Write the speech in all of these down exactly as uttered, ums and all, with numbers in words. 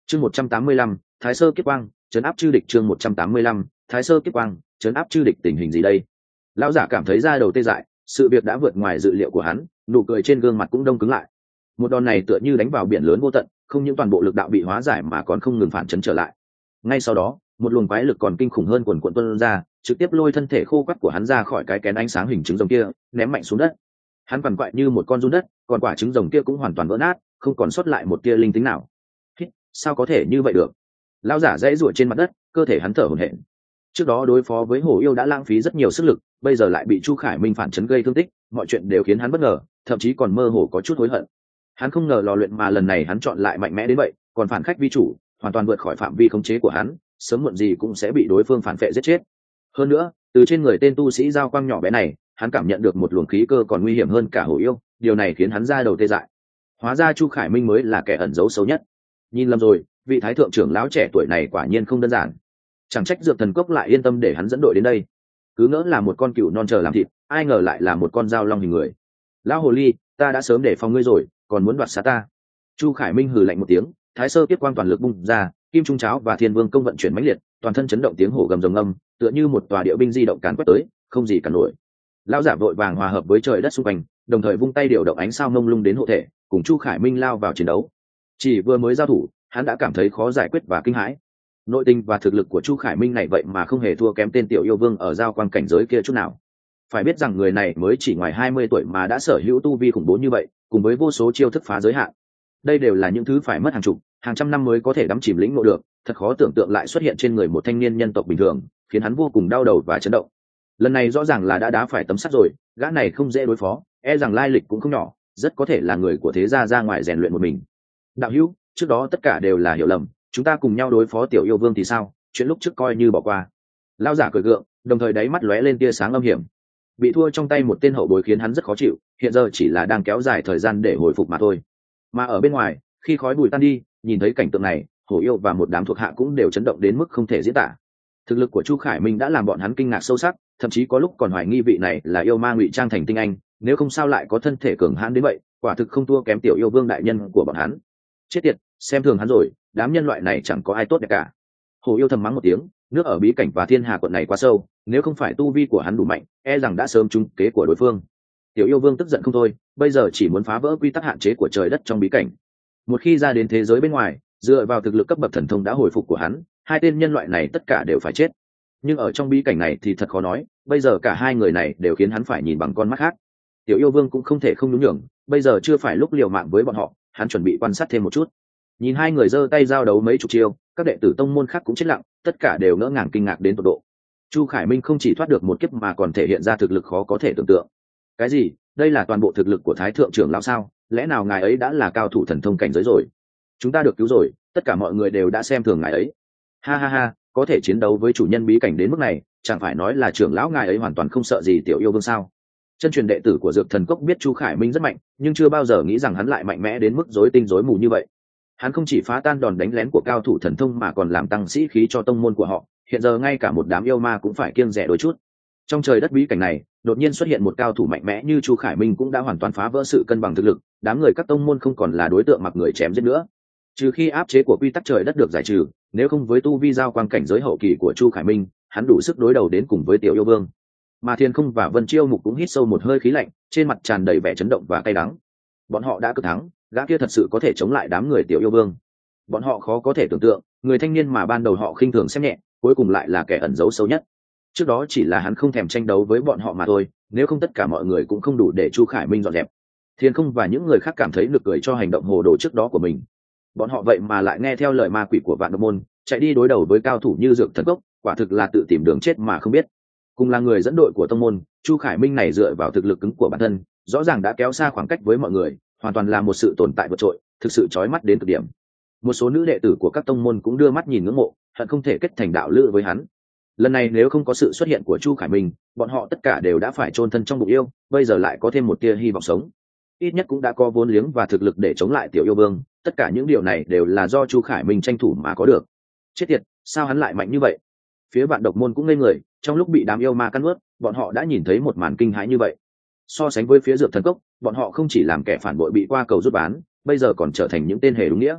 chương một trăm tám mươi lăm Thái Sơ Kiếp Quang trấn áp chư địch. chương một trăm tám mươi lăm Thái Sơ Kiếp Quang trấn áp chư địch. Tình hình gì đây? Lão giả cảm thấy da đầu tê dại, sự việc đã vượt ngoài dự liệu của hắn, nụ cười trên gương mặt cũng đông cứng lại. Một đòn này tựa như đánh vào biển lớn vô tận, không những toàn bộ lực đạo bị hóa giải mà còn không ngừng phản chấn trở lại. Ngay sau đó, một luồng quái lực còn kinh khủng hơn quần quần tuôn ra, trực tiếp lôi thân thể khô quắt của hắn ra khỏi cái kén ánh sáng hình trứng rồng kia, ném mạnh xuống đất. Hắn quằn quại như một con giun đất, còn quả trứng rồng kia cũng hoàn toàn vỡ nát, không còn sót lại một tia linh tính nào. Hít, sao có thể như vậy được? Lão giả dãy rụa trên mặt đất, cơ thể hắn thở hổn hển. Trước đó đối phó với hổ yêu đã lãng phí rất nhiều sức lực, bây giờ lại bị Chu Khải Minh phản chấn gây thương tích, mọi chuyện đều khiến hắn bất ngờ, thậm chí còn mơ hồ có chút hối hận. Hắn không ngờ lò luyện mà lần này hắn chọn lại mạnh mẽ đến vậy, còn phản khách vi chủ, hoàn toàn vượt khỏi phạm vi khống chế của hắn, sớm muộn gì cũng sẽ bị đối phương phản phệ giết chết. Hơn nữa, từ trên người tên tu sĩ giao quang nhỏ bé này, hắn cảm nhận được một luồng khí cơ còn nguy hiểm hơn cả hổ yêu, điều này khiến hắn ra đầu tê dại. Hóa ra Chu Khải Minh mới là kẻ ẩn giấu xấu nhất. Nhìn lầm rồi, vị thái thượng trưởng lão trẻ tuổi này quả nhiên không đơn giản. Chẳng trách Dược Thần Cốc lại yên tâm để hắn dẫn đội đến đây. Cứ ngỡ là một con cừu non chờ làm thịt, ai ngờ lại là một con dao long hình người. Lão hồ ly, ta đã sớm để phòng ngươi rồi, còn muốn đoạt xá ta? Chu Khải Minh hừ lạnh một tiếng, Thái Sơ Kiếp Quang toàn lực bung ra, Kim Trung Cháo và Thiên Vương Công vận chuyển mãnh liệt, toàn thân chấn động tiếng hổ gầm rồng âm, tựa như một tòa địa binh di động càn quét tới, không gì cản nổi. Lão giả vội vàng hòa hợp với trời đất xung quanh, đồng thời vung tay điều động ánh sao ngông lung đến hộ thể, cùng Chu Khải Minh lao vào chiến đấu. Chỉ vừa mới giao thủ, hắn đã cảm thấy khó giải quyết và kinh hãi. Nội tình và thực lực của Chu Khải Minh này vậy mà không hề thua kém tên tiểu yêu vương ở giao quang cảnh giới kia chút nào. Phải biết rằng người này mới chỉ ngoài hai mươi tuổi mà đã sở hữu tu vi khủng bố như vậy, cùng với vô số chiêu thức phá giới hạn. Đây đều là những thứ phải mất hàng chục, hàng trăm năm mới có thể đắm chìm lĩnh ngộ được, thật khó tưởng tượng lại xuất hiện trên người một thanh niên nhân tộc bình thường, khiến hắn vô cùng đau đầu và chấn động. Lần này rõ ràng là đã đá phải tấm sắt rồi, gã này không dễ đối phó, e rằng lai lịch cũng không nhỏ, rất có thể là người của thế gia ra ngoài rèn luyện một mình. Đạo hữu, trước đó tất cả đều là hiểu lầm, chúng ta cùng nhau đối phó tiểu yêu vương thì sao? Chuyện lúc trước coi như bỏ qua. Lão giả cười gượng, đồng thời đáy mắt lóe lên tia sáng âm hiểm. Bị thua trong tay một tên hậu bối khiến hắn rất khó chịu, hiện giờ chỉ là đang kéo dài thời gian để hồi phục mà thôi. Mà ở bên ngoài, khi khói bụi tan đi, nhìn thấy cảnh tượng này, hổ yêu và một đám thuộc hạ cũng đều chấn động đến mức không thể diễn tả. Thực lực của Chu Khải Minh đã làm bọn hắn kinh ngạc sâu sắc, thậm chí có lúc còn hoài nghi vị này là yêu ma ngụy trang thành tinh anh, nếu không sao lại có thân thể cường hãn đến vậy, quả thực không thua kém tiểu yêu vương đại nhân của bọn hắn. Chết tiệt, xem thường hắn rồi, đám nhân loại này chẳng có ai tốt đẹp cả. Hổ yêu thầm mắng một tiếng, nước ở bí cảnh và thiên hà quận này quá sâu, nếu không phải tu vi của hắn đủ mạnh, e rằng đã sớm trúng kế của đối phương. Tiểu yêu vương tức giận không thôi, bây giờ chỉ muốn phá vỡ quy tắc hạn chế của trời đất trong bí cảnh. Một khi ra đến thế giới bên ngoài, dựa vào thực lực cấp bậc thần thông đã hồi phục của hắn, hai tên nhân loại này tất cả đều phải chết. Nhưng ở trong bí cảnh này thì thật khó nói, bây giờ cả hai người này đều khiến hắn phải nhìn bằng con mắt khác. Tiểu yêu vương cũng không thể không nhún nhường, bây giờ chưa phải lúc liều mạng với bọn họ, hắn chuẩn bị quan sát thêm một chút. Nhìn hai người giơ tay giao đấu mấy chục chiêu, các đệ tử tông môn khác cũng chết lặng, tất cả đều ngỡ ngàng kinh ngạc đến tột độ. Chu Khải Minh không chỉ thoát được một kiếp mà còn thể hiện ra thực lực khó có thể tưởng tượng. Cái gì? Đây là toàn bộ thực lực của Thái thượng trưởng lão sao? Lẽ nào ngài ấy đã là cao thủ thần thông cảnh giới rồi? Chúng ta được cứu rồi, tất cả mọi người đều đã xem thường ngài ấy. Ha ha ha, có thể chiến đấu với chủ nhân bí cảnh đến mức này, chẳng phải nói là trưởng lão ngài ấy hoàn toàn không sợ gì tiểu yêu vương sao? Chân truyền đệ tử của Dược Thần Cốc biết Chu Khải Minh rất mạnh, nhưng chưa bao giờ nghĩ rằng hắn lại mạnh mẽ đến mức rối tinh rối mù như vậy. Hắn không chỉ phá tan đòn đánh lén của cao thủ thần thông mà còn làm tăng sĩ khí cho tông môn của họ, hiện giờ ngay cả một đám yêu ma cũng phải kiêng dè đôi chút. Trong trời đất bí cảnh này, đột nhiên xuất hiện một cao thủ mạnh mẽ như Chu Khải Minh cũng đã hoàn toàn phá vỡ sự cân bằng thực lực, đám người các tông môn không còn là đối tượng mặc người chém giết nữa. Trừ khi áp chế của quy tắc trời đất được giải trừ, nếu không với tu vi giao quang cảnh giới hậu kỳ của Chu Khải Minh, hắn đủ sức đối đầu đến cùng với tiểu yêu vương. Mà Thiên Không và Vân Chiêu Mục cũng hít sâu một hơi khí lạnh, trên mặt tràn đầy vẻ chấn động và cay đắng. Bọn họ đã cực thắng, gã kia thật sự có thể chống lại đám người tiểu yêu vương. Bọn họ khó có thể tưởng tượng, người thanh niên mà ban đầu họ khinh thường xem nhẹ, cuối cùng lại là kẻ ẩn giấu sâu nhất. Trước đó chỉ là hắn không thèm tranh đấu với bọn họ mà thôi, nếu không tất cả mọi người cũng không đủ để Chu Khải Minh dọn dẹp. Thiên Không và những người khác cảm thấy nực cười cho hành động hồ đồ trước đó của mình. Bọn họ vậy mà lại nghe theo lời ma quỷ của Vạn Độc Môn, chạy đi đối đầu với cao thủ như Dược Thần Cốc, quả thực là tự tìm đường chết mà không biết. Cùng là người dẫn đội của tông môn, Chu Khải Minh này dựa vào thực lực cứng của bản thân, rõ ràng đã kéo xa khoảng cách với mọi người, hoàn toàn là một sự tồn tại vượt trội, thực sự chói mắt đến cực điểm. Một số nữ đệ tử của các tông môn cũng đưa mắt nhìn ngưỡng mộ, hận không thể kết thành đạo lữ với hắn. Lần này nếu không có sự xuất hiện của Chu Khải Minh, bọn họ tất cả đều đã phải chôn thân trong bụng yêu, bây giờ lại có thêm một tia hy vọng sống. Ít nhất cũng đã có vốn liếng và thực lực để chống lại tiểu yêu vương, tất cả những điều này đều là do Chu Khải Minh tranh thủ mà có được. Chết tiệt, sao hắn lại mạnh như vậy? Phía Vạn Độc Môn cũng ngây người, trong lúc bị đám yêu ma cắn nuốt, bọn họ đã nhìn thấy một màn kinh hãi như vậy. So sánh với phía Dược Thần Cốc, bọn họ không chỉ làm kẻ phản bội bị qua cầu rút bán, bây giờ còn trở thành những tên hề đúng nghĩa.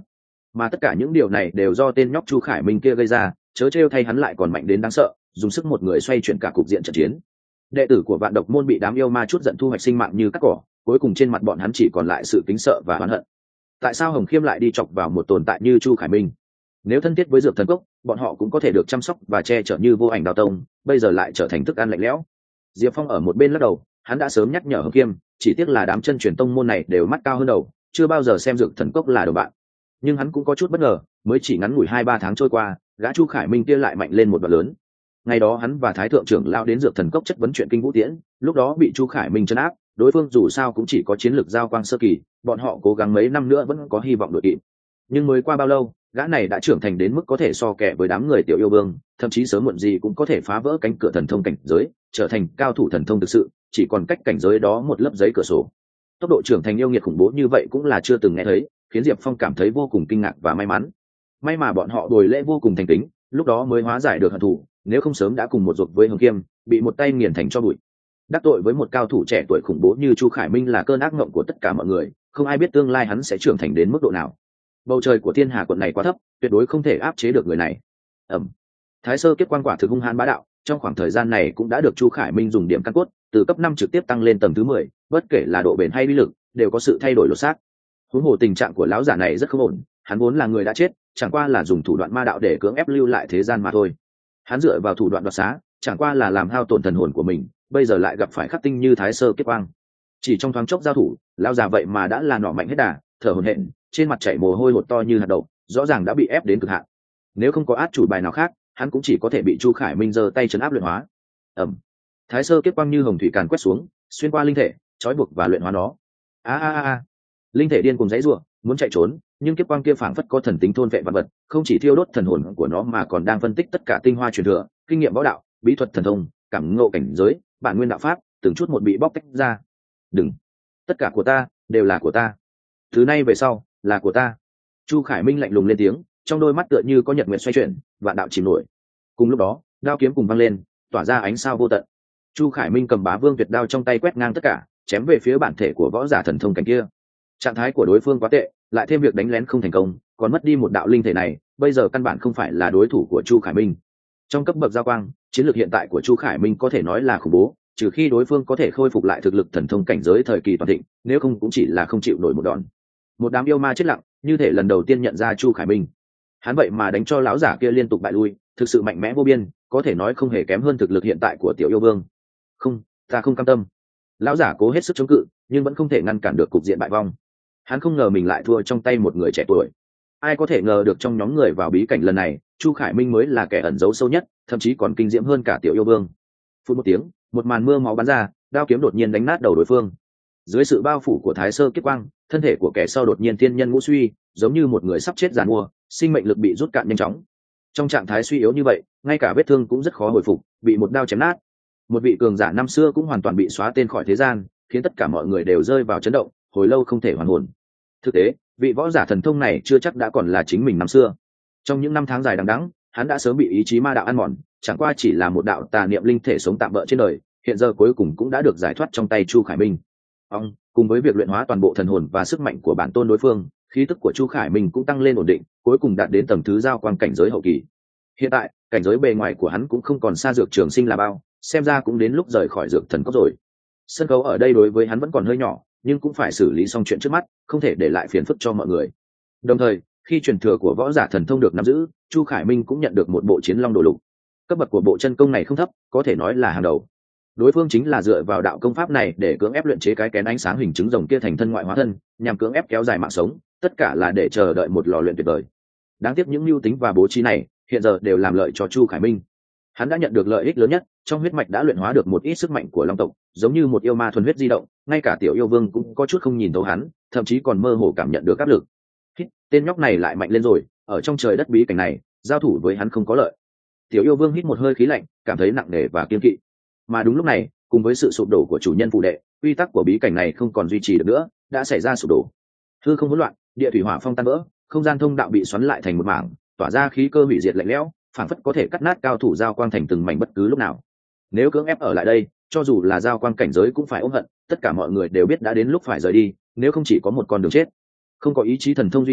mà tất cả những điều này đều do tên nhóc Chu Khải Minh kia gây ra, chớ trêu thay hắn lại còn mạnh đến đáng sợ, dùng sức một người xoay chuyển cả cục diện trận chiến. Đệ tử của Vạn Độc môn bị đám yêu ma chút giận thu hoạch sinh mạng như cắt cỏ, cuối cùng trên mặt bọn hắn chỉ còn lại sự kính sợ và oán hận. Tại sao Hồng Khiêm lại đi chọc vào một tồn tại như Chu Khải Minh? Nếu thân thiết với Dược Thần Cốc, bọn họ cũng có thể được chăm sóc và che chở như Vô Ảnh Đào Tông, bây giờ lại trở thành thức ăn lạnh lẽo. Diệp Phong ở một bên lắc đầu, hắn đã sớm nhắc nhở Hồng Khiêm, chỉ tiếc là đám chân truyền tông môn này đều mắt cao hơn đầu, chưa bao giờ xem Dược Thần Cốc là đồng bạn. Nhưng hắn cũng có chút bất ngờ, mới chỉ ngắn ngủi hai ba tháng trôi qua, gã Chu Khải Minh kia lại mạnh lên một đoạn lớn. Ngày đó hắn và Thái thượng trưởng lao đến Dược Thần Cốc chất vấn chuyện Kinh Vũ Tiễn, lúc đó bị Chu Khải Minh trấn áp, đối phương dù sao cũng chỉ có chiến lược giao quang sơ kỳ, bọn họ cố gắng mấy năm nữa vẫn có hy vọng đuổi kịp. Nhưng mới qua bao lâu, gã này đã trưởng thành đến mức có thể so kè với đám người tiểu yêu vương, thậm chí sớm muộn gì cũng có thể phá vỡ cánh cửa thần thông cảnh giới, trở thành cao thủ thần thông thực sự, chỉ còn cách cảnh giới đó một lớp giấy cửa sổ. Tốc độ trưởng thành yêu nghiệt khủng bố như vậy cũng là chưa từng nghe thấy, khiến Diệp Phong cảm thấy vô cùng kinh ngạc và may mắn. May mà bọn họ đồi lễ vô cùng thành kính, lúc đó mới hóa giải được hận thù, nếu không sớm đã cùng một ruột với Hồng Kiêm, bị một tay nghiền thành cho bụi. Đắc tội với một cao thủ trẻ tuổi khủng bố như Chu Khải Minh là cơn ác mộng của tất cả mọi người, không ai biết tương lai hắn sẽ trưởng thành đến mức độ nào. Bầu trời của Thiên Hà quận này quá thấp, tuyệt đối không thể áp chế được người này. Ẩm. Thái sơ kiếp quan quả thực hung hãn bá đạo, trong khoảng thời gian này cũng đã được Chu Khải Minh dùng điểm căn cốt, từ cấp năm trực tiếp tăng lên tầng thứ mười, bất kể là độ bền hay uy lực, đều có sự thay đổi lột xác. Huống hồ tình trạng của lão giả này rất không ổn, hắn vốn là người đã chết, chẳng qua là dùng thủ đoạn ma đạo để cưỡng ép lưu lại thế gian mà thôi. Hắn dựa vào thủ đoạn đoạt xá, chẳng qua là làm hao tổn thần hồn của mình, bây giờ lại gặp phải khắc tinh như Thái sơ kiếp quang. Chỉ trong thoáng chốc giao thủ, lão già vậy mà đã là nỏ mạnh hết đà, thở hổn hển, trên mặt chảy mồ hôi hột to như hạt đậu, rõ ràng đã bị ép đến cực hạn. Nếu không có át chủ bài nào khác, hắn cũng chỉ có thể bị Chu Khải Minh giơ tay trấn áp luyện hóa. Ẩm. Thái sơ kiếp quang như hồng thủy càn quét xuống, xuyên qua linh thể, trói buộc và luyện hóa nó. A a a a. Linh thể điên cùng giãy giụa, muốn chạy trốn, nhưng kiếp quang kia phảng phất có thần tính thôn vệ vật vật, không chỉ thiêu đốt thần hồn của nó mà còn đang phân tích tất cả tinh hoa truyền thừa, kinh nghiệm võ đạo, bí thuật thần thông, cảm ngộ cảnh giới, bản nguyên đạo pháp, từng chút một bị bóc tách ra. Đừng, tất cả của ta đều là của ta. Thứ này về sau là của ta. Chu Khải Minh lạnh lùng lên tiếng, trong đôi mắt tựa như có nhật nguyệt xoay chuyển, vạn đạo chìm nổi. Cùng lúc đó, đao kiếm cùng văng lên, tỏa ra ánh sao vô tận. Chu Khải Minh cầm Bá Vương Tuyệt đao trong tay quét ngang tất cả, chém về phía bản thể của võ giả thần thông cảnh kia. Trạng thái của đối phương quá tệ, lại thêm việc đánh lén không thành công, còn mất đi một đạo linh thể này, bây giờ căn bản không phải là đối thủ của Chu Khải Minh. Trong cấp bậc giao quang, chiến lược hiện tại của Chu Khải Minh có thể nói là khủng bố, trừ khi đối phương có thể khôi phục lại thực lực thần thông cảnh giới thời kỳ toàn thịnh, nếu không cũng chỉ là không chịu nổi một đòn. Một đám yêu ma chết lặng, như thể lần đầu tiên nhận ra Chu Khải Minh. Hắn vậy mà đánh cho lão giả kia liên tục bại lui, thực sự mạnh mẽ vô biên, có thể nói không hề kém hơn thực lực hiện tại của tiểu yêu vương. Không, ta không cam tâm. Lão giả cố hết sức chống cự, nhưng vẫn không thể ngăn cản được cục diện bại vong. Hắn không ngờ mình lại thua trong tay một người trẻ tuổi. Ai có thể ngờ được trong nhóm người vào bí cảnh lần này, Chu Khải Minh mới là kẻ ẩn giấu sâu nhất, thậm chí còn kinh diễm hơn cả tiểu yêu vương. Phút một tiếng, một màn mưa máu bắn ra, đao kiếm đột nhiên đánh nát đầu đối phương. Dưới sự bao phủ của Thái sơ kiếp quang, thân thể của kẻ sau đột nhiên thiên nhân ngũ suy, giống như một người sắp chết giàn mua, sinh mệnh lực bị rút cạn nhanh chóng. Trong trạng thái suy yếu như vậy, ngay cả vết thương cũng rất khó hồi phục, bị một đao chém nát. Một vị cường giả năm xưa cũng hoàn toàn bị xóa tên khỏi thế gian, khiến tất cả mọi người đều rơi vào chấn động, hồi lâu không thể hoàn hồn. Thực tế, vị võ giả thần thông này chưa chắc đã còn là chính mình năm xưa. Trong những năm tháng dài đằng đẵng, hắn đã sớm bị ý chí ma đạo ăn mòn, chẳng qua chỉ là một đạo tà niệm linh thể sống tạm bỡ trên đời, hiện giờ cuối cùng cũng đã được giải thoát trong tay Chu Khải Minh. Ông, cùng với việc luyện hóa toàn bộ thần hồn và sức mạnh của bản tôn đối phương, khí tức của Chu Khải Minh cũng tăng lên ổn định, cuối cùng đạt đến tầng thứ giao quang cảnh giới hậu kỳ. Hiện tại, cảnh giới bề ngoài của hắn cũng không còn xa Dược Trường Sinh là bao, xem ra cũng đến lúc rời khỏi Dược Thần Cốc rồi. Sân khấu ở đây đối với hắn vẫn còn hơi nhỏ, nhưng cũng phải xử lý xong chuyện trước mắt, không thể để lại phiền phức cho mọi người. Đồng thời, khi truyền thừa của võ giả thần thông được nắm giữ, Chu Khải Minh cũng nhận được một bộ Chiến Long Đồ Lục. Cấp bậc của bộ chân công này không thấp, có thể nói là hàng đầu. Đối phương chính là dựa vào đạo công pháp này để cưỡng ép luyện chế cái kén ánh sáng hình trứng rồng kia thành thân ngoại hóa thân, nhằm cưỡng ép kéo dài mạng sống, tất cả là để chờ đợi một lò luyện tuyệt vời. Đáng tiếc những mưu tính và bố trí này hiện giờ đều làm lợi cho Chu Khải Minh. Hắn đã nhận được lợi ích lớn nhất, trong huyết mạch đã luyện hóa được một ít sức mạnh của long tộc, giống như một yêu ma thuần huyết di động, ngay cả tiểu yêu vương cũng có chút không nhìn thấu hắn, thậm chí còn mơ hồ cảm nhận được áp lực. Hít, tên nhóc này lại mạnh lên rồi, ở trong trời đất bí cảnh này, giao thủ với hắn không có lợi. Tiểu yêu vương hít một hơi khí lạnh, cảm thấy nặng nề và kiên kỵ. Mà đúng lúc này, cùng với sự sụp đổ của chủ nhân phụ đệ, quy tắc của bí cảnh này không còn duy trì được nữa, đã xảy ra sụp đổ. Hư không hỗn loạn, địa thủy hỏa phong tan vỡ, không gian thông đạo bị xoắn lại thành một mảng, tỏa ra khí cơ hủy diệt lạnh lẽo, phảng phất có thể cắt nát cao thủ giao quang thành từng mảnh bất cứ lúc nào. Nếu cưỡng ép ở lại đây, cho dù là giao quang cảnh giới cũng phải ôm hận, tất cả mọi người đều biết đã đến lúc phải rời đi, nếu không chỉ có một con đường chết. Không có ý chí thần thông duy trì,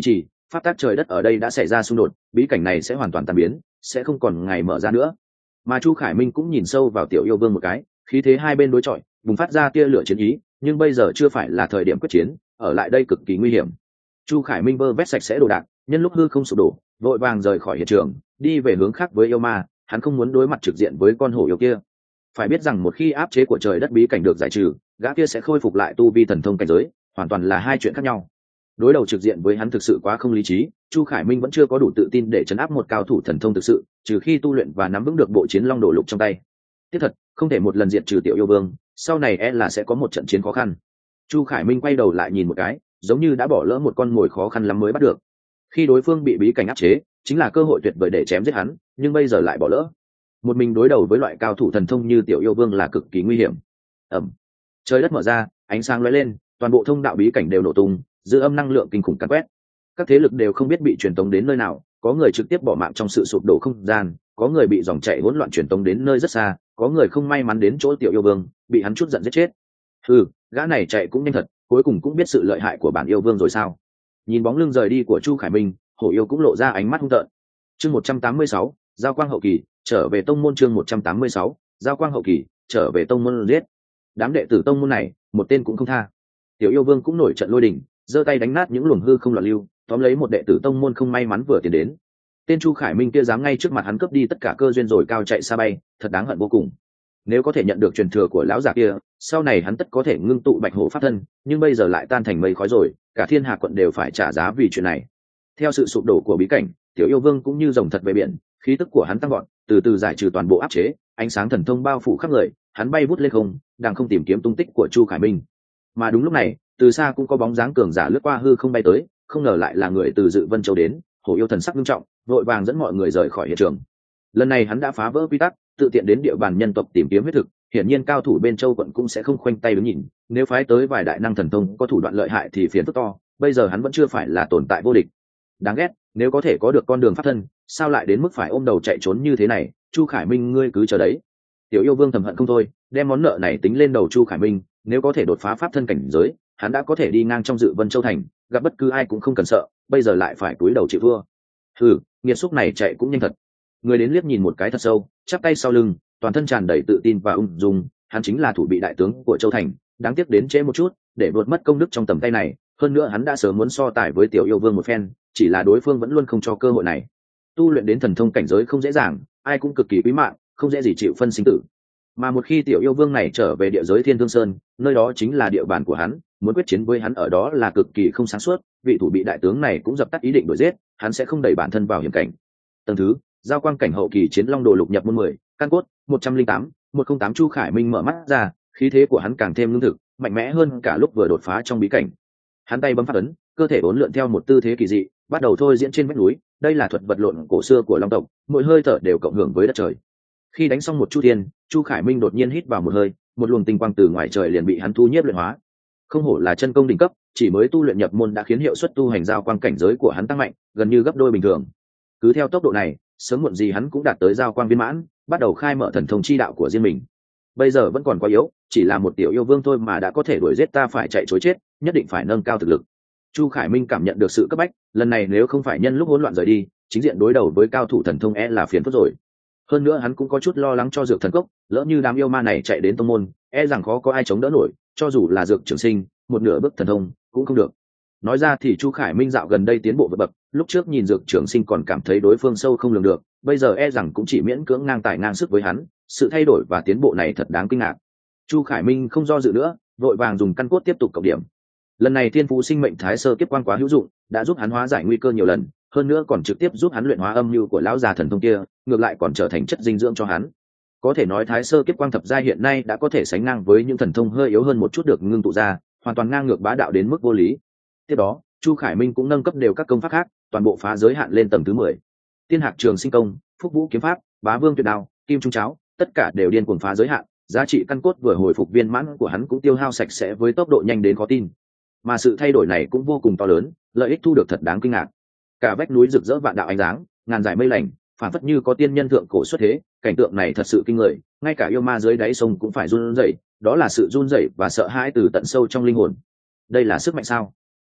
pháp tắc trời đất ở đây đã xảy ra xung đột, bí cảnh này sẽ hoàn toàn tan biến, sẽ không còn ngày mở ra nữa. Mà Chu Khải Minh cũng nhìn sâu vào Tiểu Yêu Vương một cái, khí thế hai bên đối chọi, bùng phát ra tia lửa chiến ý, nhưng bây giờ chưa phải là thời điểm quyết chiến, ở lại đây cực kỳ nguy hiểm. Chu Khải Minh vơ vét sạch sẽ đồ đạc, nhân lúc hư không sụp đổ, vội vàng rời khỏi hiện trường, đi về hướng khác với yêu ma, hắn không muốn đối mặt trực diện với con hổ yêu kia. Phải biết rằng một khi áp chế của trời đất bí cảnh được giải trừ, gã kia sẽ khôi phục lại tu vi thần thông cảnh giới, hoàn toàn là hai chuyện khác nhau. Đối đầu trực diện với hắn thực sự quá không lý trí, Chu Khải Minh vẫn chưa có đủ tự tin để chấn áp một cao thủ thần thông thực sự, trừ khi tu luyện và nắm vững được bộ chiến long đồ lục trong tay. Tiếp thật, không thể một lần diệt trừ Tiểu Yêu Vương, sau này e là sẽ có một trận chiến khó khăn. Chu Khải Minh quay đầu lại nhìn một cái, giống như đã bỏ lỡ một con mồi khó khăn lắm mới bắt được. Khi đối phương bị bí cảnh áp chế, chính là cơ hội tuyệt vời để chém giết hắn, nhưng bây giờ lại bỏ lỡ. Một mình đối đầu với loại cao thủ thần thông như Tiểu Yêu Vương là cực kỳ nguy hiểm. Ầm, trời đất mở ra, ánh sáng lóe lên, toàn bộ thông đạo bí cảnh đều nổ tung, dư âm năng lượng kinh khủng càn quét. Các thế lực đều không biết bị truyền tống đến nơi nào, có người trực tiếp bỏ mạng trong sự sụp đổ không gian, có người bị dòng chảy hỗn loạn truyền tống đến nơi rất xa, có người không may mắn đến chỗ Tiểu Yêu Vương, bị hắn chút giận giết chết. Hừ, gã này chạy cũng nhanh thật, cuối cùng cũng biết sự lợi hại của bản yêu vương rồi sao? Nhìn bóng lưng rời đi của Chu Khải Minh, hổ yêu cũng lộ ra ánh mắt hung tợn. Chương một trăm tám mươi sáu, giao quang hậu kỳ, trở về tông môn. Chương một trăm tám mươi sáu, giao quang hậu kỳ, trở về tông môn. Giết đám đệ tử tông môn này, một tên cũng không tha. Tiểu Yêu Vương cũng nổi trận lôi đình, giơ tay đánh nát những luồng hư không loạn lưu, tóm lấy một đệ tử tông môn không may mắn vừa tiến đến. Tên Chu Khải Minh kia dám ngay trước mặt hắn cướp đi tất cả cơ duyên rồi cao chạy xa bay, thật đáng hận vô cùng. Nếu có thể nhận được truyền thừa của lão già kia, sau này hắn tất có thể ngưng tụ bạch hổ pháp thân, nhưng bây giờ lại tan thành mây khói rồi, cả thiên hà quận đều phải trả giá vì chuyện này. Theo sự sụp đổ của bí cảnh, Tiểu Yêu Vương cũng như rồng thật về biển, khí tức của hắn tăng vọt, từ từ giải trừ toàn bộ áp chế, ánh sáng thần thông bao phủ khắp người, hắn bay vút lên không, đang không tìm kiếm tung tích của Chu Khải Minh. Mà đúng lúc này, từ xa cũng có bóng dáng cường giả lướt qua hư không bay tới, không ngờ lại là người từ Dự Vân Châu đến. Hổ yêu thần sắc nghiêm trọng, vội vàng dẫn mọi người rời khỏi hiện trường. Lần này hắn đã phá vỡ quy tắc, tự tiện đến địa bàn nhân tộc tìm kiếm huyết thực, hiển nhiên cao thủ bên Châu quận cũng sẽ không khoanh tay đứng nhìn, nếu phái tới vài đại năng thần thông có thủ đoạn lợi hại thì phiền phức to, bây giờ hắn vẫn chưa phải là tồn tại vô địch. Đáng ghét, nếu có thể có được con đường pháp thân, sao lại đến mức phải ôm đầu chạy trốn như thế này? Chu Khải Minh ngươi cứ chờ đấy. Tiểu Yêu Vương thầm hận không thôi, đem món nợ này tính lên đầu Chu Khải Minh, nếu có thể đột phá pháp thân cảnh giới, hắn đã có thể đi ngang trong Dự Vân Châu thành, gặp bất cứ ai cũng không cần sợ, bây giờ lại phải cúi đầu chịu thua. Hừ, nghiệt xúc này chạy cũng nhanh thật. Người đến liếc nhìn một cái thật sâu, chắp tay sau lưng, toàn thân tràn đầy tự tin và ung dung, hắn chính là thủ bị đại tướng của Châu thành, đáng tiếc đến trễ một chút, để vượt mất công đức trong tầm tay này, hơn nữa hắn đã sớm muốn so tài với Tiểu Yêu Vương một phen, chỉ là đối phương vẫn luôn không cho cơ hội này. Tu luyện đến thần thông cảnh giới không dễ dàng, ai cũng cực kỳ quý mạng, không dễ gì chịu phân sinh tử. Mà một khi Tiểu Yêu Vương này trở về địa giới Thiên Thương Sơn, nơi đó chính là địa bàn của hắn, muốn quyết chiến với hắn ở đó là cực kỳ không sáng suốt, vị thủ bị đại tướng này cũng dập tắt ý định đuổi giết, hắn sẽ không đẩy bản thân vào hiểm cảnh. Tầng thứ, giao quang cảnh hậu kỳ chiến long đồ lục nhập môn mười, căn cốt một trăm linh tám, một không tám. Chu Khải Minh mở mắt ra, khí thế của hắn càng thêm lương thực, mạnh mẽ hơn cả lúc vừa đột phá trong bí cảnh. Hắn tay bấm phát ấn, cơ thể uốn lượn theo một tư thế kỳ dị, bắt đầu thôi diễn trên vách núi, đây là thuật vật lộn cổ xưa của long tộc, mỗi hơi thở đều cộng hưởng với đất trời. Khi đánh xong một chu thiên, Chu Khải Minh đột nhiên hít vào một hơi, một luồng tinh quang từ ngoài trời liền bị hắn thu nhiếp luyện hóa. Không hổ là chân công đỉnh cấp, chỉ mới tu luyện nhập môn đã khiến hiệu suất tu hành giao quang cảnh giới của hắn tăng mạnh, gần như gấp đôi bình thường. Cứ theo tốc độ này, sớm muộn gì hắn cũng đạt tới giao quang viên mãn, bắt đầu khai mở thần thông chi đạo của riêng mình. Bây giờ vẫn còn quá yếu, chỉ là một Tiểu Yêu Vương thôi mà đã có thể đuổi giết ta, phải chạy trối chết, nhất định phải nâng cao thực lực. Chu Khải Minh cảm nhận được sự cấp bách, lần này nếu không phải nhân lúc hỗn loạn rời đi, chính diện đối đầu với cao thủ thần thông e là phiền phức rồi. Hơn nữa hắn cũng có chút lo lắng cho Dược Thần Cốc, lỡ như đám yêu ma này chạy đến tông môn, e rằng khó có ai chống đỡ nổi, cho dù là Dược Trường Sinh, một nửa bước thần thông cũng không được. Nói ra thì Chu Khải Minh dạo gần đây tiến bộ vượt bậc, lúc trước nhìn Dược Trường Sinh còn cảm thấy đối phương sâu không lường được, bây giờ e rằng cũng chỉ miễn cưỡng ngang tài ngang sức với hắn, sự thay đổi và tiến bộ này thật đáng kinh ngạc. Chu Khải Minh không do dự nữa, vội vàng dùng căn cốt tiếp tục cộng điểm. Lần này thiên phú sinh mệnh thái sơ kiếp quang quá hữu dụng, đã giúp hắn hóa giải nguy cơ nhiều lần, hơn nữa còn trực tiếp giúp hắn luyện hóa âm nhu của lão già thần thông kia, ngược lại còn trở thành chất dinh dưỡng cho hắn. Có thể nói thái sơ kiếp quang thập giai hiện nay đã có thể sánh ngang với những thần thông hơi yếu hơn một chút được ngưng tụ ra, hoàn toàn ngang ngược bá đạo đến mức vô lý. Tiếp đó, Chu Khải Minh cũng nâng cấp đều các công pháp khác, toàn bộ phá giới hạn lên tầng thứ mười. Tiên Hạc Trường Sinh Công, Phúc Vũ Kiếm Pháp, Bá Vương Tuyệt Đao, Kim Trung Cháo, tất cả đều điên cuồng phá giới hạn, giá trị căn cốt vừa hồi phục viên mãn của hắn cũng tiêu hao sạch sẽ với tốc độ nhanh đến khó tin. Mà sự thay đổi này cũng vô cùng to lớn, lợi ích thu được thật đáng kinh ngạc. Cả vách núi rực rỡ vạn đạo ánh sáng, ngàn dải mây lành, phản phất như có tiên nhân thượng cổ xuất thế, cảnh tượng này thật sự kinh người, ngay cả yêu ma dưới đáy sông cũng phải run rẩy, đó là sự run rẩy và sợ hãi từ tận sâu trong linh hồn. Đây là sức mạnh sao?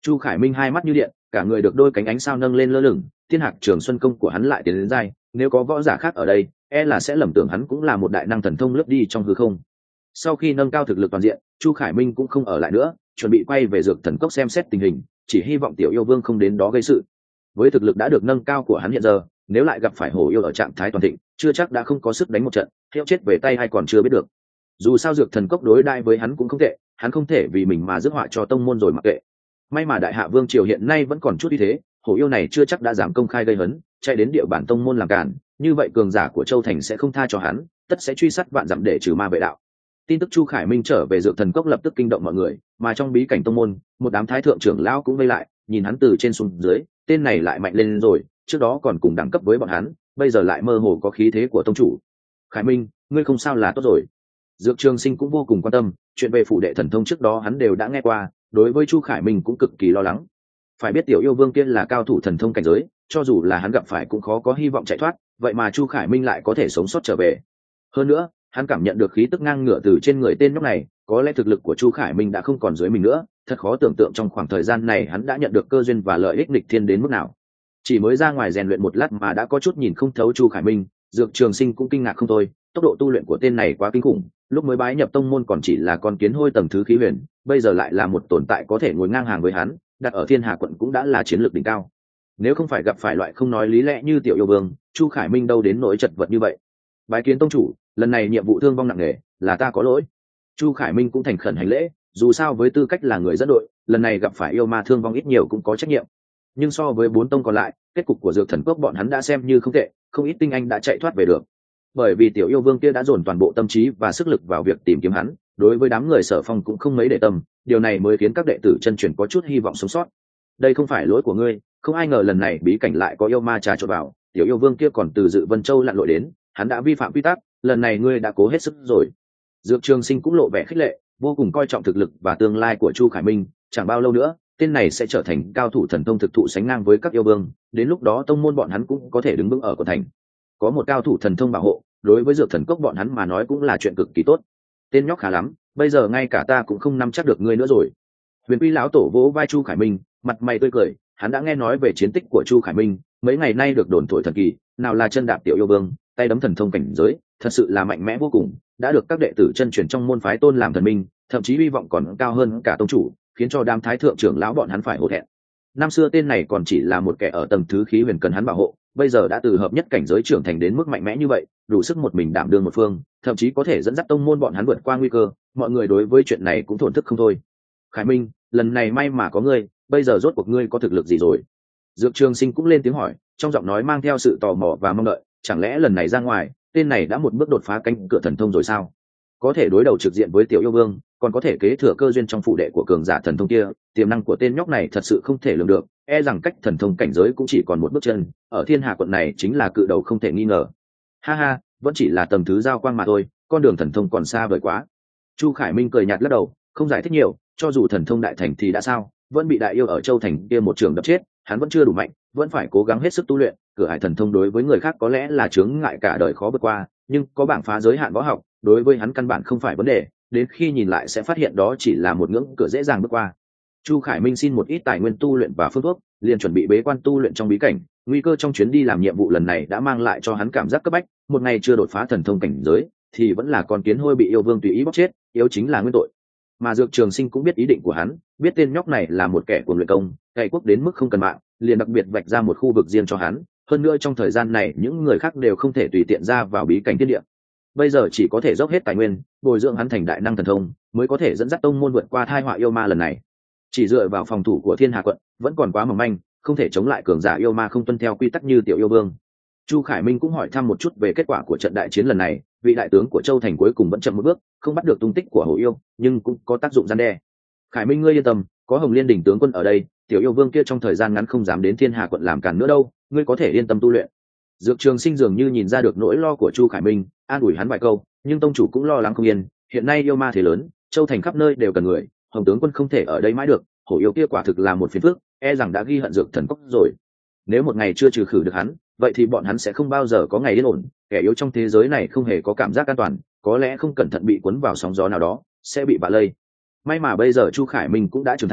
Chu Khải Minh hai mắt như điện, cả người được đôi cánh ánh sao nâng lên lơ lửng, thiên hạc trường xuân công của hắn lại tiến đến dai, nếu có võ giả khác ở đây e là sẽ lầm tưởng hắn cũng là một đại năng thần thông lướt đi trong hư không. Sau khi nâng cao thực lực toàn diện, Chu Khải Minh cũng không ở lại nữa, chuẩn bị quay về dược thần cốc xem xét tình hình, chỉ hy vọng tiểu yêu vương không đến đó gây sự. Với thực lực đã được nâng cao của hắn hiện giờ, nếu lại gặp phải hổ yêu ở trạng thái toàn thịnh, chưa chắc đã không có sức đánh một trận, theo chết về tay hay còn chưa biết được. Dù sao dược thần cốc đối đãi với hắn cũng không tệ, hắn không thể vì mình mà rước họa cho tông môn rồi mặc kệ. May mà đại hạ vương triều hiện nay vẫn còn chút như thế, hổ yêu này chưa chắc đã dám công khai gây hấn, chạy đến địa bản tông môn làm cản, như vậy cường giả của châu thành sẽ không tha cho hắn, tất sẽ truy sát vạn dặm để trừ ma vệ đạo. Tin tức Chu Khải Minh trở về dược thần cốc lập tức kinh động mọi người, mà trong bí cảnh tông môn, một đám thái thượng trưởng lão cũng vây lại, nhìn hắn từ trên xuống dưới, tên này lại mạnh lên rồi, trước đó còn cùng đẳng cấp với bọn hắn, bây giờ lại mơ hồ có khí thế của tông chủ. Khải Minh, ngươi không sao là tốt rồi. Dược Trường Sinh cũng vô cùng quan tâm, chuyện về phủ đệ thần thông trước đó hắn đều đã nghe qua, đối với Chu Khải Minh cũng cực kỳ lo lắng. Phải biết tiểu yêu vương kia là cao thủ thần thông cảnh giới, cho dù là hắn gặp phải cũng khó có hy vọng chạy thoát, vậy mà Chu Khải Minh lại có thể sống sót trở về. Hơn nữa, hắn cảm nhận được khí tức ngang ngửa từ trên người tên nhóc này, có lẽ thực lực của Chu Khải Minh đã không còn dưới mình nữa, thật khó tưởng tượng trong khoảng thời gian này hắn đã nhận được cơ duyên và lợi ích nghịch thiên đến mức nào. Chỉ mới ra ngoài rèn luyện một lát mà đã có chút nhìn không thấu Chu Khải Minh, Dược Trường Sinh cũng kinh ngạc không thôi, tốc độ tu luyện của tên này quá kinh khủng, lúc mới bái nhập tông môn còn chỉ là con kiến hôi tầng thứ khí huyền, bây giờ lại là một tồn tại có thể ngồi ngang hàng với hắn, đặt ở Thiên Hà quận cũng đã là chiến lược đỉnh cao. Nếu không phải gặp phải loại không nói lý lẽ như tiểu yêu vương, Chu Khải Minh đâu đến nỗi chật vật như vậy. Bái kiến tông chủ, lần này nhiệm vụ thương vong nặng nề, là ta có lỗi. Chu Khải Minh cũng thành khẩn hành lễ, dù sao với tư cách là người dẫn đội, lần này gặp phải yêu ma thương vong ít nhiều cũng có trách nhiệm. Nhưng so với bốn tông còn lại, kết cục của dược thần cốc bọn hắn đã xem như không tệ, không ít tinh anh đã chạy thoát về được. Bởi vì tiểu yêu vương kia đã dồn toàn bộ tâm trí và sức lực vào việc tìm kiếm hắn, đối với đám người Sở Phong cũng không mấy để tâm, điều này mới khiến các đệ tử chân truyền có chút hy vọng sống sót. Đây không phải lỗi của ngươi, không ai ngờ lần này bí cảnh lại có yêu ma trà trộn vào, tiểu yêu vương kia còn từ Dự Vân Châu lặn lội đến, hắn đã vi phạm quy tắc, lần này ngươi đã cố hết sức rồi. Dược Trường Sinh cũng lộ vẻ khích lệ, vô cùng coi trọng thực lực và tương lai của Chu Khải Minh, chẳng bao lâu nữa, tên này sẽ trở thành cao thủ thần thông thực thụ sánh ngang với các yêu vương, đến lúc đó tông môn bọn hắn cũng có thể đứng vững ở quận thành. Có một cao thủ thần thông bảo hộ, đối với dược thần cốc bọn hắn mà nói cũng là chuyện cực kỳ tốt. Tên nhóc khá lắm, bây giờ ngay cả ta cũng không nắm chắc được ngươi nữa rồi. Huyền Quy lão tổ vỗ vai Chu Khải Minh, mặt mày tươi cười, hắn đã nghe nói về chiến tích của Chu Khải Minh, mấy ngày nay được đồn thổi thần kỳ, nào là chân đạp tiểu yêu vương, tay đấm thần thông cảnh giới, thật sự là mạnh mẽ vô cùng, đã được các đệ tử chân truyền trong môn phái tôn làm thần minh, thậm chí hy vọng còn cao hơn cả tông chủ, khiến cho đám thái thượng trưởng lão bọn hắn phải hổ thẹn. Năm xưa tên này còn chỉ là một kẻ ở tầng thứ khí huyền cần hắn bảo hộ, bây giờ đã từ hợp nhất cảnh giới trưởng thành đến mức mạnh mẽ như vậy, đủ sức một mình đảm đương một phương, thậm chí có thể dẫn dắt tông môn bọn hắn vượt qua nguy cơ, mọi người đối với chuyện này cũng thổn thức không thôi. Khải Minh, lần này may mà có ngươi, bây giờ rốt cuộc ngươi có thực lực gì rồi? Dược Trường Sinh cũng lên tiếng hỏi, trong giọng nói mang theo sự tò mò và mong đợi, chẳng lẽ lần này ra ngoài, tên này đã một bước đột phá cánh cửa thần thông rồi sao? Có thể đối đầu trực diện với tiểu yêu vương, còn có thể kế thừa cơ duyên trong phụ đệ của cường giả thần thông kia, tiềm năng của tên nhóc này thật sự không thể lường được, e rằng cách thần thông cảnh giới cũng chỉ còn một bước chân, ở Thiên Hà quận này chính là cự đầu không thể nghi ngờ. Ha ha, vẫn chỉ là tầng thứ giao quang mà thôi, con đường thần thông còn xa vời quá. Chu Khải Minh cười nhạt lắc đầu, không giải thích nhiều, cho dù thần thông đại thành thì đã sao, vẫn bị đại yêu ở Châu Thành kia một trường đập chết, hắn vẫn chưa đủ mạnh, vẫn phải cố gắng hết sức tu luyện. Cửa hải thần thông đối với người khác có lẽ là chướng ngại cả đời khó vượt qua, nhưng có bảng phá giới hạn võ học, đối với hắn căn bản không phải vấn đề, đến khi nhìn lại sẽ phát hiện đó chỉ là một ngưỡng cửa dễ dàng bước qua. Chu Khải Minh xin một ít tài nguyên tu luyện và phương thuốc, liền chuẩn bị bế quan tu luyện trong bí cảnh, nguy cơ trong chuyến đi làm nhiệm vụ lần này đã mang lại cho hắn cảm giác cấp bách, một ngày chưa đột phá thần thông cảnh giới thì vẫn là con kiến hôi bị yêu vương tùy ý bóc chết, yếu chính là nguyên tội. Mà Dược Trường Sinh cũng biết ý định của hắn, biết tên nhóc này là một kẻ cuồng luyện công, cày quốc đến mức không cần mạng, liền đặc biệt vạch ra một khu vực riêng cho hắn, hơn nữa trong thời gian này những người khác đều không thể tùy tiện ra vào bí cảnh thiên địa. Bây giờ chỉ có thể dốc hết tài nguyên, bồi dưỡng hắn thành đại năng thần thông, mới có thể dẫn dắt tông môn vượt qua tai họa yêu ma lần này. Chỉ dựa vào phòng thủ của Thiên Hà quận, vẫn còn quá mỏng manh, không thể chống lại cường giả yêu ma không tuân theo quy tắc như tiểu yêu vương. Chu Khải Minh cũng hỏi thăm một chút về kết quả của trận đại chiến lần này, vị đại tướng của Châu Thành cuối cùng vẫn chậm một bước, không bắt được tung tích của Hổ yêu, nhưng cũng có tác dụng gian đe. Khải Minh ngươi yên tâm, có Hồng Liên đỉnh tướng quân ở đây, tiểu yêu vương kia trong thời gian ngắn không dám đến Thiên Hà quận làm cản nữa đâu, ngươi có thể yên tâm tu luyện. Dược Trường Sinh dường như nhìn ra được nỗi lo của Chu Khải Minh, an ủi hắn vài câu, nhưng tông chủ cũng lo lắng không yên, hiện nay yêu ma thế lớn, Châu Thành khắp nơi đều cần người, Hồng tướng quân không thể ở đây mãi được, Hổ yêu kia quả thực là một phiền phức, e rằng đã ghi hận Dược Thần Cốc rồi. Nếu một ngày chưa trừ khử được hắn, vậy thì bọn hắn sẽ không bao giờ có ngày yên ổn, kẻ yếu trong thế giới này không hề có cảm giác an toàn, có lẽ không cẩn thận bị cuốn vào sóng gió nào đó, sẽ bị bạ lây. May mà bây giờ Chu Khải Minh cũng đã trưởng thành,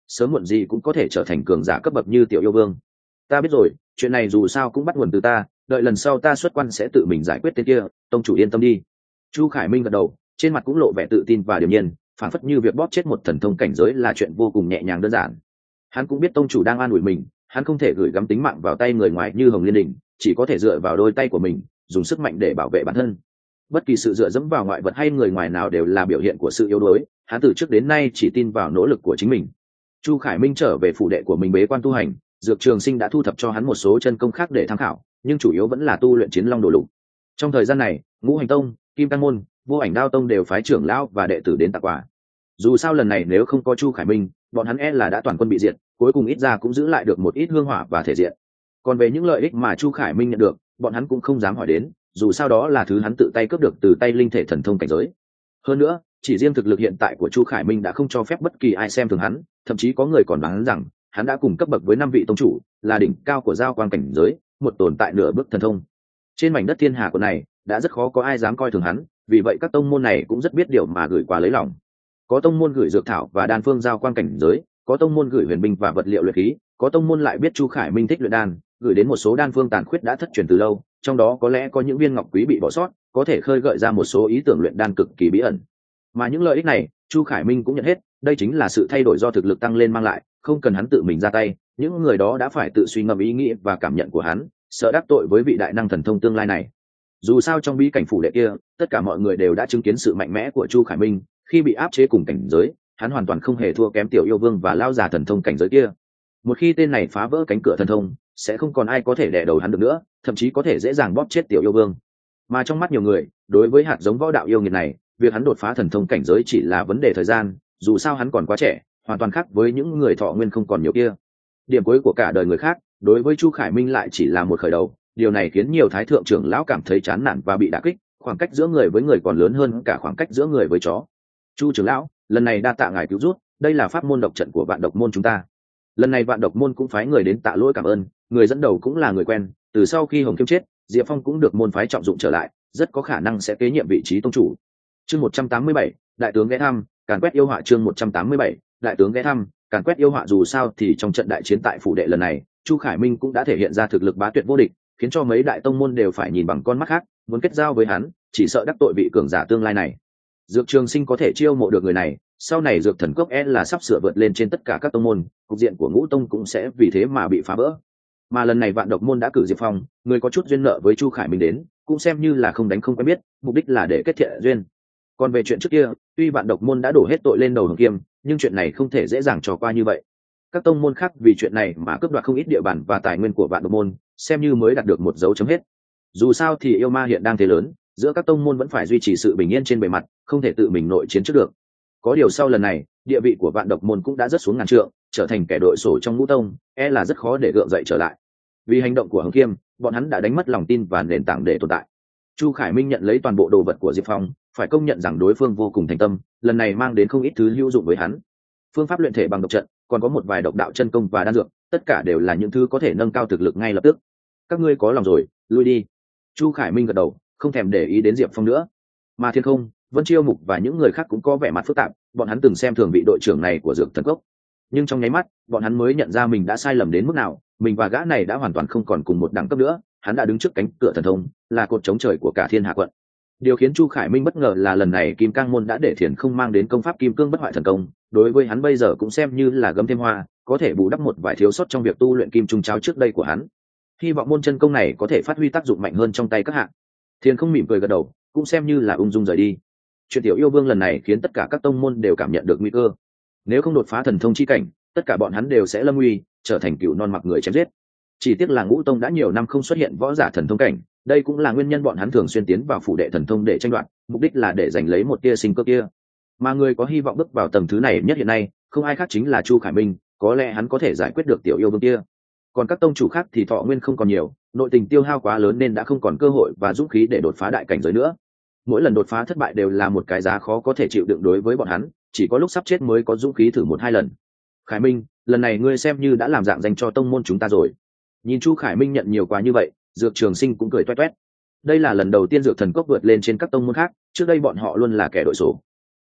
sớm muộn gì cũng có thể trở thành cường giả cấp bậc như tiểu yêu vương. Ta biết rồi, chuyện này dù sao cũng bắt nguồn từ ta, đợi lần sau ta xuất quan sẽ tự mình giải quyết tên kia, tông chủ yên tâm đi. Chu Khải Minh gật đầu, trên mặt cũng lộ vẻ tự tin và điềm nhiên, phản phất như việc bóp chết một thần thông cảnh giới là chuyện vô cùng nhẹ nhàng đơn giản. Hắn cũng biết tông chủ đang an ủi mình, hắn không thể gửi gắm tính mạng vào tay người ngoài như Hồng Liên Đình, chỉ có thể dựa vào đôi tay của mình, dùng sức mạnh để bảo vệ bản thân. Bất kỳ sự dựa dẫm vào ngoại vật hay người ngoài nào đều là biểu hiện của sự yếu đuối, hắn từ trước đến nay chỉ tin vào nỗ lực của chính mình. Chu Khải Minh trở về phủ đệ của mình bế quan tu hành, Dược Trường Sinh đã thu thập cho hắn một số chân công khác để tham khảo, nhưng chủ yếu vẫn là tu luyện Chiến Long Đồ Lục. Trong thời gian này, Ngũ Hành Tông, Kim Cang Môn, Vô Ảnh Đao Tông đều phái trưởng lão và đệ tử đến tặng quà. Dù sao lần này nếu không có Chu Khải Minh, bọn hắn e là đã toàn quân bị diệt, cuối cùng ít ra cũng giữ lại được một ít hương hỏa và thể diện. Còn về những lợi ích mà Chu Khải Minh nhận được, bọn hắn cũng không dám hỏi đến, dù sao đó là thứ hắn tự tay cướp được từ tay linh thể thần thông cảnh giới. Hơn nữa, chỉ riêng thực lực hiện tại của Chu Khải Minh đã không cho phép bất kỳ ai xem thường hắn, thậm chí có người còn đoán rằng hắn đã cùng cấp bậc với năm vị tông chủ, là đỉnh cao của giao quang cảnh giới, một tồn tại nửa bước thần thông. Trên mảnh đất thiên hà của này, đã rất khó có ai dám coi thường hắn, vì vậy các tông môn này cũng rất biết điều mà gửi quà lấy lòng. Có tông môn gửi dược thảo và đan phương giao quang cảnh giới, có tông môn gửi huyền binh và vật liệu luyện khí, có tông môn lại biết Chu Khải Minh thích luyện đan, gửi đến một số đan phương tàn khuyết đã thất truyền từ lâu, trong đó có lẽ có những viên ngọc quý bị bỏ sót, có thể khơi gợi ra một số ý tưởng luyện đan cực kỳ bí ẩn. Mà những lợi ích này, Chu Khải Minh cũng nhận hết, đây chính là sự thay đổi do thực lực tăng lên mang lại, không cần hắn tự mình ra tay, những người đó đã phải tự suy ngẫm ý nghĩ và cảm nhận của hắn, sợ đắc tội với vị đại năng thần thông tương lai này. Dù sao trong bí cảnh phủ đệ kia, tất cả mọi người đều đã chứng kiến sự mạnh mẽ của Chu Khải Minh, khi bị áp chế cùng cảnh giới, hắn hoàn toàn không hề thua kém tiểu yêu vương và lão già thần thông cảnh giới kia. Một khi tên này phá vỡ cánh cửa thần thông, sẽ không còn ai có thể đè đầu hắn được nữa, thậm chí có thể dễ dàng bóp chết tiểu yêu vương. Mà trong mắt nhiều người, đối với hạt giống võ đạo yêu nghiệt này, việc hắn đột phá thần thông cảnh giới chỉ là vấn đề thời gian, dù sao hắn còn quá trẻ, hoàn toàn khác với những người thọ nguyên không còn nhiều kia. Điểm cuối của cả đời người khác, đối với Chu Khải Minh lại chỉ là một khởi đầu, điều này khiến nhiều thái thượng trưởng lão cảm thấy chán nản và bị đả kích, khoảng cách giữa người với người còn lớn hơn cả khoảng cách giữa người với chó. Chu trưởng lão, lần này đa tạ ngài cứu giúp, đây là pháp môn độc trận của vạn độc môn chúng ta. Lần này vạn độc môn cũng phái người đến tạ lỗi cảm ơn, người dẫn đầu cũng là người quen, từ sau khi Hồng Kiếm chết, Diệp Phong cũng được môn phái trọng dụng trở lại, rất có khả năng sẽ kế nhiệm vị trí tông chủ. Chương một trăm tám mươi bảy, đại tướng ghé thăm, càn quét yêu họa. Chương một trăm tám mươi bảy, đại tướng ghé thăm, càn quét yêu họa. Dù sao thì trong trận đại chiến tại phủ đệ lần này, Chu Khải Minh cũng đã thể hiện ra thực lực bá tuyệt vô địch, khiến cho mấy đại tông môn đều phải nhìn bằng con mắt khác, muốn kết giao với hắn, chỉ sợ đắc tội vị cường giả tương lai này. Dược Trường Sinh có thể chiêu mộ được người này, sau này Dược Thần Cốc e là sắp sửa vượt lên trên tất cả các tông môn, cục diện của Ngũ Tông cũng sẽ vì thế mà bị phá vỡ. Mà lần này Vạn Độc môn đã cử Diệp Phong, người có chút duyên nợ với Chu Khải Minh đến, cũng xem như là không đánh không quen biết, mục đích là để kết thiện duyên. Còn về chuyện trước kia, tuy Vạn Độc môn đã đổ hết tội lên đầu Hồng Kiêm, nhưng chuyện này không thể dễ dàng trò qua như vậy. Các tông môn khác vì chuyện này mà cướp đoạt không ít địa bàn và tài nguyên của Vạn Độc môn, xem như mới đạt được một dấu chấm hết. Dù sao thì yêu ma hiện đang thế lớn, giữa các tông môn vẫn phải duy trì sự bình yên trên bề mặt, không thể tự mình nội chiến trước được. Có điều sau lần này, địa vị của Vạn Độc môn cũng đã rất xuống ngàn trượng, trở thành kẻ đội sổ trong Ngũ Tông, e là rất khó để gượng dậy trở lại. Vì hành động của Hồng Kiêm, bọn hắn đã đánh mất lòng tin và nền tảng để tồn tại. Chu Khải Minh nhận lấy toàn bộ đồ vật của Diệp Phong, phải công nhận rằng đối phương vô cùng thành tâm, lần này mang đến không ít thứ hữu dụng với hắn. Phương pháp luyện thể bằng độc trận, còn có một vài độc đạo chân công và đan dược, tất cả đều là những thứ có thể nâng cao thực lực ngay lập tức. Các ngươi có lòng rồi, lui đi. Chu Khải Minh gật đầu, không thèm để ý đến Diệp Phong nữa. Mà Thiên Không, Vân Chiêu Mục và những người khác cũng có vẻ mặt phức tạp, bọn hắn từng xem thường vị đội trưởng này của Dược Thần Cốc, nhưng trong nháy mắt, bọn hắn mới nhận ra mình đã sai lầm đến mức nào, mình và gã này đã hoàn toàn không còn cùng một đẳng cấp nữa, hắn đã đứng trước cánh cửa thần thông, là cột chống trời của cả Thiên Hà quận. Điều khiến Chu Khải Minh bất ngờ là lần này Kim Cang môn đã để Thiền Không mang đến công pháp Kim Cương Bất Hoại thần công, đối với hắn bây giờ cũng xem như là gấm thêm hoa, có thể bù đắp một vài thiếu sót trong việc tu luyện kim trung cháo trước đây của hắn. Hy vọng môn chân công này có thể phát huy tác dụng mạnh hơn trong tay các hạng. Thiền Không mỉm cười gật đầu, cũng xem như là ung dung rời đi. Chuyện tiểu yêu vương lần này khiến tất cả các tông môn đều cảm nhận được nguy cơ. Nếu không đột phá thần thông chi cảnh, tất cả bọn hắn đều sẽ lâm nguy, trở thành cựu non mặc người chém giết. Chỉ tiếc là Ngũ Tông đã nhiều năm không xuất hiện võ giả thần thông cảnh, đây cũng là nguyên nhân bọn hắn thường xuyên tiến vào phủ đệ thần thông để tranh đoạt, mục đích là để giành lấy một tia sinh cơ kia. Mà người có hy vọng bước vào tầng thứ này nhất hiện nay, không ai khác chính là Chu Khải Minh, có lẽ hắn có thể giải quyết được tiểu yêu vương kia. Còn các tông chủ khác thì thọ nguyên không còn nhiều, nội tình tiêu hao quá lớn nên đã không còn cơ hội và dũng khí để đột phá đại cảnh giới nữa. Mỗi lần đột phá thất bại đều là một cái giá khó có thể chịu đựng đối với bọn hắn, chỉ có lúc sắp chết mới có dũng khí thử một hai lần. Khải Minh, lần này ngươi xem như đã làm dạng danh cho tông môn chúng ta rồi. Nhìn Chu Khải Minh nhận nhiều quá như vậy, Dược Trường Sinh cũng cười toét toét. Đây là lần đầu tiên Dược Thần Cốc vượt lên trên các tông môn khác, trước đây bọn họ luôn là kẻ đội sổ.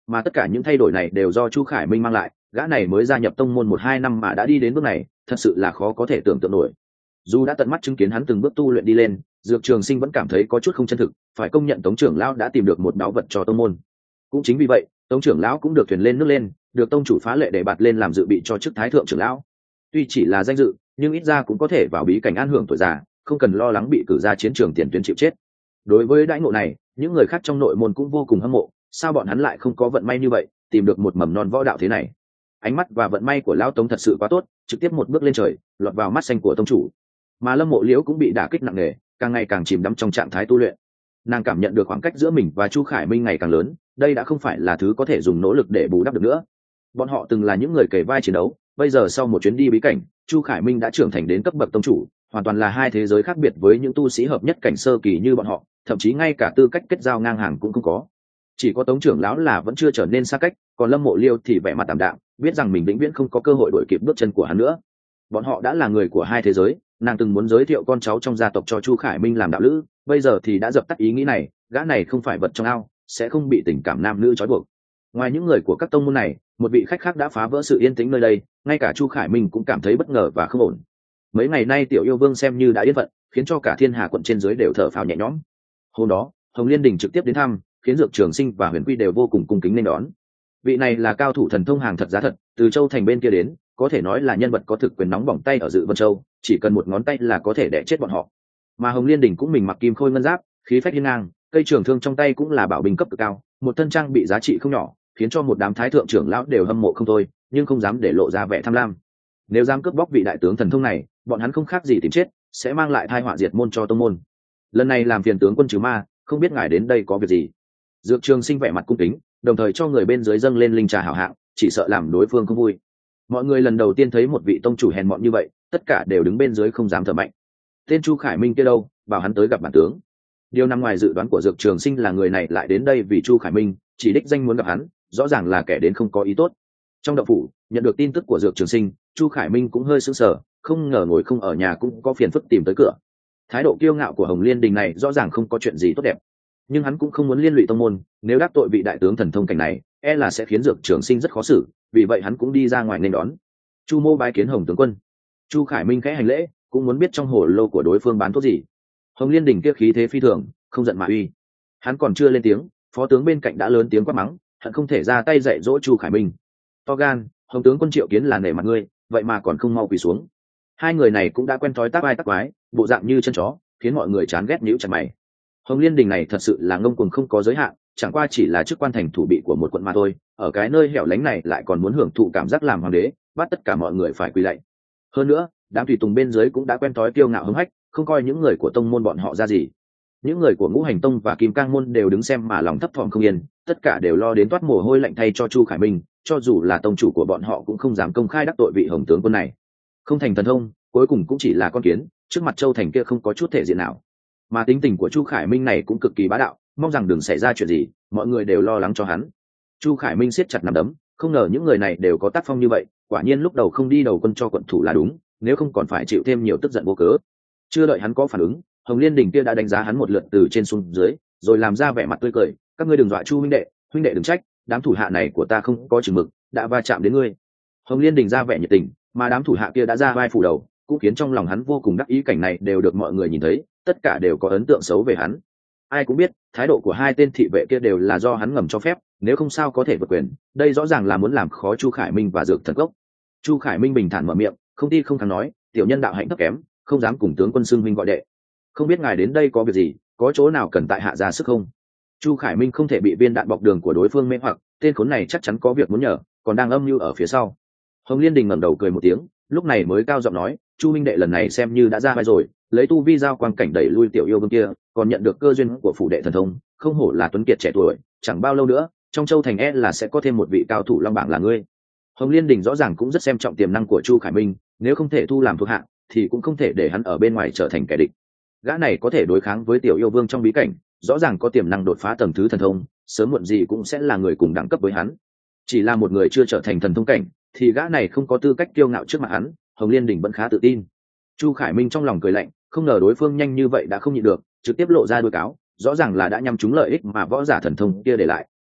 mà tất cả những thay đổi này đều do Chu Khải Minh mang lại. Gã này mới gia nhập tông môn một hai năm mà đã đi đến bước này, thật sự là khó có thể tưởng tượng nổi. Dù đã tận mắt chứng kiến hắn từng bước tu luyện đi lên, Dược Trường Sinh vẫn cảm thấy có chút không chân thực, phải công nhận Tống trưởng lão đã tìm được một báu vật cho tông môn. Cũng chính vì vậy, Tống trưởng lão cũng được thuyền lên nước lên, được tông chủ phá lệ để bạt lên làm dự bị cho chức thái thượng trưởng lão. Tuy chỉ là danh dự, nhưng ít ra cũng có thể vào bí cảnh an hưởng tuổi già, không cần lo lắng bị cử ra chiến trường tiền tuyến chịu chết. Đối với đãi ngộ này, những người khác trong nội môn cũng vô cùng hâm mộ, sao bọn hắn lại không có vận may như vậy, tìm được một mầm non võ đạo thế này. Ánh mắt và vận may của lão Tống thật sự quá tốt, trực tiếp một bước lên trời, lọt vào mắt xanh của tông chủ. Mà Lâm Mộ Liễu cũng bị đả kích nặng nề, càng ngày càng chìm đắm trong trạng thái tu luyện. Nàng cảm nhận được khoảng cách giữa mình và Chu Khải Minh ngày càng lớn, đây đã không phải là thứ có thể dùng nỗ lực để bù đắp được nữa. Bọn họ từng là những người kề vai chiến đấu, bây giờ sau một chuyến đi bí cảnh, Chu Khải Minh đã trưởng thành đến cấp bậc tông chủ, hoàn toàn là hai thế giới khác biệt với những tu sĩ hợp nhất cảnh sơ kỳ như bọn họ, thậm chí ngay cả tư cách kết giao ngang hàng cũng không có. Chỉ có Tống trưởng lão là vẫn chưa trở nên xa cách, còn Lâm Mộ Liêu thì vẻ mặt tạm đạm, biết rằng mình vĩnh viễn không có cơ hội đuổi kịp bước chân của hắn nữa. Bọn họ đã là người của hai thế giới, nàng từng muốn giới thiệu con cháu trong gia tộc cho Chu Khải Minh làm đạo lữ, bây giờ thì đã dập tắt ý nghĩ này, gã này không phải vật trong ao, sẽ không bị tình cảm nam nữ trói buộc. Ngoài những người của các tông môn này, một vị khách khác đã phá vỡ sự yên tĩnh nơi đây, ngay cả Chu Khải Minh cũng cảm thấy bất ngờ và không ổn. Mấy ngày nay Tiểu Yêu Vương xem như đã yên phận, khiến cho cả thiên hà quận trên dưới đều thở phào nhẹ nhõm. Hôm đó, Hồng Liên Đình trực tiếp đến thăm, khiến Dược Trường Sinh và Huyền Quy đều vô cùng cung kính nên đón. Vị này là cao thủ thần thông hàng thật giá thật, từ Châu Thành bên kia đến, có thể nói là nhân vật có thực quyền nóng bỏng tay ở Dự Vân Châu, chỉ cần một ngón tay là có thể đẻ chết bọn họ. Mà Hồng Liên Đình cũng mình mặc kim khôi ngân giáp, khí phách hiên ngang, cây trường thương trong tay cũng là bảo binh cấp cực cao, một thân trang bị giá trị không nhỏ, khiến cho một đám thái thượng trưởng lão đều hâm mộ không thôi, nhưng không dám để lộ ra vẻ tham lam. Nếu dám cướp bóc vị đại tướng thần thông này, bọn hắn không khác gì tìm chết, sẽ mang lại tai họa diệt môn cho tông môn. Lần này làm phiền tướng quân trừ ma, không biết ngài đến đây có việc gì? Dược Trường Sinh vẻ mặt cung kính, đồng thời cho người bên dưới dâng lên linh trà hảo hạng, chỉ sợ làm đối phương không vui. Mọi người lần đầu tiên thấy một vị tông chủ hèn mọn như vậy, tất cả đều đứng bên dưới không dám thở mạnh. Tên Chu Khải Minh kia đâu, bảo hắn tới gặp bản tướng. Điều nằm ngoài dự đoán của Dược Trường Sinh là người này lại đến đây vì Chu Khải Minh, chỉ đích danh muốn gặp hắn, rõ ràng là kẻ đến không có ý tốt. Trong động phủ, nhận được tin tức của Dược Trường Sinh, Chu Khải Minh cũng hơi sững sờ, không ngờ ngồi không ở nhà cũng có phiền phức tìm tới cửa. Thái độ kiêu ngạo của Hồng Liên Đình này rõ ràng không có chuyện gì tốt đẹp, nhưng hắn cũng không muốn liên lụy tông môn, nếu đắc tội vị đại tướng thần thông cảnh này, e là sẽ khiến Dược Trường Sinh rất khó xử, vì vậy hắn cũng đi ra ngoài nên đón. Chu Mô bái kiến Hồng tướng quân. Chu Khải Minh khẽ hành lễ, cũng muốn biết trong hồ lô của đối phương bán thuốc gì. Hồng Liên Đình kia khí thế phi thường, không giận mà uy. Hắn còn chưa lên tiếng, phó tướng bên cạnh đã lớn tiếng quát mắng, hận không thể ra tay dạy dỗ Chu Khải Minh. To gan, Hồng tướng quân triệu kiến là nể mặt ngươi, vậy mà còn không mau quỳ xuống. Hai người này cũng đã quen thói tác vai tác quái, bộ dạng như chân chó, khiến mọi người chán ghét nhíu chặt mày. Hồng Liên Đình này thật sự là ngông cuồng không có giới hạn, chẳng qua chỉ là chức quan thành thủ bị của một quận mà thôi, ở cái nơi hẻo lánh này lại còn muốn hưởng thụ cảm giác làm hoàng đế, bắt tất cả mọi người phải quỳ lạy. Hơn nữa, đám tùy tùng bên dưới cũng đã quen thói kiêu ngạo hứng hách, không coi những người của tông môn bọn họ ra gì. Những người của Ngũ Hành Tông và Kim Cang môn đều đứng xem mà lòng thấp thỏm không yên, tất cả đều lo đến toát mồ hôi lạnh thay cho Chu Khải Minh, cho dù là tông chủ của bọn họ cũng không dám công khai đắc tội vị Hồng tướng quân này. Không thành thần thông, cuối cùng cũng chỉ là con kiến, trước mặt Châu Thành kia không có chút thể diện nào. Mà tính tình của Chu Khải Minh này cũng cực kỳ bá đạo, mong rằng đừng xảy ra chuyện gì, mọi người đều lo lắng cho hắn. Chu Khải Minh siết chặt nắm đấm, không ngờ những người này đều có tác phong như vậy, quả nhiên lúc đầu không đi đầu quân cho quận thủ là đúng, nếu không còn phải chịu thêm nhiều tức giận vô cớ. Chưa đợi hắn có phản ứng, Hồng Liên Đình kia đã đánh giá hắn một lượt từ trên xuống dưới, rồi làm ra vẻ mặt tươi cười, các ngươi đừng dọa Chu huynh đệ, huynh đệ đừng trách, đám thủ hạ này của ta không có chừng mực, đã va chạm đến ngươi. Hồng Liên Đình ra vẻ nhiệt tình, mà đám thủ hạ kia đã ra vai phủ đầu, cũng khiến trong lòng hắn vô cùng đắc ý, cảnh này đều được mọi người nhìn thấy, tất cả đều có ấn tượng xấu về hắn. Ai cũng biết, thái độ của hai tên thị vệ kia đều là do hắn ngầm cho phép, nếu không sao có thể vượt quyền, đây rõ ràng là muốn làm khó Chu Khải Minh và Dược Thần Cốc. Chu Khải Minh bình thản mở miệng, không ti không thắng nói, tiểu nhân đạo hạnh thấp kém, không dám cùng tướng quân xưng huynh gọi đệ. Không biết ngài đến đây có việc gì, có chỗ nào cần tại hạ ra sức không? Chu Khải Minh không thể bị viên đạn bọc đường của đối phương mê hoặc, tên khốn này chắc chắn có việc muốn nhờ, còn đang âm mưu ở phía sau. Hồng Liên Đình ngẩng đầu cười một tiếng, lúc này mới cao giọng nói, Chu minh đệ lần này xem như đã ra vai rồi, lấy tu vi giao quang cảnh đẩy lui Tiểu Yêu Vương kia, còn nhận được cơ duyên của phủ đệ thần thông, không hổ là tuấn kiệt trẻ tuổi, chẳng bao lâu nữa, trong Châu Thành e là sẽ có thêm một vị cao thủ long bảng là ngươi. Hồng Liên Đình rõ ràng cũng rất xem trọng tiềm năng của Chu Khải Minh, nếu không thể thu làm thuộc hạ, thì cũng không thể để hắn ở bên ngoài trở thành kẻ địch. Gã này có thể đối kháng với Tiểu Yêu Vương trong bí cảnh, rõ ràng có tiềm năng đột phá tầng thứ thần thông, sớm muộn gì cũng sẽ là người cùng đẳng cấp với hắn. Chỉ là một người chưa trở thành thần thông cảnh, thì gã này không có tư cách kiêu ngạo trước mặt hắn. Hồng Liên Đình vẫn khá tự tin. Chu Khải Minh trong lòng cười lạnh, không ngờ đối phương nhanh như vậy đã không nhịn được, trực tiếp lộ ra đuôi cáo, rõ ràng là đã nhắm trúng lợi ích mà võ giả thần thông kia để lại,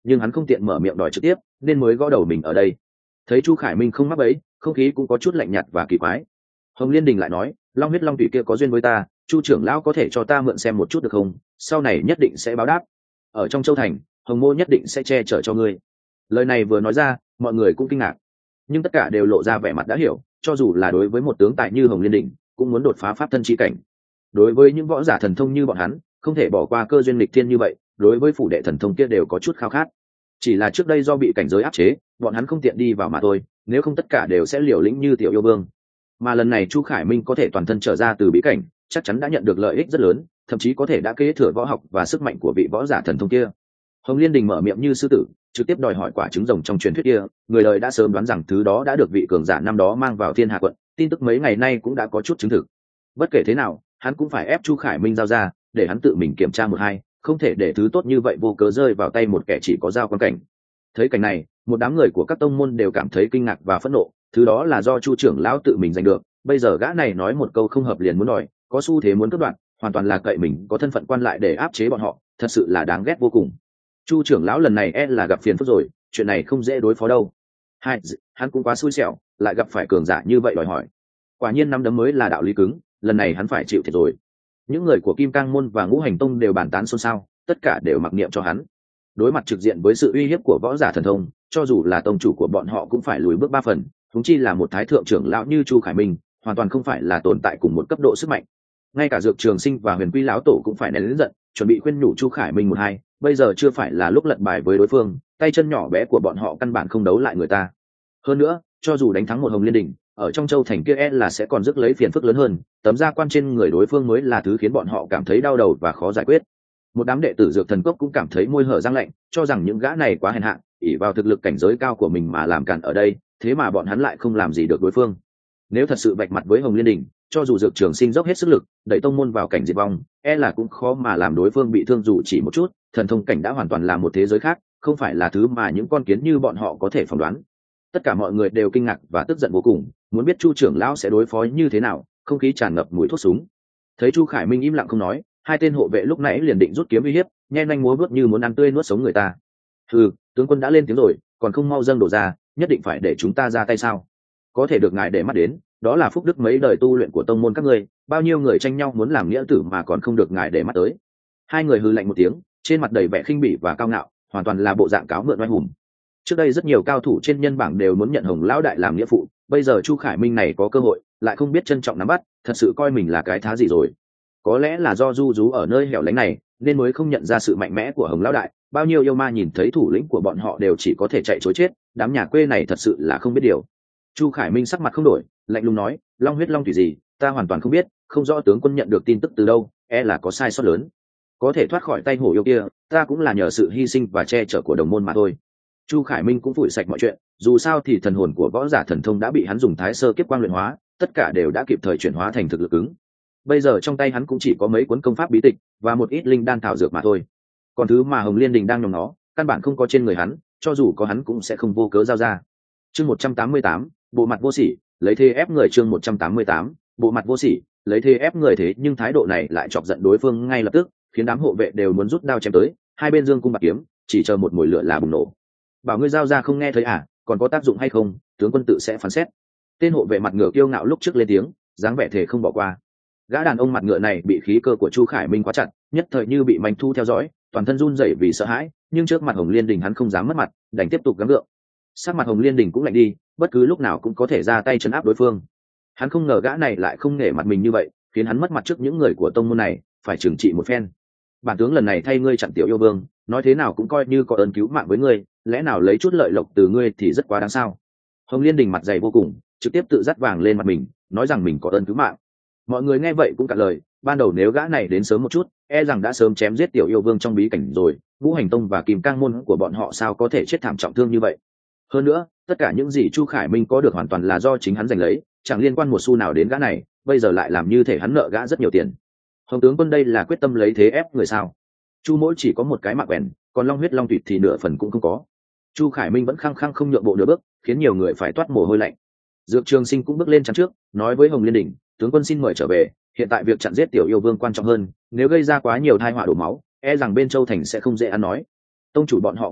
nhưng hắn không tiện mở miệng đòi trực tiếp nên mới gõ đầu mình ở đây. Thấy Chu Khải Minh không mắc bẫy, không khí cũng có chút lạnh nhạt và kỳ quái. Hồng Liên Đình lại nói, long huyết long tùy kia có duyên với ta, Chu trưởng lão có thể cho ta mượn xem một chút được không? Sau này nhất định sẽ báo đáp. Ở trong châu thành, Hồng Mô nhất định sẽ che chở cho ngươi. Lời này vừa nói ra, mọi người cũng kinh ngạc, nhưng tất cả đều lộ ra vẻ mặt đã hiểu, cho dù là đối với một tướng tài như Hồng Liên Đình, cũng muốn đột phá pháp thân chi cảnh. Đối với những võ giả thần thông như bọn hắn, không thể bỏ qua cơ duyên lịch thiên như vậy, đối với phủ đệ thần thông kia đều có chút khao khát. Chỉ là trước đây do bị cảnh giới áp chế, bọn hắn không tiện đi vào mà thôi, nếu không tất cả đều sẽ liều lĩnh như Tiểu Yêu Vương. Mà lần này Chu Khải Minh có thể toàn thân trở ra từ bí cảnh, chắc chắn đã nhận được lợi ích rất lớn, thậm chí có thể đã kế thừa võ học và sức mạnh của vị võ giả thần thông kia. Hồng Liên Đình mở miệng như sư tử, trực tiếp đòi hỏi quả trứng rồng trong truyền thuyết kia, người đời đã sớm đoán rằng thứ đó đã được vị cường giả năm đó mang vào Thiên Hà quận, tin tức mấy ngày nay cũng đã có chút chứng thực. Bất kể thế nào, hắn cũng phải ép Chu Khải Minh giao ra, để hắn tự mình kiểm tra một hai, không thể để thứ tốt như vậy vô cớ rơi vào tay một kẻ chỉ có giao quan cảnh. Thấy cảnh này, một đám người của các tông môn đều cảm thấy kinh ngạc và phẫn nộ, thứ đó là do Chu trưởng lão tự mình giành được, bây giờ gã này nói một câu không hợp liền muốn đòi, có xu thế muốn cướp đoạt, hoàn toàn là cậy mình có thân phận quan lại để áp chế bọn họ, thật sự là đáng ghét vô cùng. Chu trưởng lão lần này e là gặp phiền phức rồi, chuyện này không dễ đối phó đâu. Hai, hắn cũng quá xui xẻo, lại gặp phải cường giả như vậy đòi hỏi. Quả nhiên năm đấm mới là đạo lý cứng, lần này hắn phải chịu thiệt rồi. Những người của Kim Cang môn và Ngũ Hành tông đều bàn tán xôn xao, tất cả đều mặc niệm cho hắn. Đối mặt trực diện với sự uy hiếp của võ giả thần thông, cho dù là tông chủ của bọn họ cũng phải lùi bước ba phần, huống chi là một thái thượng trưởng lão như Chu Khải Minh, hoàn toàn không phải là tồn tại cùng một cấp độ sức mạnh. Ngay cả Dược Trường Sinh và Huyền Quy lão tổ cũng phải nén lớn giận, chuẩn bị khuyên nhủ Chu Khải Minh một hai, bây giờ chưa phải là lúc lật bài với đối phương, tay chân nhỏ bé của bọn họ căn bản không đấu lại người ta. Hơn nữa, cho dù đánh thắng một Hồng Liên Đình, ở trong châu thành kia e là sẽ còn rước lấy phiền phức lớn hơn, tấm gia quan trên người đối phương mới là thứ khiến bọn họ cảm thấy đau đầu và khó giải quyết. Một đám đệ tử Dược Thần Cốc cũng cảm thấy môi hở răng lạnh, cho rằng những gã này quá hèn hạ, ỷ vào thực lực cảnh giới cao của mình mà làm cản ở đây, thế mà bọn hắn lại không làm gì được đối phương. Nếu thật sự vạch mặt với Hồng Liên Đình, cho dù Dược Trường Sinh dốc hết sức lực đẩy tông môn vào cảnh diệt vong, e là cũng khó mà làm đối phương bị thương dù chỉ một chút. Thần thông cảnh đã hoàn toàn là một thế giới khác, không phải là thứ mà những con kiến như bọn họ có thể phỏng đoán. Tất cả mọi người đều kinh ngạc và tức giận vô cùng, muốn biết Chu trưởng lão sẽ đối phó như thế nào. Không khí tràn ngập mùi thuốc súng. Thấy Chu Khải Minh im lặng không nói, hai tên hộ vệ lúc nãy liền định rút kiếm uy hiếp, nhen nhanh múa bước như muốn ăn tươi nuốt sống người ta. Ừ, tướng quân đã lên tiếng rồi, còn không mau dâng đổ ra, nhất định phải để chúng ta ra tay sao? Có thể được ngài để mắt đến, đó là phúc đức mấy đời tu luyện của tông môn các ngươi, bao nhiêu người tranh nhau muốn làm nghĩa tử mà còn không được ngài để mắt tới. Hai người hừ lạnh một tiếng, trên mặt đầy vẻ khinh bỉ và cao ngạo, hoàn toàn là bộ dạng cáo mượn oai hùng. Trước đây rất nhiều cao thủ trên nhân bảng đều muốn nhận Hồng lão đại làm nghĩa phụ, bây giờ Chu Khải Minh này có cơ hội, lại không biết trân trọng nắm bắt, thật sự coi mình là cái thá gì rồi. Có lẽ là do du rú ở nơi hẻo lánh này, nên mới không nhận ra sự mạnh mẽ của Hồng lão đại, bao nhiêu yêu ma nhìn thấy thủ lĩnh của bọn họ đều chỉ có thể chạy trối chết, đám nhà quê này thật sự là không biết điều. Chu Khải Minh sắc mặt không đổi, lạnh lùng nói, long huyết long thủy gì, ta hoàn toàn không biết, không rõ tướng quân nhận được tin tức từ đâu, e là có sai sót lớn. Có thể thoát khỏi tay hổ yêu kia, ta cũng là nhờ sự hy sinh và che chở của đồng môn mà thôi. Chu Khải Minh cũng phủi sạch mọi chuyện, dù sao thì thần hồn của võ giả thần thông đã bị hắn dùng thái sơ kiếp quang luyện hóa, tất cả đều đã kịp thời chuyển hóa thành thực lực ứng. Bây giờ trong tay hắn cũng chỉ có mấy cuốn công pháp bí tịch và một ít linh đan thảo dược mà thôi. Còn thứ mà Hồng Liên Đình đang nhòm nó, căn bản không có trên người hắn, cho dù có hắn cũng sẽ không vô cớ giao ra. Chương một trăm tám mươi tám, bộ mặt vô sỉ, lấy thế ép người. Chương một trăm tám mươi tám, bộ mặt vô sỉ, lấy thế ép người. Thế nhưng thái độ này lại chọc giận đối phương ngay lập tức, khiến đám hộ vệ đều muốn rút đao chém tới, hai bên dương cung bạc kiếm, chỉ chờ một mùi lửa là bùng nổ. Bảo ngươi giao ra không nghe thấy à, còn có tác dụng hay không, tướng quân tự sẽ phán xét. Tên hộ vệ mặt ngựa kiêu ngạo lúc trước lên tiếng, dáng vẻ thể không bỏ qua. Gã đàn ông mặt ngựa này bị khí cơ của Chu Khải Minh quá chặt, nhất thời như bị manh thu theo dõi, toàn thân run rẩy vì sợ hãi, nhưng trước mặt Hồng Liên Đình hắn không dám mất mặt, đành tiếp tục gắng gượng. Sắc mặt Hồng Liên Đình cũng lạnh đi, bất cứ lúc nào cũng có thể ra tay trấn áp đối phương. Hắn không ngờ gã này lại không nể mặt mình như vậy, khiến hắn mất mặt trước những người của tông môn này, phải trừng trị một phen. Bản tướng lần này thay ngươi chặn Tiểu Yêu Vương, nói thế nào cũng coi như có ơn cứu mạng với ngươi, lẽ nào lấy chút lợi lộc từ ngươi thì rất quá đáng sao? Hồng Liên Đình mặt dày vô cùng, trực tiếp tự dắt vàng lên mặt mình, nói rằng mình có ơn cứu mạng. Mọi người nghe vậy cũng cạn lời, ban đầu nếu gã này đến sớm một chút, e rằng đã sớm chém giết Tiểu Yêu Vương trong bí cảnh rồi, Ngũ Hành tông và Kim Cang môn của bọn họ sao có thể chết thảm trọng thương như vậy. Hơn nữa, tất cả những gì Chu Khải Minh có được hoàn toàn là do chính hắn giành lấy, chẳng liên quan một xu nào đến gã này, bây giờ lại làm như thể hắn nợ gã rất nhiều tiền. Hồng tướng quân đây là quyết tâm lấy thế ép người sao? Chu Mỗ chỉ có một cái mạng quèn, còn long huyết long tuyệt thì nửa phần cũng không có. Chu Khải Minh vẫn khăng khăng không nhượng bộ nửa bước, khiến nhiều người phải toát mồ hôi lạnh. Dược Trường Sinh cũng bước lên chắn trước, nói với Hồng Liên Đình, tướng quân xin mời trở về, hiện tại việc chặn giết Tiểu Yêu Vương quan trọng hơn, nếu gây ra quá nhiều tai họa đổ máu, e rằng bên Châu thành sẽ không dễ ăn nói. Tông chủ bọn họ cũng biết,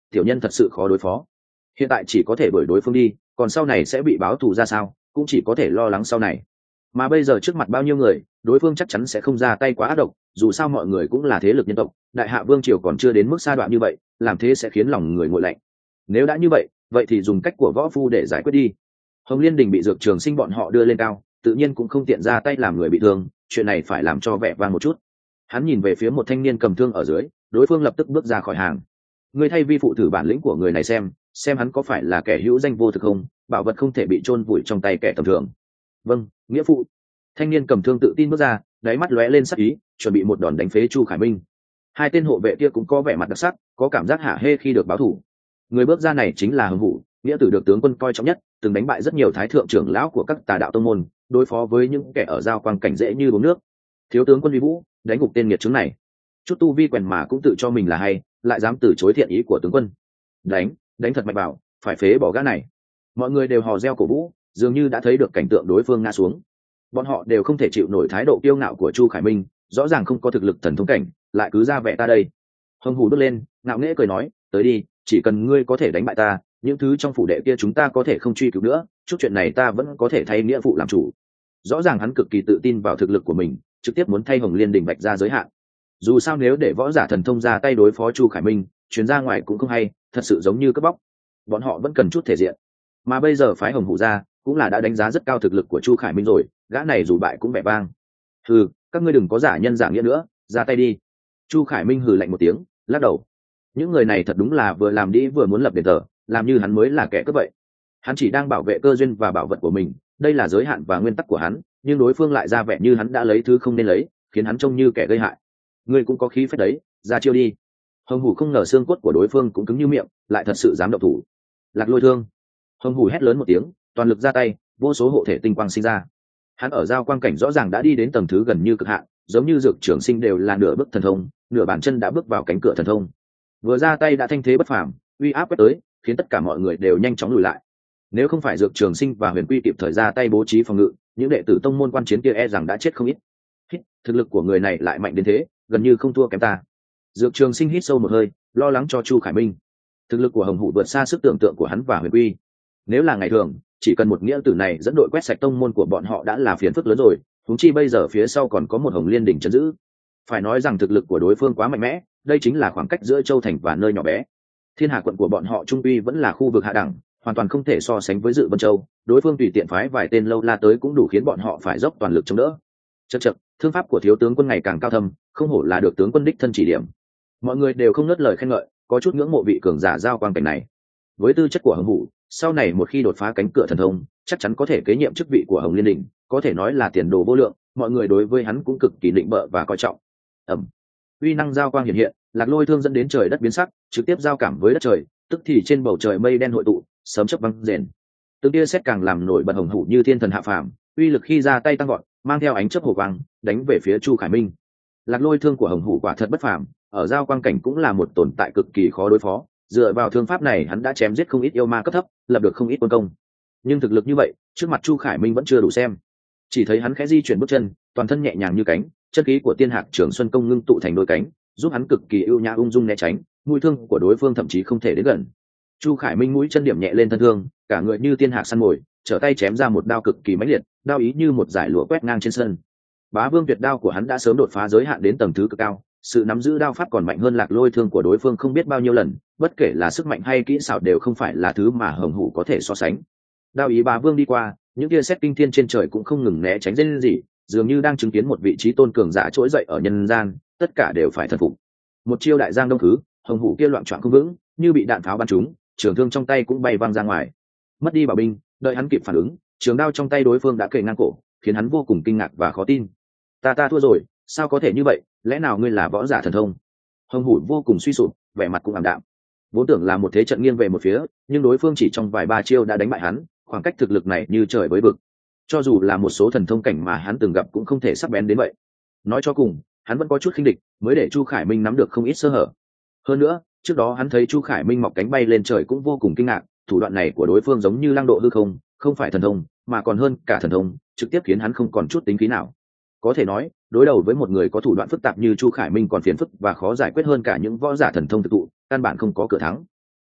tiểu nhân thật sự khó đối phó. Hiện tại chỉ có thể đuổi đối phương đi, còn sau này sẽ bị báo thù ra sao cũng chỉ có thể lo lắng sau này. Mà bây giờ trước mặt bao nhiêu người, đối phương chắc chắn sẽ không ra tay quá ác độc, dù sao mọi người cũng là thế lực nhân tộc, đại hạ vương triều còn chưa đến mức sa đoạn như vậy, làm thế sẽ khiến lòng người nguội lạnh. Nếu đã như vậy, vậy thì dùng cách của võ phu để giải quyết đi. Hồng Liên Đình bị Dược Trường Sinh bọn họ đưa lên cao, tự nhiên cũng không tiện ra tay làm người bị thương, chuyện này phải làm cho vẻ vang một chút. Hắn nhìn về phía một thanh niên cầm thương ở dưới, đối phương lập tức bước ra khỏi hàng. Ngươi thay vi phụ thử bản lĩnh của người này xem, xem hắn có phải là kẻ hữu danh vô thực không, bảo vật không thể bị chôn vùi trong tay kẻ tầm thường. Vâng, nghĩa phụ. Thanh niên cầm thương tự tin bước ra, đáy mắt lóe lên sắc ý, chuẩn bị một đòn đánh phế Chu Khải Minh. Hai tên hộ vệ kia cũng có vẻ mặt đặc sắc, có cảm giác hả hê khi được báo thù. Người bước ra này chính là Hồng Vũ, nghĩa tử được tướng quân coi trọng nhất, từng đánh bại rất nhiều thái thượng trưởng lão của các tà đạo tông môn, đối phó với những kẻ ở giao quang cảnh dễ như uống nước. Thiếu tướng quân Vi Vũ, đánh gục tên nghiệt chứng này. Chút tu vi quèn mà cũng tự cho mình là hay, lại dám từ chối thiện ý của tướng quân. Đánh, đánh thật mạnh bảo, phải phế bỏ gã này. Mọi người đều hò reo cổ vũ, dường như đã thấy được cảnh tượng đối phương ngã xuống. Bọn họ đều không thể chịu nổi thái độ kiêu ngạo của Chu Khải Minh, rõ ràng không có thực lực thần thông cảnh, lại cứ ra vẻ ta đây. Hồng Hủ bước lên, ngạo nghễ cười nói, tới đi, chỉ cần ngươi có thể đánh bại ta, những thứ trong phủ đệ kia chúng ta có thể không truy cứu nữa, chút chuyện này ta vẫn có thể thay nghĩa phụ làm chủ. Rõ ràng hắn cực kỳ tự tin vào thực lực của mình, trực tiếp muốn thay Hồng Liên Đình vạch ra giới hạn. Dù sao nếu để võ giả thần thông ra tay đối phó Chu Khải Minh, chuyến ra ngoài cũng không hay, thật sự giống như cướp bóc. Bọn họ vẫn cần chút thể diện, mà bây giờ phái Hồng Hủ ra cũng là đã đánh giá rất cao thực lực của Chu Khải Minh rồi, gã này dù bại cũng vẻ vang. Hừ, các ngươi đừng có giả nhân giả nghĩa nữa, ra tay đi. Chu Khải Minh hừ lạnh một tiếng, lắc đầu. Những người này thật đúng là vừa làm đi vừa muốn lập đền thờ, làm như hắn mới là kẻ cướp vậy. Hắn chỉ đang bảo vệ cơ duyên và bảo vật của mình, đây là giới hạn và nguyên tắc của hắn, nhưng đối phương lại ra vẻ như hắn đã lấy thứ không nên lấy, khiến hắn trông như kẻ gây hại. Ngươi cũng có khí phách đấy, ra chiêu đi. Hồng Hủ không ngờ xương cốt của đối phương cũng cứng như miệng, lại thật sự dám động thủ. Lạc Lôi Thương. Hồng Hủ hét lớn một tiếng, toàn lực ra tay, vô số hộ thể tinh quang sinh ra. Hắn ở giao quang cảnh rõ ràng đã đi đến tầng thứ gần như cực hạn, giống như Dược Trường Sinh đều là nửa bước thần thông, nửa bàn chân đã bước vào cánh cửa thần thông. Vừa ra tay đã thanh thế bất phàm, uy áp quét tới, khiến tất cả mọi người đều nhanh chóng lùi lại. Nếu không phải Dược Trường Sinh và Huyền Quy kịp thời ra tay bố trí phòng ngự, những đệ tử tông môn quan chiến kia e rằng đã chết không ít. Hít, thực lực của người này lại mạnh đến thế, gần như không thua kém ta. Dược Trường Sinh hít sâu một hơi, lo lắng cho Chu Khải Minh. Thực lực của Hồng Hủ vượt xa sức tưởng tượng của hắn và Huyền Quy. Nếu là ngày thường, chỉ cần một nghĩa tử này dẫn đội quét sạch tông môn của bọn họ đã là phiền phức lớn rồi, huống chi bây giờ phía sau còn có một Hồng Liên Đỉnh trấn giữ. Phải nói rằng thực lực của đối phương quá mạnh mẽ, đây chính là khoảng cách giữa châu thành và nơi nhỏ bé. Thiên Hà quận của bọn họ trung quy vẫn là khu vực hạ đẳng, hoàn toàn không thể so sánh với Dự Vân Châu, đối phương tùy tiện phái vài tên lâu la tới cũng đủ khiến bọn họ phải dốc toàn lực chống đỡ. Chậc chậc, thương pháp của thiếu tướng quân ngày càng cao thâm, không hổ là được tướng quân đích thân chỉ điểm. Mọi người đều không ngớt lời khen ngợi, có chút ngưỡng mộ vị cường giả giao quang cảnh này. Với tư chất của Hồng Hủ, sau này một khi đột phá cánh cửa thần thông, chắc chắn có thể kế nhiệm chức vị của Hồng Liên Đỉnh, có thể nói là tiền đồ vô lượng, mọi người đối với hắn cũng cực kỳ định bợ và coi trọng. Ẩm, uy năng giao quang hiện hiện, Lạc Lôi Thương dẫn đến trời đất biến sắc, trực tiếp giao cảm với đất trời, tức thì trên bầu trời mây đen hội tụ, sấm chớp vang rền. Từng tia sét càng làm nổi bật Hồng Hủ như thiên thần hạ phàm, uy lực khi ra tay tăng vọt, mang theo ánh chớp hồ quang, đánh về phía Chu Khải Minh. Lạc Lôi Thương của Hồng Hủ quả thật bất phàm, ở giao quang cảnh cũng là một tồn tại cực kỳ khó đối phó, dựa vào thương pháp này hắn đã chém giết không ít yêu ma cấp thấp, lập được không ít quân công. Nhưng thực lực như vậy, trước mặt Chu Khải Minh vẫn chưa đủ xem. Chỉ thấy hắn khẽ di chuyển bước chân, toàn thân nhẹ nhàng như cánh, chân khí của Tiên Hạc Trường Xuân công ngưng tụ thành đôi cánh, giúp hắn cực kỳ ưu nhã ung dung né tránh, mũi thương của đối phương thậm chí không thể đến gần. Chu Khải Minh mũi chân điểm nhẹ lên thân thương, cả người như tiên hạc săn mồi, trở tay chém ra một đao cực kỳ mãnh liệt, đao ý như một dải lụa quét ngang trên sân. Bá Vương tuyệt đao của hắn đã sớm đột phá giới hạn đến tầng thứ cực cao, sự nắm giữ đao pháp còn mạnh hơn Lạc Lôi Thương của đối phương không biết bao nhiêu lần, bất kể là sức mạnh hay kỹ xảo đều không phải là thứ mà Hồng Hủ có thể so sánh. Đao ý Bá Vương đi qua, những tia sét kinh thiên trên trời cũng không ngừng né tránh lên gì, dường như đang chứng kiến một vị trí tôn cường giả trỗi dậy ở nhân gian, tất cả đều phải thần phục. Một chiêu đại giang đông thứ, Hồng Hủ kia loạn choạng không vững, như bị đạn pháo bắn trúng, trường thương trong tay cũng bay văng ra ngoài. Mất đi bảo binh, đợi hắn kịp phản ứng, trường đao trong tay đối phương đã kề ngang cổ, khiến hắn vô cùng kinh ngạc và khó tin. Ta ta thua rồi, sao có thể như vậy, lẽ nào ngươi là võ giả thần thông? Hồng Hủ vô cùng suy sụp, vẻ mặt cũng ảm đạm. Vốn tưởng là một thế trận nghiêng về một phía, nhưng đối phương chỉ trong vài ba chiêu đã đánh bại hắn, khoảng cách thực lực này như trời với vực. Cho dù là một số thần thông cảnh mà hắn từng gặp cũng không thể sắc bén đến vậy. Nói cho cùng, hắn vẫn có chút khinh địch, mới để Chu Khải Minh nắm được không ít sơ hở. Hơn nữa, trước đó hắn thấy Chu Khải Minh mọc cánh bay lên trời cũng vô cùng kinh ngạc, thủ đoạn này của đối phương giống như lang độ hư không, không phải thần thông, mà còn hơn cả thần thông, trực tiếp khiến hắn không còn chút tính khí nào. Có thể nói, đối đầu với một người có thủ đoạn phức tạp như Chu Khải Minh còn phiền phức và khó giải quyết hơn cả những võ giả thần thông thực tụ, căn bản không có cửa thắng.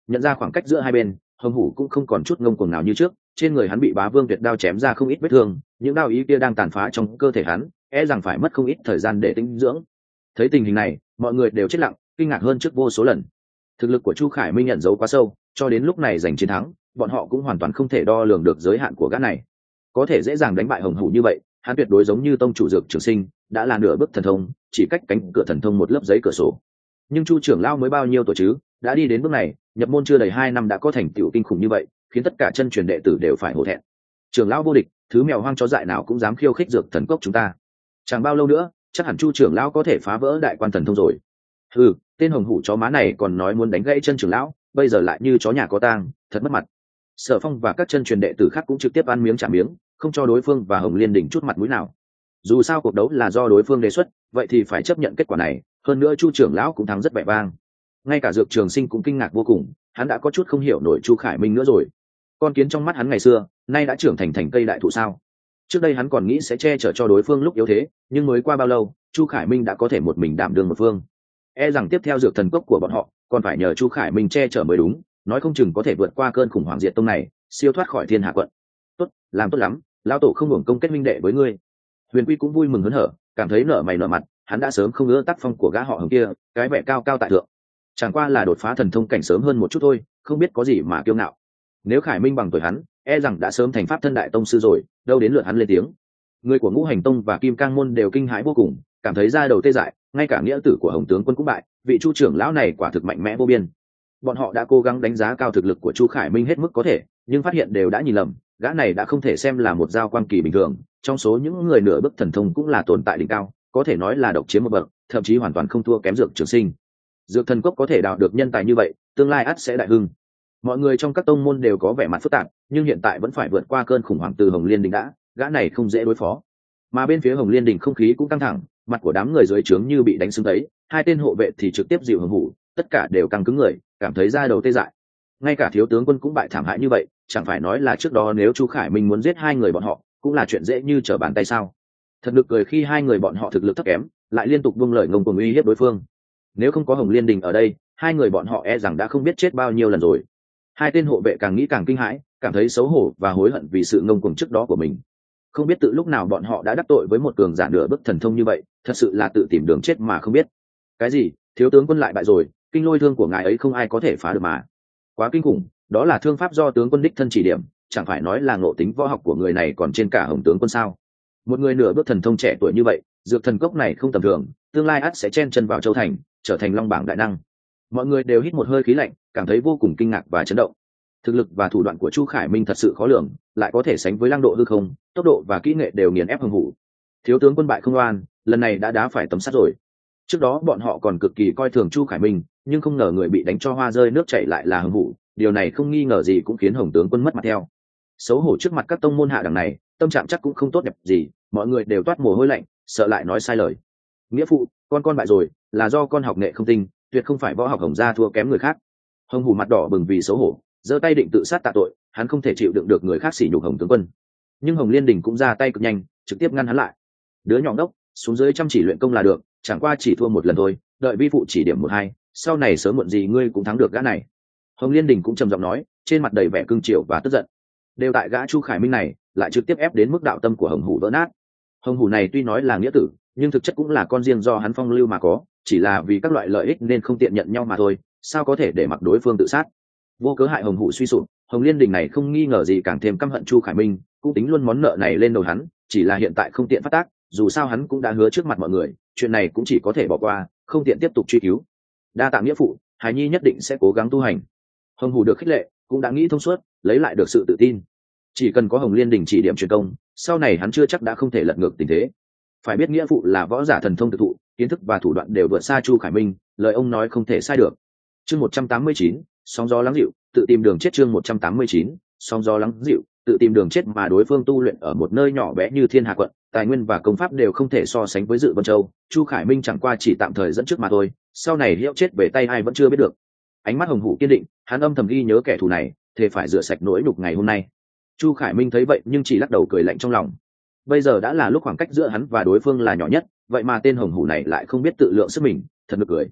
nhận ra khoảng cách giữa hai bên, hồng hủ cũng không còn chút ngông cuồng nào như trước, trên người hắn bị bá vương tuyệt đao chém ra không ít vết thương, những đao ý kia đang tàn phá trong cơ thể hắn, e rằng phải mất không ít thời gian để tĩnh dưỡng. Thấy tình hình này, mọi người đều chết lặng, kinh ngạc hơn trước vô số lần. Thực lực của Chu Khải Minh nhận dấu quá sâu, cho đến lúc này giành chiến thắng, bọn họ cũng hoàn toàn không thể đo lường được giới hạn của gã này. Có thể dễ dàng đánh bại hồng hủ như vậy, hắn tuyệt đối giống như tông chủ dược trường sinh, đã là nửa bước thần thông, chỉ cách cánh cửa thần thông một lớp giấy cửa sổ. Nhưng Chu trưởng lão mới bao nhiêu tuổi chứ, đã đi đến bước này, nhập môn chưa đầy hai năm đã có thành tựu kinh khủng như vậy, khiến tất cả chân truyền đệ tử đều phải hổ thẹn. Trưởng lão vô địch, thứ mèo hoang chó dại nào cũng dám khiêu khích dược thần cốc chúng ta. Chẳng bao lâu nữa, chắc hẳn Chu trưởng lão có thể phá vỡ đại quan thần thông rồi. Ừ, tên hồng hủ chó má này còn nói muốn đánh gãy chân trưởng lão, bây giờ lại như chó nhà có tang, thật mất mặt. Sở Phong và các chân truyền đệ tử khác cũng trực tiếp ăn miếng trả miếng, không cho đối phương và Hồng Liên Đỉnh chút mặt mũi nào. Dù sao cuộc đấu là do đối phương đề xuất, vậy thì phải chấp nhận kết quả này, hơn nữa Chu trưởng lão cũng thắng rất vẻ vang. Ngay cả Dược Trường Sinh cũng kinh ngạc vô cùng, hắn đã có chút không hiểu nổi Chu Khải Minh nữa rồi. Con kiến trong mắt hắn ngày xưa, nay đã trưởng thành thành cây đại thụ sao? Trước đây hắn còn nghĩ sẽ che chở cho đối phương lúc yếu thế, nhưng mới qua bao lâu, Chu Khải Minh đã có thể một mình đảm đương một phương. E rằng tiếp theo dược thần cốc của bọn họ, còn phải nhờ Chu Khải Minh che chở mới đúng, nói không chừng có thể vượt qua cơn khủng hoảng diệt tông này, siêu thoát khỏi Thiên Hạ quận. Tốt, làm tốt lắm, lão tổ không hưởng công kết minh đệ với ngươi. Huyền Quy cũng vui mừng hớn hở, cảm thấy nở mày nở mặt, hắn đã sớm không ưa tác phong của gã họ Hồng kia, cái vẻ cao cao tại thượng. Chẳng qua là đột phá thần thông cảnh sớm hơn một chút thôi, không biết có gì mà kiêu ngạo. Nếu Khải Minh bằng tuổi hắn, e rằng đã sớm thành pháp thân đại tông sư rồi, đâu đến lượt hắn lên tiếng. Người của Ngũ Hành Tông và Kim Cang môn đều kinh hãi vô cùng, cảm thấy da đầu tê dại, ngay cả nghĩa tử của Hồng tướng quân cũng bại, vị Chu trưởng lão này quả thực mạnh mẽ vô biên. Bọn họ đã cố gắng đánh giá cao thực lực của Chu Khải Minh hết mức có thể, nhưng phát hiện đều đã nhìn lầm, gã này đã không thể xem là một giao quan kỳ bình thường, trong số những người nửa bước thần thông cũng là tồn tại đỉnh cao, có thể nói là độc chiếm một bậc, thậm chí hoàn toàn không thua kém Dược Trường Sinh. Dược thần cốc có thể đào được nhân tài như vậy, tương lai ắt sẽ đại hưng. Mọi người trong các tông môn đều có vẻ mặt phức tạp, nhưng hiện tại vẫn phải vượt qua cơn khủng hoảng từ Hồng Liên Đình đã, gã này không dễ đối phó. Mà bên phía Hồng Liên Đình không khí cũng căng thẳng, mặt của đám người dưới trướng như bị đánh sưng tấy, hai tên hộ vệ thì trực tiếp dịu hưởng hủ, tất cả đều căng cứng người, cảm thấy da đầu tê dại. Ngay cả thiếu tướng quân cũng bại thảm hại như vậy, chẳng phải nói là trước đó nếu Chu Khải Minh muốn giết hai người bọn họ, cũng là chuyện dễ như trở bàn tay sao? Thật nực cười khi hai người bọn họ thực lực thấp kém, lại liên tục buông lời ngông cuồng uy hiếp đối phương. Nếu không có Hồng Liên Đình ở đây, hai người bọn họ e rằng đã không biết chết bao nhiêu lần rồi. Hai tên hộ vệ càng nghĩ càng kinh hãi, cảm thấy xấu hổ và hối hận vì sự ngông cuồng trước đó của mình. Không biết từ lúc nào bọn họ đã đắc tội với một cường giả nửa bước thần thông như vậy, thật sự là tự tìm đường chết mà không biết. Cái gì? Thiếu tướng quân lại bại rồi, kinh lôi thương của ngài ấy không ai có thể phá được mà. Quá kinh khủng, đó là thương pháp do tướng quân đích thân chỉ điểm, chẳng phải nói là ngộ tính võ học của người này còn trên cả Hồng tướng quân sao? Một người nửa bước thần thông trẻ tuổi như vậy, dược thần cốc này không tầm thường, tương lai ắt sẽ chen chân vào châu thành, trở thành long bảng đại năng. Mọi người đều hít một hơi khí lạnh, cảm thấy vô cùng kinh ngạc và chấn động. Thực lực và thủ đoạn của Chu Khải Minh thật sự khó lường, lại có thể sánh với Lăng Độ hư không, tốc độ và kỹ nghệ đều nghiền ép Hồng Hủ. Thiếu tướng quân bại không oan, lần này đã đá phải tấm sắt rồi. Trước đó bọn họ còn cực kỳ coi thường Chu Khải Minh, nhưng không ngờ người bị đánh cho hoa rơi nước chảy lại là Hồng Hủ, điều này không nghi ngờ gì cũng khiến Hồng tướng quân mất mặt theo. Xấu hổ trước mặt các tông môn hạ đẳng này, tâm trạng chắc cũng không tốt đẹp gì, mọi người đều toát mồ hôi lạnh, sợ lại nói sai lời. Nghĩa phụ, con con bại rồi, là do con học nghệ không tinh, tuyệt không phải võ học Hồng gia thua kém người khác. Hồng Hủ mặt đỏ bừng vì xấu hổ, giơ tay định tự sát tạ tội, hắn không thể chịu đựng được người khác sỉ nhục Hồng tướng quân. Nhưng Hồng Liên Đình cũng ra tay cực nhanh, trực tiếp ngăn hắn lại. Đứa nhỏ đốc, xuống dưới chăm chỉ luyện công là được, chẳng qua chỉ thua một lần thôi, đợi vi phụ chỉ điểm một hai, sau này sớm muộn gì ngươi cũng thắng được gã này. Hồng Liên Đình cũng trầm giọng nói, trên mặt đầy vẻ cương triều và tức giận. Đều tại gã Chu Khải Minh này, lại trực tiếp ép đến mức đạo tâm của Hồng Hủ vỡ nát. Hồng Hủ này tuy nói là nghĩa tử, nhưng thực chất cũng là con riêng do hắn phong lưu mà có, chỉ là vì các loại lợi ích nên không tiện nhận nhau mà thôi, sao có thể để mặc đối phương tự sát. Vô cớ hại Hồng Hủ suy sụp, Hồng Liên Đình này không nghi ngờ gì càng thêm căm hận Chu Khải Minh, cũng tính luôn món nợ này lên đầu hắn, chỉ là hiện tại không tiện phát tác, dù sao hắn cũng đã hứa trước mặt mọi người, chuyện này cũng chỉ có thể bỏ qua, không tiện tiếp tục truy cứu. Đa tạ nghĩa phụ, Hải Nhi nhất định sẽ cố gắng tu hành. Hồng Hủ được khích lệ, cũng đã nghĩ thông suốt, lấy lại được sự tự tin. Chỉ cần có Hồng Liên Đình chỉ điểm truyền công, sau này hắn chưa chắc đã không thể lật ngược tình thế. Phải biết nghĩa phụ là võ giả thần thông thực thụ, kiến thức và thủ đoạn đều vượt xa Chu Khải Minh, lời ông nói không thể sai được. Chương một trăm tám mươi chín, sóng gió lắng dịu, tự tìm đường chết. Chương một trăm tám mươi chín, sóng gió lắng dịu, tự tìm đường chết. Mà đối phương tu luyện ở một nơi nhỏ bé như Thiên Hà quận, tài nguyên và công pháp đều không thể so sánh với Dự Vân Châu, Chu Khải Minh chẳng qua chỉ tạm thời dẫn trước mà thôi, sau này hiệu chết về tay ai vẫn chưa biết được. Ánh mắt Hồng Hủ kiên định, hắn âm thầm ghi nhớ kẻ thù này, thề phải rửa sạch nỗi nhục ngày hôm nay. Chu Khải Minh thấy vậy nhưng chỉ lắc đầu cười lạnh trong lòng. Bây giờ đã là lúc khoảng cách giữa hắn và đối phương là nhỏ nhất, vậy mà tên Hồng Hủ này lại không biết tự lượng sức mình, thật nực cười.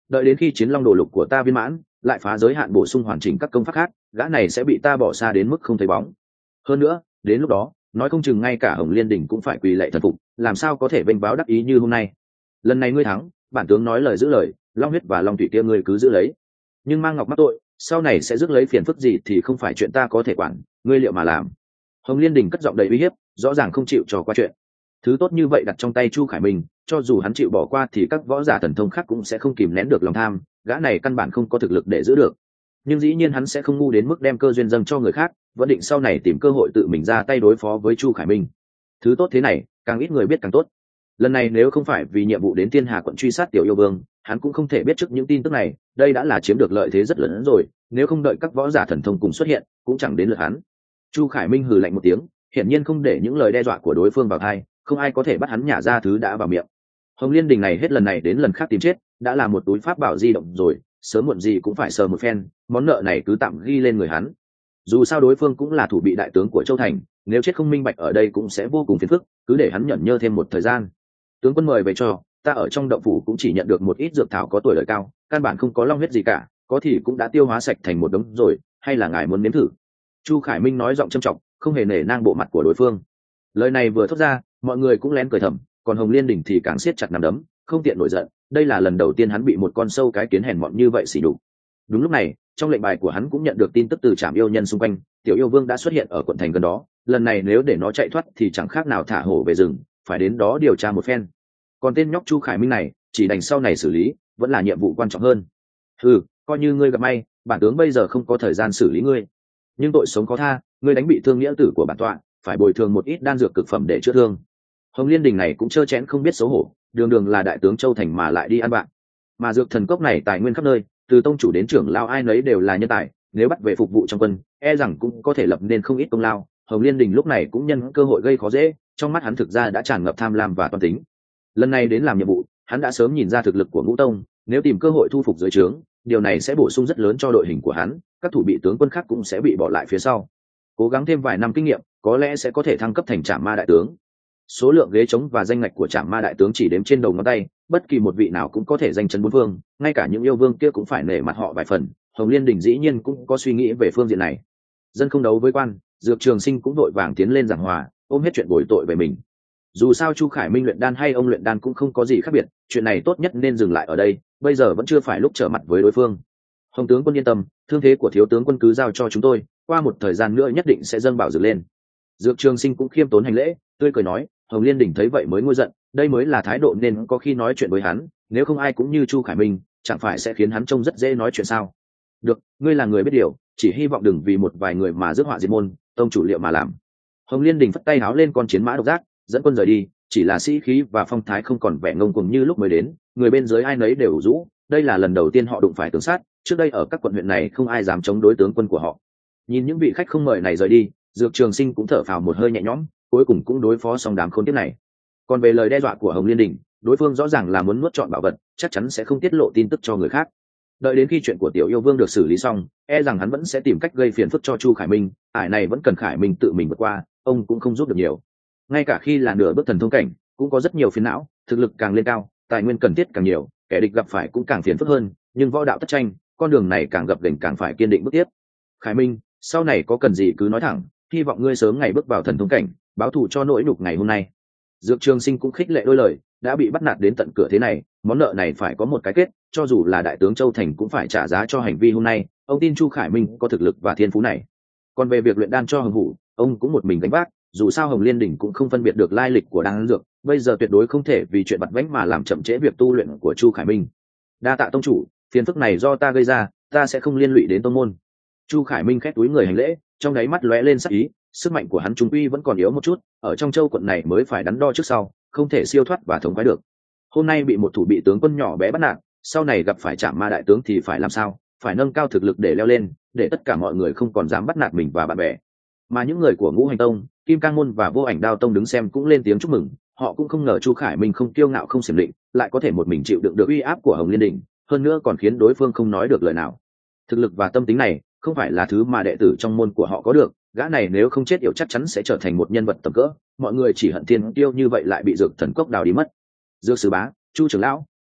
đợi đến khi chiến long đồ lục của ta viên mãn lại phá giới hạn bổ sung hoàn chỉnh các công pháp khác, gã này sẽ bị ta bỏ xa đến mức không thấy bóng. Hơn nữa đến lúc đó nói không chừng ngay cả Hồng Liên Đình cũng phải quỳ lạy thần phục, làm sao có thể vênh báo đắc ý như hôm nay. Lần này ngươi thắng, bản tướng nói lời giữ lời, long huyết và long thủy kia ngươi cứ giữ lấy, nhưng mang ngọc mắc tội sau này sẽ rước lấy phiền phức gì thì không phải chuyện ta có thể quản, ngươi liệu mà làm. Hồng Liên Đình cất giọng đầy uy hiếp, rõ ràng không chịu trò qua chuyện. Thứ tốt như vậy đặt trong tay Chu Khải Minh, cho dù hắn chịu bỏ qua thì các võ giả thần thông khác cũng sẽ không kìm nén được lòng tham, gã này căn bản không có thực lực để giữ được. Nhưng dĩ nhiên hắn sẽ không ngu đến mức đem cơ duyên dâng cho người khác, vẫn định sau này tìm cơ hội tự mình ra tay đối phó với Chu Khải Minh. Thứ tốt thế này càng ít người biết càng tốt. Lần này nếu không phải vì nhiệm vụ đến Thiên Hà quận truy sát Tiểu Yêu Vương, hắn cũng không thể biết trước những tin tức này, đây đã là chiếm được lợi thế rất lớn rồi, nếu không đợi các võ giả thần thông cùng xuất hiện cũng chẳng đến lượt hắn. Chu Khải Minh hừ lạnh một tiếng, hiển nhiên không để những lời đe dọa của đối phương vào tai, không ai có thể bắt hắn nhả ra thứ đã vào miệng. Hồng Liên Đình này hết lần này đến lần khác tìm chết, đã là một túi pháp bảo di động rồi, sớm muộn gì cũng phải sờ một phen, món nợ này cứ tạm ghi lên người hắn. Dù sao đối phương cũng là thủ bị đại tướng của Châu Thành, nếu chết không minh bạch ở đây cũng sẽ vô cùng phiền phức, cứ để hắn nhẫn nhơ thêm một thời gian. Tướng quân mời về cho, ta ở trong động phủ cũng chỉ nhận được một ít dược thảo có tuổi đời cao, căn bản không có long huyết gì cả, có thì cũng đã tiêu hóa sạch thành một đống rồi, hay là ngài muốn nếm thử? Chu Khải Minh nói giọng trầm trọng, không hề nể nang bộ mặt của đối phương. Lời này vừa thốt ra, mọi người cũng lén cười thầm, còn Hồng Liên Đình thì càng siết chặt nắm đấm, không tiện nổi giận, đây là lần đầu tiên hắn bị một con sâu cái kiến hèn mọn như vậy xỉ nhục. Đúng lúc này, trong lệnh bài của hắn cũng nhận được tin tức từ trạm yêu nhân xung quanh, Tiểu Yêu Vương đã xuất hiện ở quận thành gần đó, lần này nếu để nó chạy thoát thì chẳng khác nào thả hổ về rừng, phải đến đó điều tra một phen. Còn tên nhóc Chu Khải Minh này, chỉ đành sau này xử lý, vẫn là nhiệm vụ quan trọng hơn. Ừ, coi như ngươi gặp may, bản tướng bây giờ không có thời gian xử lý ngươi, nhưng tội sống có tha, ngươi đánh bị thương nghĩa tử của bản tọa, phải bồi thường một ít đan dược cực phẩm để chữa thương. Hồng Liên Đình này cũng trơ chẽn không biết xấu hổ, đường đường là đại tướng Châu Thành mà lại đi ăn bạn. Mà dược thần cốc này tài nguyên khắp nơi, từ tông chủ đến trưởng lao ai nấy đều là nhân tài, nếu bắt về phục vụ trong quân, e rằng cũng có thể lập nên không ít công lao. Hồng Liên Đình lúc này cũng nhân cơ hội gây khó dễ, trong mắt hắn thực ra đã tràn ngập tham lam và toan tính. Lần này đến làm nhiệm vụ, hắn đã sớm nhìn ra thực lực của Ngũ Tông, nếu tìm cơ hội thu phục dưới trướng, điều này sẽ bổ sung rất lớn cho đội hình của hắn, các thủ bị tướng quân khác cũng sẽ bị bỏ lại phía sau. Cố gắng thêm vài năm kinh nghiệm, có lẽ sẽ có thể thăng cấp thành Trảm Ma đại tướng. Số lượng ghế trống và danh ngạch của Trảm Ma đại tướng chỉ đếm trên đầu ngón tay, bất kỳ một vị nào cũng có thể danh chấn bốn phương, ngay cả những yêu vương kia cũng phải nể mặt họ vài phần. Hồng Liên Đình dĩ nhiên cũng có suy nghĩ về phương diện này. Dân không đấu với quan, Dược Trường Sinh cũng vội vàng tiến lên giảng hòa, ôm hết chuyện bồi tội về mình. Dù sao Chu Khải Minh luyện đan hay ông luyện đan cũng không có gì khác biệt, chuyện này tốt nhất nên dừng lại ở đây, bây giờ vẫn chưa phải lúc trở mặt với đối phương. Hồng tướng quân yên tâm, thương thế của thiếu tướng quân cứ giao cho chúng tôi, qua một thời gian nữa nhất định sẽ dâng bảo dược lên. Dược Trường Sinh cũng khiêm tốn hành lễ, tươi cười nói. Hồng Liên Đình thấy vậy mới nguôi giận, đây mới là thái độ nên có khi nói chuyện với hắn, nếu không ai cũng như Chu Khải Minh, chẳng phải sẽ khiến hắn trông rất dễ nói chuyện sao? Được, ngươi là người biết điều, chỉ hy vọng đừng vì một vài người mà rước họa diệt môn, tông chủ liệu mà làm. Hồng Liên Đình phất tay háo lên con chiến mã độc giác, dẫn quân rời đi, chỉ là sĩ khí và phong thái không còn vẻ ngông cuồng như lúc mới đến, người bên dưới ai nấy đều ủ rũ, đây là lần đầu tiên họ đụng phải tướng sát, trước đây ở các quận huyện này không ai dám chống đối tướng quân của họ. Nhìn những vị khách không mời này rời đi, Dược Trường Sinh cũng thở phào một hơi nhẹ nhõm, cuối cùng cũng đối phó xong đám khốn kiếp này. Còn về lời đe dọa của Hồng Liên Đình, đối phương rõ ràng là muốn nuốt trọn bảo vật, chắc chắn sẽ không tiết lộ tin tức cho người khác. Đợi đến khi chuyện của Tiểu Yêu Vương được xử lý xong, e rằng hắn vẫn sẽ tìm cách gây phiền phức cho Chu Khải Minh, ải này vẫn cần Khải Minh tự mình vượt qua, ông cũng không giúp được nhiều. Ngay cả khi là nửa bước thần thông cảnh, cũng có rất nhiều phiền não, thực lực càng lên cao, tài nguyên cần thiết càng nhiều, kẻ địch gặp phải cũng càng phiền phức hơn, nhưng võ đạo tất tranh, con đường này càng gập ghềnh càng phải kiên định bước tiếp. Khải Minh, sau này có cần gì cứ nói thẳng, hy vọng ngươi sớm ngày bước vào thần thông cảnh, báo thù cho nỗi nhục ngày hôm nay. Dược Trường Sinh cũng khích lệ đôi lời, đã bị bắt nạt đến tận cửa thế này, món nợ này phải có một cái kết, cho dù là đại tướng Châu Thành cũng phải trả giá cho hành vi hôm nay. Ông tin Chu Khải Minh có thực lực và thiên phú này. Còn về việc luyện đan cho Hồng Vũ, ông cũng một mình gánh vác, dù sao Hồng Liên Đình cũng không phân biệt được lai lịch của đan dược, bây giờ tuyệt đối không thể vì chuyện vặt vãnh mà làm chậm trễ việc tu luyện của Chu Khải Minh. Đa tạ tông chủ, phiền phức này do ta gây ra, ta sẽ không liên lụy đến tông môn. Chu Khải Minh khép túi người hành lễ, trong đáy mắt lóe lên sắc ý, sức mạnh của hắn trung quy vẫn còn yếu một chút, ở trong châu quận này mới phải đắn đo trước sau, không thể siêu thoát và thống khoái được. Hôm nay bị một thủ bị tướng quân nhỏ bé bắt nạt, sau này gặp phải Trảm Ma đại tướng thì phải làm sao? Phải nâng cao thực lực để leo lên, để tất cả mọi người không còn dám bắt nạt mình và bạn bè. Mà những người của Ngũ Hành Tông, Kim Cang Môn và Vô Ảnh Đao Tông đứng xem cũng lên tiếng chúc mừng, họ cũng không ngờ Chu Khải Minh không kiêu ngạo không xiểm định, lại có thể một mình chịu đựng được uy áp của Hồng Liên Đình, hơn nữa còn khiến đối phương không nói được lời nào. Thực lực và tâm tính này không phải là thứ mà đệ tử trong môn của họ có được, gã này nếu không chết yểu chắc chắn sẽ trở thành một nhân vật tầm cỡ, mọi người chỉ hận thiên tiêu như vậy lại bị Dược Thần Cốc đào đi mất. Dược Sư Bá, Chu trưởng lão,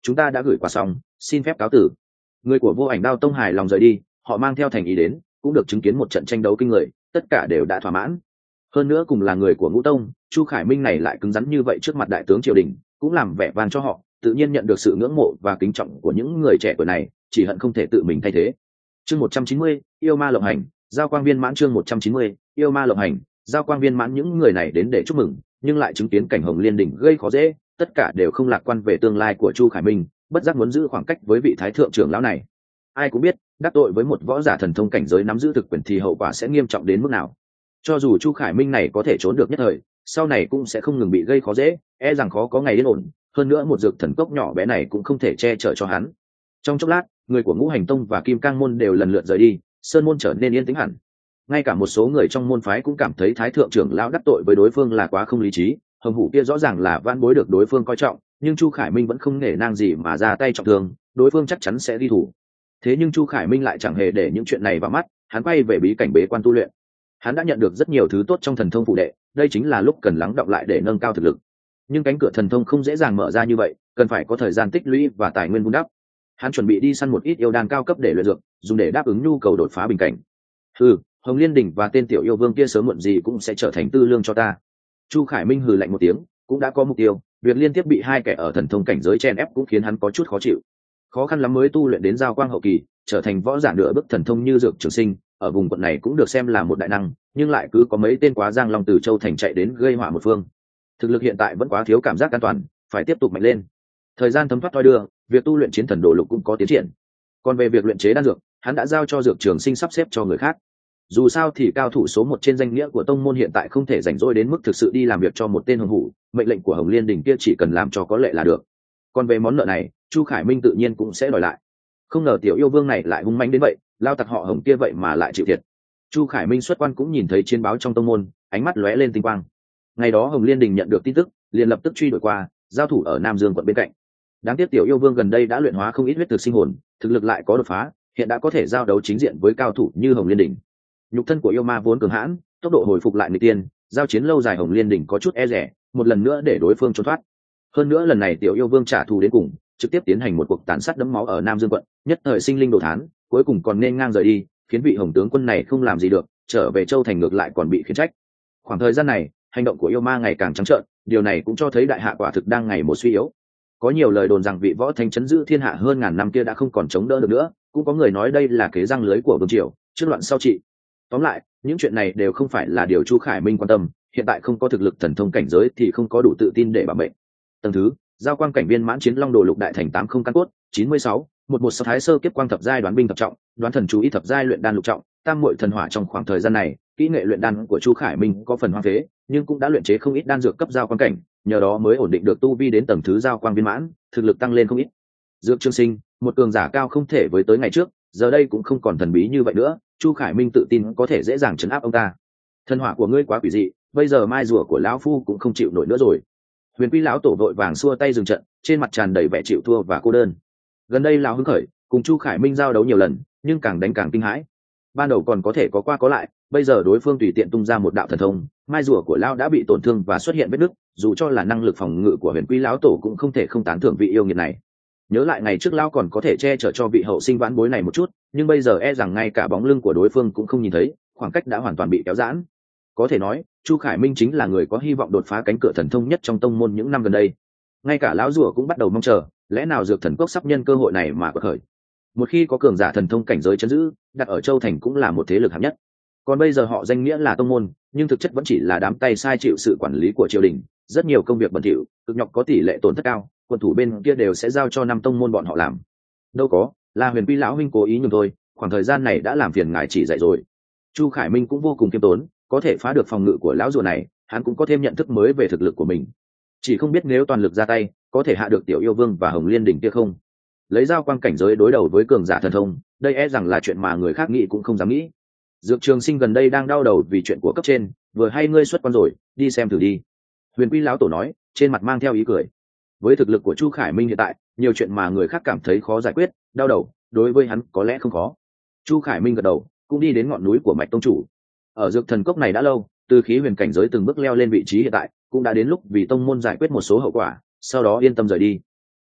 chúng ta đã gửi quà xong, xin phép cáo tử. Người của Vô Ảnh Đao Tông hài lòng rời đi, họ mang theo thành ý đến, cũng được chứng kiến một trận tranh đấu kinh người, tất cả đều đã thỏa mãn. Hơn nữa cùng là người của Ngũ Tông, Chu Khải Minh này lại cứng rắn như vậy trước mặt đại tướng triều đình, cũng làm vẻ vang cho họ, tự nhiên nhận được sự ngưỡng mộ và kính trọng của những người trẻ tuổi này, chỉ hận không thể tự mình thay thế. Chương một trăm chín mươi, yêu ma lộng hành, giao quang viên mãn. Chương một trăm chín mươi, yêu ma lộng hành, giao quang viên mãn. Những người này đến để chúc mừng, nhưng lại chứng kiến cảnh Hồng Liên đỉnh gây khó dễ, tất cả đều không lạc quan về tương lai của Chu Khải Minh, bất giác muốn giữ khoảng cách với vị thái thượng trưởng lão này. Ai cũng biết, đắc tội với một võ giả thần thông cảnh giới nắm giữ thực quyền thì hậu quả sẽ nghiêm trọng đến mức nào. Cho dù Chu Khải Minh này có thể trốn được nhất thời, sau này cũng sẽ không ngừng bị gây khó dễ, e rằng khó có ngày yên ổn. Hơn nữa một dược thần cốc nhỏ bé này cũng không thể che chở cho hắn. Trong chốc lát, người của Ngũ Hành Tông và Kim Cang môn đều lần lượt rời đi, sơn môn trở nên yên tĩnh hẳn. Ngay cả một số người trong môn phái cũng cảm thấy thái thượng trưởng lão đắc tội với đối phương là quá không lý trí. Hồng Hủ kia rõ ràng là van bối được đối phương coi trọng, nhưng Chu Khải Minh vẫn không nể nang gì mà ra tay trọng thương, đối phương chắc chắn sẽ ghi thủ. Thế nhưng Chu Khải Minh lại chẳng hề để những chuyện này vào mắt, hắn quay về bí cảnh bế quan tu luyện. Hắn đã nhận được rất nhiều thứ tốt trong thần thông phụ đệ, đây chính là lúc cần lắng đọng lại để nâng cao thực lực. Nhưng cánh cửa thần thông không dễ dàng mở ra như vậy, cần phải có thời gian tích lũy và tài nguyên vun đắp. Hắn chuẩn bị đi săn một ít yêu đan cao cấp để luyện dược, dùng để đáp ứng nhu cầu đột phá bình cảnh. Hừ, Hồng Liên đỉnh và tên tiểu yêu vương kia sớm muộn gì cũng sẽ trở thành tư lương cho ta. Chu Khải Minh hừ lạnh một tiếng, cũng đã có mục tiêu, việc liên tiếp bị hai kẻ ở thần thông cảnh giới chen ép cũng khiến hắn có chút khó chịu. Khó khăn lắm mới tu luyện đến giao quang hậu kỳ, trở thành võ giả nửa bước thần thông như Dược Trường Sinh, ở vùng quận này cũng được xem là một đại năng, nhưng lại cứ có mấy tên quá giang long từ châu thành chạy đến gây họa một phương. Thực lực hiện tại vẫn quá thiếu cảm giác an toàn, phải tiếp tục mạnh lên. Thời gian thấm thoát thoi đưa, việc tu luyện chiến thần đồ lục cũng có tiến triển. Còn về việc luyện chế đan dược, hắn đã giao cho Dược Trường Sinh sắp xếp cho người khác. Dù sao thì cao thủ số một trên danh nghĩa của tông môn hiện tại không thể rảnh rỗi đến mức thực sự đi làm việc cho một tên hồng hủ, mệnh lệnh của Hồng Liên đỉnh kia chỉ cần làm cho có lệ là được. Còn về món nợ này, Chu Khải Minh tự nhiên cũng sẽ đòi lại. Không ngờ tiểu yêu vương này lại hung manh đến vậy, lao tặc họ Hồng kia vậy mà lại chịu thiệt. Chu Khải Minh xuất quan cũng nhìn thấy chiến báo trong tông môn, ánh mắt lóe lên tinh quang. Ngày đó Hồng Liên đình nhận được tin tức, liền lập tức truy đuổi qua, giao thủ ở Nam Dương quận bên cạnh. Đáng tiếc tiểu yêu vương gần đây đã luyện hóa không ít huyết thực sinh hồn, thực lực lại có đột phá, hiện đã có thể giao đấu chính diện với cao thủ như Hồng Liên đình. Nhục thân của yêu ma vốn cường hãn, tốc độ hồi phục lại nghịch tiên, giao chiến lâu dài Hồng Liên đình có chút e dè, một lần nữa để đối phương trốn thoát. Hơn nữa lần này tiểu yêu vương trả thù đến cùng, trực tiếp tiến hành một cuộc tàn sát đẫm máu ở Nam Dương quận, nhất thời sinh linh đồ thán, cuối cùng còn nên ngang rời đi, khiến vị Hồng tướng quân này không làm gì được, trở về châu thành ngược lại còn bị khiển trách. Khoảng thời gian này, hành động của yêu ma ngày càng trắng trợn, điều này cũng cho thấy đại hạ quả thực đang ngày một suy yếu. Có nhiều lời đồn rằng vị võ thánh chấn giữ thiên hạ hơn ngàn năm kia đã không còn chống đỡ được nữa, cũng có người nói đây là kế răng lưới của vương triều, trước loạn sau trị. Tóm lại, những chuyện này đều không phải là điều Chu Khải Minh quan tâm, hiện tại không có thực lực thần thông cảnh giới thì không có đủ tự tin để bảo mệnh. Tầng thứ, giao quang cảnh viên mãn chiến long đồ lục đại thành tám không căn cốt, chín mươi sáu, một một sáu thái sơ kiếp quang thập giai đoán binh thập trọng, đoán thần chú ý thập giai luyện đan lục trọng, tam muội thần hỏa. Trong khoảng thời gian này, kỹ nghệ luyện đan của Chu Khải Minh có phần hoang phế, nhưng cũng đã luyện chế không ít đan dược cấp giao quang cảnh, nhờ đó mới ổn định được tu vi đến tầng thứ giao quang viên mãn, thực lực tăng lên không ít. Dược Trường Sinh, một cường giả cao không thể với tới ngày trước, giờ đây cũng không còn thần bí như vậy nữa, Chu Khải Minh tự tin có thể dễ dàng trấn áp ông ta. Thần hỏa của ngươi quá quỷ dị, bây giờ mai rùa của lão phu cũng không chịu nổi nữa rồi. Huyền Quy lão tổ vội vàng xua tay dừng trận, trên mặt tràn đầy vẻ chịu thua và cô đơn. Gần đây lão hứng khởi, cùng Chu Khải Minh giao đấu nhiều lần, nhưng càng đánh càng kinh hãi. Ban đầu còn có thể có qua có lại, bây giờ đối phương tùy tiện tung ra một đạo thần thông, mai rùa của lão đã bị tổn thương và xuất hiện vết nứt, dù cho là năng lực phòng ngự của Huyền Quy lão tổ cũng không thể không tán thưởng vị yêu nghiệt này. Nhớ lại ngày trước lão còn có thể che chở cho vị hậu sinh vãn bối này một chút, nhưng bây giờ e rằng ngay cả bóng lưng của đối phương cũng không nhìn thấy, khoảng cách đã hoàn toàn bị kéo giãn. Có thể nói, Chu Khải Minh chính là người có hy vọng đột phá cánh cửa thần thông nhất trong tông môn những năm gần đây. Ngay cả lão rùa cũng bắt đầu mong chờ, lẽ nào dược thần cốc sắp nhân cơ hội này mà quật khởi. Một khi có cường giả thần thông cảnh giới chấn giữ, đặt ở châu thành cũng là một thế lực hạng nhất. Còn bây giờ họ danh nghĩa là tông môn, nhưng thực chất vẫn chỉ là đám tay sai chịu sự quản lý của triều đình, rất nhiều công việc bẩn thỉu, cực nhọc có tỷ lệ tổn thất cao, quân thủ bên kia đều sẽ giao cho năm tông môn bọn họ làm. Đâu có, là Huyền Quy lão huynh cố ý nhường thôi, khoảng thời gian này đã làm phiền ngài chỉ dạy rồi. Chu Khải Minh cũng vô cùng kiêm tốn, có thể phá được phòng ngự của lão rùa này, hắn cũng có thêm nhận thức mới về thực lực của mình. Chỉ không biết nếu toàn lực ra tay, có thể hạ được tiểu yêu vương và Hồng Liên đỉnh kia không. Lấy giao quang cảnh giới đối đầu với cường giả thần thông, đây e rằng là chuyện mà người khác nghĩ cũng không dám nghĩ. Dược Trường Sinh gần đây đang đau đầu vì chuyện của cấp trên, vừa hay ngươi xuất quan rồi, đi xem thử đi. Huyền Quy lão tổ nói, trên mặt mang theo ý cười. Với thực lực của Chu Khải Minh hiện tại, nhiều chuyện mà người khác cảm thấy khó giải quyết, đau đầu, đối với hắn có lẽ không khó. Chu Khải Minh gật đầu, cũng đi đến ngọn núi của Mạch tông chủ. Ở dược thần cốc này đã lâu, từ khí huyền cảnh giới từng bước leo lên vị trí hiện tại, cũng đã đến lúc vì tông môn giải quyết một số hậu quả, sau đó yên tâm rời đi.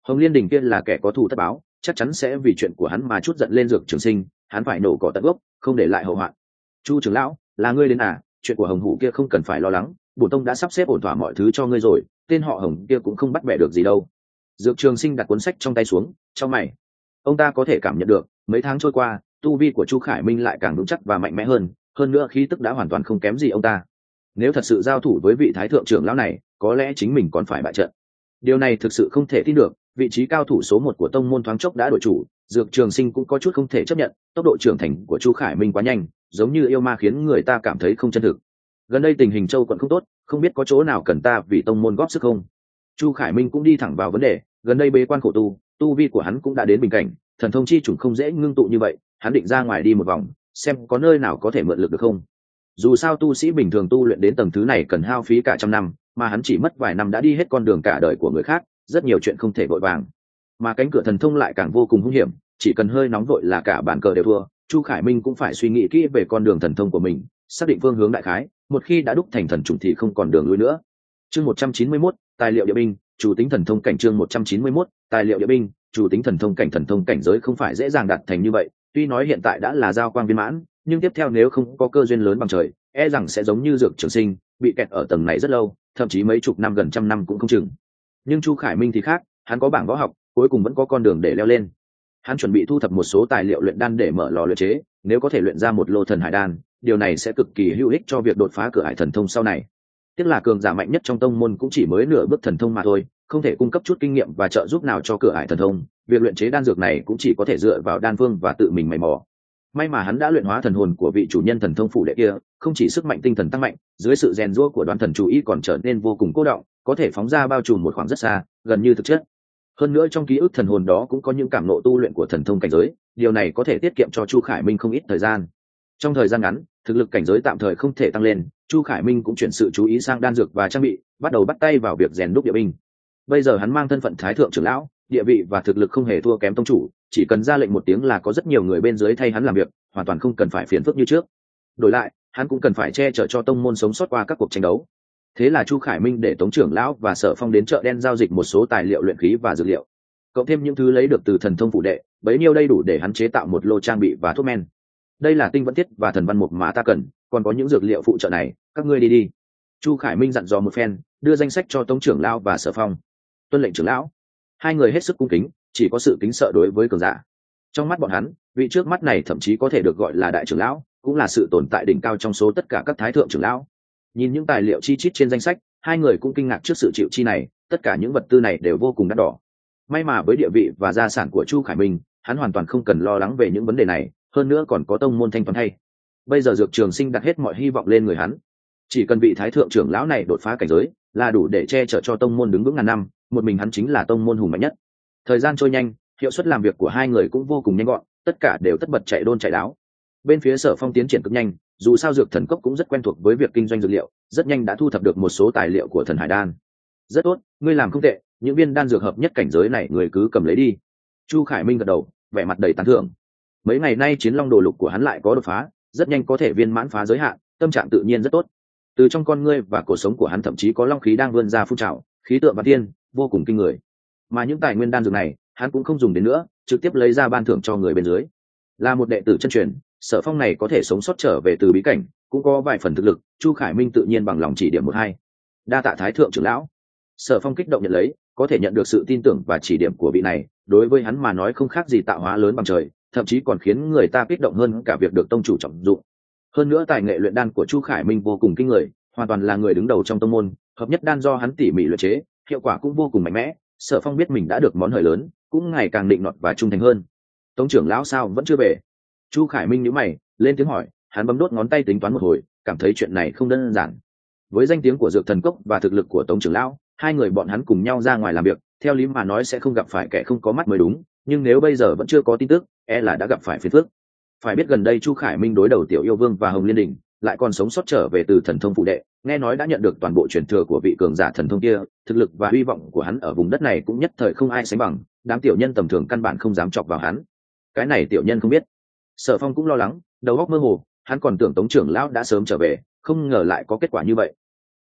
Hồng Liên Đình kia là kẻ có thù tất báo, chắc chắn sẽ vì chuyện của hắn mà chút giận lên Dược Trường Sinh, hắn phải nổ cỏ tận gốc, không để lại hậu hoạn. Chu trưởng lão, là ngươi đến à? Chuyện của Hồng Hủ kia không cần phải lo lắng, bổn tông đã sắp xếp ổn thỏa mọi thứ cho ngươi rồi, tên họ Hồng kia cũng không bắt bẻ được gì đâu. Dược Trường Sinh đặt cuốn sách trong tay xuống, trong mày. Ông ta có thể cảm nhận được, mấy tháng trôi qua, tu vi của Chu Khải Minh lại càng vững chắc và mạnh mẽ hơn, hơn nữa khí tức đã hoàn toàn không kém gì ông ta. Nếu thật sự giao thủ với vị thái thượng trưởng lão này, có lẽ chính mình còn phải bại trận. Điều này thực sự không thể tin được, vị trí cao thủ số một của tông môn thoáng chốc đã đổi chủ. Dược Trường Sinh cũng có chút không thể chấp nhận, tốc độ trưởng thành của Chu Khải Minh quá nhanh, giống như yêu ma khiến người ta cảm thấy không chân thực. Gần đây tình hình châu quận không tốt, không biết có chỗ nào cần ta vì tông môn góp sức không? Chu Khải Minh cũng đi thẳng vào vấn đề, gần đây bế quan khổ tu, tu vi của hắn cũng đã đến bình cảnh, thần thông chi chủng không dễ ngưng tụ như vậy, hắn định ra ngoài đi một vòng, xem có nơi nào có thể mượn lực được không. Dù sao tu sĩ bình thường tu luyện đến tầng thứ này cần hao phí cả trăm năm, mà hắn chỉ mất vài năm đã đi hết con đường cả đời của người khác, rất nhiều chuyện không thể vội vàng. Mà cánh cửa thần thông lại càng vô cùng hung hiểm, chỉ cần hơi nóng vội là cả bàn cờ đều thua. Chu Khải Minh cũng phải suy nghĩ kỹ về con đường thần thông của mình, xác định phương hướng đại khái, một khi đã đúc thành thần trùng thì không còn đường lui nữa. Chương một trăm chín mươi mốt, tài liệu địa binh, chủ tính thần thông cảnh. Chương một trăm chín mươi mốt, tài liệu địa binh, chủ tính thần thông cảnh. Thần thông cảnh giới không phải dễ dàng đạt thành như vậy, tuy nói hiện tại đã là giao quang viên mãn, nhưng tiếp theo nếu không có cơ duyên lớn bằng trời, e rằng sẽ giống như Dược Trường Sinh, bị kẹt ở tầng này rất lâu, thậm chí mấy chục năm gần trăm năm cũng không chừng. Nhưng Chu Khải Minh thì khác, hắn có bảng võ học, cuối cùng vẫn có con đường để leo lên. Hắn chuẩn bị thu thập một số tài liệu luyện đan để mở lò luyện chế, nếu có thể luyện ra một lô thần hải đan, điều này sẽ cực kỳ hữu ích cho việc đột phá cửa hải thần thông sau này. Tiếc là cường giả mạnh nhất trong tông môn cũng chỉ mới nửa bước thần thông mà thôi, không thể cung cấp chút kinh nghiệm và trợ giúp nào cho cửa hải thần thông, việc luyện chế đan dược này cũng chỉ có thể dựa vào đan phương và tự mình mày mò. May mà hắn đã luyện hóa thần hồn của vị chủ nhân thần thông phủ đệ kia, không chỉ sức mạnh tinh thần tăng mạnh, dưới sự rèn giũa của Đoán Thần Chú Ý còn trở nên vô cùng cố động, có thể phóng ra bao trùm một khoảng rất xa, gần như thực chất. Hơn nữa trong ký ức thần hồn đó cũng có những cảm ngộ tu luyện của thần thông cảnh giới, điều này có thể tiết kiệm cho Chu Khải Minh không ít thời gian. Trong thời gian ngắn, thực lực cảnh giới tạm thời không thể tăng lên, Chu Khải Minh cũng chuyển sự chú ý sang đan dược và trang bị, bắt đầu bắt tay vào việc rèn đúc địa binh. Bây giờ hắn mang thân phận thái thượng trưởng lão, địa vị và thực lực không hề thua kém tông chủ, chỉ cần ra lệnh một tiếng là có rất nhiều người bên dưới thay hắn làm việc, hoàn toàn không cần phải phiền phức như trước. Đổi lại, hắn cũng cần phải che chở cho tông môn sống sót qua các cuộc tranh đấu. Thế là Chu Khải Minh để Tống trưởng lão và Sở Phong đến chợ đen giao dịch một số tài liệu luyện khí và dược liệu, cộng thêm những thứ lấy được từ thần thông phủ đệ, bấy nhiêu đây đủ để hắn chế tạo một lô trang bị và thuốc men. Đây là tinh vẫn thiết và thần văn mục mà ta cần, còn có những dược liệu phụ trợ này, các ngươi đi đi. Chu Khải Minh dặn dò một phen, đưa danh sách cho Tống trưởng lão và Sở Phong. Tuân lệnh trưởng lão. Hai người hết sức cung kính, chỉ có sự kính sợ đối với cường giả. Trong mắt bọn hắn, vị trước mắt này thậm chí có thể được gọi là đại trưởng lão, cũng là sự tồn tại đỉnh cao trong số tất cả các thái thượng trưởng lão. Nhìn những tài liệu chi chít trên danh sách, hai người cũng kinh ngạc trước sự chịu chi này, tất cả những vật tư này đều vô cùng đắt đỏ. May mà với địa vị và gia sản của Chu Khải Minh, hắn hoàn toàn không cần lo lắng về những vấn đề này, hơn nữa còn có tông môn thanh toán thay. Bây giờ Dược Trường Sinh đặt hết mọi hy vọng lên người hắn, chỉ cần vị thái thượng trưởng lão này đột phá cảnh giới, là đủ để che chở cho tông môn đứng vững ngàn năm, một mình hắn chính là tông môn hùng mạnh nhất. Thời gian trôi nhanh, hiệu suất làm việc của hai người cũng vô cùng nhanh gọn, tất cả đều tất bật chạy đôn chạy đáo. Bên phía Sở Phong tiến triển cực nhanh, dù sao Dược Thần Cốc cũng rất quen thuộc với việc kinh doanh dược liệu, rất nhanh đã thu thập được một số tài liệu của thần hải đan. Rất tốt, ngươi làm không tệ, những viên đan dược hợp nhất cảnh giới này người cứ cầm lấy đi. Chu Khải Minh gật đầu, vẻ mặt đầy tán thưởng. Mấy ngày nay chiến long đồ lục của hắn lại có đột phá, rất nhanh có thể viên mãn phá giới hạn, tâm trạng tự nhiên rất tốt. Từ trong con ngươi và cổ sống của hắn thậm chí có long khí đang vươn ra phun trào, khí tượng và tiên vô cùng kinh người. Mà những tài nguyên đan dược này, hắn cũng không dùng đến nữa, trực tiếp lấy ra ban thưởng cho người bên dưới. Là một đệ tử chân truyền, Sở Phong này có thể sống sót trở về từ bí cảnh, cũng có vài phần thực lực, Chu Khải Minh tự nhiên bằng lòng chỉ điểm một hai. Đa tạ thái thượng trưởng lão. Sở Phong kích động nhận lấy, có thể nhận được sự tin tưởng và chỉ điểm của vị này, đối với hắn mà nói không khác gì tạo hóa lớn bằng trời, thậm chí còn khiến người ta kích động hơn cả việc được tông chủ trọng dụng. Hơn nữa tài nghệ luyện đan của Chu Khải Minh vô cùng kinh người, hoàn toàn là người đứng đầu trong tông môn, hợp nhất đan do hắn tỉ mỉ luyện chế, hiệu quả cũng vô cùng mạnh mẽ. Sở Phong biết mình đã được món hời lớn, cũng ngày càng định nọt và trung thành hơn. Tống trưởng lão sao vẫn chưa về? Chu Khải Minh nhíu mày, lên tiếng hỏi, hắn bấm đốt ngón tay tính toán một hồi, cảm thấy chuyện này không đơn giản. Với danh tiếng của Dược Thần Cốc và thực lực của Tống trưởng lão, hai người bọn hắn cùng nhau ra ngoài làm việc, theo lý mà nói sẽ không gặp phải kẻ không có mắt mới đúng, nhưng nếu bây giờ vẫn chưa có tin tức, e là đã gặp phải phiền phức. Phải biết gần đây Chu Khải Minh đối đầu Tiểu Yêu Vương và Hồng Liên Đình, lại còn sống sót trở về từ thần thông phụ đệ, nghe nói đã nhận được toàn bộ truyền thừa của vị cường giả thần thông kia, thực lực và hy vọng của hắn ở vùng đất này cũng nhất thời không ai sánh bằng, đám tiểu nhân tầm thường căn bản không dám chọc vào hắn. Cái này tiểu nhân không biết. Sở Phong cũng lo lắng, đầu óc mơ hồ, hắn còn tưởng Tống trưởng lão đã sớm trở về, không ngờ lại có kết quả như vậy.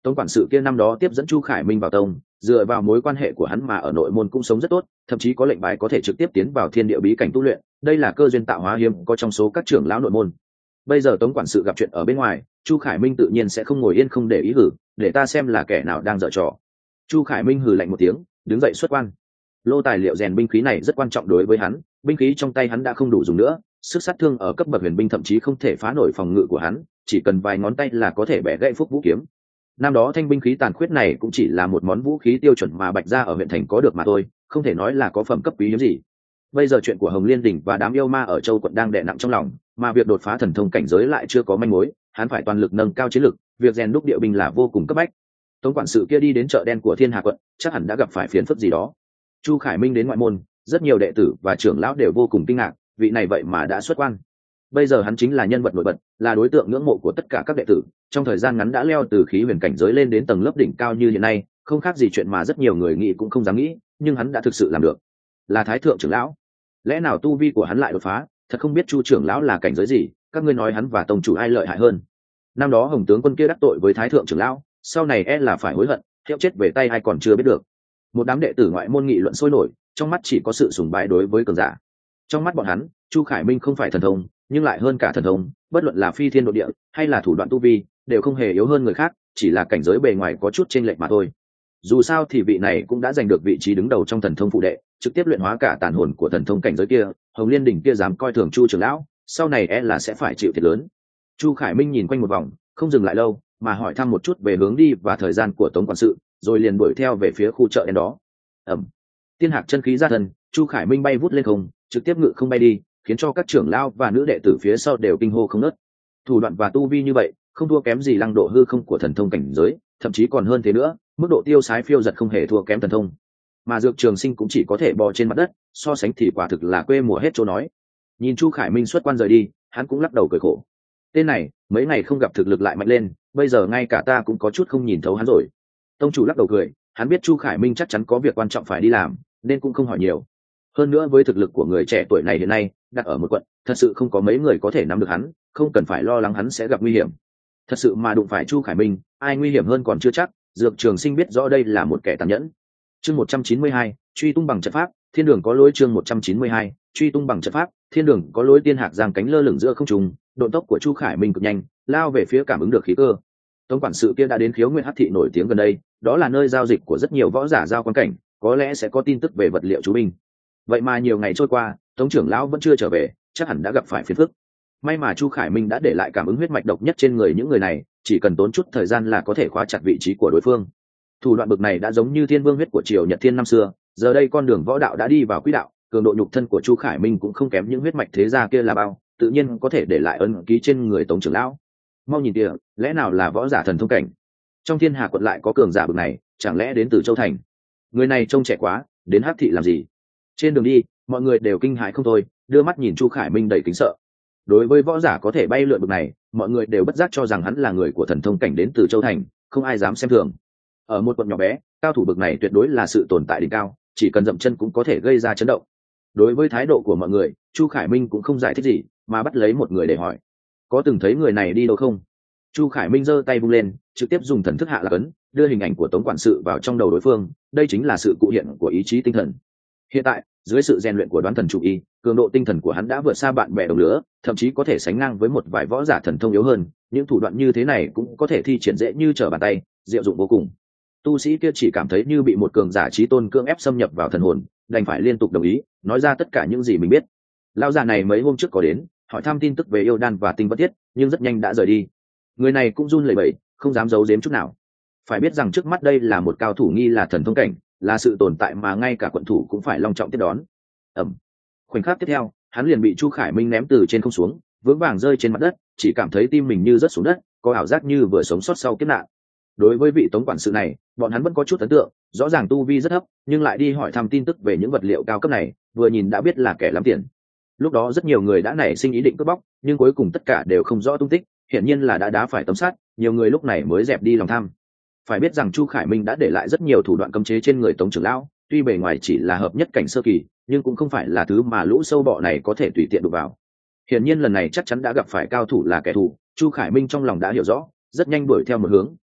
Tống quản sự kia năm đó tiếp dẫn Chu Khải Minh vào tông, dựa vào mối quan hệ của hắn mà ở nội môn cũng sống rất tốt, thậm chí có lệnh bài có thể trực tiếp tiến vào thiên địa bí cảnh tu luyện, đây là cơ duyên tạo hóa hiếm có trong số các trưởng lão nội môn. Bây giờ Tống quản sự gặp chuyện ở bên ngoài, Chu Khải Minh tự nhiên sẽ không ngồi yên không để ý hử, để ta xem là kẻ nào đang giở trò. Chu Khải Minh hừ lạnh một tiếng, đứng dậy xuất quan. Lô tài liệu rèn binh khí này rất quan trọng đối với hắn, binh khí trong tay hắn đã không đủ dùng nữa, sức sát thương ở cấp bậc huyền binh thậm chí không thể phá nổi phòng ngự của hắn, chỉ cần vài ngón tay là có thể bẻ gãy phúc vũ kiếm. Năm đó thanh binh khí tàn khuyết này cũng chỉ là một món vũ khí tiêu chuẩn mà Bạch gia ở huyện thành có được mà thôi, không thể nói là có phẩm cấp quý hiếm gì. Bây giờ chuyện của Hồng Liên Đỉnh và đám yêu ma ở Châu quận đang đè nặng trong lòng, mà việc đột phá thần thông cảnh giới lại chưa có manh mối, hắn phải toàn lực nâng cao chiến lực, việc rèn đúc địa binh là vô cùng cấp bách. Tống quản sự kia đi đến chợ đen của Thiên Hà quận, chắc hẳn đã gặp phải phiền phức gì đó. Chu Khải Minh đến ngoại môn, rất nhiều đệ tử và trưởng lão đều vô cùng kinh ngạc, vị này vậy mà đã xuất quan. Bây giờ hắn chính là nhân vật nổi bật, là đối tượng ngưỡng mộ của tất cả các đệ tử, trong thời gian ngắn đã leo từ khí huyền cảnh giới lên đến tầng lớp đỉnh cao như hiện nay, không khác gì chuyện mà rất nhiều người nghĩ cũng không dám nghĩ, nhưng hắn đã thực sự làm được. Là thái thượng trưởng lão, lẽ nào tu vi của hắn lại đột phá? Thật không biết Chu trưởng lão là cảnh giới gì, các ngươi nói hắn và tông chủ ai lợi hại hơn? Năm đó Hồng tướng quân kia đắc tội với thái thượng trưởng lão, sau này e là phải hối hận, hiệu chết về tay ai còn chưa biết được. Một đám đệ tử ngoại môn nghị luận sôi nổi, trong mắt chỉ có sự sùng bái đối với cường giả. Trong mắt bọn hắn, Chu Khải Minh không phải thần thông, nhưng lại hơn cả thần thông, bất luận là phi thiên độ địa hay là thủ đoạn tu vi, đều không hề yếu hơn người khác, chỉ là cảnh giới bề ngoài có chút chênh lệch mà thôi. Dù sao thì vị này cũng đã giành được vị trí đứng đầu trong thần thông phụ đệ, trực tiếp luyện hóa cả tàn hồn của thần thông cảnh giới kia, Hồng Liên đỉnh kia dám coi thường Chu trưởng lão, sau này e là sẽ phải chịu thiệt lớn. Chu Khải Minh nhìn quanh một vòng, không dừng lại lâu, mà hỏi thăm một chút về hướng đi và thời gian của Tống quản sự, rồi liền đuổi theo về phía khu chợ đen đó. Ẩm. Tiên hạc chân khí ra thân, Chu Khải Minh bay vút lên không, trực tiếp ngự không bay đi, khiến cho các trưởng lão và nữ đệ tử phía sau đều kinh hô không ngớt. Thủ đoạn và tu vi như vậy, không thua kém gì lăng độ hư không của thần thông cảnh giới, thậm chí còn hơn thế nữa, mức độ tiêu sái phiêu giật không hề thua kém thần thông. Mà Dược Trường Sinh cũng chỉ có thể bò trên mặt đất, so sánh thì quả thực là quê mùa hết chỗ nói. Nhìn Chu Khải Minh xuất quan rời đi, hắn cũng lắc đầu cười khổ. Tên này, mấy ngày không gặp thực lực lại mạnh lên, bây giờ ngay cả ta cũng có chút không nhìn thấu hắn rồi. Tông chủ lắc đầu cười, hắn biết Chu Khải Minh chắc chắn có việc quan trọng phải đi làm, nên cũng không hỏi nhiều. Hơn nữa với thực lực của người trẻ tuổi này hiện nay, đặt ở một quận, thật sự không có mấy người có thể nắm được hắn, không cần phải lo lắng hắn sẽ gặp nguy hiểm. Thật sự mà đụng phải Chu Khải Minh, ai nguy hiểm hơn còn chưa chắc, Dược Trường Sinh biết rõ đây là một kẻ tàn nhẫn. Chương một trăm chín mươi hai, truy tung bằng trận pháp, thiên đường có lối. Chương một trăm chín mươi hai, truy tung bằng trận pháp, thiên đường có lối. Tiên hạc giang cánh lơ lửng giữa không trung, độ tốc của Chu Khải Minh cực nhanh, lao về phía cảm ứng được khí cơ. Tống quản sự kia đã đến Khiếu Nguyệt Hắc thị nổi tiếng gần đây, đó là nơi giao dịch của rất nhiều võ giả giao quan cảnh, có lẽ sẽ có tin tức về vật liệu chú binh. Vậy mà nhiều ngày trôi qua, Tống trưởng lão vẫn chưa trở về, chắc hẳn đã gặp phải phiền phức. May mà Chu Khải Minh đã để lại cảm ứng huyết mạch độc nhất trên người những người này, chỉ cần tốn chút thời gian là có thể khóa chặt vị trí của đối phương. Thủ đoạn bực này đã giống như thiên vương huyết của triều Nhật Thiên năm xưa, giờ đây con đường võ đạo đã đi vào quỹ đạo, cường độ nhục thân của Chu Khải Minh cũng không kém những huyết mạch thế gia kia là bao, tự nhiên có thể để lại ấn ký trên người Tống trưởng lão. Mau nhìn kìa, lẽ nào là võ giả thần thông cảnh? Trong Thiên Hà quận lại có cường giả bực này, chẳng lẽ đến từ Châu thành? Người này trông trẻ quá, đến Hắc thị làm gì? Trên đường đi, mọi người đều kinh hãi không thôi, đưa mắt nhìn Chu Khải Minh đầy kính sợ. Đối với võ giả có thể bay lượn bực này, mọi người đều bất giác cho rằng hắn là người của thần thông cảnh đến từ Châu thành, không ai dám xem thường. Ở một quận nhỏ bé, cao thủ bực này tuyệt đối là sự tồn tại đỉnh cao, chỉ cần dậm chân cũng có thể gây ra chấn động. Đối với thái độ của mọi người, Chu Khải Minh cũng không giải thích gì, mà bắt lấy một người để hỏi: có từng thấy người này đi đâu không? Chu Khải Minh giơ tay vung lên, trực tiếp dùng thần thức hạ lạc ấn, đưa hình ảnh của Tống quản sự vào trong đầu đối phương, đây chính là sự cụ hiện của ý chí tinh thần. Hiện tại, dưới sự rèn luyện của Đoán Thần Chủ Y, cường độ tinh thần của hắn đã vượt xa bạn bè đồng lứa, thậm chí có thể sánh ngang với một vài võ giả thần thông yếu hơn, những thủ đoạn như thế này cũng có thể thi triển dễ như trở bàn tay, diệu dụng vô cùng. Tu sĩ kia chỉ cảm thấy như bị một cường giả chí tôn cưỡng ép xâm nhập vào thần hồn, đành phải liên tục đồng ý, nói ra tất cả những gì mình biết. Lão già này mấy hôm trước có đến, hỏi thăm tin tức về yêu đan và tinh bất thiết, nhưng rất nhanh đã rời đi. Người này cũng run lẩy bẩy, không dám giấu giếm chút nào. Phải biết rằng trước mắt đây là một cao thủ nghi là thần thông cảnh, là sự tồn tại mà ngay cả quận thủ cũng phải long trọng tiếp đón. Ẩm. Khoảnh khắc tiếp theo, hắn liền bị Chu Khải Minh ném từ trên không xuống, vững vàng rơi trên mặt đất, chỉ cảm thấy tim mình như rớt xuống đất, có ảo giác như vừa sống sót sau kiếp nạn. Đối với vị Tống quản sự này, bọn hắn vẫn có chút ấn tượng, rõ ràng tu vi rất thấp, nhưng lại đi hỏi thăm tin tức về những vật liệu cao cấp này, vừa nhìn đã biết là kẻ lắm tiền. Lúc đó rất nhiều người đã nảy sinh ý định cướp bóc, nhưng cuối cùng tất cả đều không rõ tung tích, hiển nhiên là đã đá phải tấm sắt, nhiều người lúc này mới dẹp đi lòng tham. Phải biết rằng Chu Khải Minh đã để lại rất nhiều thủ đoạn cấm chế trên người Tống trưởng lão, tuy bề ngoài chỉ là hợp nhất cảnh sơ kỳ, nhưng cũng không phải là thứ mà lũ sâu bọ này có thể tùy tiện đụng vào. Hiển nhiên lần này chắc chắn đã gặp phải cao thủ là kẻ thù, Chu Khải Minh trong lòng đã hiểu rõ, rất nhanh đuổi theo một hướng,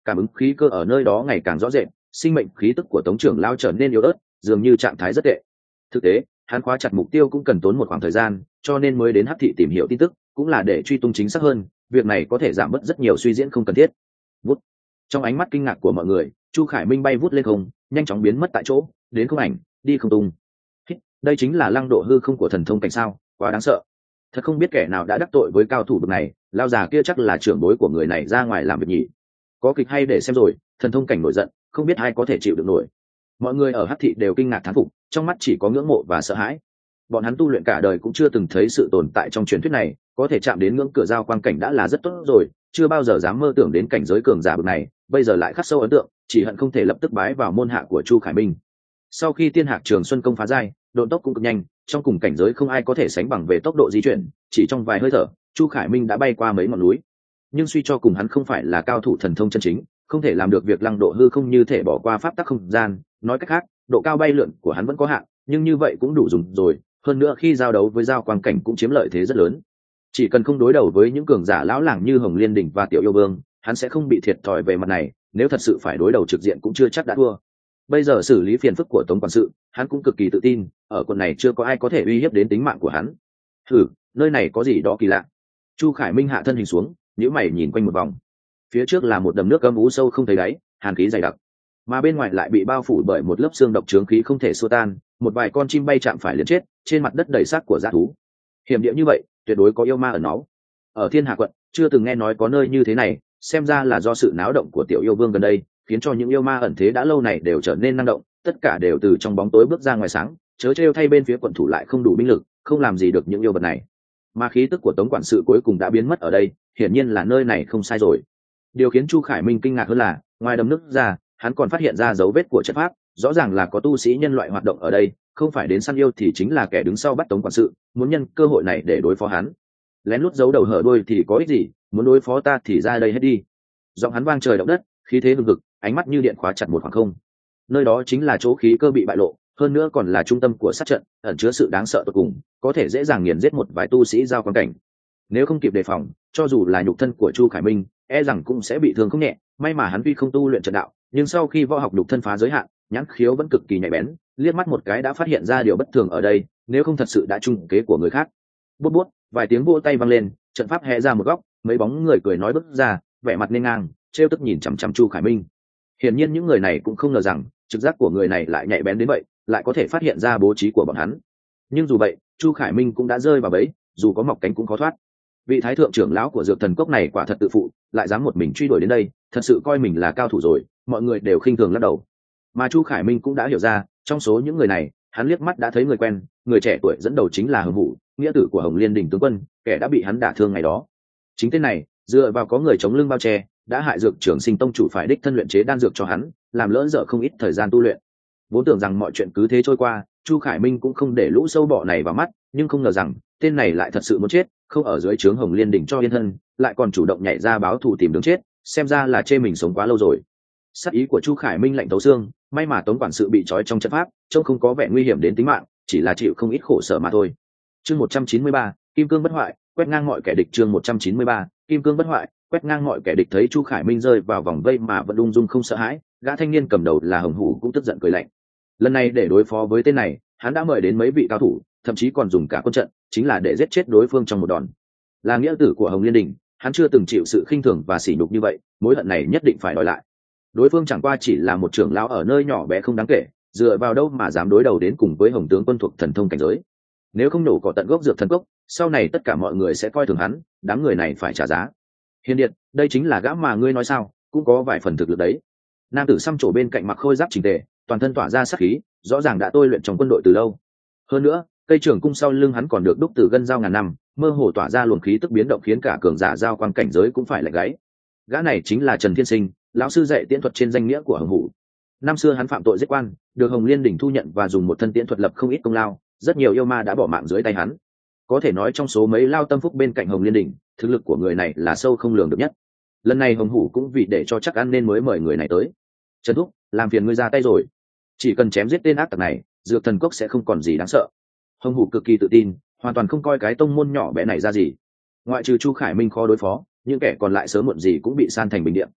cảm ứng khí cơ ở nơi đó ngày càng rõ rệt, sinh mệnh khí tức của tống trưởng lao trở nên yếu ớt, dường như trạng thái rất tệ. Thực tế hắn khóa chặt mục tiêu cũng cần tốn một khoảng thời gian, cho nên mới đến hắc thị tìm hiểu tin tức, cũng là để truy tung chính xác hơn, việc này có thể giảm bớt rất nhiều suy diễn không cần thiết. Vút. Trong ánh mắt kinh ngạc của mọi người, Chu Khải Minh bay vút lên không, nhanh chóng biến mất tại chỗ, đến không ảnh, đi không tung. Hít, đây chính là lăng độ hư không của thần thông cảnh sao, quá đáng sợ. Thật không biết kẻ nào đã đắc tội với cao thủ bậc này, lao già kia chắc là trưởng bối của người này ra ngoài làm việc nhỉ. Có kịch hay để xem rồi, thần thông cảnh nổi giận, không biết ai có thể chịu được nổi. Mọi người ở hắc thị đều kinh ngạc thán phục, trong mắt chỉ có ngưỡng mộ và sợ hãi. Bọn hắn tu luyện cả đời cũng chưa từng thấy sự tồn tại trong truyền thuyết này, có thể chạm đến ngưỡng cửa giao quang cảnh đã là rất tốt rồi, chưa bao giờ dám mơ tưởng đến cảnh giới cường giả bậc này, bây giờ lại khắc sâu ấn tượng, chỉ hận không thể lập tức bái vào môn hạ của Chu Khải Minh. Sau khi Tiên Hạc Trường Xuân công phá giai, độ tốc cũng cực nhanh, trong cùng cảnh giới không ai có thể sánh bằng về tốc độ di chuyển, chỉ trong vài hơi thở, Chu Khải Minh đã bay qua mấy ngọn núi. Nhưng suy cho cùng hắn không phải là cao thủ thần thông chân chính, không thể làm được việc lăng độ hư không như thể bỏ qua pháp tắc không gian, nói cách khác, độ cao bay lượn của hắn vẫn có hạn, nhưng như vậy cũng đủ dùng rồi, hơn nữa khi giao đấu với giao quang cảnh cũng chiếm lợi thế rất lớn. Chỉ cần không đối đầu với những cường giả lão làng như Hồng Liên Đỉnh và Tiểu Yêu Vương, hắn sẽ không bị thiệt thòi về mặt này, nếu thật sự phải đối đầu trực diện cũng chưa chắc đã thua. Bây giờ xử lý phiền phức của Tống quản sự, hắn cũng cực kỳ tự tin, ở quận này chưa có ai có thể uy hiếp đến tính mạng của hắn. Thử, nơi này có gì đó kỳ lạ. Chu Khải Minh hạ thân hình xuống, nhíu mày nhìn quanh một vòng. Phía trước là một đầm nước âm u sâu không thấy đáy, hàn khí dày đặc, mà bên ngoài lại bị bao phủ bởi một lớp xương độc chướng khí không thể xua tan, một vài con chim bay chạm phải liền chết, trên mặt đất đầy xác của dã thú. Hiểm địa như vậy, tuyệt đối có yêu ma ở nó. Ở Thiên Hà quận, chưa từng nghe nói có nơi như thế này, xem ra là do sự náo động của Tiểu Yêu Vương gần đây, khiến cho những yêu ma ẩn thế đã lâu này đều trở nên năng động, tất cả đều từ trong bóng tối bước ra ngoài sáng, chớ trêu thay bên phía quận thủ lại không đủ binh lực, không làm gì được những yêu vật này. Mà khí tức của Tống quản sự cuối cùng đã biến mất ở đây, hiển nhiên là nơi này không sai rồi. Điều khiến Chu Khải Minh kinh ngạc hơn là, ngoài đầm nước ra, hắn còn phát hiện ra dấu vết của trận pháp, rõ ràng là có tu sĩ nhân loại hoạt động ở đây, không phải đến săn yêu thì chính là kẻ đứng sau bắt Tống quản sự, muốn nhân cơ hội này để đối phó hắn. Lén lút giấu đầu hở đuôi thì có ích gì, muốn đối phó ta thì ra đây hết đi. Giọng hắn vang trời động đất, khí thế hừng hực, ánh mắt như điện khóa chặt một khoảng không. Nơi đó chính là chỗ khí cơ bị bại lộ, hơn nữa còn là trung tâm của sát trận, ẩn chứa sự đáng sợ tột cùng, có thể dễ dàng nghiền giết một vài tu sĩ giao quan cảnh. Nếu không kịp đề phòng, cho dù là nhục thân của Chu Khải Minh, e rằng cũng sẽ bị thương không nhẹ. May mà hắn tuy không tu luyện trận đạo, nhưng sau khi võ học nhục thân phá giới hạn, nhãn khiếu vẫn cực kỳ nhạy bén, liếc mắt một cái đã phát hiện ra điều bất thường ở đây, nếu không thật sự đã trung kế của người khác. Bút bút, vài tiếng vỗ tay vang lên, trận pháp hé ra một góc, mấy bóng người cười nói bước ra, vẻ mặt nên ngang, trêu tức nhìn chằm chằm Chu Khải Minh. Hiển nhiên những người này cũng không ngờ rằng trực giác của người này lại nhạy bén đến vậy, lại có thể phát hiện ra bố trí của bọn hắn. Nhưng dù vậy, Chu Khải Minh cũng đã rơi vào bẫy, dù có mọc cánh cũng khó thoát. Vị thái thượng trưởng lão của dược thần cốc này quả thật tự phụ, lại dám một mình truy đuổi đến đây, thật sự coi mình là cao thủ rồi, mọi người đều khinh thường lắc đầu. Mà Chu Khải Minh cũng đã hiểu ra, trong số những người này, hắn liếc mắt đã thấy người quen, người trẻ tuổi dẫn đầu chính là Hồng Vũ, nghĩa tử của Hồng Liên Đình tướng quân, kẻ đã bị hắn đả thương ngày đó. Chính tên này, dựa vào có người chống lưng bao che, đã hại dược trưởng Sinh tông chủ phải đích thân luyện chế đan dược cho hắn, làm lỡ dở không ít thời gian tu luyện. Vốn tưởng rằng mọi chuyện cứ thế trôi qua, Chu Khải Minh cũng không để lũ sâu bọ này vào mắt, nhưng không ngờ rằng tên này lại thật sự muốn chết, không ở dưới trướng Hồng Liên Đỉnh cho yên thân, lại còn chủ động nhảy ra báo thù tìm đường chết, xem ra là chê mình sống quá lâu rồi. Sát ý của Chu Khải Minh lạnh thấu xương, may mà Tống quản sự bị trói trong trận pháp, trông không có vẻ nguy hiểm đến tính mạng, chỉ là chịu không ít khổ sở mà thôi. Chương một trăm chín mươi ba, Kim Cương bất hoại, quét ngang mọi kẻ địch. Chương một trăm chín mươi ba, Kim Cương bất hoại, quét ngang mọi kẻ địch. Thấy Chu Khải Minh rơi vào vòng vây mà vẫn ung dung không sợ hãi, gã thanh niên cầm đầu là Hồng Hủ cũng tức giận cười lạnh. Lần này để đối phó với tên này, hắn đã mời đến mấy vị cao thủ, thậm chí còn dùng cả quân trận, chính là để giết chết đối phương trong một đòn. Là nghĩa tử của Hồng Liên Đình, hắn chưa từng chịu sự khinh thường và sỉ nhục như vậy, mối hận này nhất định phải đòi lại. Đối phương chẳng qua chỉ là một trưởng lão ở nơi nhỏ bé không đáng kể, dựa vào đâu mà dám đối đầu đến cùng với Hồng tướng quân thuộc thần thông cảnh giới. Nếu không nổ cỏ tận gốc dược thần cốc, sau này tất cả mọi người sẽ coi thường hắn, đám người này phải trả giá. Hiền Điện, đây chính là gã mà ngươi nói sao, cũng có vài phần thực lực đấy. Nam tử xăm trổ bên cạnh mặc khôi giáp chỉnh tề, toàn thân tỏa ra sát khí, rõ ràng đã tôi luyện trong quân đội từ lâu. Hơn nữa, cây trường cung sau lưng hắn còn được đúc từ gân dao ngàn năm, mơ hồ tỏa ra luồng khí tức biến động khiến cả cường giả giao quan cảnh giới cũng phải lạnh gáy. Gã này chính là Trần Thiên Sinh, lão sư dạy tiễn thuật trên danh nghĩa của Hồng Vũ. Năm xưa hắn phạm tội giết quan, được Hồng Liên Đỉnh thu nhận và dùng một thân tiễn thuật lập không ít công lao, rất nhiều yêu ma đã bỏ mạng dưới tay hắn. Có thể nói trong số mấy lao tâm phúc bên cạnh Hồng Liên Đỉnh, thực lực của người này là sâu không lường được nhất. Lần này Hồng Vũ cũng vì để cho chắc ăn nên mới mời người này tới. Trần Thúc, làm phiền ngươi ra tay rồi. Chỉ cần chém giết tên ác tặc này, dược thần cốc sẽ không còn gì đáng sợ. Hồng Vũ cực kỳ tự tin, hoàn toàn không coi cái tông môn nhỏ bé này ra gì. Ngoại trừ Chu Khải Minh khó đối phó, những kẻ còn lại sớm muộn gì cũng bị san thành bình địa.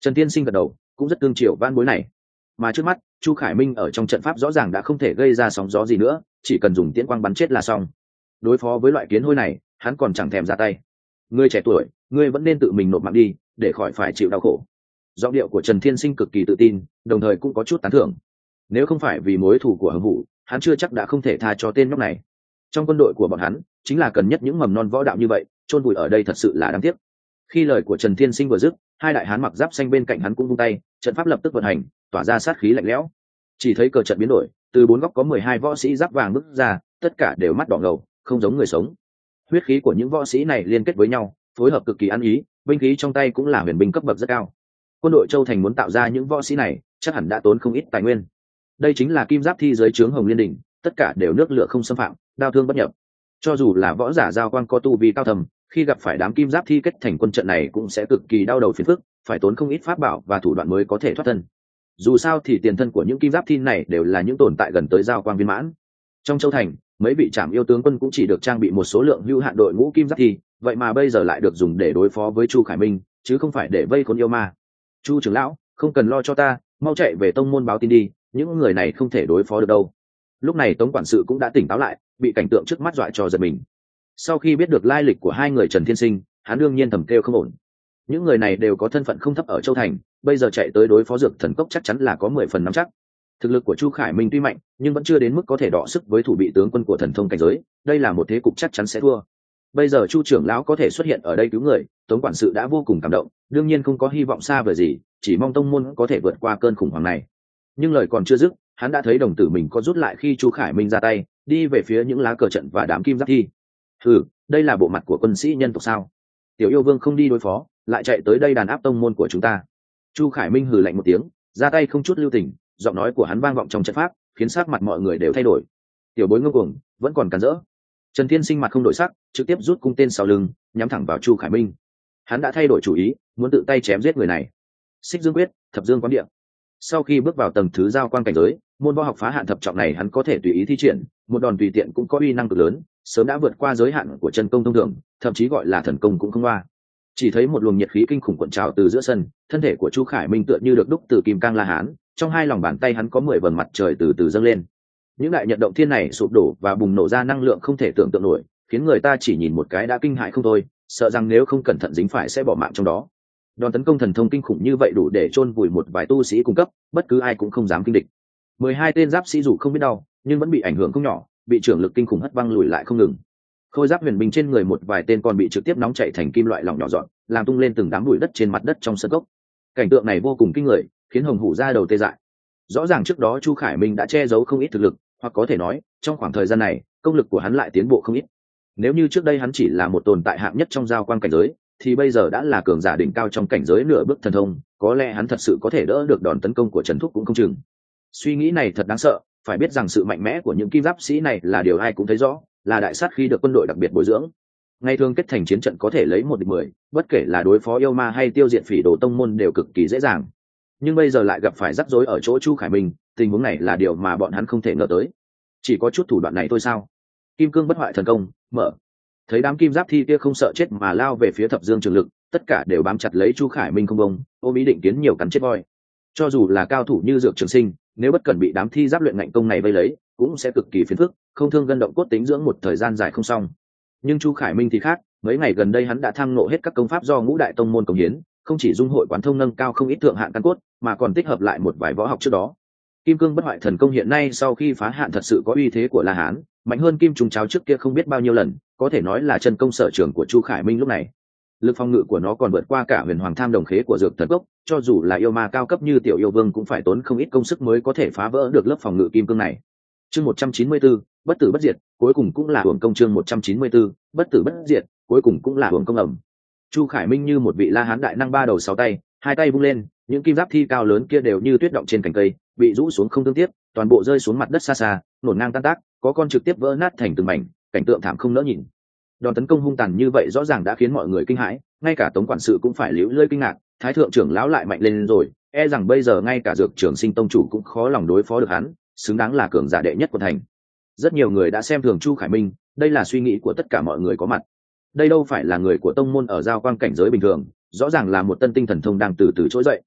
Trần Tiên Sinh gật đầu, cũng rất cương triều van bối này. Mà trước mắt Chu Khải Minh ở trong trận pháp rõ ràng đã không thể gây ra sóng gió gì nữa, chỉ cần dùng tiễn quang bắn chết là xong. Đối phó với loại kiến hôi này hắn còn chẳng thèm ra tay. Ngươi trẻ tuổi, ngươi vẫn nên tự mình nộp mạng đi để khỏi phải chịu đau khổ. Giọng điệu của Trần Thiên Sinh cực kỳ tự tin, đồng thời cũng có chút tán thưởng. Nếu không phải vì mối thù của Hồng Vũ, hắn chưa chắc đã không thể tha cho tên nhóc này. Trong quân đội của bọn hắn chính là cần nhất những mầm non võ đạo như vậy, chôn vùi ở đây thật sự là đáng tiếc. Khi lời của Trần Thiên Sinh vừa dứt, hai đại hán mặc giáp xanh bên cạnh hắn cũng vung tay, trận pháp lập tức vận hành, tỏa ra sát khí lạnh lẽo. Chỉ thấy cờ trận biến đổi, từ bốn góc có mười hai võ sĩ giáp vàng bước ra, tất cả đều mắt đỏ ngầu, không giống người sống. Huyết khí của những võ sĩ này liên kết với nhau, phối hợp cực kỳ ăn ý, binh khí trong tay cũng là huyền binh cấp bậc rất cao. Quân đội Châu Thành muốn tạo ra những võ sĩ này, chắc hẳn đã tốn không ít tài nguyên. Đây chính là kim giáp thi dưới trướng Hồng Liên Đỉnh, tất cả đều nước lửa không xâm phạm, đao thương bất nhập. Cho dù là võ giả giao quang có tu vi cao thầm, khi gặp phải đám kim giáp thi kết thành quân trận này cũng sẽ cực kỳ đau đầu phiền phức, phải tốn không ít pháp bảo và thủ đoạn mới có thể thoát thân. Dù sao thì tiền thân của những kim giáp thi này đều là những tồn tại gần tới giao quang viên mãn. Trong Châu Thành, mấy vị trảm yêu tướng quân cũng chỉ được trang bị một số lượng hữu hạn đội ngũ kim giáp thi, vậy mà bây giờ lại được dùng để đối phó với Chu Khải Minh, chứ không phải để vây khốn yêu ma. Chu trưởng lão, không cần lo cho ta, mau chạy về tông môn báo tin đi, những người này không thể đối phó được đâu. Lúc này Tống quản sự cũng đã tỉnh táo lại, bị cảnh tượng trước mắt dọa cho giật mình. Sau khi biết được lai lịch của hai người Trần Thiên Sinh, hắn đương nhiên thầm kêu không ổn. Những người này đều có thân phận không thấp ở Châu Thành, bây giờ chạy tới đối phó Dược Thần Cốc chắc chắn là có mười phần nắm chắc. Thực lực của Chu Khải Minh tuy mạnh, nhưng vẫn chưa đến mức có thể đọ sức với thủ bị tướng quân của thần thông cảnh giới, đây là một thế cục chắc chắn sẽ thua. Bây giờ Chu trưởng lão có thể xuất hiện ở đây cứu người, Tống quản sự đã vô cùng cảm động, đương nhiên không có hy vọng xa vời gì, chỉ mong tông môn có thể vượt qua cơn khủng hoảng này. Nhưng lời còn chưa dứt, hắn đã thấy đồng tử mình có rút lại khi Chu Khải Minh ra tay, đi về phía những lá cờ trận và đám kim giáp thi. Ừ, đây là bộ mặt của quân sĩ nhân tộc sao? Tiểu yêu vương không đi đối phó, lại chạy tới đây đàn áp tông môn của chúng ta. Chu Khải Minh hừ lạnh một tiếng, ra tay không chút lưu tình, giọng nói của hắn vang vọng trong trận pháp, khiến sắc mặt mọi người đều thay đổi. Tiểu bối ngông cuồng, vẫn còn cản rỡ. Trần Thiên Sinh mặt không đổi sắc, trực tiếp rút cung tên sau lưng, nhắm thẳng vào Chu Khải Minh. Hắn đã thay đổi chủ ý, muốn tự tay chém giết người này. Xích Dương Quyết, Thập Dương Quán Địa. Sau khi bước vào tầng thứ giao quan cảnh giới, môn võ học phá hạn thập trọng này hắn có thể tùy ý thi triển, một đòn tùy tiện cũng có uy năng cực lớn, sớm đã vượt qua giới hạn của chân công thông thường, thậm chí gọi là thần công cũng không qua. Chỉ thấy một luồng nhiệt khí kinh khủng cuộn trào từ giữa sân, thân thể của Chu Khải Minh tựa như được đúc từ kim cang la hán, trong hai lòng bàn tay hắn có mười vầng mặt trời từ từ dâng lên. Những đại nhật động thiên này sụp đổ và bùng nổ ra năng lượng không thể tưởng tượng nổi, khiến người ta chỉ nhìn một cái đã kinh hãi không thôi, sợ rằng nếu không cẩn thận dính phải sẽ bỏ mạng trong đó. Đòn tấn công thần thông kinh khủng như vậy đủ để chôn vùi một vài tu sĩ cung cấp, bất cứ ai cũng không dám kinh địch. Mười hai tên giáp sĩ dù không biết đau, nhưng vẫn bị ảnh hưởng không nhỏ, bị trưởng lực kinh khủng hất văng lùi lại không ngừng. Khôi giáp huyền binh trên người một vài tên còn bị trực tiếp nóng chảy thành kim loại lỏng nhỏ giọt, làm tung lên từng đám bụi đất trên mặt đất trong sân cốc. Cảnh tượng này vô cùng kinh người, khiến Hồng Hủ ra đầu tê dại. Rõ ràng trước đó Chu Khải Minh đã che giấu không ít thực lực, hoặc có thể nói, trong khoảng thời gian này, công lực của hắn lại tiến bộ không ít. Nếu như trước đây hắn chỉ là một tồn tại hạng nhất trong giao quan cảnh giới, thì bây giờ đã là cường giả đỉnh cao trong cảnh giới nửa bước thần thông, có lẽ hắn thật sự có thể đỡ được đòn tấn công của Trần Thúc cũng không chừng. Suy nghĩ này thật đáng sợ, phải biết rằng sự mạnh mẽ của những kim giáp sĩ này là điều ai cũng thấy rõ, là đại sát khi được quân đội đặc biệt bồi dưỡng. Ngày thường kết thành chiến trận có thể lấy một địch mười, bất kể là đối phó yêu ma hay tiêu diệt phỉ đồ tông môn đều cực kỳ dễ dàng. Nhưng bây giờ lại gặp phải rắc rối ở chỗ Chu Khải Minh, tình huống này là điều mà bọn hắn không thể ngờ tới. Chỉ có chút thủ đoạn này thôi sao? Kim cương bất hoại thần công, mở. Thấy đám kim giáp thi kia không sợ chết mà lao về phía Thập Dương Trường Lực, tất cả đều bám chặt lấy Chu Khải Minh không bông, ôm ý định kiến nhiều cắn chết voi. Cho dù là cao thủ như Dược Trường Sinh, nếu bất cẩn bị đám thi giáp luyện ngạnh công này vây lấy, cũng sẽ cực kỳ phiền phức, không thương gân động cốt tính dưỡng một thời gian dài không xong. Nhưng Chu Khải Minh thì khác, mấy ngày gần đây hắn đã tham ngộ hết các công pháp do ngũ đại tông môn cống hiến, không chỉ dung hội quán thông nâng cao không ít thượng hạn căn cốt, mà còn tích hợp lại một vài võ học trước đó. Kim cương bất hoại thần công hiện nay sau khi phá hạn thật sự có uy thế của La Hán, mạnh hơn kim trùng cháo trước kia không biết bao nhiêu lần, có thể nói là chân công sở trường của Chu Khải Minh lúc này. Lực phòng ngự của nó còn vượt qua cả huyền hoàng tham đồng khế của Dược Thần Cốc, cho dù là yêu ma cao cấp như Tiểu Yêu Vương cũng phải tốn không ít công sức mới có thể phá vỡ được lớp phòng ngự kim cương này. Chương một trăm chín mươi tư, bất tử bất diệt, cuối cùng cũng là hưởng công. Chương một trăm chín mươi tư, bất tử bất diệt, cuối cùng cũng là hưởng công ẩm. Chu Khải Minh như một vị La Hán đại năng ba đầu sáu tay, hai tay vung lên, những kim giáp thi cao lớn kia đều như tuyết động trên cành cây, bị rũ xuống không tương tiếp, toàn bộ rơi xuống mặt đất xa xa, nổn ngang tan tác, có con trực tiếp vỡ nát thành từng mảnh, cảnh tượng thảm không nỡ nhìn. Đòn tấn công hung tàn như vậy rõ ràng đã khiến mọi người kinh hãi, ngay cả Tống quản sự cũng phải liễu lơi kinh ngạc, Thái thượng trưởng lão lại mạnh lên rồi, e rằng bây giờ ngay cả Dược Trường Sinh tông chủ cũng khó lòng đối phó được hắn, xứng đáng là cường giả đệ nhất của thành. Rất nhiều người đã xem thường Chu Khải Minh, đây là suy nghĩ của tất cả mọi người có mặt. Đây đâu phải là người của tông môn ở giao quang cảnh giới bình thường, rõ ràng là một tân tinh thần thông đang từ từ trỗi dậy.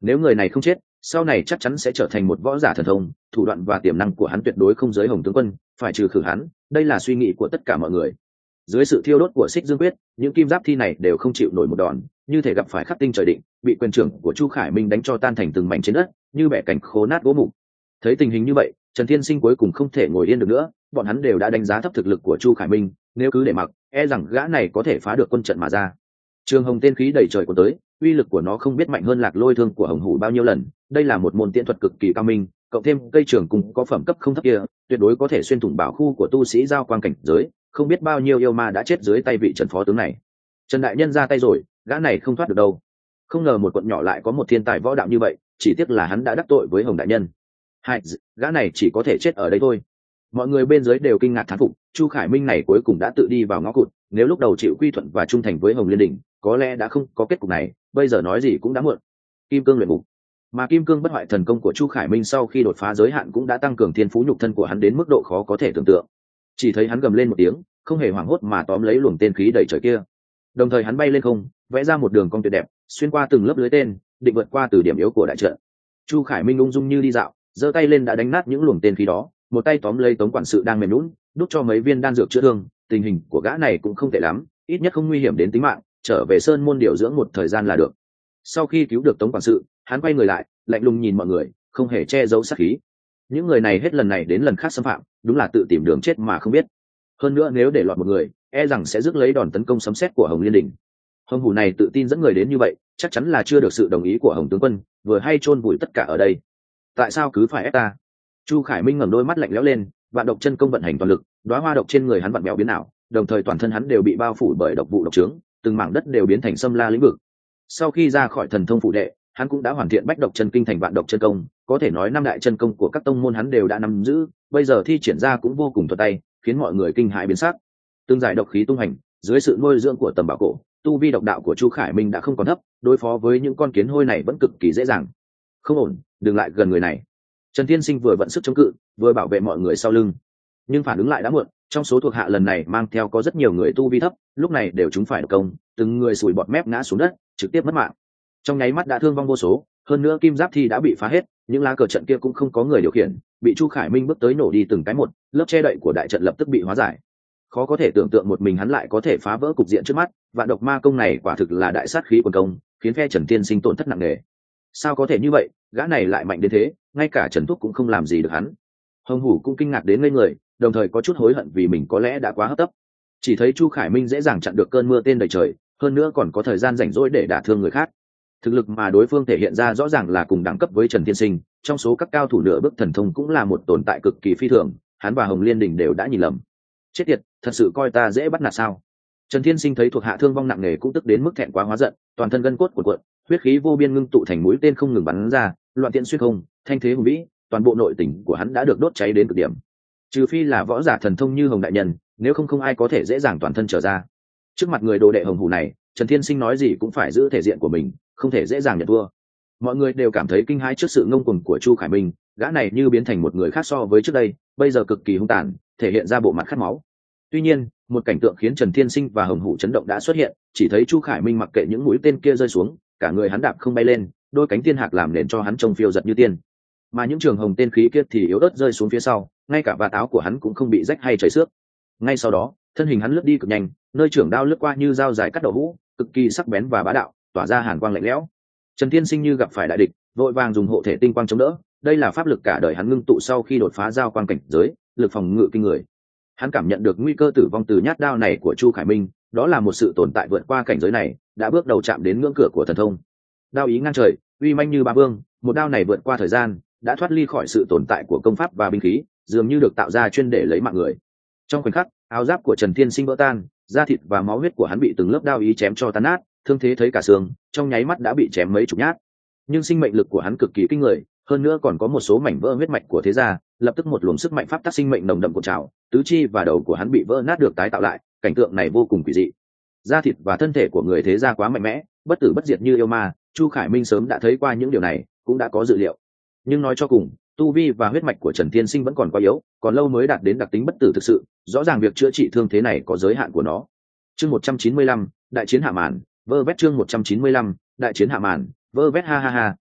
Nếu người này không chết, sau này chắc chắn sẽ trở thành một võ giả thần thông, thủ đoạn và tiềm năng của hắn tuyệt đối không giới Hồng tướng quân, phải trừ khử hắn, đây là suy nghĩ của tất cả mọi người. Dưới sự thiêu đốt của Xích Dương Quyết, những kim giáp thi này đều không chịu nổi một đòn, như thể gặp phải khắc tinh trời định, bị quyền trưởng của Chu Khải Minh đánh cho tan thành từng mảnh trên đất, như bẻ cảnh khô nát gỗ mục. Thấy tình hình như vậy, Trần Thiên Sinh cuối cùng không thể ngồi yên được nữa, bọn hắn đều đã đánh giá thấp thực lực của Chu Khải Minh, nếu cứ để mặc, e rằng gã này có thể phá được quân trận mà ra. Trường Hồng tên khí đầy trời của tới, uy lực của nó không biết mạnh hơn Lạc Lôi thương của Hồng Hủ bao nhiêu lần, đây là một môn tiễn thuật cực kỳ cao minh, cộng thêm cây trường cùng có phẩm cấp không thấp kia, tuyệt đối có thể xuyên thủng bảo khu của tu sĩ giao quang cảnh giới, không biết bao nhiêu yêu ma đã chết dưới tay vị Trần phó tướng này. Trần đại nhân ra tay rồi, gã này không thoát được đâu. Không ngờ một quận nhỏ lại có một thiên tài võ đạo như vậy, chỉ tiếc là hắn đã đắc tội với Hồng đại nhân. Hai, gã này chỉ có thể chết ở đây thôi. Mọi người bên dưới đều kinh ngạc thán phục, Chu Khải Minh này cuối cùng đã tự đi vào ngõ cụt, nếu lúc đầu chịu quy thuận và trung thành với Hồng Liên Đình, có lẽ đã không có kết cục này, bây giờ nói gì cũng đã muộn. Kim cương luyện ngục, mà kim cương bất hoại thần công của Chu Khải Minh sau khi đột phá giới hạn cũng đã tăng cường thiên phú nhục thân của hắn đến mức độ khó có thể tưởng tượng. Chỉ thấy hắn gầm lên một tiếng, không hề hoảng hốt mà tóm lấy luồng tên khí đầy trời kia, đồng thời hắn bay lên không, vẽ ra một đường cong tuyệt đẹp, xuyên qua từng lớp lưới tên, định vượt qua từ điểm yếu của đại trận. Chu Khải Minh ung dung như đi dạo, giơ tay lên đã đánh nát những luồng tên khí đó, một tay tóm lấy Tống quản sự đang mềm nhũn, đút cho mấy viên đan dược chữa thương. Tình hình của gã này cũng không tệ lắm, ít nhất không nguy hiểm đến tính mạng, trở về sơn môn điều dưỡng một thời gian là được. Sau khi cứu được Tống quản sự, hắn quay người lại, lạnh lùng nhìn mọi người, không hề che giấu sát khí. Những người này hết lần này đến lần khác xâm phạm, đúng là tự tìm đường chết mà không biết. Hơn nữa nếu để lọt một người, e rằng sẽ rước lấy đòn tấn công sấm sét của Hồng Liên Đình. Hồng Hủ này tự tin dẫn người đến như vậy, chắc chắn là chưa được sự đồng ý của Hồng tướng quân, vừa hay chôn vùi tất cả ở đây. Tại sao cứ phải ép ta? Chu Khải Minh ngẩng đôi mắt lạnh lẽo lên, vạn độc chân công vận hành toàn lực, đóa hoa độc trên người hắn vặn vẹo biến ảo, đồng thời toàn thân hắn đều bị bao phủ bởi độc vụ độc trướng, từng mảng đất đều biến thành xâm la lĩnh vực. Sau khi ra khỏi thần thông phụ đệ, hắn cũng đã hoàn thiện bách độc chân kinh thành vạn độc chân công, có thể nói năm đại chân công của các tông môn hắn đều đã nắm giữ, bây giờ thi triển ra cũng vô cùng thuận tay, khiến mọi người kinh hãi biến sắc. Từng giải độc khí tung hành, dưới sự nuôi dưỡng của tầm bảo cổ, tu vi độc đạo của Chu Khải Minh đã không còn thấp, đối phó với những con kiến hôi này vẫn cực kỳ dễ dàng. Không ổn, đừng lại gần người này. Trần Thiên Sinh vừa vận sức chống cự, vừa bảo vệ mọi người sau lưng, nhưng phản ứng lại đã muộn. Trong số thuộc hạ lần này mang theo có rất nhiều người tu vi thấp, lúc này đều trúng phải độc công, từng người sùi bọt mép ngã xuống đất, trực tiếp mất mạng. Trong nháy mắt đã thương vong vô số, hơn nữa kim giáp thi đã bị phá hết, những lá cờ trận kia cũng không có người điều khiển, bị Chu Khải Minh bước tới nổ đi từng cái một, lớp che đậy của đại trận lập tức bị hóa giải. Khó có thể tưởng tượng một mình hắn lại có thể phá vỡ cục diện trước mắt, vạn độc ma công này quả thực là đại sát khí quần công, khiến phe Trần Thiên Sinh tổn thất nặng nề. Sao có thể như vậy, gã này lại mạnh đến thế, ngay cả Trần Thúc cũng không làm gì được hắn. Hồng Hủ cũng kinh ngạc đến ngây người, đồng thời có chút hối hận vì mình có lẽ đã quá hấp tấp. Chỉ thấy Chu Khải Minh dễ dàng chặn được cơn mưa tên đầy trời, hơn nữa còn có thời gian rảnh rỗi để đả thương người khác. Thực lực mà đối phương thể hiện ra rõ ràng là cùng đẳng cấp với Trần Thiên Sinh, trong số các cao thủ nửa bước thần thông cũng là một tồn tại cực kỳ phi thường, hắn và Hồng Liên Đình đều đã nhìn lầm. Chết tiệt, thật sự coi ta dễ bắt nạt sao? Trần Thiên Sinh thấy thuộc hạ thương vong nặng nề cũng tức đến mức thẹn quá hóa giận, toàn thân gân cốt cuộn cuộn, huyết khí vô biên ngưng tụ thành mũi tên không ngừng bắn ra, loạn tiện xuyên không, thanh thế hùng vĩ, toàn bộ nội tình của hắn đã được đốt cháy đến cực điểm. Trừ phi là võ giả thần thông như Hồng đại nhân, nếu không không ai có thể dễ dàng toàn thân trở ra. Trước mặt người đồ đệ Hồng Hủ này, Trần Thiên Sinh nói gì cũng phải giữ thể diện của mình, không thể dễ dàng nhận thua. Mọi người đều cảm thấy kinh hãi trước sự ngông cuồng của Chu Khải Minh, gã này như biến thành một người khác so với trước đây, bây giờ cực kỳ hung tàn, thể hiện ra bộ mặt khát máu. Tuy nhiên, một cảnh tượng khiến Trần Thiên Sinh và Hồng Hủ chấn động đã xuất hiện, chỉ thấy Chu Khải Minh mặc kệ những mũi tên kia rơi xuống, cả người hắn đạp không bay lên, đôi cánh tiên hạc làm nền cho hắn trông phiêu giật như tiên. Mà những trường hồng tên khí kia thì yếu ớt rơi xuống phía sau, ngay cả vạt áo của hắn cũng không bị rách hay chảy xước. Ngay sau đó, thân hình hắn lướt đi cực nhanh, nơi trưởng đao lướt qua như dao dài cắt đậu hũ, cực kỳ sắc bén và bá đạo, tỏa ra hàn quang lạnh lẽo. Trần Thiên Sinh như gặp phải đại địch, vội vàng dùng hộ thể tinh quang chống đỡ, đây là pháp lực cả đời hắn ngưng tụ sau khi đột phá giao quang cảnh giới, lực phòng ngự kinh người. Hắn cảm nhận được nguy cơ tử vong từ nhát đao này của Chu Khải Minh, đó là một sự tồn tại vượt qua cảnh giới này, đã bước đầu chạm đến ngưỡng cửa của thần thông. Đao ý ngang trời, uy manh như ba vương, một đao này vượt qua thời gian, đã thoát ly khỏi sự tồn tại của công pháp và binh khí, dường như được tạo ra chuyên để lấy mạng người. Trong khoảnh khắc, áo giáp của Trần Thiên Sinh vỡ tan, da thịt và máu huyết của hắn bị từng lớp đao ý chém cho tan nát, thương thế thấy cả xương, trong nháy mắt đã bị chém mấy chục nhát. Nhưng sinh mệnh lực của hắn cực kỳ kinh người, hơn nữa còn có một số mảnh vỡ huyết mạch của thế gia, lập tức một luồng sức mạnh pháp tắc sinh mệnh nồng đậm cuộn trào, tứ chi và đầu của hắn bị vỡ nát được tái tạo lại, cảnh tượng này vô cùng quỷ dị. Da thịt và thân thể của người thế gia quá mạnh mẽ, bất tử bất diệt như yêu ma, Chu Khải Minh sớm đã thấy qua những điều này, cũng đã có dự liệu. Nhưng nói cho cùng, tu vi và huyết mạch của Trần Thiên Sinh vẫn còn quá yếu, còn lâu mới đạt đến đặc tính bất tử thực sự, rõ ràng việc chữa trị thương thế này có giới hạn của nó. Chương một trăm chín mươi lăm, đại chiến hạ màn, vơ vét chương một trăm chín mươi lăm, đại chiến hạ màn, vơ vét ha ha ha,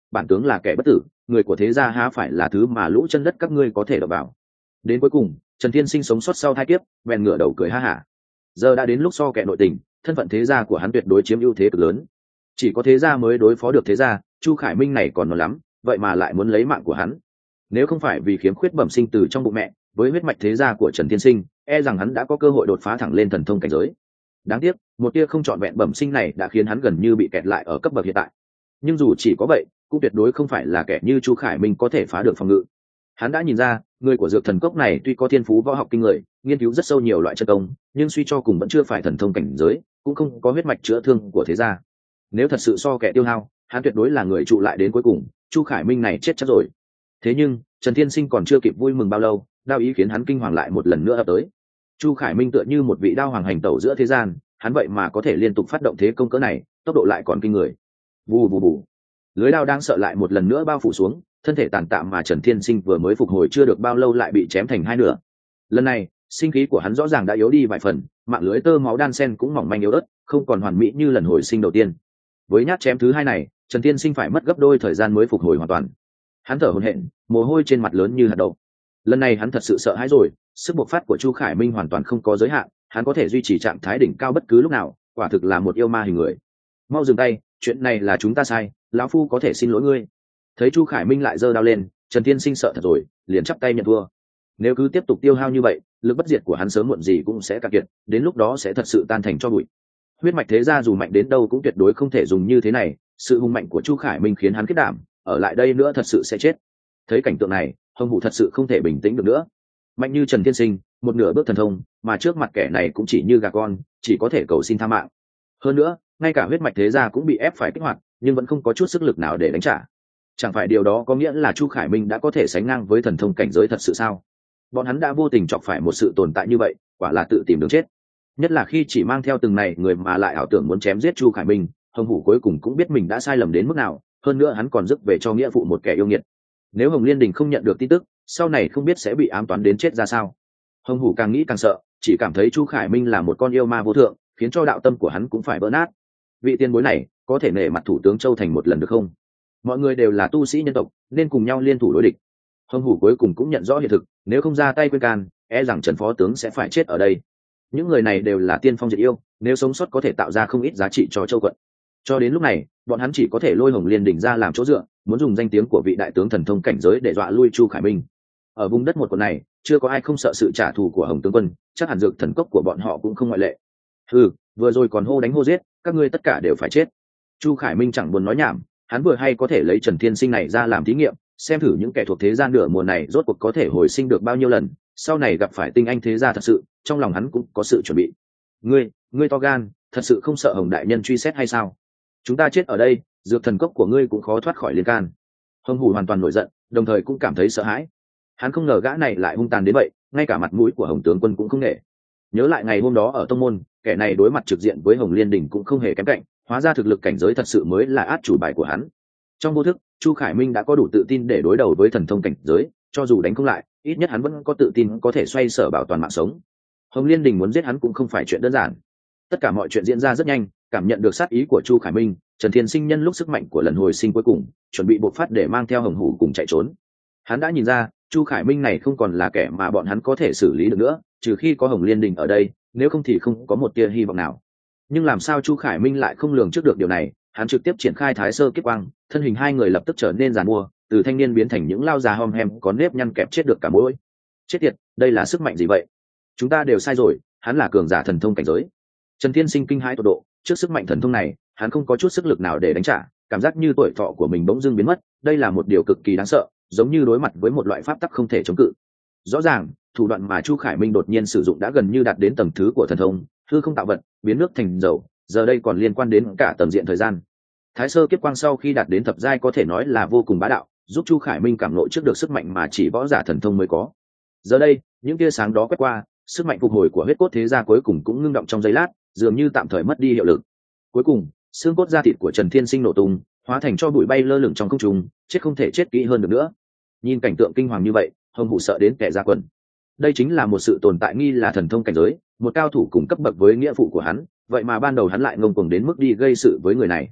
bản tướng là kẻ bất tử, người của thế gia há phải là thứ mà lũ chân đất các ngươi có thể đập vào. Đến cuối cùng Trần Thiên Sinh sống sót sau hai kiếp, bèn ngửa đầu cười ha hả. Giờ đã đến lúc so kẻ nội tình, thân phận thế gia của hắn tuyệt đối chiếm ưu thế cực lớn, chỉ có thế gia mới đối phó được thế gia. Chu Khải Minh này còn non lắm, vậy mà lại muốn lấy mạng của hắn. Nếu không phải vì khiếm khuyết bẩm sinh từ trong bụng mẹ, với huyết mạch thế gia của Trần Thiên Sinh, e rằng hắn đã có cơ hội đột phá thẳng lên thần thông cảnh giới. Đáng tiếc một tia không trọn vẹn bẩm sinh này đã khiến hắn gần như bị kẹt lại ở cấp bậc hiện tại. Nhưng dù chỉ có vậy, cũng tuyệt đối không phải là kẻ như Chu Khải Minh có thể phá được phòng ngự. Hắn đã nhìn ra, người của dược thần cốc này tuy có thiên phú võ học kinh người, nghiên cứu rất sâu nhiều loại chân công, nhưng suy cho cùng vẫn chưa phải thần thông cảnh giới, cũng không có huyết mạch chữa thương của thế gia. Nếu thật sự so kẻ tiêu hao, hắn tuyệt đối là người trụ lại đến cuối cùng. Chu Khải Minh này chết chắc rồi. Thế nhưng Trần Thiên Sinh còn chưa kịp vui mừng bao lâu, đao ý khiến hắn kinh hoàng lại một lần nữa ập tới. Chu Khải Minh tựa như một vị đao hoàng hành tẩu giữa thế gian, hắn vậy mà có thể liên tục phát động thế công cỡ này, tốc độ lại còn kinh người. Vù vù vù, lưới đao đang sợ lại một lần nữa bao phủ xuống, thân thể tàn tạ mà Trần Thiên Sinh vừa mới phục hồi chưa được bao lâu lại bị chém thành hai nửa. Lần này sinh khí của hắn rõ ràng đã yếu đi vài phần, mạng lưới tơ máu đan sen cũng mỏng manh yếu ớt, không còn hoàn mỹ như lần hồi sinh đầu tiên. Với nhát chém thứ hai này, Trần Thiên Sinh phải mất gấp đôi thời gian mới phục hồi hoàn toàn. Hắn thở hổn hển, mồ hôi trên mặt lớn như hạt đậu. Lần này hắn thật sự sợ hãi rồi, sức bộc phát của Chu Khải Minh hoàn toàn không có giới hạn, hắn có thể duy trì trạng thái đỉnh cao bất cứ lúc nào, quả thực là một yêu ma hình người. Mau dừng tay, chuyện này là chúng ta sai, lão phu có thể xin lỗi ngươi. Thấy Chu Khải Minh lại giơ đao lên, Trần Thiên Sinh sợ thật rồi, liền chắp tay nhận thua. Nếu cứ tiếp tục tiêu hao như vậy, lực bất diệt của hắn sớm muộn gì cũng sẽ cạn kiệt, đến lúc đó sẽ thật sự tan thành tro bụi. Huyết mạch thế gia dù mạnh đến đâu cũng tuyệt đối không thể dùng như thế này, sự hung mạnh của Chu Khải Minh khiến hắn kết đảm, ở lại đây nữa thật sự sẽ chết. Thấy cảnh tượng này, Hồng Vũ thật sự không thể bình tĩnh được nữa. Mạnh như Trần Thiên Sinh, một nửa bước thần thông, mà trước mặt kẻ này cũng chỉ như gà con, chỉ có thể cầu xin tha mạng. Hơn nữa, ngay cả huyết mạch thế gia cũng bị ép phải kích hoạt, nhưng vẫn không có chút sức lực nào để đánh trả. Chẳng phải điều đó có nghĩa là Chu Khải Minh đã có thể sánh ngang với thần thông cảnh giới thật sự sao? Bọn hắn đã vô tình chọc phải một sự tồn tại như vậy, quả là tự tìm đường chết. Nhất là khi chỉ mang theo từng này người mà lại ảo tưởng muốn chém giết Chu Khải Minh, Hồng Vũ cuối cùng cũng biết mình đã sai lầm đến mức nào, hơn nữa hắn còn rước về cho nghĩa phụ một kẻ yêu nghiệt. Nếu Hồng Liên Đình không nhận được tin tức, sau này không biết sẽ bị ám toán đến chết ra sao. Hồng Vũ càng nghĩ càng sợ, chỉ cảm thấy Chu Khải Minh là một con yêu ma vô thượng, khiến cho đạo tâm của hắn cũng phải vỡ nát. Vị tiền bối này có thể nể mặt thủ tướng Châu Thành một lần được không? Mọi người đều là tu sĩ nhân tộc, nên cùng nhau liên thủ đối địch. Hồng Vũ cuối cùng cũng nhận rõ hiện thực, nếu không ra tay khuyên can, e rằng Trần phó tướng sẽ phải chết ở đây. Những người này đều là tiên phong diệt yêu, nếu sống sót có thể tạo ra không ít giá trị cho Châu quận. Cho đến lúc này, bọn hắn chỉ có thể lôi Hồng Liên Đình ra làm chỗ dựa, muốn dùng danh tiếng của vị đại tướng thần thông cảnh giới để dọa lui Chu Khải Minh. Ở vùng đất một quận này, chưa có ai không sợ sự trả thù của Hồng tướng quân, chắc hẳn dược thần cốc của bọn họ cũng không ngoại lệ. Ừ, vừa rồi còn hô đánh hô giết, các ngươi tất cả đều phải chết. Chu Khải Minh chẳng buồn nói nhảm, hắn vừa hay có thể lấy Trần Thiên Sinh này ra làm thí nghiệm, xem thử những kẻ thuộc thế gian nửa mùa này rốt cuộc có thể hồi sinh được bao nhiêu lần, sau này gặp phải tinh anh thế gia thật sự, trong lòng hắn cũng có sự chuẩn bị. Ngươi, ngươi to gan, thật sự không sợ Hồng đại nhân truy xét hay sao? Chúng ta chết ở đây, dược thần cốc của ngươi cũng khó thoát khỏi liên can. Hồng Hủ hoàn toàn nổi giận, đồng thời cũng cảm thấy sợ hãi. Hắn không ngờ gã này lại hung tàn đến vậy, ngay cả mặt mũi của Hồng tướng quân cũng không nể. Nhớ lại ngày hôm đó ở tông môn, kẻ này đối mặt trực diện với Hồng Liên Đình cũng không hề kém cạnh, hóa ra thực lực cảnh giới thật sự mới là át chủ bài của hắn. Trong vô thức, Chu Khải Minh đã có đủ tự tin để đối đầu với thần thông cảnh giới, cho dù đánh không lại, ít nhất hắn vẫn có tự tin có thể xoay sở bảo toàn mạng sống. Hồng Liên Đình muốn giết hắn cũng không phải chuyện đơn giản. Tất cả mọi chuyện diễn ra rất nhanh, cảm nhận được sát ý của Chu Khải Minh, Trần Thiên Sinh nhân lúc sức mạnh của lần hồi sinh cuối cùng, chuẩn bị bộc phát để mang theo Hồng Hủ cùng chạy trốn. Hắn đã nhìn ra, Chu Khải Minh này không còn là kẻ mà bọn hắn có thể xử lý được nữa, trừ khi có Hồng Liên Đình ở đây, nếu không thì không có một tia hy vọng nào. Nhưng làm sao Chu Khải Minh lại không lường trước được điều này, hắn trực tiếp triển khai Thái Sơ Kiếp Quang, thân hình hai người lập tức trở nên giàn mua, từ thanh niên biến thành những lao già hom hem có nếp nhăn kẹp chết được cả mũi. Chết tiệt, đây là sức mạnh gì vậy? Chúng ta đều sai rồi, hắn là cường giả thần thông cảnh giới. Trần Thiên Sinh kinh hãi tột độ, trước sức mạnh thần thông này, hắn không có chút sức lực nào để đánh trả, cảm giác như tuổi thọ của mình bỗng dưng biến mất, đây là một điều cực kỳ đáng sợ, giống như đối mặt với một loại pháp tắc không thể chống cự. Rõ ràng, thủ đoạn mà Chu Khải Minh đột nhiên sử dụng đã gần như đạt đến tầng thứ của thần thông, hư không tạo vật, biến nước thành dầu, giờ đây còn liên quan đến cả tầng diện thời gian. Thái Sơ Kiếp Quang sau khi đạt đến thập giai có thể nói là vô cùng bá đạo, giúp Chu Khải Minh cảm ngộ trước được sức mạnh mà chỉ võ giả thần thông mới có. Giờ đây, những tia sáng đó quét qua, sức mạnh phục hồi của huyết cốt thế gia cuối cùng cũng ngưng động trong giây lát, dường như tạm thời mất đi hiệu lực. Cuối cùng, xương cốt da thịt của Trần Thiên Sinh nổ tung, hóa thành cho bụi bay lơ lửng trong không trung, chết không thể chết kỹ hơn được nữa. Nhìn cảnh tượng kinh hoàng như vậy, Hồng Vũ sợ đến kẻ ra quần. Đây chính là một sự tồn tại nghi là thần thông cảnh giới, một cao thủ cùng cấp bậc với nghĩa phụ của hắn, vậy mà ban đầu hắn lại ngông cuồng đến mức đi gây sự với người này.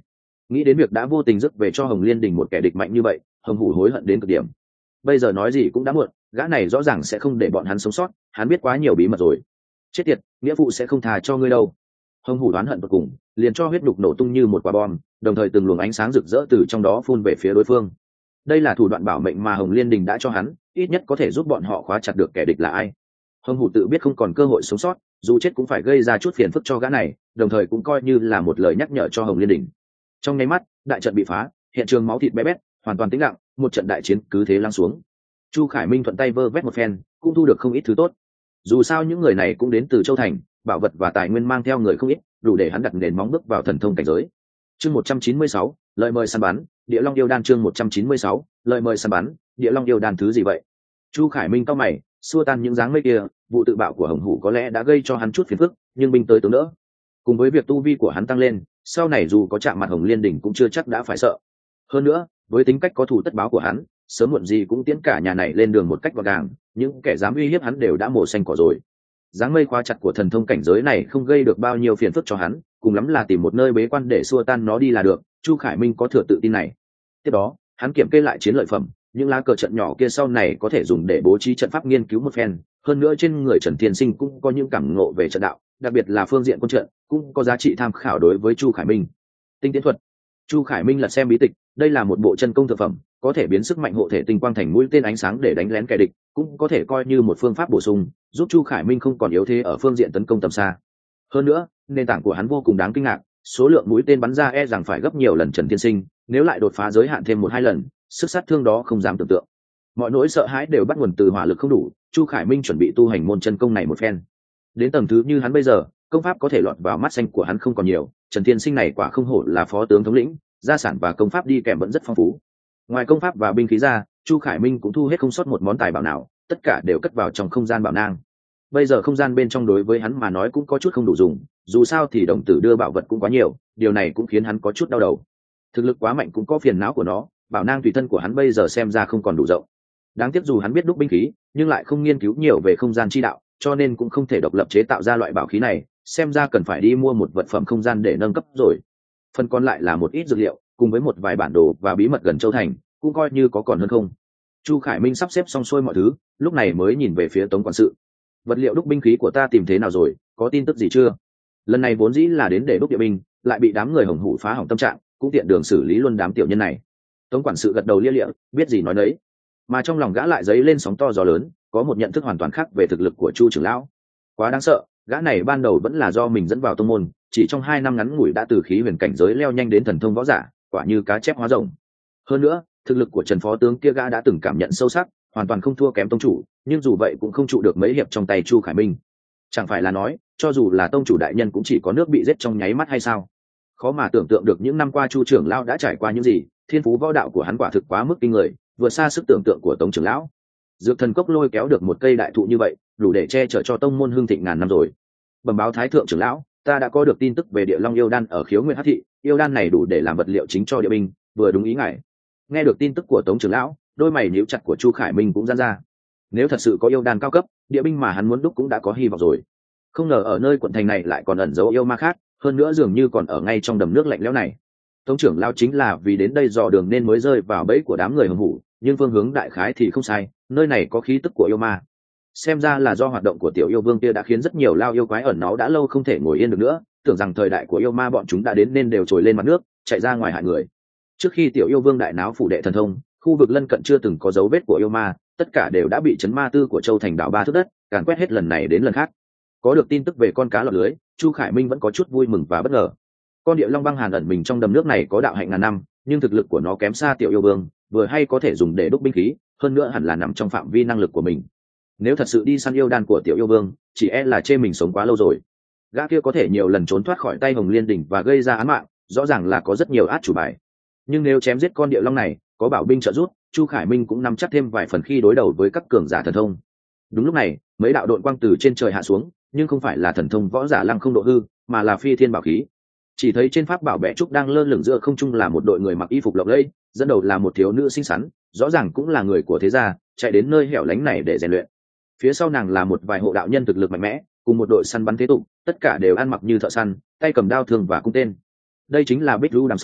Nghĩ đến việc đã vô tình dứt về cho Hồng Liên Đình một kẻ địch mạnh như vậy, Hồng Hủ hối hận đến cực điểm. Bây giờ nói gì cũng đã muộn, gã này rõ ràng sẽ không để bọn hắn sống sót, hắn biết quá nhiều bí mật rồi. Chết tiệt, nghĩa phụ sẽ không tha cho ngươi đâu. Hồng Hủ đoán hận tột cùng, liền cho huyết đục nổ tung như một quả bom, đồng thời từng luồng ánh sáng rực rỡ từ trong đó phun về phía đối phương. Đây là thủ đoạn bảo mệnh mà Hồng Liên Đình đã cho hắn, ít nhất có thể giúp bọn họ khóa chặt được kẻ địch là ai. Hồng Hủ tự biết không còn cơ hội sống sót, dù chết cũng phải gây ra chút phiền phức cho gã này, đồng thời cũng coi như là một lời nhắc nhở cho Hồng Liên Đình. Trong nháy mắt, đại trận bị phá, hiện trường máu thịt bé bét, hoàn toàn tĩnh lặng, một trận đại chiến cứ thế lắng xuống. Chu Khải Minh thuận tay vơ vét một phen, cũng thu được không ít thứ tốt. Dù sao những người này cũng đến từ Châu Thành, bảo vật và tài nguyên mang theo người không ít, đủ để hắn đặt nền móng bước vào thần thông cảnh giới. Chương một trăm chín mươi sáu, lời mời săn bắn, Địa Long yêu đan. Chương một trăm chín mươi sáu, lời mời săn bắn, Địa Long yêu đan thứ gì vậy? Chu Khải Minh cau mày, xua tan những dáng mây kia, vụ tự bạo của Hồng Hủ có lẽ đã gây cho hắn chút phiền phức, nhưng binh tới tướng đỡ. Cùng với việc tu vi của hắn tăng lên, sau này dù có chạm mặt Hồng Liên Đỉnh cũng chưa chắc đã phải sợ. Hơn nữa, với tính cách có thù tất báo của hắn, sớm muộn gì cũng tiến cả nhà này lên đường một cách gọn gàng, những kẻ dám uy hiếp hắn đều đã mổ xanh cỏ rồi. Dáng mây khóa chặt của thần thông cảnh giới này không gây được bao nhiêu phiền phức cho hắn, cùng lắm là tìm một nơi bế quan để xua tan nó đi là được. Chu Khải Minh có thừa tự tin này. Tiếp đó, hắn kiểm kê lại chiến lợi phẩm, những lá cờ trận nhỏ kia sau này có thể dùng để bố trí trận pháp nghiên cứu một phen. Hơn nữa trên người Trần Thiên Sinh cũng có những cảm ngộ về trận đạo, đặc biệt là phương diện quân trận, cũng có giá trị tham khảo đối với Chu Khải Minh. Tinh tiến thuật. Chu Khải Minh lật xem bí tịch, đây là một bộ chân công thực phẩm, có thể biến sức mạnh hộ thể tinh quang thành mũi tên ánh sáng để đánh lén kẻ địch, cũng có thể coi như một phương pháp bổ sung, giúp Chu Khải Minh không còn yếu thế ở phương diện tấn công tầm xa. Hơn nữa, nền tảng của hắn vô cùng đáng kinh ngạc, số lượng mũi tên bắn ra e rằng phải gấp nhiều lần Trần Tiên Sinh, nếu lại đột phá giới hạn thêm một hai lần, sức sát thương đó không dám tưởng tượng. Mọi nỗi sợ hãi đều bắt nguồn từ hỏa lực không đủ, Chu Khải Minh chuẩn bị tu hành môn chân công này một phen. Đến tầng thứ như hắn bây giờ, công pháp có thể lọt vào mắt xanh của hắn không còn nhiều, Trần Tiên Sinh này quả không hổ là phó tướng thống lĩnh, gia sản và công pháp đi kèm vẫn rất phong phú. Ngoài công pháp và binh khí ra, Chu Khải Minh cũng thu hết không sót một món tài bảo nào, tất cả đều cất vào trong không gian bảo nang. Bây giờ không gian bên trong đối với hắn mà nói cũng có chút không đủ dùng, dù sao thì đồng tử đưa bảo vật cũng quá nhiều, điều này cũng khiến hắn có chút đau đầu. Thực lực quá mạnh cũng có phiền não của nó, bảo nang tùy thân của hắn bây giờ xem ra không còn đủ rộng. Đáng tiếc dù hắn biết đúc binh khí, nhưng lại không nghiên cứu nhiều về không gian chi đạo, cho nên cũng không thể độc lập chế tạo ra loại bảo khí này, xem ra cần phải đi mua một vật phẩm không gian để nâng cấp rồi. Phần còn lại là một ít dược liệu, cùng với một vài bản đồ và bí mật gần Châu Thành, cũng coi như có còn hơn không. Chu Khải Minh sắp xếp xong xuôi mọi thứ, lúc này mới nhìn về phía Tống quản sự. Vật liệu đúc binh khí của ta tìm thế nào rồi, có tin tức gì chưa? Lần này vốn dĩ là đến để đúc địa binh, lại bị đám người Hồng Hủ phá hỏng tâm trạng, cũng tiện đường xử lý luôn đám tiểu nhân này. Tống quản sự gật đầu lia lịa, biết gì nói đấy. Mà trong lòng gã lại dấy lên sóng to gió lớn, có một nhận thức hoàn toàn khác về thực lực của Chu trưởng lão. Quá đáng sợ, gã này ban đầu vẫn là do mình dẫn vào tông môn, chỉ trong hai năm ngắn ngủi đã từ khí huyền cảnh giới leo nhanh đến thần thông võ giả, quả như cá chép hóa rồng. Hơn nữa, thực lực của Trần phó tướng kia gã đã từng cảm nhận sâu sắc, hoàn toàn không thua kém tông chủ, nhưng dù vậy cũng không trụ được mấy hiệp trong tay Chu Khải Minh. Chẳng phải là nói, cho dù là tông chủ đại nhân cũng chỉ có nước bị giết trong nháy mắt hay sao? Khó mà tưởng tượng được những năm qua Chu trưởng lão đã trải qua những gì, thiên phú võ đạo của hắn quả thực quá mức kinh người, vượt xa sức tưởng tượng của Tống trưởng lão. Dược thần cốc lôi kéo được một cây đại thụ như vậy, đủ để che chở cho tông môn hương thịnh ngàn năm rồi. Bẩm báo thái thượng trưởng lão, ta đã có được tin tức về Địa Long yêu đan ở Khiếu Nguyên Hắc thị, yêu đan này đủ để làm vật liệu chính cho địa binh, vừa đúng ý ngài. Nghe được tin tức của Tống trưởng lão, đôi mày nhíu chặt của Chu Khải Minh cũng giãn ra. Nếu thật sự có yêu đan cao cấp, địa binh mà hắn muốn đúc cũng đã có hy vọng rồi. Không ngờ ở nơi quận thành này lại còn ẩn giấu yêu ma khác, hơn nữa dường như còn ở ngay trong đầm nước lạnh lẽo này. Tống trưởng lão chính là vì đến đây dò đường nên mới rơi vào bẫy của đám người Hồng Hủ, nhưng phương hướng đại khái thì không sai, nơi này có khí tức của yêu ma. Xem ra là do hoạt động của tiểu yêu vương kia đã khiến rất nhiều lao yêu quái ẩn náu đã lâu không thể ngồi yên được nữa, tưởng rằng thời đại của yêu ma bọn chúng đã đến nên đều trồi lên mặt nước, chạy ra ngoài hại người. Trước khi tiểu yêu vương đại náo phủ đệ thần thông, khu vực lân cận chưa từng có dấu vết của yêu ma, tất cả đều đã bị chấn ma tư của Châu Thành đảo ba thước đất càn quét hết lần này đến lần khác. Có được tin tức về con cá lọt lưới, Chu Khải Minh vẫn có chút vui mừng và bất ngờ. Con địa long băng hàn ẩn mình trong đầm nước này có đạo hạnh ngàn năm, nhưng thực lực của nó kém xa tiểu yêu vương, vừa hay có thể dùng để đúc binh khí, hơn nữa hẳn là nằm trong phạm vi năng lực của mình. Nếu thật sự đi săn yêu đan của tiểu yêu vương, chỉ e là chê mình sống quá lâu rồi. Gã kia có thể nhiều lần trốn thoát khỏi tay Hồng Liên Đỉnh và gây ra án mạng, rõ ràng là có rất nhiều át chủ bài. Nhưng nếu chém giết con địa long này, có bảo binh trợ giúp, Chu Khải Minh cũng nắm chắc thêm vài phần khi đối đầu với các cường giả thần thông. Đúng lúc này, mấy đạo đội quang từ trên trời hạ xuống, nhưng không phải là thần thông võ giả lăng không độ hư, mà là phi thiên bảo khí. Chỉ thấy trên pháp bảo bệ trúc đang lơ lửng giữa không trung là một đội người mặc y phục lộng lẫy, dẫn đầu là một thiếu nữ xinh xắn, rõ ràng cũng là người của thế gia, chạy đến nơi hẻo lánh này để rèn luyện. Phía sau nàng là một vài hộ đạo nhân thực lực mạnh mẽ, cùng một đội săn bắn thế tục, tất cả đều ăn mặc như thợ săn, tay cầm đao thương và cung tên. Đây chính là Bích Lũ Đàm sao?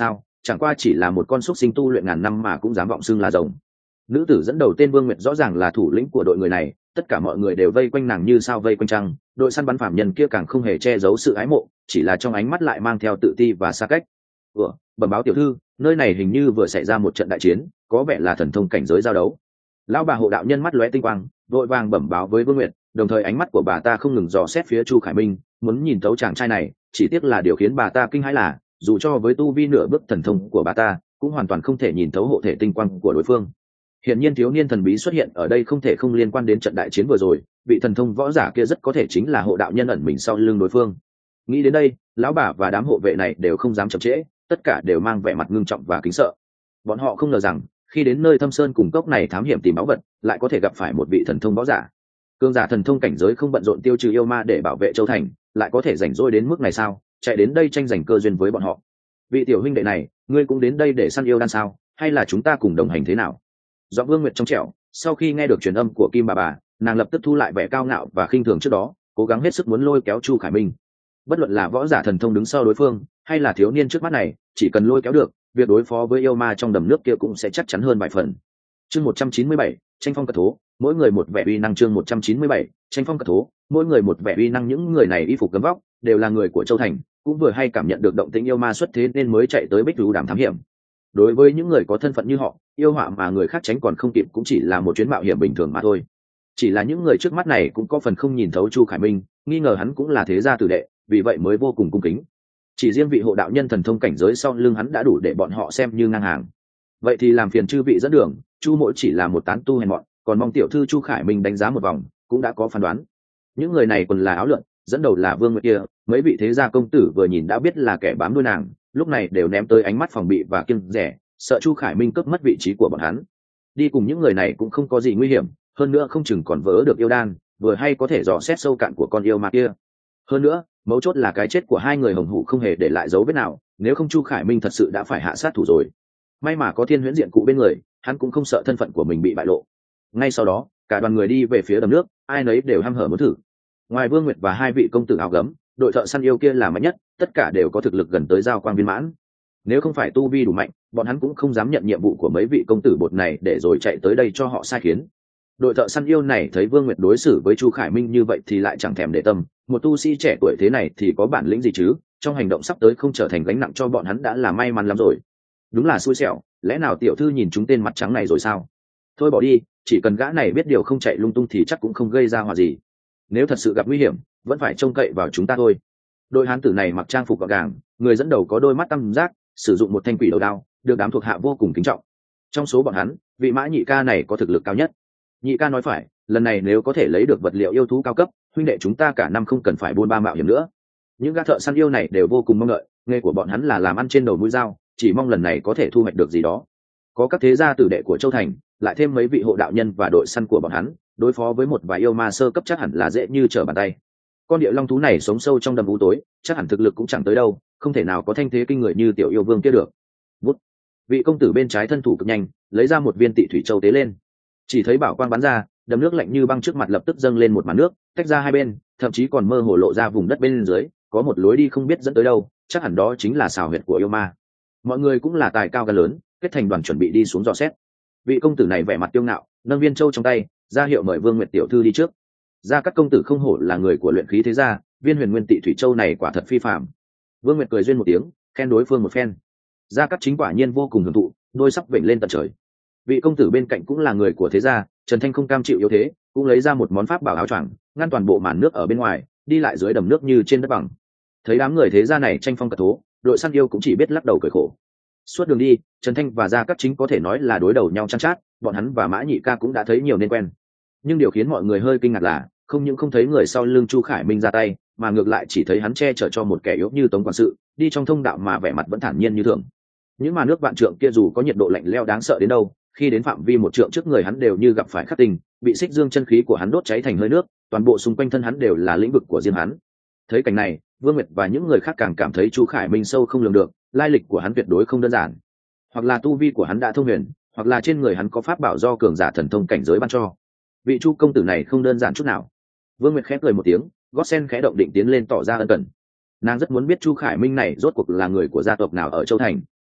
chẳng qua chỉ là một con xúc sinh tu luyện ngàn năm mà cũng dám vọng xưng là rồng. Nữ tử dẫn đầu tên Vương Nguyệt rõ ràng là thủ lĩnh của đội người này, tất cả mọi người đều vây quanh nàng như sao vây quanh trăng. Đội săn bắn phạm nhân kia càng không hề che giấu sự ái mộ, chỉ là trong ánh mắt lại mang theo tự ti và xa cách. Ủa, bẩm báo tiểu thư, nơi này hình như vừa xảy ra một trận đại chiến, có vẻ là thần thông cảnh giới giao đấu. Lão bà hộ đạo nhân mắt lóe tinh quang, vội vàng bẩm báo với Vương Nguyệt, đồng thời ánh mắt của bà ta không ngừng dò xét phía Chu Khải Minh, muốn nhìn thấu chàng trai này. Chỉ tiếc là điều khiến bà ta kinh hãi là, dù cho với tu vi nửa bước thần thông của bà ta, cũng hoàn toàn không thể nhìn thấu hộ thể tinh quang của đối phương. Hiển nhiên thiếu niên thần bí xuất hiện ở đây không thể không liên quan đến trận đại chiến vừa rồi, vị thần thông võ giả kia rất có thể chính là hộ đạo nhân ẩn mình sau lưng đối phương. Nghĩ đến đây, lão bà và đám hộ vệ này đều không dám chậm trễ, tất cả đều mang vẻ mặt ngưng trọng và kính sợ. Bọn họ không ngờ rằng, khi đến nơi thâm sơn cùng cốc này thám hiểm tìm báu vật, lại có thể gặp phải một vị thần thông võ giả. Cương giả thần thông cảnh giới không bận rộn tiêu trừ yêu ma để bảo vệ châu thành, lại có thể rảnh rỗi đến mức này sao? Chạy đến đây tranh giành cơ duyên với bọn họ. Vị tiểu huynh đệ này, ngươi cũng đến đây để săn yêu đan sao? Hay là chúng ta cùng đồng hành thế nào? Giọng Vương Nguyệt trong trẻo, sau khi nghe được truyền âm của Kim bà bà, nàng lập tức thu lại vẻ cao ngạo và khinh thường trước đó, cố gắng hết sức muốn lôi kéo Chu Khải Minh. Bất luận là võ giả thần thông đứng sau đối phương, hay là thiếu niên trước mắt này, chỉ cần lôi kéo được, việc đối phó với yêu ma trong đầm nước kia cũng sẽ chắc chắn hơn vài phần. Chương một trăm chín mươi bảy, tranh phong cật thố, mỗi người một vẻ uy năng. Chương một trăm chín mươi bảy, tranh phong cật thố, mỗi người một vẻ uy năng. Những người này y phục gấm vóc, đều là người của Châu Thành, cũng vừa hay cảm nhận được động tĩnh yêu ma xuất thế nên mới chạy tới Bích Lưu Đàm thám hiểm. Đối với những người có thân phận như họ, yêu họa mà người khác tránh còn không kịp cũng chỉ là một chuyến mạo hiểm bình thường mà thôi. Chỉ là những người trước mắt này cũng có phần không nhìn thấu Chu Khải Minh, nghi ngờ hắn cũng là thế gia tử đệ, vì vậy mới vô cùng cung kính. Chỉ riêng vị hộ đạo nhân thần thông cảnh giới sau lưng hắn đã đủ để bọn họ xem như ngang hàng. Vậy thì làm phiền chư vị dẫn đường, Chu mỗi chỉ là một tán tu hèn mọn, còn mong tiểu thư Chu Khải Minh đánh giá một vòng, cũng đã có phán đoán. Những người này còn là áo lượn, dẫn đầu là Vương Nguyệt kia, mấy vị thế gia công tử vừa nhìn đã biết là kẻ bám đuôi nàng, lúc này đều ném tới ánh mắt phòng bị và kiêng dè, sợ Chu Khải Minh cướp mất vị trí của bọn hắn. Đi cùng những người này cũng không có gì nguy hiểm, hơn nữa không chừng còn vỡ được yêu đan, vừa hay có thể dò xét sâu cạn của con yêu ma kia. Hơn nữa, mấu chốt là cái chết của hai người hồng hủ không hề để lại dấu vết nào, nếu không Chu Khải Minh thật sự đã phải hạ sát thủ rồi. May mà có Thiên Huyễn Diện cụ bên người, hắn cũng không sợ thân phận của mình bị bại lộ. Ngay sau đó, cả đoàn người đi về phía đầm nước, ai nấy đều hăm hở muốn thử. Ngoài Vương Nguyệt và hai vị công tử áo gấm, đội thợ săn yêu kia là mạnh nhất, tất cả đều có thực lực gần tới giao quang viên mãn. Nếu không phải tu vi đủ mạnh, bọn hắn cũng không dám nhận nhiệm vụ của mấy vị công tử bột này để rồi chạy tới đây cho họ sai khiến. Đội thợ săn yêu này thấy Vương Nguyệt đối xử với Chu Khải Minh như vậy thì lại chẳng thèm để tâm, một tu sĩ trẻ tuổi thế này thì có bản lĩnh gì chứ, trong hành động sắp tới không trở thành gánh nặng cho bọn hắn đã là may mắn lắm rồi. Đúng là xui xẻo, lẽ nào tiểu thư nhìn chúng tên mặt trắng này rồi sao? Thôi bỏ đi, chỉ cần gã này biết điều không chạy lung tung thì chắc cũng không gây ra họa gì. Nếu thật sự gặp nguy hiểm, vẫn phải trông cậy vào chúng ta thôi. Đội hán tử này mặc trang phục gọn gàng, người dẫn đầu có đôi mắt tăm giác, sử dụng một thanh quỷ đầu đao, được đám thuộc hạ vô cùng kính trọng. Trong số bọn hắn, vị Mã nhị ca này có thực lực cao nhất. Nhị ca nói phải, lần này nếu có thể lấy được vật liệu yêu thú cao cấp, huynh đệ chúng ta cả năm không cần phải buôn ba mạo hiểm nữa. Những gã thợ săn yêu này đều vô cùng mong đợi, nghề của bọn hắn là làm ăn trên đầu mũi dao, chỉ mong lần này có thể thu hoạch được gì đó. Có các thế gia tử đệ của Châu Thành, lại thêm mấy vị hộ đạo nhân và đội săn của bọn hắn, đối phó với một vài yêu ma sơ cấp chắc hẳn là dễ như trở bàn tay. Con địa long thú này sống sâu trong đầm u tối, chắc hẳn thực lực cũng chẳng tới đâu, không thể nào có thanh thế kinh người như tiểu yêu vương kia được. Bút. Vị công tử bên trái thân thủ cực nhanh, lấy ra một viên tị thủy châu tế lên. Chỉ thấy bảo quang bắn ra, đầm nước lạnh như băng trước mặt lập tức dâng lên một màn nước, tách ra hai bên, thậm chí còn mơ hồ lộ ra vùng đất bên dưới, có một lối đi không biết dẫn tới đâu, chắc hẳn đó chính là xào huyệt của yêu ma. Mọi người cũng là tài cao gan lớn, kết thành đoàn chuẩn bị đi xuống dò xét. Vị công tử này vẻ mặt tiêu ngạo, nâng viên châu trong tay, ra hiệu mời Vương Nguyệt tiểu thư đi trước. Gia Cát công tử không hổ là người của luyện khí thế gia, viên huyền nguyên tị thủy châu này quả thật phi phàm. Vương Nguyệt cười duyên một tiếng, khen đối phương một phen. Gia Cát chính quả nhiên vô cùng hưởng thụ, đôi sắc vểnh lên tận trời. Vị công tử bên cạnh cũng là người của thế gia, Trần Thanh không cam chịu yếu thế, cũng lấy ra một món pháp bảo áo choàng, ngăn toàn bộ màn nước ở bên ngoài, đi lại dưới đầm nước như trên đất bằng. Thấy đám người thế gia này tranh phong cật thố, đội săn yêu cũng chỉ biết lắc đầu cười khổ. Suốt đường đi, Trần Thanh và Gia Cát chính có thể nói là đối đầu nhau chăn chát, bọn hắn và Mã Nhị ca cũng đã thấy nhiều nên quen. Nhưng điều khiến mọi người hơi kinh ngạc là, không những không thấy người sau lưng Chu Khải Minh ra tay, mà ngược lại chỉ thấy hắn che chở cho một kẻ yếu như Tống quản sự, đi trong thông đạo mà vẻ mặt vẫn thản nhiên như thường. Những màn nước vạn trượng kia dù có nhiệt độ lạnh lẽo đáng sợ đến đâu, khi đến phạm vi một trượng trước người hắn đều như gặp phải khắc tinh, bị xích dương chân khí của hắn đốt cháy thành hơi nước, toàn bộ xung quanh thân hắn đều là lĩnh vực của riêng hắn. Thấy cảnh này, Vương Nguyệt và những người khác càng cảm thấy Chu Khải Minh sâu không lường được, lai lịch của hắn tuyệt đối không đơn giản. Hoặc là tu vi của hắn đã thông huyền, hoặc là trên người hắn có pháp bảo do cường giả thần thông cảnh giới ban cho. Vị Chu công tử này không đơn giản chút nào. Vương Nguyệt khẽ cười một tiếng, gót sen khẽ động định tiến lên tỏ ra ân cần. Nàng rất muốn biết Chu Khải Minh này rốt cuộc là người của gia tộc nào ở Châu Thành,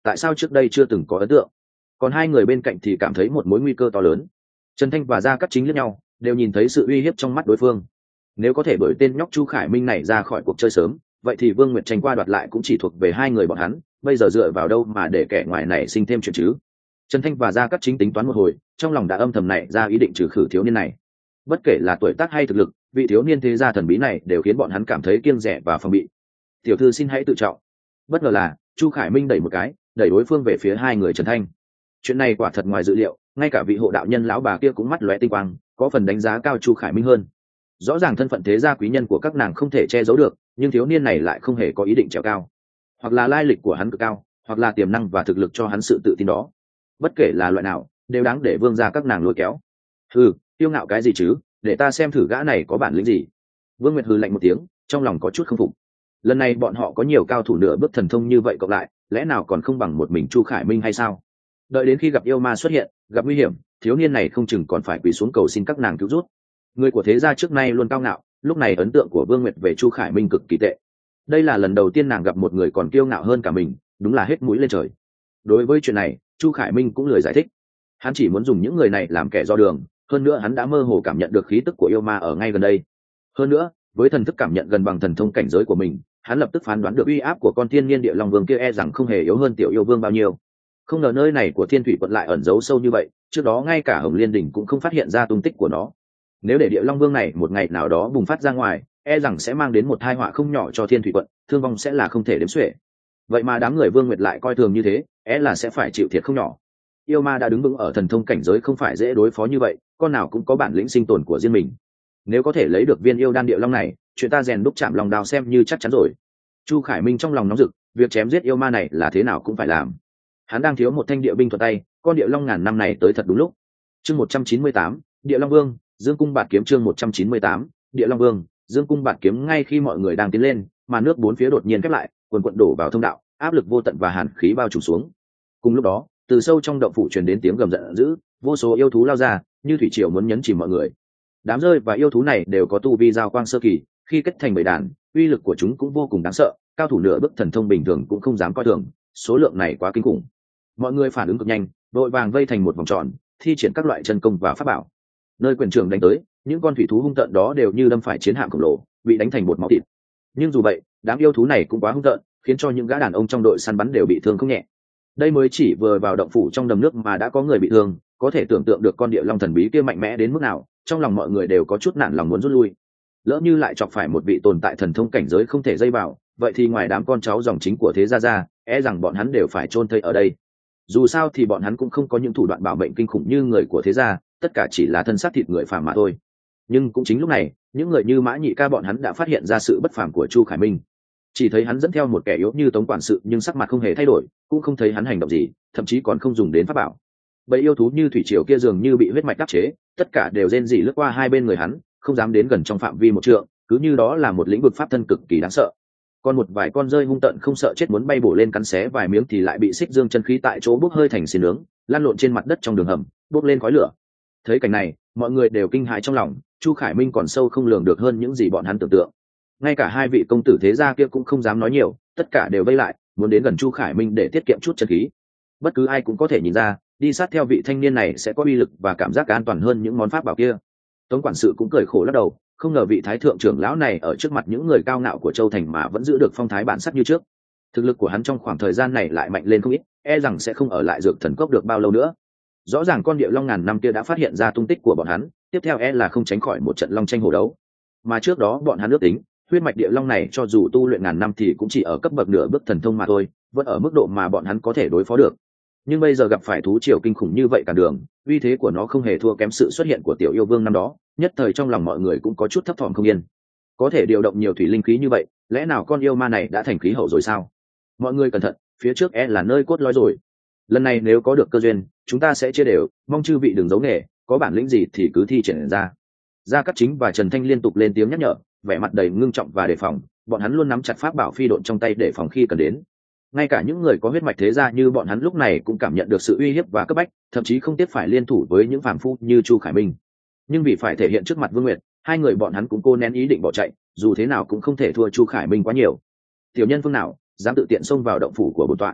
tại sao trước đây chưa từng có ấn tượng. Còn hai người bên cạnh thì cảm thấy một mối nguy cơ to lớn. Trần Thanh và Gia Cát Chính lẫn nhau, đều nhìn thấy sự uy hiếp trong mắt đối phương. Nếu có thể bởi tên nhóc Chu Khải Minh này ra khỏi cuộc chơi sớm, vậy thì Vương Nguyệt tranh qua đoạt lại cũng chỉ thuộc về hai người bọn hắn, bây giờ dựa vào đâu mà để kẻ ngoài này sinh thêm chuyện chứ. Trần Thanh và Gia Cát Chính tính toán một hồi, trong lòng đã âm thầm nảy ra ý định trừ khử thiếu niên này. Bất kể là tuổi tác hay thực lực, vị thiếu niên thế gia thần bí này đều khiến bọn hắn cảm thấy kiêng dè và phòng bị. Tiểu thư xin hãy tự trọng. Bất ngờ là Chu Khải Minh đẩy một cái, đẩy đối phương về phía hai người Trần Thanh. Chuyện này quả thật ngoài dự liệu, ngay cả vị hộ đạo nhân lão bà kia cũng mắt lóe tinh quang, có phần đánh giá cao Chu Khải Minh hơn. Rõ ràng thân phận thế gia quý nhân của các nàng không thể che giấu được, nhưng thiếu niên này lại không hề có ý định trèo cao. Hoặc là lai lịch của hắn cực cao, hoặc là tiềm năng và thực lực cho hắn sự tự tin đó. Bất kể là loại nào, đều đáng để vương gia các nàng lôi kéo. Hừ, kiêu ngạo cái gì chứ, để ta xem thử gã này có bản lĩnh gì. Vương Nguyệt hừ lạnh một tiếng, trong lòng có chút không phục. Lần này bọn họ có nhiều cao thủ nửa bước thần thông như vậy cộng lại, lẽ nào còn không bằng một mình Chu Khải Minh hay sao? Đợi đến khi gặp yêu ma xuất hiện, gặp nguy hiểm, thiếu niên này không chừng còn phải quỳ xuống cầu xin các nàng cứu rút. Người của thế gia trước nay luôn cao ngạo, lúc này ấn tượng của Vương Nguyệt về Chu Khải Minh cực kỳ tệ. Đây là lần đầu tiên nàng gặp một người còn kiêu ngạo hơn cả mình, đúng là hết mũi lên trời. Đối với chuyện này, Chu Khải Minh cũng lười giải thích. Hắn chỉ muốn dùng những người này làm kẻ do đường, hơn nữa hắn đã mơ hồ cảm nhận được khí tức của yêu ma ở ngay gần đây. Hơn nữa, với thần thức cảm nhận gần bằng thần thông cảnh giới của mình, hắn lập tức phán đoán được uy áp của con thiên nhiên địa long vương kia e rằng không hề yếu hơn tiểu yêu vương bao nhiêu. Không ngờ nơi này của Thiên Thủy quận lại ẩn giấu sâu như vậy, trước đó ngay cả Hồng Liên Đỉnh cũng không phát hiện ra tung tích của nó. Nếu để địa long vương này một ngày nào đó bùng phát ra ngoài, e rằng sẽ mang đến một tai họa không nhỏ cho Thiên Thủy quận, thương vong sẽ là không thể đếm xuể. Vậy mà đám người Vương Nguyệt lại coi thường như thế, e là sẽ phải chịu thiệt không nhỏ. Yêu ma đã đứng vững ở thần thông cảnh giới không phải dễ đối phó như vậy, con nào cũng có bản lĩnh sinh tồn của riêng mình. Nếu có thể lấy được viên yêu đan địa long này, chuyện ta rèn đúc chạm lòng đao xem như chắc chắn rồi. Chu Khải Minh trong lòng nóng rực, việc chém giết yêu ma này là thế nào cũng phải làm. Hắn đang thiếu một thanh địa binh thuật tay, con địa long ngàn năm này tới thật đúng lúc. Chương một trăm chín mươi tám, Địa Long Vương, Dương cung bạt kiếm. Chương một trăm chín mươi tám, Địa Long Vương, Dương cung bạt kiếm. Ngay khi mọi người đang tiến lên, mà nước bốn phía đột nhiên khép lại, quần quần đổ vào thông đạo, áp lực vô tận và hàn khí bao trùm xuống. Cùng lúc đó, từ sâu trong động phủ truyền đến tiếng gầm giận dữ, vô số yêu thú lao ra, như thủy triều muốn nhấn chìm mọi người. Đám rơi và yêu thú này đều có tu vi giao quang sơ kỳ, khi kết thành bầy đàn, uy lực của chúng cũng vô cùng đáng sợ, cao thủ nửa bước thần thông bình thường cũng không dám coi thường, số lượng này quá kinh khủng. Mọi người phản ứng cực nhanh, vội vàng vây thành một vòng tròn, thi triển các loại chân công và pháp bảo. Nơi quyền trường đánh tới, những con thủy thú hung tợn đó đều như đâm phải chiến hạm khổng lồ, bị đánh thành bột máu thịt. Nhưng dù vậy, đám yêu thú này cũng quá hung tợn, khiến cho những gã đàn ông trong đội săn bắn đều bị thương không nhẹ. Đây mới chỉ vừa vào động phủ trong đầm nước mà đã có người bị thương, có thể tưởng tượng được con địa long thần bí kia mạnh mẽ đến mức nào. Trong lòng mọi người đều có chút nản lòng muốn rút lui. Lỡ như lại chọc phải một vị tồn tại thần thông cảnh giới không thể dây vào, vậy thì ngoài đám con cháu dòng chính của thế gia ra, e rằng bọn hắn đều phải chôn thây ở đây. Dù sao thì bọn hắn cũng không có những thủ đoạn bảo mệnh kinh khủng như người của thế gia, tất cả chỉ là thân xác thịt người phàm mà thôi. Nhưng cũng chính lúc này, những người như Mã Nhị Ca bọn hắn đã phát hiện ra sự bất phàm của Chu Khải Minh. Chỉ thấy hắn dẫn theo một kẻ yếu như Tống quản sự, nhưng sắc mặt không hề thay đổi, cũng không thấy hắn hành động gì, thậm chí còn không dùng đến pháp bảo. Bầy yêu thú như thủy triều kia dường như bị huyết mạch đắc chế, tất cả đều rên rỉ lướt qua hai bên người hắn, không dám đến gần trong phạm vi một trượng, cứ như đó là một lĩnh vực pháp thân cực kỳ đáng sợ. Còn một vài con rơi hung tợn không sợ chết muốn bay bổ lên cắn xé vài miếng thì lại bị xích dương chân khí tại chỗ bốc hơi thành xiên nướng, lăn lộn trên mặt đất trong đường hầm, bốc lên khói lửa. Thấy cảnh này, mọi người đều kinh hãi trong lòng, Chu Khải Minh còn sâu không lường được hơn những gì bọn hắn tưởng tượng. Ngay cả hai vị công tử thế gia kia cũng không dám nói nhiều, tất cả đều vây lại, muốn đến gần Chu Khải Minh để tiết kiệm chút chân khí. Bất cứ ai cũng có thể nhìn ra, đi sát theo vị thanh niên này sẽ có uy lực và cảm giác an toàn hơn những món pháp bảo kia. Tống quản sự cũng cười khổ lắc đầu, không ngờ vị thái thượng trưởng lão này ở trước mặt những người cao ngạo của Châu Thành mà vẫn giữ được phong thái bản sắc như trước. Thực lực của hắn trong khoảng thời gian này lại mạnh lên không ít, e rằng sẽ không ở lại dược thần cốc được bao lâu nữa. Rõ ràng con địa long ngàn năm kia đã phát hiện ra tung tích của bọn hắn, tiếp theo e là không tránh khỏi một trận long tranh hổ đấu. Mà trước đó bọn hắn ước tính, huyết mạch địa long này cho dù tu luyện ngàn năm thì cũng chỉ ở cấp bậc nửa bước thần thông mà thôi, vẫn ở mức độ mà bọn hắn có thể đối phó được. Nhưng bây giờ gặp phải thú triều kinh khủng như vậy cản đường, uy thế của nó không hề thua kém sự xuất hiện của tiểu yêu vương năm đó, nhất thời trong lòng mọi người cũng có chút thấp thỏm không yên. Có thể điều động nhiều thủy linh khí như vậy, lẽ nào con yêu ma này đã thành khí hậu rồi sao? Mọi người cẩn thận, phía trước e là nơi cốt lõi rồi. Lần này nếu có được cơ duyên, chúng ta sẽ chia đều, mong chư vị đừng giấu nghề, có bản lĩnh gì thì cứ thi triển ra. Gia Cát Chính và Trần Thanh liên tục lên tiếng nhắc nhở, vẻ mặt đầy ngưng trọng và đề phòng, bọn hắn luôn nắm chặt pháp bảo phi độn trong tay để phòng khi cần đến. Ngay cả những người có huyết mạch thế gia như bọn hắn lúc này cũng cảm nhận được sự uy hiếp và cấp bách, thậm chí không tiếc phải liên thủ với những phàm phu như Chu Khải Minh. Nhưng vì phải thể hiện trước mặt Vương Nguyệt, hai người bọn hắn cũng cố nén ý định bỏ chạy, dù thế nào cũng không thể thua Chu Khải Minh quá nhiều. Tiểu nhân phương nào dám tự tiện xông vào động phủ của bổn tọa?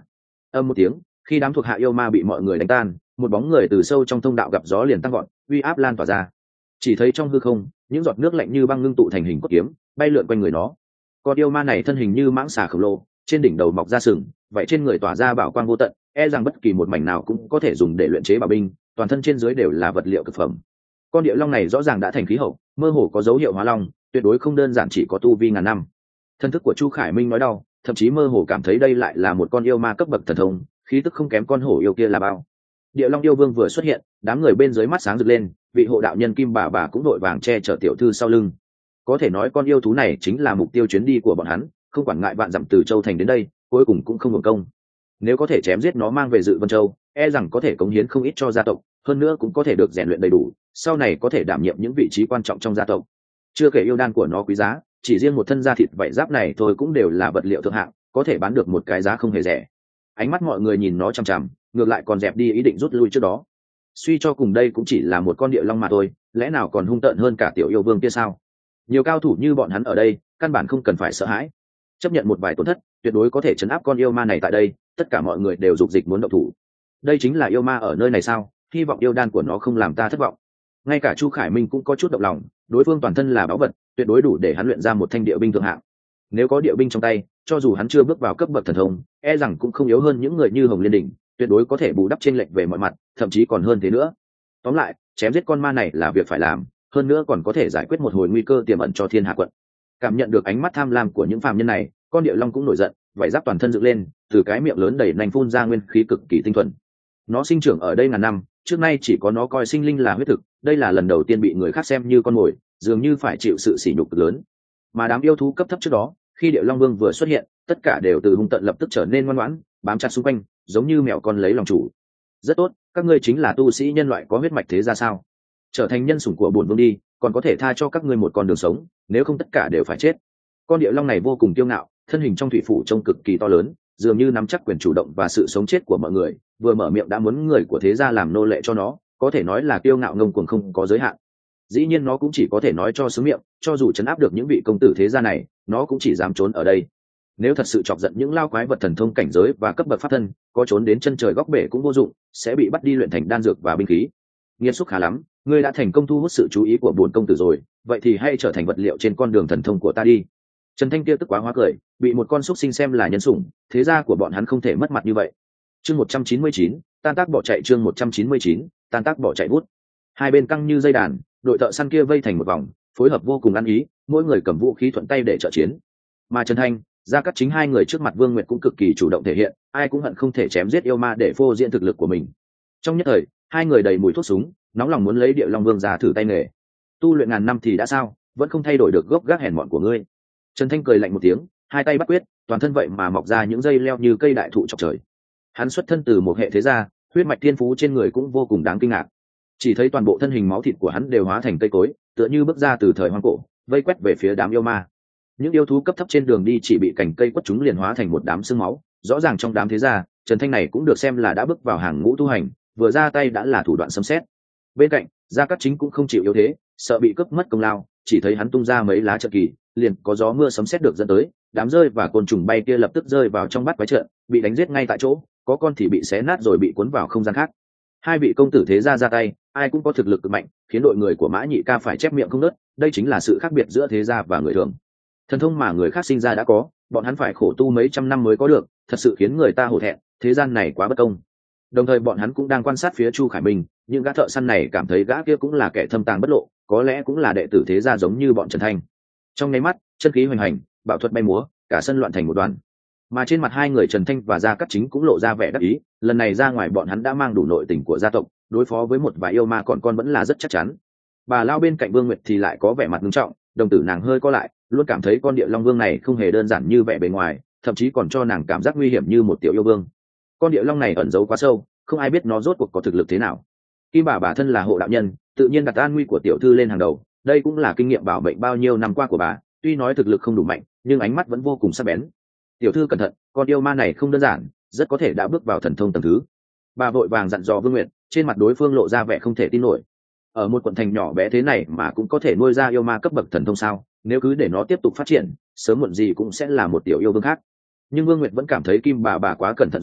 Âm một tiếng, khi đám thuộc hạ yêu ma bị mọi người đánh tan, một bóng người từ sâu trong thông đạo gặp gió liền tăng gọn, uy áp lan tỏa ra. Chỉ thấy trong hư không, những giọt nước lạnh như băng ngưng tụ thành hình cốt kiếm, bay lượn quanh người nó. Con yêu ma này thân hình như mãng xà khổng lồ, trên đỉnh đầu mọc ra sừng, vậy trên người tỏa ra bảo quang vô tận, e rằng bất kỳ một mảnh nào cũng có thể dùng để luyện chế bảo binh, toàn thân trên dưới đều là vật liệu cực phẩm. Con địa long này rõ ràng đã thành khí hậu, mơ hồ có dấu hiệu hóa long, tuyệt đối không đơn giản chỉ có tu vi ngàn năm. Thân thức của Chu Khải Minh nói đau, thậm chí mơ hồ cảm thấy đây lại là một con yêu ma cấp bậc thần thông, khí tức không kém con hổ yêu kia là bao. Địa long yêu vương vừa xuất hiện, đám người bên dưới mắt sáng rực lên, vị hộ đạo nhân Kim bà bà cũng đội vàng che chở tiểu thư sau lưng. Có thể nói con yêu thú này chính là mục tiêu chuyến đi của bọn hắn, không quản ngại vạn dặm từ Châu Thành đến đây, cuối cùng cũng không hưởng công. Nếu có thể chém giết nó mang về Dự Vân Châu, e rằng có thể cống hiến không ít cho gia tộc, hơn nữa cũng có thể được rèn luyện đầy đủ, sau này có thể đảm nhiệm những vị trí quan trọng trong gia tộc. Chưa kể yêu đan của nó quý giá, chỉ riêng một thân da thịt vảy giáp này thôi cũng đều là vật liệu thượng hạng, có thể bán được một cái giá không hề rẻ. Ánh mắt mọi người nhìn nó chằm chằm, ngược lại còn dẹp đi ý định rút lui trước đó. Suy cho cùng đây cũng chỉ là một con địa long mà thôi, lẽ nào còn hung tợn hơn cả tiểu yêu vương kia sao? Nhiều cao thủ như bọn hắn ở đây, căn bản không cần phải sợ hãi. Chấp nhận một vài tổn thất, tuyệt đối có thể chấn áp con yêu ma này tại đây, tất cả mọi người đều dục dịch muốn động thủ. Đây chính là yêu ma ở nơi này sao? Hy vọng yêu đan của nó không làm ta thất vọng. Ngay cả Chu Khải Minh cũng có chút động lòng, đối phương toàn thân là báu vật, tuyệt đối đủ để hắn luyện ra một thanh địa binh thượng hạng. Nếu có địa binh trong tay, cho dù hắn chưa bước vào cấp bậc thần thông, e rằng cũng không yếu hơn những người như Hồng Liên Đỉnh, tuyệt đối có thể bù đắp chênh lệch về mọi mặt, thậm chí còn hơn thế nữa. Tóm lại, chém giết con ma này là việc phải làm, hơn nữa còn có thể giải quyết một hồi nguy cơ tiềm ẩn cho Thiên Hạ quận. Cảm nhận được ánh mắt tham lam của những phàm nhân này, con địa long cũng nổi giận, vảy giáp toàn thân dựng lên, từ cái miệng lớn đầy nành phun ra nguyên khí cực kỳ tinh thuần. Nó sinh trưởng ở đây ngàn năm, trước nay chỉ có nó coi sinh linh là huyết thực, đây là lần đầu tiên bị người khác xem như con mồi, dường như phải chịu sự sỉ nhục cực lớn. Mà đám yêu thú cấp thấp trước đó, khi Địa Long Vương vừa xuất hiện, tất cả đều từ hung tận lập tức trở nên ngoan ngoãn, bám chặt xung quanh, giống như mèo con lấy lòng chủ. Rất tốt, các ngươi chính là tu sĩ nhân loại có huyết mạch thế ra sao? Trở thành nhân sủng của bổn vương đi, còn có thể tha cho các ngươi một con đường sống, nếu không tất cả đều phải chết. Con địa long này vô cùng kiêu ngạo, thân hình trong thủy phủ trông cực kỳ to lớn, dường như nắm chắc quyền chủ động và sự sống chết của mọi người, vừa mở miệng đã muốn người của thế gia làm nô lệ cho nó, có thể nói là kiêu ngạo ngông cuồng không có giới hạn. Dĩ nhiên nó cũng chỉ có thể nói cho sướng miệng, cho dù chấn áp được những vị công tử thế gia này, nó cũng chỉ dám trốn ở đây. Nếu thật sự chọc giận những lao quái vật thần thông cảnh giới và cấp bậc pháp thân, có trốn đến chân trời góc bể cũng vô dụng, sẽ bị bắt đi luyện thành đan dược và binh khí. Nghiên xúc khá lắm, ngươi đã thành công thu hút sự chú ý của bổn công tử rồi, vậy thì hãy trở thành vật liệu trên con đường thần thông của ta đi. Trần Thanh kia tức quá hóa cười, bị một con xúc sinh xem là nhân sủng, thế gia của bọn hắn không thể mất mặt như vậy. Chương một trăm chín mươi chín, tan tác bỏ chạy. Chương một trăm chín mươi chín, tan tác bỏ chạy bút. Hai bên căng như dây đàn, đội thợ săn kia vây thành một vòng, phối hợp vô cùng ăn ý, mỗi người cầm vũ khí thuận tay để trợ chiến. Mà Trần Thanh, Gia Cát Chính hai người trước mặt Vương Nguyệt cũng cực kỳ chủ động thể hiện, ai cũng hận không thể chém giết yêu ma để phô diễn thực lực của mình. Trong nhất thời, hai người đầy mùi thuốc súng, nóng lòng muốn lấy Địa Long Vương ra thử tay nghề. Tu luyện ngàn năm thì đã sao, vẫn không thay đổi được gốc gác hèn mọn của ngươi. Trần Thanh cười lạnh một tiếng, hai tay bắt quyết, toàn thân vậy mà mọc ra những dây leo như cây đại thụ chọc trời. Hắn xuất thân từ một hệ thế gia, huyết mạch thiên phú trên người cũng vô cùng đáng kinh ngạc. Chỉ thấy toàn bộ thân hình máu thịt của hắn đều hóa thành cây cối, tựa như bước ra từ thời hoang cổ, vây quét về phía đám yêu ma. Những yêu thú cấp thấp trên đường đi chỉ bị cành cây quất chúng liền hóa thành một đám xương máu. Rõ ràng trong đám thế gia, Trần Thanh này cũng được xem là đã bước vào hàng ngũ tu hành, vừa ra tay đã là thủ đoạn sấm sét. Bên cạnh, Gia Cát Chính cũng không chịu yếu thế, sợ bị cướp mất công lao, chỉ thấy hắn tung ra mấy lá trận kỳ, liền có gió mưa sấm sét được dẫn tới, đám rơi và côn trùng bay kia lập tức rơi vào trong bát quái trận, bị đánh giết ngay tại chỗ, có con thì bị xé nát rồi bị cuốn vào không gian khác. Hai vị công tử thế gia ra tay, ai cũng có thực lực cực mạnh, khiến đội người của Mã Nhị Ca phải chép miệng không ngớt, đây chính là sự khác biệt giữa thế gia và người thường. Thần thông mà người khác sinh ra đã có, bọn hắn phải khổ tu mấy trăm năm mới có được, thật sự khiến người ta hổ thẹn, thế gian này quá bất công. Đồng thời bọn hắn cũng đang quan sát phía Chu Khải Minh, những gã thợ săn này cảm thấy gã kia cũng là kẻ thâm tàng bất lộ, có lẽ cũng là đệ tử thế gia giống như bọn Trần Thanh. Trong nháy mắt, chân khí hoành hành, bảo thuật bay múa, cả sân loạn thành một đoàn. Mà trên mặt hai người Trần Thanh và Gia Cát Chính cũng lộ ra vẻ đắc ý, lần này ra ngoài bọn hắn đã mang đủ nội tình của gia tộc, đối phó với một vài yêu ma còn con vẫn là rất chắc chắn. Bà lao bên cạnh Vương Nguyệt thì lại có vẻ mặt nghiêm trọng, đồng tử nàng hơi co lại, luôn cảm thấy con Địa Long Vương này không hề đơn giản như vẻ bề ngoài, thậm chí còn cho nàng cảm giác nguy hiểm như một tiểu yêu vương. Con Địa Long này ẩn giấu quá sâu, không ai biết nó rốt cuộc có thực lực thế nào. Kim bà bà thân là hộ đạo nhân, tự nhiên đặt an nguy của tiểu thư lên hàng đầu, đây cũng là kinh nghiệm bảo mệnh bao nhiêu năm qua của bà, tuy nói thực lực không đủ mạnh, nhưng ánh mắt vẫn vô cùng sắc bén. Tiểu thư cẩn thận, con yêu ma này không đơn giản, rất có thể đã bước vào thần thông tầng thứ. Bà vội vàng dặn dò Vương Nguyệt, trên mặt đối phương lộ ra vẻ không thể tin nổi. Ở một quận thành nhỏ bé thế này mà cũng có thể nuôi ra yêu ma cấp bậc thần thông sao? Nếu cứ để nó tiếp tục phát triển, sớm muộn gì cũng sẽ là một tiểu yêu vương khác. Nhưng Vương Nguyệt vẫn cảm thấy Kim bà bà quá cẩn thận rồi,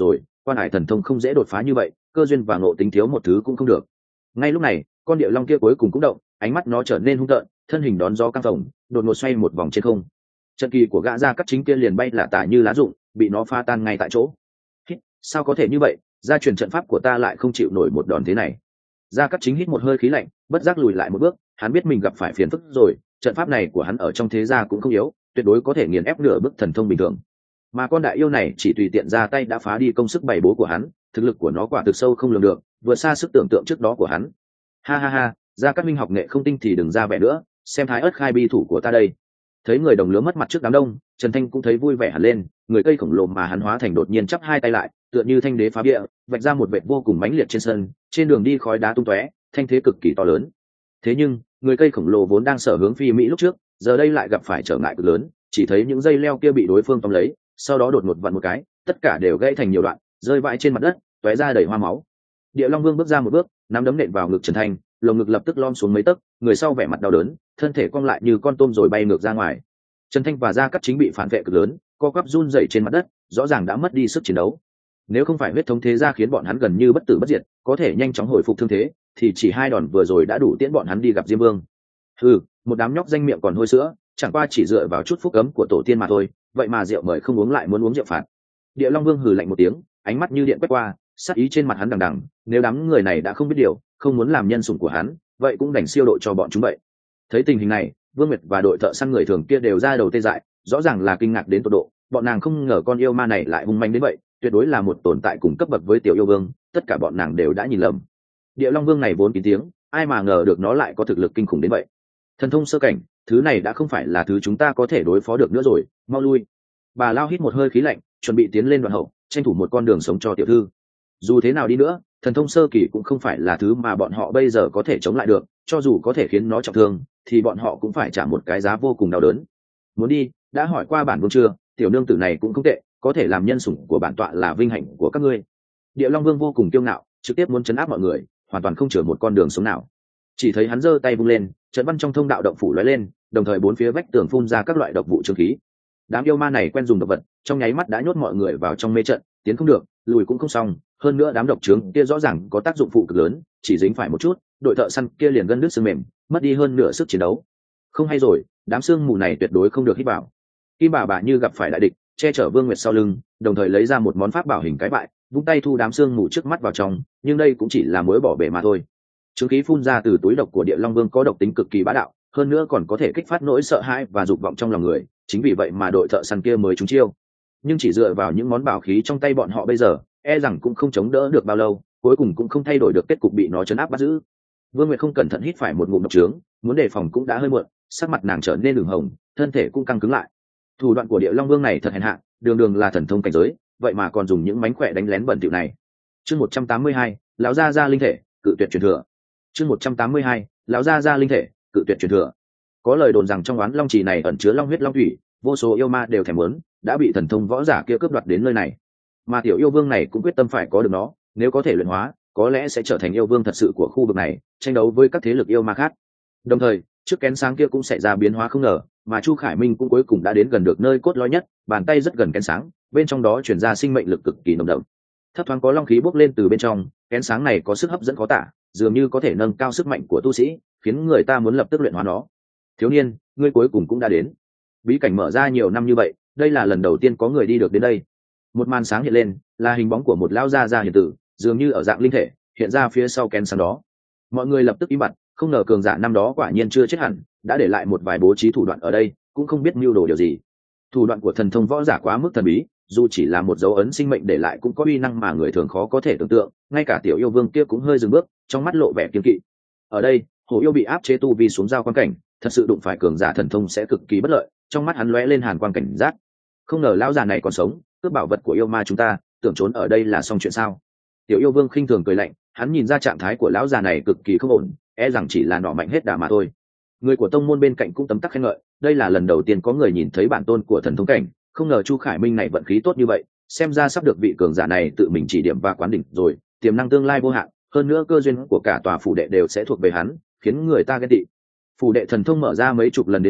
quan hải thần thông không dễ đột phá như vậy, cơ duyên và ngộ tính thiếu một thứ cũng không được. Ngay lúc này con địa long kia cuối cùng cũng động, ánh mắt nó trở nên hung tợn, thân hình đón gió căng phồng, đột ngột xoay một vòng trên không. Trận kỳ của gã Gia Cát Chính kia liền bay là tả như lá rụng, bị nó pha tan ngay tại chỗ. Hít, sao có thể như vậy, gia truyền trận pháp của ta lại không chịu nổi một đòn thế này. Gia Cát Chính hít một hơi khí lạnh, bất giác lùi lại một bước, hắn biết mình gặp phải phiền phức rồi, trận pháp này của hắn ở trong thế gia cũng không yếu, tuyệt đối có thể nghiền ép nửa bước thần thông bình thường. Mà con đại yêu này chỉ tùy tiện ra tay đã phá đi công sức bày bố của hắn, thực lực của nó quả thực sâu không lường được, vượt xa sức tưởng tượng trước đó của hắn. Ha ha ha, Gia Cát Minh học nghệ không tinh thì đừng ra vẻ nữa, xem thái ớt khai bi thủ của ta đây. Thấy người đồng lứa mất mặt trước đám đông, Trần Thanh cũng thấy vui vẻ hẳn lên, người cây khổng lồ mà hắn hóa thành đột nhiên chắp hai tay lại, tựa như thanh đế phá bia, vạch ra một vệt vô cùng mãnh liệt trên sân, trên đường đi khói đá tung tóe, thanh thế cực kỳ to lớn. Thế nhưng, người cây khổng lồ vốn đang sở hướng phi mỹ lúc trước, giờ đây lại gặp phải trở ngại cực lớn, chỉ thấy những dây leo kia bị đối phương tóm lấy, sau đó đột ngột vặn một cái, tất cả đều gãy thành nhiều đoạn, rơi vãi trên mặt đất, tóe ra đầy hoa máu. Địa Long Vương bước ra một bước, nắm đấm nện vào ngực Trần Thanh, lồng ngực lập tức lom xuống mấy tấc, người sau vẻ mặt đau đớn, thân thể cong lại như con tôm rồi bay ngược ra ngoài. Trần Thanh và Gia Cát Chính bị phản vệ cực lớn, co quắp run rẩy trên mặt đất, rõ ràng đã mất đi sức chiến đấu. Nếu không phải huyết thống thế gia khiến bọn hắn gần như bất tử bất diệt, có thể nhanh chóng hồi phục thương thế, thì chỉ hai đòn vừa rồi đã đủ tiễn bọn hắn đi gặp Diêm Vương. Ừ, một đám nhóc danh miệng còn hôi sữa, chẳng qua chỉ dựa vào chút phúc cấm của tổ tiên mà thôi, vậy mà rượu mời không uống lại muốn uống rượu phạt. Địa Long Vương hừ lạnh một tiếng, ánh mắt như điện quét qua, sát ý trên mặt hắn đằng đằng, nếu đám người này đã không biết điều, không muốn làm nhân sủng của hắn, vậy cũng đành siêu độ cho bọn chúng vậy. Thấy tình hình này, Vương Nguyệt và đội thợ săn người thường kia đều ra đầu tê dại, rõ ràng là kinh ngạc đến tột độ, bọn nàng không ngờ con yêu ma này lại hung manh đến vậy, tuyệt đối là một tồn tại cùng cấp bậc với Tiểu Yêu Vương, tất cả bọn nàng đều đã nhìn lầm. Địa Long Vương này vốn kín tiếng, ai mà ngờ được nó lại có thực lực kinh khủng đến vậy. Thần thông sơ cảnh, thứ này đã không phải là thứ chúng ta có thể đối phó được nữa rồi, mau lui. Bà Lao hít một hơi khí lạnh, chuẩn bị tiến lên đoạn hậu, tranh thủ một con đường sống cho tiểu thư. Dù thế nào đi nữa, thần thông sơ kỳ cũng không phải là thứ mà bọn họ bây giờ có thể chống lại được, cho dù có thể khiến nó trọng thương, thì bọn họ cũng phải trả một cái giá vô cùng đau đớn. Muốn đi, đã hỏi qua bản vương chưa, tiểu nương tử này cũng không tệ, có thể làm nhân sủng của bản tọa là vinh hạnh của các ngươi. Địa Long Vương vô cùng kiêu ngạo, trực tiếp muốn trấn áp mọi người, hoàn toàn không chừa một con đường sống nào. Chỉ thấy hắn giơ tay vung lên, trận văn trong thông đạo động phủ lóe lên, đồng thời bốn phía vách tường phun ra các loại độc vụ trương khí. Đám yêu ma này quen dùng độc vật, trong nháy mắt đã nhốt mọi người vào trong mê trận, tiến không được, lùi cũng không xong. Hơn nữa đám độc trướng kia rõ ràng có tác dụng phụ cực lớn, chỉ dính phải một chút, đội thợ săn kia liền gân đứt xương mềm, mất đi hơn nửa sức chiến đấu. Không hay rồi, đám xương mù này tuyệt đối không được hít vào. Kim bà bà như gặp phải đại địch, che chở Vương Nguyệt sau lưng, đồng thời lấy ra một món pháp bảo hình cái bại, vung tay thu đám xương mù trước mắt vào trong, nhưng đây cũng chỉ là muối bỏ bể mà thôi. Trướng khí phun ra từ túi độc của Địa Long Vương có độc tính cực kỳ bá đạo, hơn nữa còn có thể kích phát nỗi sợ hãi và dục vọng trong lòng người, chính vì vậy mà đội thợ săn kia mới trúng chiêu. Nhưng chỉ dựa vào những món bảo khí trong tay bọn họ bây giờ, e rằng cũng không chống đỡ được bao lâu, cuối cùng cũng không thay đổi được kết cục bị nó trấn áp bắt giữ. Vương Nguyệt không cẩn thận hít phải một ngụm độc trướng, muốn đề phòng cũng đã hơi muộn, sắc mặt nàng trở nên ửng hồng, thân thể cũng căng cứng lại. Thủ đoạn của Địa Long Vương này thật hèn hạ, đường đường là thần thông cảnh giới, vậy mà còn dùng những mánh khỏe đánh lén bẩn thỉu này. Chương một trăm tám mươi hai, lão gia gia linh thể, cự tuyệt truyền thừa. Chương một trăm tám mươi hai, lão gia gia linh thể, cự tuyệt truyền thừa. Có lời đồn rằng trong oán long trì này ẩn chứa long huyết long thủy, vô số yêu ma đều thèm muốn, đã bị thần thông võ giả kia cướp đoạt đến nơi này. Mà tiểu yêu vương này cũng quyết tâm phải có được nó, nếu có thể luyện hóa, có lẽ sẽ trở thành yêu vương thật sự của khu vực này, tranh đấu với các thế lực yêu ma khác. Đồng thời, trước kén sáng kia cũng sẽ ra biến hóa không ngờ, mà Chu Khải Minh cũng cuối cùng đã đến gần được nơi cốt lõi nhất, bàn tay rất gần kén sáng, bên trong đó truyền ra sinh mệnh lực cực kỳ nồng đậm. Thấp thoáng có long khí bốc lên từ bên trong, kén sáng này có sức hấp dẫn khó tả, dường như có thể nâng cao sức mạnh của tu sĩ, khiến người ta muốn lập tức luyện hóa nó. Thiếu niên, ngươi cuối cùng cũng đã đến. Bí cảnh mở ra nhiều năm như vậy, đây là lần đầu tiên có người đi được đến đây. Một màn sáng hiện lên, là hình bóng của một lão gia gia hiền tử, dường như ở dạng linh thể, hiện ra phía sau kén sáng đó. Mọi người lập tức im bặt, không ngờ cường giả năm đó quả nhiên chưa chết hẳn, đã để lại một vài bố trí thủ đoạn ở đây, cũng không biết mưu đồ điều gì. Thủ đoạn của thần thông võ giả quá mức thần bí, dù chỉ là một dấu ấn sinh mệnh để lại cũng có uy năng mà người thường khó có thể tưởng tượng, ngay cả tiểu yêu vương kia cũng hơi dừng bước, trong mắt lộ vẻ kiêng kỵ. Ở đây, Hổ yêu bị áp chế tu vi xuống giao quan cảnh, thật sự đụng phải cường giả thần thông sẽ cực kỳ bất lợi, trong mắt hắn lóe lên hàn quang cảnh giác. Không ngờ lão già này còn sống, cướp bảo vật của yêu ma chúng ta, tưởng trốn ở đây là xong chuyện sao? Tiểu yêu vương khinh thường cười lạnh, hắn nhìn ra trạng thái của lão già này cực kỳ không ổn, e rằng chỉ là nọ mạnh hết đà mà thôi. Người của tông môn bên cạnh cũng tấm tắc khen ngợi, đây là lần đầu tiên có người nhìn thấy bản tôn của thần thông cảnh, không ngờ Chu Khải Minh này vận khí tốt như vậy, xem ra sắp được vị cường giả này tự mình chỉ điểm và quán đỉnh rồi, tiềm năng tương lai vô hạn, hơn nữa cơ duyên của cả tòa phủ đệ đều sẽ thuộc về hắn, khiến người ta ghen tị. Phủ đệ thần thông mở ra mấy chục lần đến nay,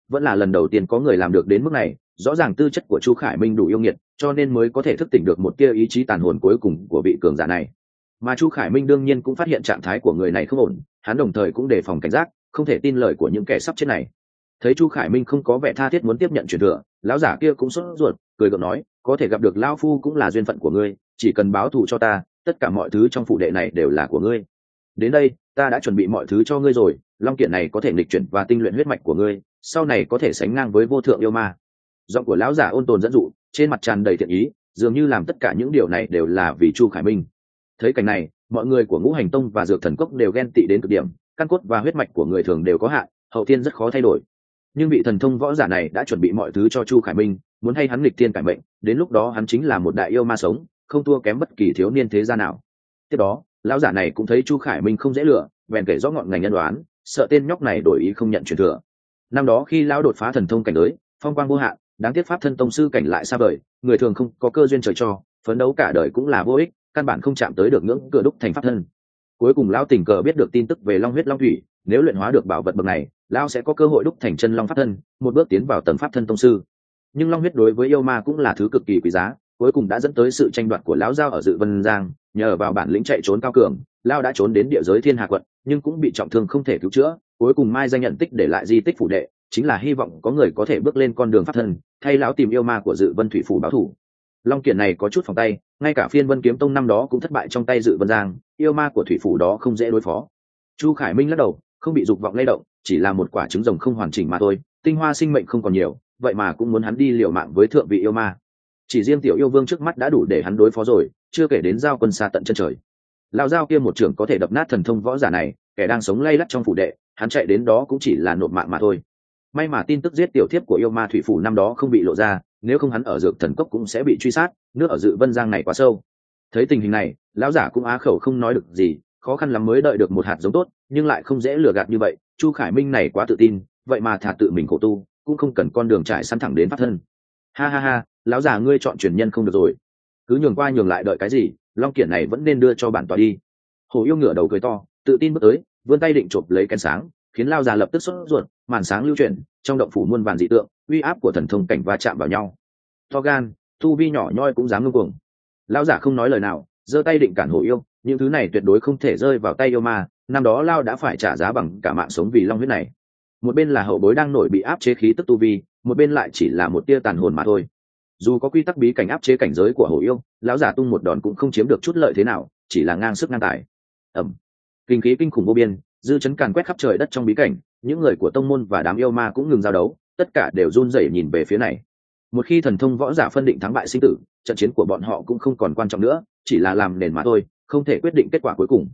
vẫn là lần đầu tiên có người làm được đến mức này. Rõ ràng tư chất của Chu Khải Minh đủ yêu nghiệt, cho nên mới có thể thức tỉnh được một tia ý chí tàn hồn cuối cùng của vị cường giả này. Mà Chu Khải Minh đương nhiên cũng phát hiện trạng thái của người này không ổn, hắn đồng thời cũng đề phòng cảnh giác, không thể tin lời của những kẻ sắp chết này. Thấy Chu Khải Minh không có vẻ tha thiết muốn tiếp nhận truyền thừa, lão giả kia cũng sốt ruột, cười gượng nói, có thể gặp được lão phu cũng là duyên phận của ngươi, chỉ cần báo thù cho ta, tất cả mọi thứ trong phủ đệ này đều là của ngươi. Đến đây, ta đã chuẩn bị mọi thứ cho ngươi rồi, long kiện này có thể nghịch chuyển và tinh luyện huyết mạch của ngươi, sau này có thể sánh ngang với vô thượng yêu ma. Giọng của lão giả ôn tồn dẫn dụ, trên mặt tràn đầy thiện ý, dường như làm tất cả những điều này đều là vì Chu Khải Minh. Thấy cảnh này, mọi người của Ngũ Hành Tông và Dược Thần Cốc đều ghen tị đến cực điểm, căn cốt và huyết mạch của người thường đều có hạn, hậu thiên rất khó thay đổi. Nhưng vị thần thông võ giả này đã chuẩn bị mọi thứ cho Chu Khải Minh, muốn hay hắn nghịch thiên cải mệnh, đến lúc đó hắn chính là một đại yêu ma sống, không thua kém bất kỳ thiếu niên thế gia nào. Tiếp đó, lão giả này cũng thấy Chu Khải Minh không dễ lừa, bèn kể rõ ngọn ngành nhân đoán, sợ tên nhóc này đổi ý không nhận truyền thừa. Năm đó khi lão đột phá thần thông cảnh giới, phong quang vô hạn, đáng tiếc pháp thân tông sư cảnh lại xa vời, người thường không có cơ duyên trời cho, phấn đấu cả đời cũng là vô ích, căn bản không chạm tới được ngưỡng cửa đúc thành pháp thân. Cuối cùng lão tình cờ biết được tin tức về long huyết long thủy, nếu luyện hóa được bảo vật bậc này, lão sẽ có cơ hội đúc thành chân long pháp thân, một bước tiến vào tầng pháp thân tông sư. Nhưng long huyết đối với yêu ma cũng là thứ cực kỳ quý giá, cuối cùng đã dẫn tới sự tranh đoạt của lão giao ở Dự Vân Giang, nhờ vào bản lĩnh chạy trốn cao cường, lão đã trốn đến địa giới Thiên Hà quận, nhưng cũng bị trọng thương không thể cứu chữa, cuối cùng mai danh nhận tích để lại di tích phủ đệ, chính là hy vọng có người có thể bước lên con đường pháp thân, thay lão tìm yêu ma của Dự Vân thủy phủ báo thù. Long kiện này có chút phòng tay, ngay cả Phiên Vân kiếm tông năm đó cũng thất bại trong tay Dự Vân Giang, yêu ma của thủy phủ đó không dễ đối phó. Chu Khải Minh lắc đầu, không bị dục vọng lay động, chỉ là một quả trứng rồng không hoàn chỉnh mà thôi, tinh hoa sinh mệnh không còn nhiều, vậy mà cũng muốn hắn đi liều mạng với thượng vị yêu ma. Chỉ riêng tiểu yêu vương trước mắt đã đủ để hắn đối phó rồi, chưa kể đến giao quân xa tận chân trời. Lão giao kia một trưởng có thể đập nát thần thông võ giả này, kẻ đang sống lay lắt trong phủ đệ, hắn chạy đến đó cũng chỉ là nộp mạng mà thôi. May mà tin tức giết tiểu thiếp của yêu ma thủy phủ năm đó không bị lộ ra, nếu không hắn ở Dược Thần Cốc cũng sẽ bị truy sát, nước ở Dự Vân Giang này quá sâu. Thấy tình hình này, lão giả cũng á khẩu không nói được gì, khó khăn lắm mới đợi được một hạt giống tốt, nhưng lại không dễ lừa gạt như vậy. Chu Khải Minh này quá tự tin, vậy mà thà tự mình khổ tu, cũng không cần con đường trải săn thẳng đến pháp thân. Ha ha ha, lão già ngươi chọn truyền nhân không được rồi, cứ nhường qua nhường lại đợi cái gì, long kiện này vẫn nên đưa cho bản tọa đi. Hồ yêu ngửa đầu cười to, tự tin bước tới, vươn tay định chộp lấy kén sáng, khiến lao già lập tức sốt ruột, màn sáng lưu chuyển, trong động phủ muôn vàn dị tượng, uy áp của thần thông cảnh va chạm vào nhau. To gan, tu vi nhỏ nhoi cũng dám ngông cuồng. Lão giả không nói lời nào, giơ tay định cản Hồ yêu, những thứ này tuyệt đối không thể rơi vào tay yêu ma, năm đó lao đã phải trả giá bằng cả mạng sống vì long huyết này. Một bên là hậu bối đang nổi bị áp chế khí tức tu vi, một bên lại chỉ là một tia tàn hồn mà thôi. Dù có quy tắc bí cảnh áp chế cảnh giới của Hồ yêu, lão giả tung một đòn cũng không chiếm được chút lợi thế nào, chỉ là ngang sức ngang tài. Ẩm, kinh khí kinh khủng vô biên, dư chấn càn quét khắp trời đất trong bí cảnh, những người của tông môn và đám yêu ma cũng ngừng giao đấu, tất cả đều run rẩy nhìn về phía này. Một khi thần thông võ giả phân định thắng bại sinh tử, trận chiến của bọn họ cũng không còn quan trọng nữa, chỉ là làm nền mà thôi, không thể quyết định kết quả cuối cùng.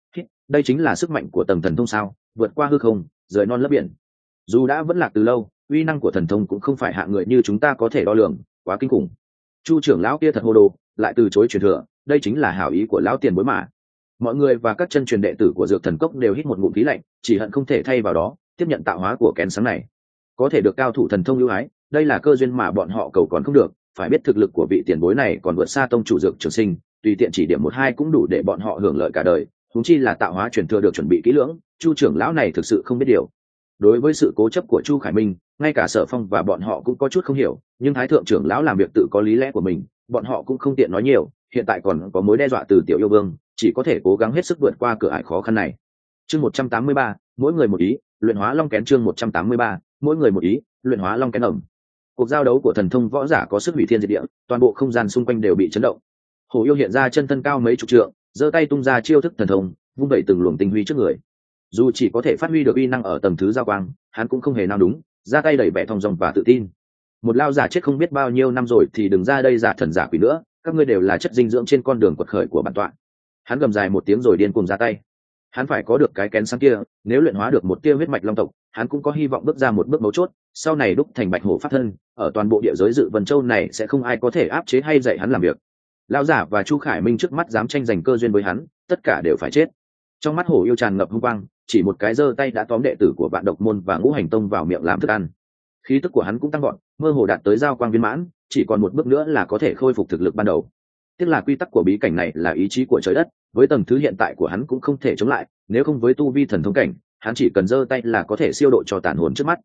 Đây chính là sức mạnh của tầng thần thông sao, vượt qua hư không, rời non lấp biển. Dù đã vẫn lạc từ lâu, uy năng của thần thông cũng không phải hạng người như chúng ta có thể đo lường, quá kinh khủng. Chu trưởng lão kia thật hồ đồ, lại từ chối truyền thừa, đây chính là hảo ý của lão tiền bối mà. Mọi người và các chân truyền đệ tử của Dược Thần Cốc đều hít một ngụm khí lạnh, chỉ hận không thể thay vào đó tiếp nhận tạo hóa của kén sáng này. Có thể được cao thủ thần thông ưu ái, đây là cơ duyên mà bọn họ cầu còn không được. Phải biết thực lực của vị tiền bối này còn vượt xa tông chủ Dược Trường Sinh, tùy tiện chỉ điểm một hai cũng đủ để bọn họ hưởng lợi cả đời. Huống chi là tạo hóa truyền thừa được chuẩn bị kỹ lưỡng, Chu trưởng lão này thực sự không biết điều. Đối với sự cố chấp của Chu Khải Minh, ngay cả Sở Phong và bọn họ cũng có chút không hiểu, nhưng Thái thượng trưởng lão làm việc tự có lý lẽ của mình, bọn họ cũng không tiện nói nhiều. Hiện tại còn có mối đe dọa từ tiểu yêu vương, chỉ có thể cố gắng hết sức vượt qua cửa ải khó khăn này. Chương một trăm tám mươi ba, mỗi người một ý, luyện hóa long kén. Chương một trăm tám mươi ba, mỗi người một ý, luyện hóa long kén ẩm. Cuộc giao đấu của thần thông võ giả có sức hủy thiên diệt địa, toàn bộ không gian xung quanh đều bị chấn động. Hồ yêu hiện ra chân thân cao mấy chục trượng, giơ tay tung ra chiêu thức thần thông, vung đẩy từng luồng tinh huy trước người. Dù chỉ có thể phát huy được uy năng ở tầng thứ giao quang, hắn cũng không hề nào đúng, ra tay đẩy vẻ thong dong và tự tin. Một lao giả chết không biết bao nhiêu năm rồi thì đừng ra đây giả thần giả quỷ nữa, các ngươi đều là chất dinh dưỡng trên con đường quật khởi của bản tọa. Hắn gầm dài một tiếng rồi điên cuồng ra tay. Hắn phải có được cái kén sáng kia, nếu luyện hóa được một tia huyết mạch long tộc, hắn cũng có hy vọng bước ra một bước mấu chốt, sau này đúc thành bạch hổ pháp thân, ở toàn bộ địa giới Dự Vân Châu này sẽ không ai có thể áp chế hay dạy hắn làm việc. Lão giả và Chu Khải Minh trước mắt dám tranh giành cơ duyên với hắn, tất cả đều phải chết. Trong mắt hổ yêu tràn ngập hung quang, chỉ một cái giơ tay đã tóm đệ tử của Vạn Độc môn và Ngũ Hành tông vào miệng làm thức ăn. Khí tức của hắn cũng tăng vọt, mơ hồ đạt tới giao quang viên mãn, chỉ còn một bước nữa là có thể khôi phục thực lực ban đầu. Tiếc là quy tắc của bí cảnh này là ý chí của trời đất, với tầng thứ hiện tại của hắn cũng không thể chống lại, nếu không với tu vi thần thông cảnh, hắn chỉ cần giơ tay là có thể siêu độ cho tàn hồn trước mắt.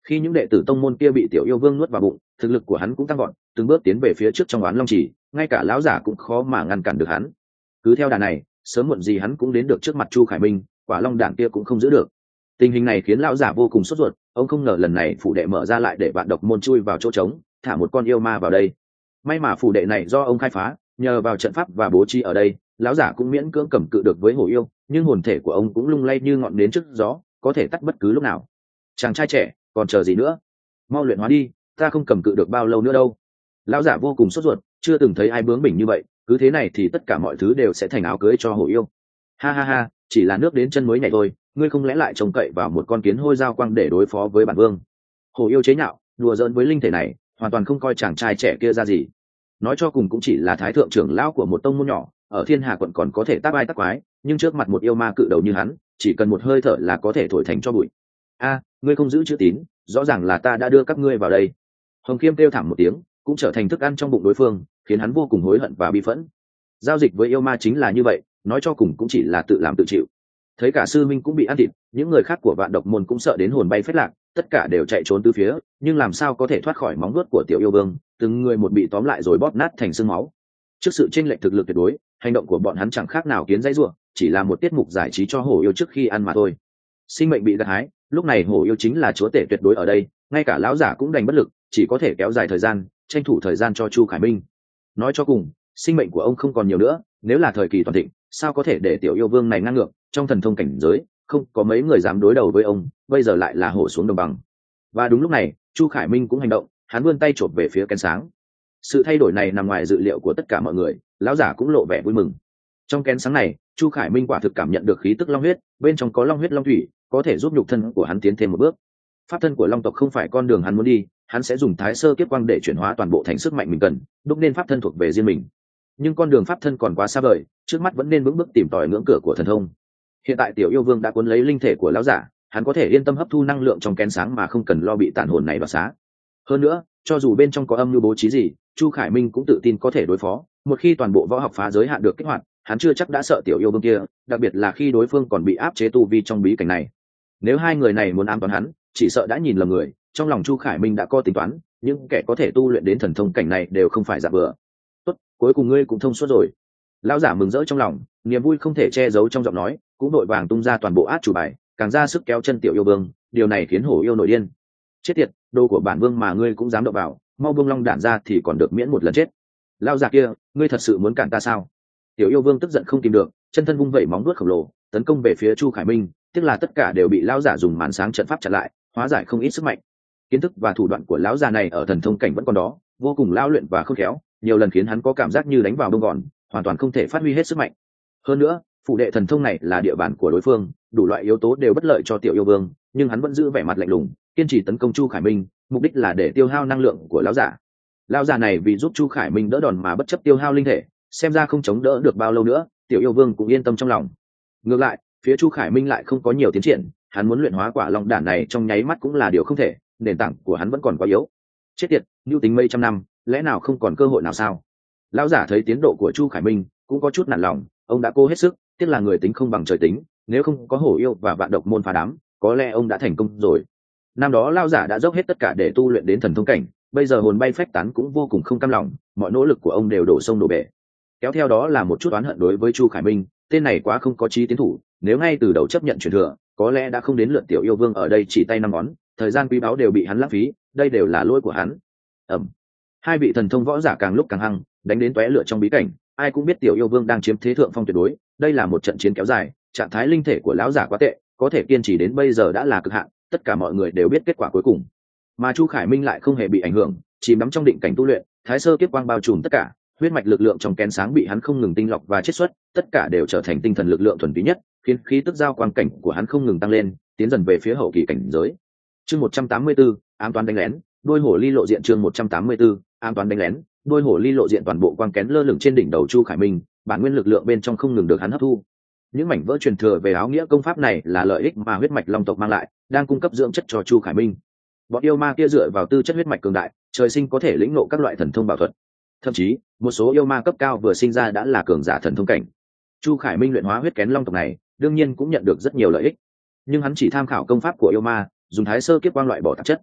Khi những đệ tử tông môn kia bị tiểu yêu vương nuốt vào bụng, thực lực của hắn cũng tăng gọn, từng bước tiến về phía trước trong oán long chỉ, ngay cả lão giả cũng khó mà ngăn cản được hắn. Cứ theo đà này, sớm muộn gì hắn cũng đến được trước mặt Chu Khải Minh, quả long đản kia cũng không giữ được. Tình hình này khiến lão giả vô cùng sốt ruột, ông không ngờ lần này phủ đệ mở ra lại để vạn độc môn chui vào chỗ trống, thả một con yêu ma vào đây. May mà phủ đệ này do ông khai phá, nhờ vào trận pháp và bố trí ở đây, lão giả cũng miễn cưỡng cầm cự được với hổ yêu, nhưng hồn thể của ông cũng lung lay như ngọn nến trước gió, có thể tắt bất cứ lúc nào. Chàng trai trẻ, còn chờ gì nữa? Mau luyện hóa đi, ta không cầm cự được bao lâu nữa đâu. Lão giả vô cùng sốt ruột, chưa từng thấy ai bướng bỉnh như vậy, cứ thế này thì tất cả mọi thứ đều sẽ thành áo cưới cho hổ yêu. Ha ha ha, chỉ là nước đến chân mới nhảy thôi, ngươi không lẽ lại trông cậy vào một con kiến hôi dao quang để đối phó với bản vương? Hổ yêu chế nhạo, đùa giỡn với linh thể này, hoàn toàn không coi chàng trai trẻ kia ra gì. Nói cho cùng cũng chỉ là thái thượng trưởng lão của một tông môn nhỏ, ở Thiên Hà quận còn có thể tác ai tác quái, nhưng trước mặt một yêu ma cự đầu như hắn, chỉ cần một hơi thở là có thể thổi thành cho bụi. A, ngươi không giữ chữ tín, rõ ràng là ta đã đưa các ngươi vào đây. Hồng Khiêm kêu thảm một tiếng, cũng trở thành thức ăn trong bụng đối phương, khiến hắn vô cùng hối hận và bi phẫn. Giao dịch với yêu ma chính là như vậy, nói cho cùng cũng chỉ là tự làm tự chịu. Thấy cả sư minh cũng bị ăn thịt, những người khác của vạn độc môn cũng sợ đến hồn bay phết lạc, tất cả đều chạy trốn tứ phía, nhưng làm sao có thể thoát khỏi móng vuốt của tiểu yêu vương, từng người một bị tóm lại rồi bóp nát thành xương máu. Trước sự chênh lệch thực lực tuyệt đối, hành động của bọn hắn chẳng khác nào kiến dãy rủa, chỉ là một tiết mục giải trí cho hổ yêu trước khi ăn mà thôi. Sinh mệnh bị gặt hái, lúc này hổ yêu chính là chúa tể tuyệt đối ở đây, ngay cả lão giả cũng đành bất lực, chỉ có thể kéo dài thời gian, tranh thủ thời gian cho Chu Khải Minh. Nói cho cùng, sinh mệnh của ông không còn nhiều nữa, nếu là thời kỳ toàn thịnh, sao có thể để tiểu yêu vương này ngang ngược, trong thần thông cảnh giới, không có mấy người dám đối đầu với ông, bây giờ lại là hổ xuống đồng bằng. Và đúng lúc này, Chu Khải Minh cũng hành động, hắn vươn tay chộp về phía kén sáng. Sự thay đổi này nằm ngoài dự liệu của tất cả mọi người, lão giả cũng lộ vẻ vui mừng. Trong kén sáng này, Chu Khải Minh quả thực cảm nhận được khí tức long huyết, bên trong có long huyết long thủy, có thể giúp nhục thân của hắn tiến thêm một bước. Pháp thân của long tộc không phải con đường hắn muốn đi, hắn sẽ dùng thái sơ kiếp quang để chuyển hóa toàn bộ thành sức mạnh mình cần, đúc nên pháp thân thuộc về riêng mình. Nhưng con đường pháp thân còn quá xa vời, trước mắt vẫn nên vững bước tìm tòi ngưỡng cửa của thần thông. Hiện tại tiểu yêu vương đã cuốn lấy linh thể của lão giả, hắn có thể yên tâm hấp thu năng lượng trong kén sáng mà không cần lo bị tàn hồn này đoạt xá. Hơn nữa, cho dù bên trong có âm mưu bố trí gì, Chu Khải Minh cũng tự tin có thể đối phó. Một khi toàn bộ võ học phá giới hạn được kích hoạt, hắn chưa chắc đã sợ tiểu yêu vương kia, đặc biệt là khi đối phương còn bị áp chế tu vi trong bí cảnh này. Nếu hai người này muốn ám toán hắn, chỉ sợ đã nhìn lầm người. Trong lòng Chu Khải Minh đã có tính toán, nhưng kẻ có thể tu luyện đến thần thông cảnh này đều không phải giả bừa. Tốt, cuối cùng ngươi cũng thông suốt rồi. Lão giả mừng rỡ trong lòng, niềm vui không thể che giấu trong giọng nói, cũng đội vàng tung ra toàn bộ át chủ bài, càng ra sức kéo chân tiểu yêu vương. Điều này khiến hổ yêu nổi điên. Chết tiệt, đồ của bản vương mà ngươi cũng dám động vào, mau buông long đản ra thì còn được miễn một lần chết. Lão già kia, ngươi thật sự muốn cản ta sao? Tiểu yêu vương tức giận không kìm được, chân thân vung vẩy móng vuốt khổng lồ, tấn công về phía Chu Khải Minh, tiếc là tất cả đều bị lão giả dùng màn sáng trận pháp chặn lại, hóa giải không ít sức mạnh. Kiến thức và thủ đoạn của lão già này ở thần thông cảnh vẫn còn đó, vô cùng lão luyện và khôn khéo, nhiều lần khiến hắn có cảm giác như đánh vào bông gòn, hoàn toàn không thể phát huy hết sức mạnh. Hơn nữa, phủ đệ thần thông này là địa bàn của đối phương, đủ loại yếu tố đều bất lợi cho tiểu yêu vương, nhưng hắn vẫn giữ vẻ mặt lạnh lùng, kiên trì tấn công Chu Khải Minh, mục đích là để tiêu hao năng lượng của lão giả. Lão già này vì giúp Chu Khải Minh đỡ đòn mà bất chấp tiêu hao linh thể, xem ra không chống đỡ được bao lâu nữa. Tiểu yêu vương cũng yên tâm trong lòng. Ngược lại, phía Chu Khải Minh lại không có nhiều tiến triển, hắn muốn luyện hóa quả long đản này trong nháy mắt cũng là điều không thể, nền tảng của hắn vẫn còn quá yếu. Chết tiệt, lưu tính mấy trăm năm, lẽ nào không còn cơ hội nào sao? Lão giả thấy tiến độ của Chu Khải Minh cũng có chút nản lòng, ông đã cố hết sức, tiếc là người tính không bằng trời tính, nếu không có hổ yêu và vạn độc môn phá đám, có lẽ ông đã thành công rồi. Năm đó lão giả đã dốc hết tất cả để tu luyện đến thần thông cảnh, bây giờ hồn bay phách tán cũng vô cùng không cam lòng, mọi nỗ lực của ông đều đổ sông đổ bể. Kéo theo đó là một chút oán hận đối với Chu Khải Minh, tên này quá không có chí tiến thủ, nếu ngay từ đầu chấp nhận truyền thừa, có lẽ đã không đến lượt tiểu yêu vương ở đây chỉ tay năm ngón, thời gian quý báu đều bị hắn lãng phí, đây đều là lỗi của hắn. Ầm. Hai vị thần thông võ giả càng lúc càng hăng, đánh đến tóe lửa trong bí cảnh, ai cũng biết tiểu yêu vương đang chiếm thế thượng phong tuyệt đối, đây là một trận chiến kéo dài, trạng thái linh thể của lão giả quá tệ, có thể kiên trì đến bây giờ đã là cực hạn, tất cả mọi người đều biết kết quả cuối cùng. Mà Chu Khải Minh lại không hề bị ảnh hưởng, chìm đắm trong định cảnh tu luyện, thái sơ kiếp quang bao trùm tất cả, huyết mạch lực lượng trong kén sáng bị hắn không ngừng tinh lọc và chiết xuất, tất cả đều trở thành tinh thần lực lượng thuần túy nhất, khiến khí tức giao quang cảnh của hắn không ngừng tăng lên, tiến dần về phía hậu kỳ cảnh giới. Chương một trăm tám mươi tư, ám toán đánh lén, đôi hổ ly lộ diện. Chương một trăm tám mươi tư, ám toán đánh lén, đôi hổ ly lộ diện. Toàn bộ quang kén lơ lửng trên đỉnh đầu Chu Khải Minh, bản nguyên lực lượng bên trong không ngừng được hắn hấp thu. Những mảnh vỡ truyền thừa về áo nghĩa công pháp này là lợi ích mà huyết mạch long tộc mang lại, đang cung cấp dưỡng chất cho Chu Khải Minh. Bọn yêu ma kia dựa vào tư chất huyết mạch cường đại, trời sinh có thể lĩnh ngộ các loại thần thông bảo thuật. Thậm chí, một số yêu ma cấp cao vừa sinh ra đã là cường giả thần thông cảnh. Chu Khải Minh luyện hóa huyết kén long tộc này, đương nhiên cũng nhận được rất nhiều lợi ích. Nhưng hắn chỉ tham khảo công pháp của yêu ma, dùng thái sơ kiếp quang loại bỏ tạp chất,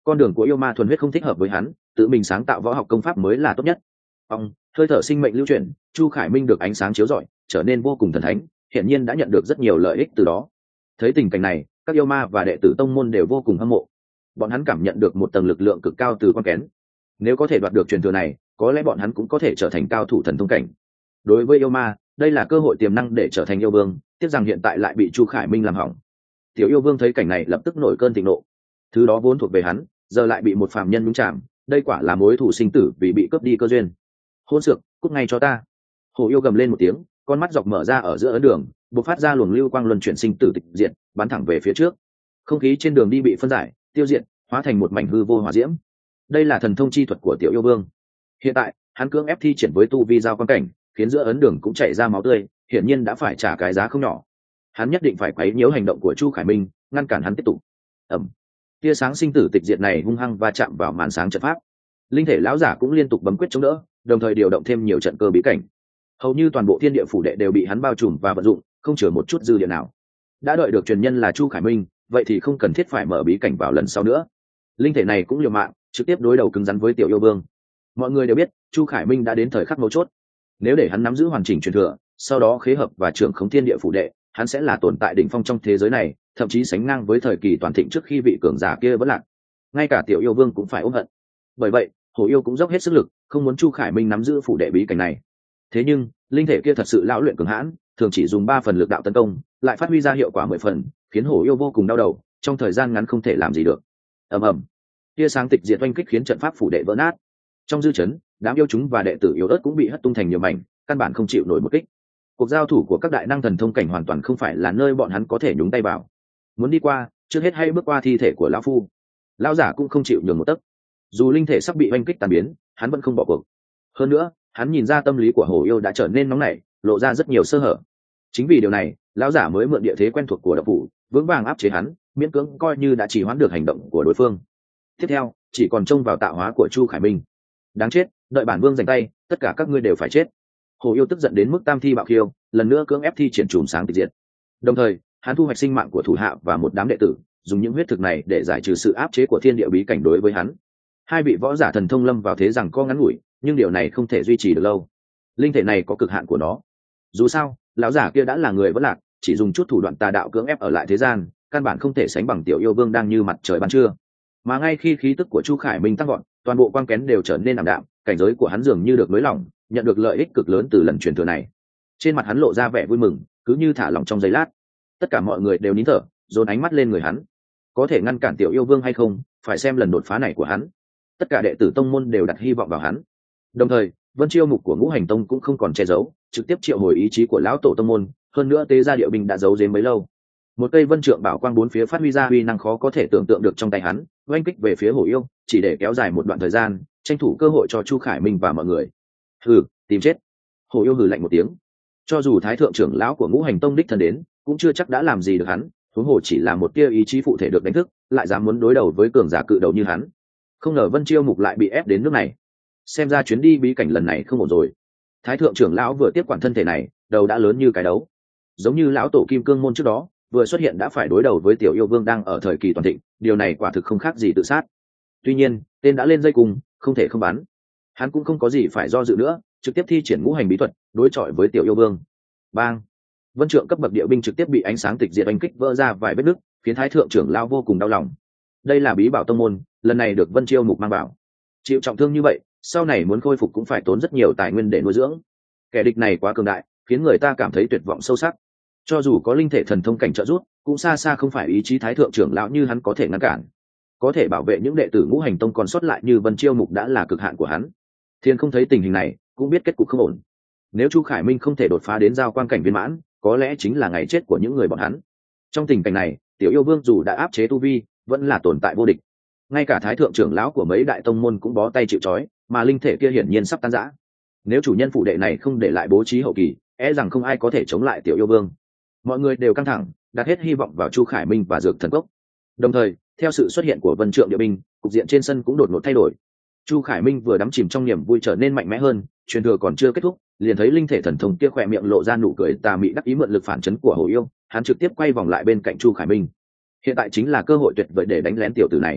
con đường của yêu ma thuần huyết không thích hợp với hắn, tự mình sáng tạo võ học công pháp mới là tốt nhất. Ông hơi thở sinh mệnh lưu chuyển, Chu Khải Minh được ánh sáng chiếu rọi, trở nên vô cùng thần thánh, hiển nhiên đã nhận được rất nhiều lợi ích từ đó. Thấy tình cảnh này, các yêu ma và đệ tử tông môn đều vô cùng hâm mộ. Bọn hắn cảm nhận được một tầng lực lượng cực cao từ con kén. Nếu có thể đoạt được truyền thừa này, có lẽ bọn hắn cũng có thể trở thành cao thủ thần thông cảnh. Đối với yêu ma, đây là cơ hội tiềm năng để trở thành yêu vương, tiếc rằng hiện tại lại bị Chu Khải Minh làm hỏng. Tiểu yêu vương thấy cảnh này lập tức nổi cơn thịnh nộ. Thứ đó vốn thuộc về hắn, giờ lại bị một phàm nhân nhúng chạm, đây quả là mối thù sinh tử vì bị cướp đi cơ duyên. Hôn xược, cút ngay cho ta! Hổ yêu gầm lên một tiếng, con mắt dọc mở ra ở giữa ấn đường, bộc phát ra luồng lưu quang luân chuyển sinh tử tịch diệt, bắn thẳng về phía trước. Không khí trên đường đi bị phân giải, tiêu diệt, hóa thành một mảnh hư vô hỏa diễm. Đây là thần thông chi thuật của tiểu yêu vương. Hiện tại, hắn cưỡng ép thi triển với tu vi giao quan cảnh, khiến giữa ấn đường cũng chảy ra máu tươi, hiển nhiên đã phải trả cái giá không nhỏ. Hắn nhất định phải quấy nhiễu hành động của Chu Khải Minh, ngăn cản hắn tiếp tục. Ầm. Tia sáng sinh tử tịch diệt này hung hăng va chạm vào màn sáng trận pháp. Linh thể lão giả cũng liên tục bấm quyết chống đỡ, đồng thời điều động thêm nhiều trận cơ bí cảnh. Hầu như toàn bộ thiên địa phủ đệ đều bị hắn bao trùm và vận dụng, không chừa một chút dư địa nào. Đã đợi được truyền nhân là Chu Khải Minh, vậy thì không cần thiết phải mở bí cảnh vào lần sau nữa. Linh thể này cũng liều mạng, trực tiếp đối đầu cứng rắn với tiểu yêu vương. Mọi người đều biết, Chu Khải Minh đã đến thời khắc mấu chốt. Nếu để hắn nắm giữ hoàn chỉnh truyền thừa, sau đó khế hợp và trưởng khống thiên địa phủ đệ, hắn sẽ là tồn tại đỉnh phong trong thế giới này, thậm chí sánh ngang với thời kỳ toàn thịnh trước khi vị cường giả kia vẫn lạc. Ngay cả tiểu yêu vương cũng phải ôm hận. Bởi vậy, Hổ yêu cũng dốc hết sức lực, không muốn Chu Khải Minh nắm giữ phủ đệ bí cảnh này. Thế nhưng, linh thể kia thật sự lão luyện cường hãn, thường chỉ dùng ba phần lực đạo tấn công, lại phát huy ra hiệu quả mười phần, khiến Hổ yêu vô cùng đau đầu, trong thời gian ngắn không thể làm gì được. Ầm ầm, tia sáng tịch diệt oanh kích khiến trận pháp phủ đệ vỡ nát. Trong dư chấn, đám yêu chúng và đệ tử yếu ớt cũng bị hất tung thành nhiều mảnh, căn bản không chịu nổi một kích. Cuộc giao thủ của các đại năng thần thông cảnh hoàn toàn không phải là nơi bọn hắn có thể nhúng tay vào. Muốn đi qua, trước hết hãy bước qua thi thể của lão phu. Lão giả cũng không chịu nhường một tấc. Dù linh thể sắp bị oanh kích tàn biến, hắn vẫn không bỏ cuộc. Hơn nữa, hắn nhìn ra tâm lý của Hổ yêu đã trở nên nóng nảy, lộ ra rất nhiều sơ hở. Chính vì điều này, lão giả mới mượn địa thế quen thuộc của độc phủ, vững vàng áp chế hắn, miễn cưỡng coi như đã chỉ hoãn được hành động của đối phương. Tiếp theo, chỉ còn trông vào tạo hóa của Chu Khải Minh. Đáng chết, đợi bản vương giành tay, tất cả các ngươi đều phải chết. Hổ yêu tức giận đến mức tam thi bạo khiêu, lần nữa cưỡng ép thi triển chùm sáng tịch diệt. Đồng thời, hắn thu hoạch sinh mạng của thủ hạ và một đám đệ tử, dùng những huyết thực này để giải trừ sự áp chế của thiên địa bí cảnh đối với hắn. Hai vị võ giả thần thông lâm vào thế rằng co ngắn ngủi, nhưng điều này không thể duy trì được lâu. Linh thể này có cực hạn của nó. Dù sao, lão giả kia đã là người vẫn lạc, chỉ dùng chút thủ đoạn tà đạo cưỡng ép ở lại thế gian, căn bản không thể sánh bằng tiểu yêu vương đang như mặt trời ban trưa. Mà ngay khi khí tức của Chu Khải Minh tăng vọt, toàn bộ quang kén đều trở nên ảm đạm, cảnh giới của hắn dường như được nới lỏng, nhận được lợi ích cực lớn từ lần truyền thừa này. Trên mặt hắn lộ ra vẻ vui mừng, cứ như thả lỏng trong giây lát. Tất cả mọi người đều nín thở, dồn ánh mắt lên người hắn. Có thể ngăn cản tiểu yêu vương hay không, phải xem lần đột phá này của hắn. Tất cả đệ tử tông môn đều đặt hy vọng vào hắn. Đồng thời, Vân Chiêu mục của Ngũ Hành Tông cũng không còn che giấu, trực tiếp triệu hồi ý chí của lão tổ tông môn, hơn nữa tế gia điệu binh đã giấu giếm bấy lâu. Một cây vân trượng bảo quang bốn phía phát huy ra uy năng khó có thể tưởng tượng được trong tay hắn, oanh kích về phía Hổ yêu, chỉ để kéo dài một đoạn thời gian, tranh thủ cơ hội cho Chu Khải Minh và mọi người. Hừ, tìm chết! Hổ yêu hừ lạnh một tiếng. Cho dù thái thượng trưởng lão của Ngũ Hành Tông đích thân đến, cũng chưa chắc đã làm gì được hắn, huống hồ chỉ là một tia ý chí phụ thể được đánh thức, lại dám muốn đối đầu với cường giả cự đầu như hắn. Không ngờ Vân Chiêu mục lại bị ép đến nước này. Xem ra chuyến đi bí cảnh lần này không ổn rồi. Thái thượng trưởng lão vừa tiếp quản thân thể này, đầu đã lớn như cái đấu. Giống như lão tổ Kim Cương môn trước đó, vừa xuất hiện đã phải đối đầu với tiểu yêu vương đang ở thời kỳ toàn thịnh, điều này quả thực không khác gì tự sát. Tuy nhiên, tên đã lên dây cùng, không thể không bắn. Hắn cũng không có gì phải do dự nữa, trực tiếp thi triển ngũ hành bí thuật, đối chọi với tiểu yêu vương. Bang! Vân trượng cấp bậc địa binh trực tiếp bị ánh sáng tịch diệt đánh kích vỡ ra vài vết nứt, khiến thái thượng trưởng lão vô cùng đau lòng. Đây là bí bảo tông môn, lần này được Vân Chiêu mục mang bảo. Chịu trọng thương như vậy, sau này muốn khôi phục cũng phải tốn rất nhiều tài nguyên để nuôi dưỡng. Kẻ địch này quá cường đại, khiến người ta cảm thấy tuyệt vọng sâu sắc. Cho dù có linh thể thần thông cảnh trợ giúp, cũng xa xa không phải ý chí thái thượng trưởng lão như hắn có thể ngăn cản. Có thể bảo vệ những đệ tử Ngũ Hành Tông còn sót lại như Vân Chiêu mục đã là cực hạn của hắn. Thiên không thấy tình hình này, cũng biết kết cục không ổn. Nếu Chu Khải Minh không thể đột phá đến giao quan cảnh viên mãn, có lẽ chính là ngày chết của những người bọn hắn. Trong tình cảnh này, tiểu yêu vương dù đã áp chế tu vi, vẫn là tồn tại vô địch. Ngay cả thái thượng trưởng lão của mấy đại tông môn cũng bó tay chịu trói, mà linh thể kia hiển nhiên sắp tan rã. Nếu chủ nhân phụ đệ này không để lại bố trí hậu kỳ, e rằng không ai có thể chống lại tiểu yêu vương. Mọi người đều căng thẳng, đặt hết hy vọng vào Chu Khải Minh và dược thần cốc. Đồng thời, theo sự xuất hiện của Vân Trượng địa binh, cục diện trên sân cũng đột ngột thay đổi. Chu Khải Minh vừa đắm chìm trong niềm vui trở nên mạnh mẽ hơn, truyền thừa còn chưa kết thúc, liền thấy linh thể thần thông kia khỏe miệng lộ ra nụ cười tà mị đắc ý mượn lực phản chấn của Hồ Yêu, hắn trực tiếp quay vòng lại bên cạnh Chu Khải Minh. Hiện tại chính là cơ hội tuyệt vời để đánh lén tiểu tử này.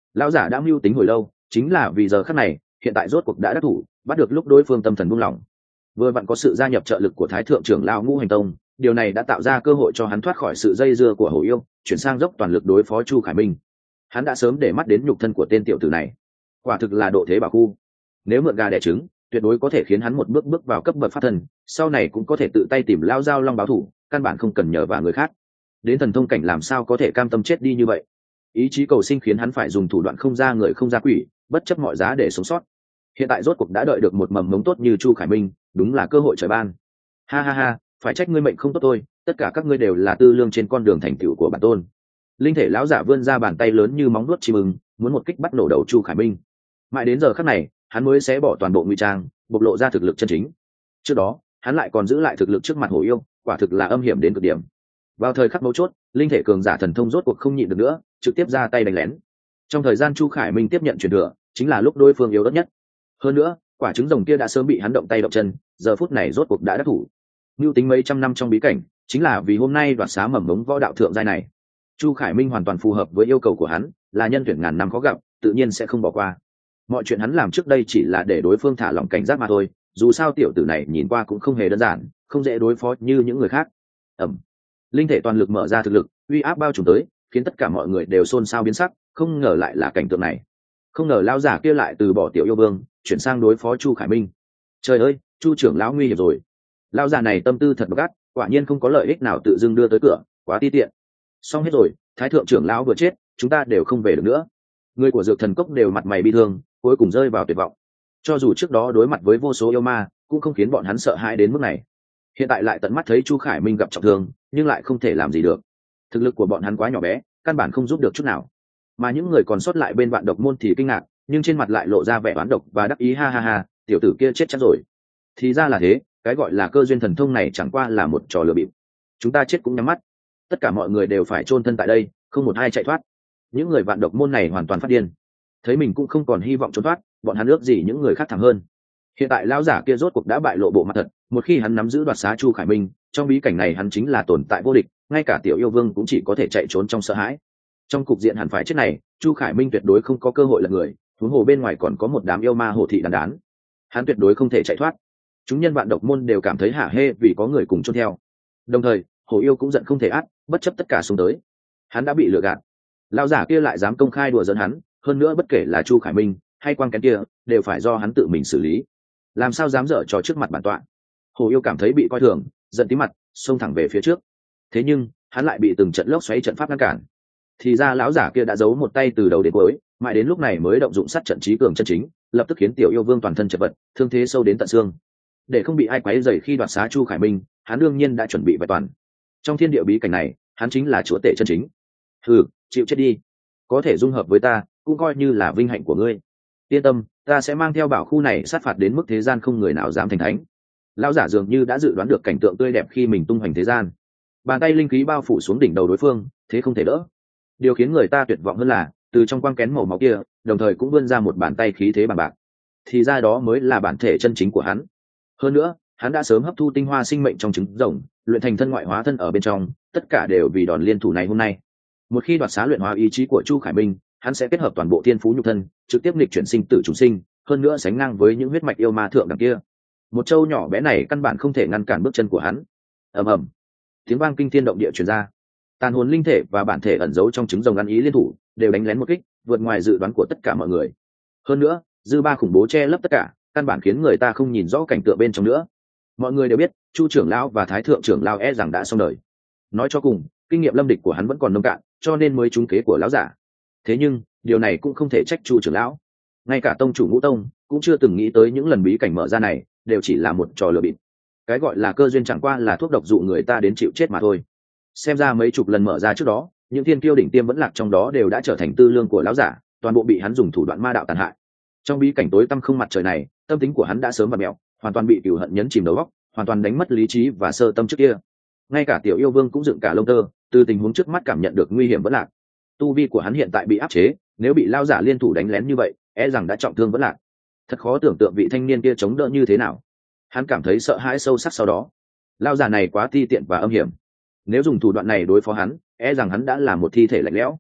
Lão giả đã mưu tính hồi lâu, chính là vì giờ khắc này, hiện tại rốt cuộc đã đắc thủ, bắt được lúc đối phương tâm thần buông lỏng. Vừa vặn có sự gia nhập trợ lực của Thái thượng trưởng lão Ngũ Hành Tông, điều này đã tạo ra cơ hội cho hắn thoát khỏi sự dây dưa của Hổ Yêu, chuyển sang dốc toàn lực đối phó Chu Khải Minh. Hắn đã sớm để mắt đến nhục thân của tên tiểu tử này, quả thực là độ thế bảo khu. Nếu mượn gà đẻ trứng, tuyệt đối có thể khiến hắn một bước bước vào cấp bậc pháp thần, sau này cũng có thể tự tay tìm lao dao long báo thủ, căn bản không cần nhờ vào người khác. Đến thần thông cảnh làm sao có thể cam tâm chết đi như vậy? Ý chí cầu sinh khiến hắn phải dùng thủ đoạn không ra người không ra quỷ, bất chấp mọi giá để sống sót. Hiện tại rốt cuộc đã đợi được một mầm mống tốt như Chu Khải Minh, đúng là cơ hội trời ban. Ha ha ha, phải trách ngươi mệnh không tốt tôi, tất cả các ngươi đều là tư lương trên con đường thành tựu của bản tôn. Linh thể lão giả vươn ra bàn tay lớn như móng vuốt chim ưng, muốn một kích bắt nổ đầu Chu Khải Minh. Mãi đến giờ khắc này, hắn mới xé bỏ toàn bộ ngụy trang, bộc lộ ra thực lực chân chính. Trước đó, hắn lại còn giữ lại thực lực trước mặt Hổ Yêu, quả thực là âm hiểm đến cực điểm. Vào thời khắc mấu chốt, linh thể cường giả thần thông rốt cuộc không nhịn được nữa, trực tiếp ra tay đánh lén. Trong thời gian Chu Khải Minh tiếp nhận truyền thừa, chính là lúc đối phương yếu đất nhất. Hơn nữa, quả trứng rồng kia đã sớm bị hắn động tay động chân, giờ phút này rốt cuộc đã đắc thủ. Mưu tính mấy trăm năm trong bí cảnh, chính là vì hôm nay đoạt xá mầm mống võ đạo thượng giai này. Chu Khải Minh hoàn toàn phù hợp với yêu cầu của hắn, là nhân tuyển ngàn năm khó gặp, tự nhiên sẽ không bỏ qua. Mọi chuyện hắn làm trước đây chỉ là để đối phương thả lỏng cảnh giác mà thôi, dù sao tiểu tử này nhìn qua cũng không hề đơn giản, không dễ đối phó như những người khác. Ẩm. Linh thể toàn lực mở ra thực lực, uy áp bao trùm tới, khiến tất cả mọi người đều xôn xao biến sắc, không ngờ lại là cảnh tượng này. Không ngờ lão giả kia lại từ bỏ tiểu yêu vương, chuyển sang đối phó Chu Khải Minh. Trời ơi, Chu trưởng lão nguy hiểm rồi. Lão giả này tâm tư thật gắt, quả nhiên không có lợi ích nào tự dưng đưa tới cửa, quá ti tiện. Xong hết rồi, Thái thượng trưởng lão vừa chết, chúng ta đều không về được nữa. Người của Dược Thần Cốc đều mặt mày bi thương, cuối cùng rơi vào tuyệt vọng. Cho dù trước đó đối mặt với vô số yêu ma, cũng không khiến bọn hắn sợ hãi đến mức này. Hiện tại lại tận mắt thấy Chu Khải Minh gặp trọng thương, nhưng lại không thể làm gì được. Thực lực của bọn hắn quá nhỏ bé, căn bản không giúp được chút nào. Mà những người còn sót lại bên Vạn Độc môn thì kinh ngạc, nhưng trên mặt lại lộ ra vẻ oán độc và đắc ý, ha ha ha, tiểu tử kia chết chắc rồi. Thì ra là thế, cái gọi là cơ duyên thần thông này chẳng qua là một trò lừa bịp. Chúng ta chết cũng nhắm mắt. Tất cả mọi người đều phải chôn thân tại đây, không một ai chạy thoát. Những người Vạn Độc môn này hoàn toàn phát điên. Thấy mình cũng không còn hy vọng trốn thoát, bọn hắn ước gì những người khác thảm hơn. Hiện tại lão giả kia rốt cuộc đã bại lộ bộ mặt thật, một khi hắn nắm giữ đoạt xá Chu Khải Minh, trong bí cảnh này hắn chính là tồn tại vô địch, ngay cả tiểu yêu vương cũng chỉ có thể chạy trốn trong sợ hãi. Trong cục diện hẳn phải chết này, Chu Khải Minh tuyệt đối không có cơ hội lật người, huống hồ bên ngoài còn có một đám yêu ma hổ thị đàn đán, hắn tuyệt đối không thể chạy thoát. Chúng nhân Vạn Độc môn đều cảm thấy hả hê vì có người cùng chôn theo. Đồng thời, hổ yêu cũng giận không thể át, bất chấp tất cả xông tới. Hắn đã bị lừa gạt. Lão giả kia lại dám công khai đùa giỡn hắn, hơn nữa bất kể là Chu Khải Minh hay Quang Kén kia, đều phải do hắn tự mình xử lý. Làm sao dám dở trò trước mặt bản tọa? Hổ yêu cảm thấy bị coi thường, giận tím mặt, xông thẳng về phía trước. Thế nhưng, hắn lại bị từng trận lốc xoáy trận pháp ngăn cản. Thì ra lão giả kia đã giấu một tay từ đầu đến cuối, mãi đến lúc này mới động dụng sát trận trí cường chân chính, lập tức khiến tiểu yêu vương toàn thân chật vật, thương thế sâu đến tận xương. Để không bị ai quấy rầy khi đoạt xá Chu Khải Minh, hắn đương nhiên đã chuẩn bị vẹn toàn. Trong thiên địa bí cảnh này, hắn chính là chúa tể chân chính. Hừ, chịu chết đi. Có thể dung hợp với ta, cũng coi như là vinh hạnh của ngươi. Yên tâm, ta sẽ mang theo bảo khu này sát phạt đến mức thế gian không người nào dám thành thánh. Lão giả dường như đã dự đoán được cảnh tượng tươi đẹp khi mình tung hoành thế gian. Bàn tay linh khí bao phủ xuống đỉnh đầu đối phương, thế không thể đỡ. Điều khiến người ta tuyệt vọng hơn là, từ trong quang kén màu máu kia, đồng thời cũng vươn ra một bàn tay khí thế bằng bạc. Thì ra đó mới là bản thể chân chính của hắn. Hơn nữa, hắn đã sớm hấp thu tinh hoa sinh mệnh trong trứng rồng, luyện thành thân ngoại hóa thân ở bên trong, tất cả đều vì đòn liên thủ này hôm nay. Một khi đoạt xá luyện hóa ý chí của Chu Khải Minh, hắn sẽ kết hợp toàn bộ thiên phú nhục thân, trực tiếp nghịch chuyển sinh tử chủ sinh, hơn nữa sánh ngang với những huyết mạch yêu ma thượng đẳng kia. Một châu nhỏ bé này căn bản không thể ngăn cản bước chân của hắn. Ầm ầm, tiếng vang kinh thiên động địa truyền ra. Tàn hồn linh thể và bản thể ẩn giấu trong trứng rồng ăn ý liên thủ, đều đánh lén một kích, vượt ngoài dự đoán của tất cả mọi người. Hơn nữa, dư ba khủng bố che lấp tất cả, căn bản khiến người ta không nhìn rõ cảnh tượng bên trong nữa. Mọi người đều biết, Chu trưởng lão và Thái thượng trưởng lão e rằng đã xong đời. Nói cho cùng, kinh nghiệm lâm địch của hắn vẫn còn nông cạn, cho nên mới trúng kế của lão giả. Thế nhưng, điều này cũng không thể trách Chu trưởng lão. Ngay cả tông chủ Ngũ Tông cũng chưa từng nghĩ tới những lần bí cảnh mở ra này đều chỉ là một trò lừa bịp. Cái gọi là cơ duyên chẳng qua là thuốc độc dụ người ta đến chịu chết mà thôi. Xem ra mấy chục lần mở ra trước đó, những thiên kiêu đỉnh tiêm vẫn lạc trong đó đều đã trở thành tư lương của lão giả, toàn bộ bị hắn dùng thủ đoạn ma đạo tàn hại. Trong bí cảnh tối tăm không mặt trời này, tâm tính của hắn đã sớm vặn mèo, hoàn toàn bị cừu hận nhấn chìm đầu óc, hoàn toàn đánh mất lý trí và sơ tâm trước kia. Ngay cả tiểu yêu vương cũng dựng cả lông tơ, từ tình huống trước mắt cảm nhận được nguy hiểm vẫn lạc. Tu vi của hắn hiện tại bị áp chế, nếu bị lão giả liên thủ đánh lén như vậy, e rằng đã trọng thương vẫn lạc. Thật khó tưởng tượng vị thanh niên kia chống đỡ như thế nào. Hắn cảm thấy sợ hãi sâu sắc sau đó. Lão giả này quá ti tiện và âm hiểm. Nếu dùng thủ đoạn này đối phó hắn, e rằng hắn đã là một thi thể lạnh lẽo.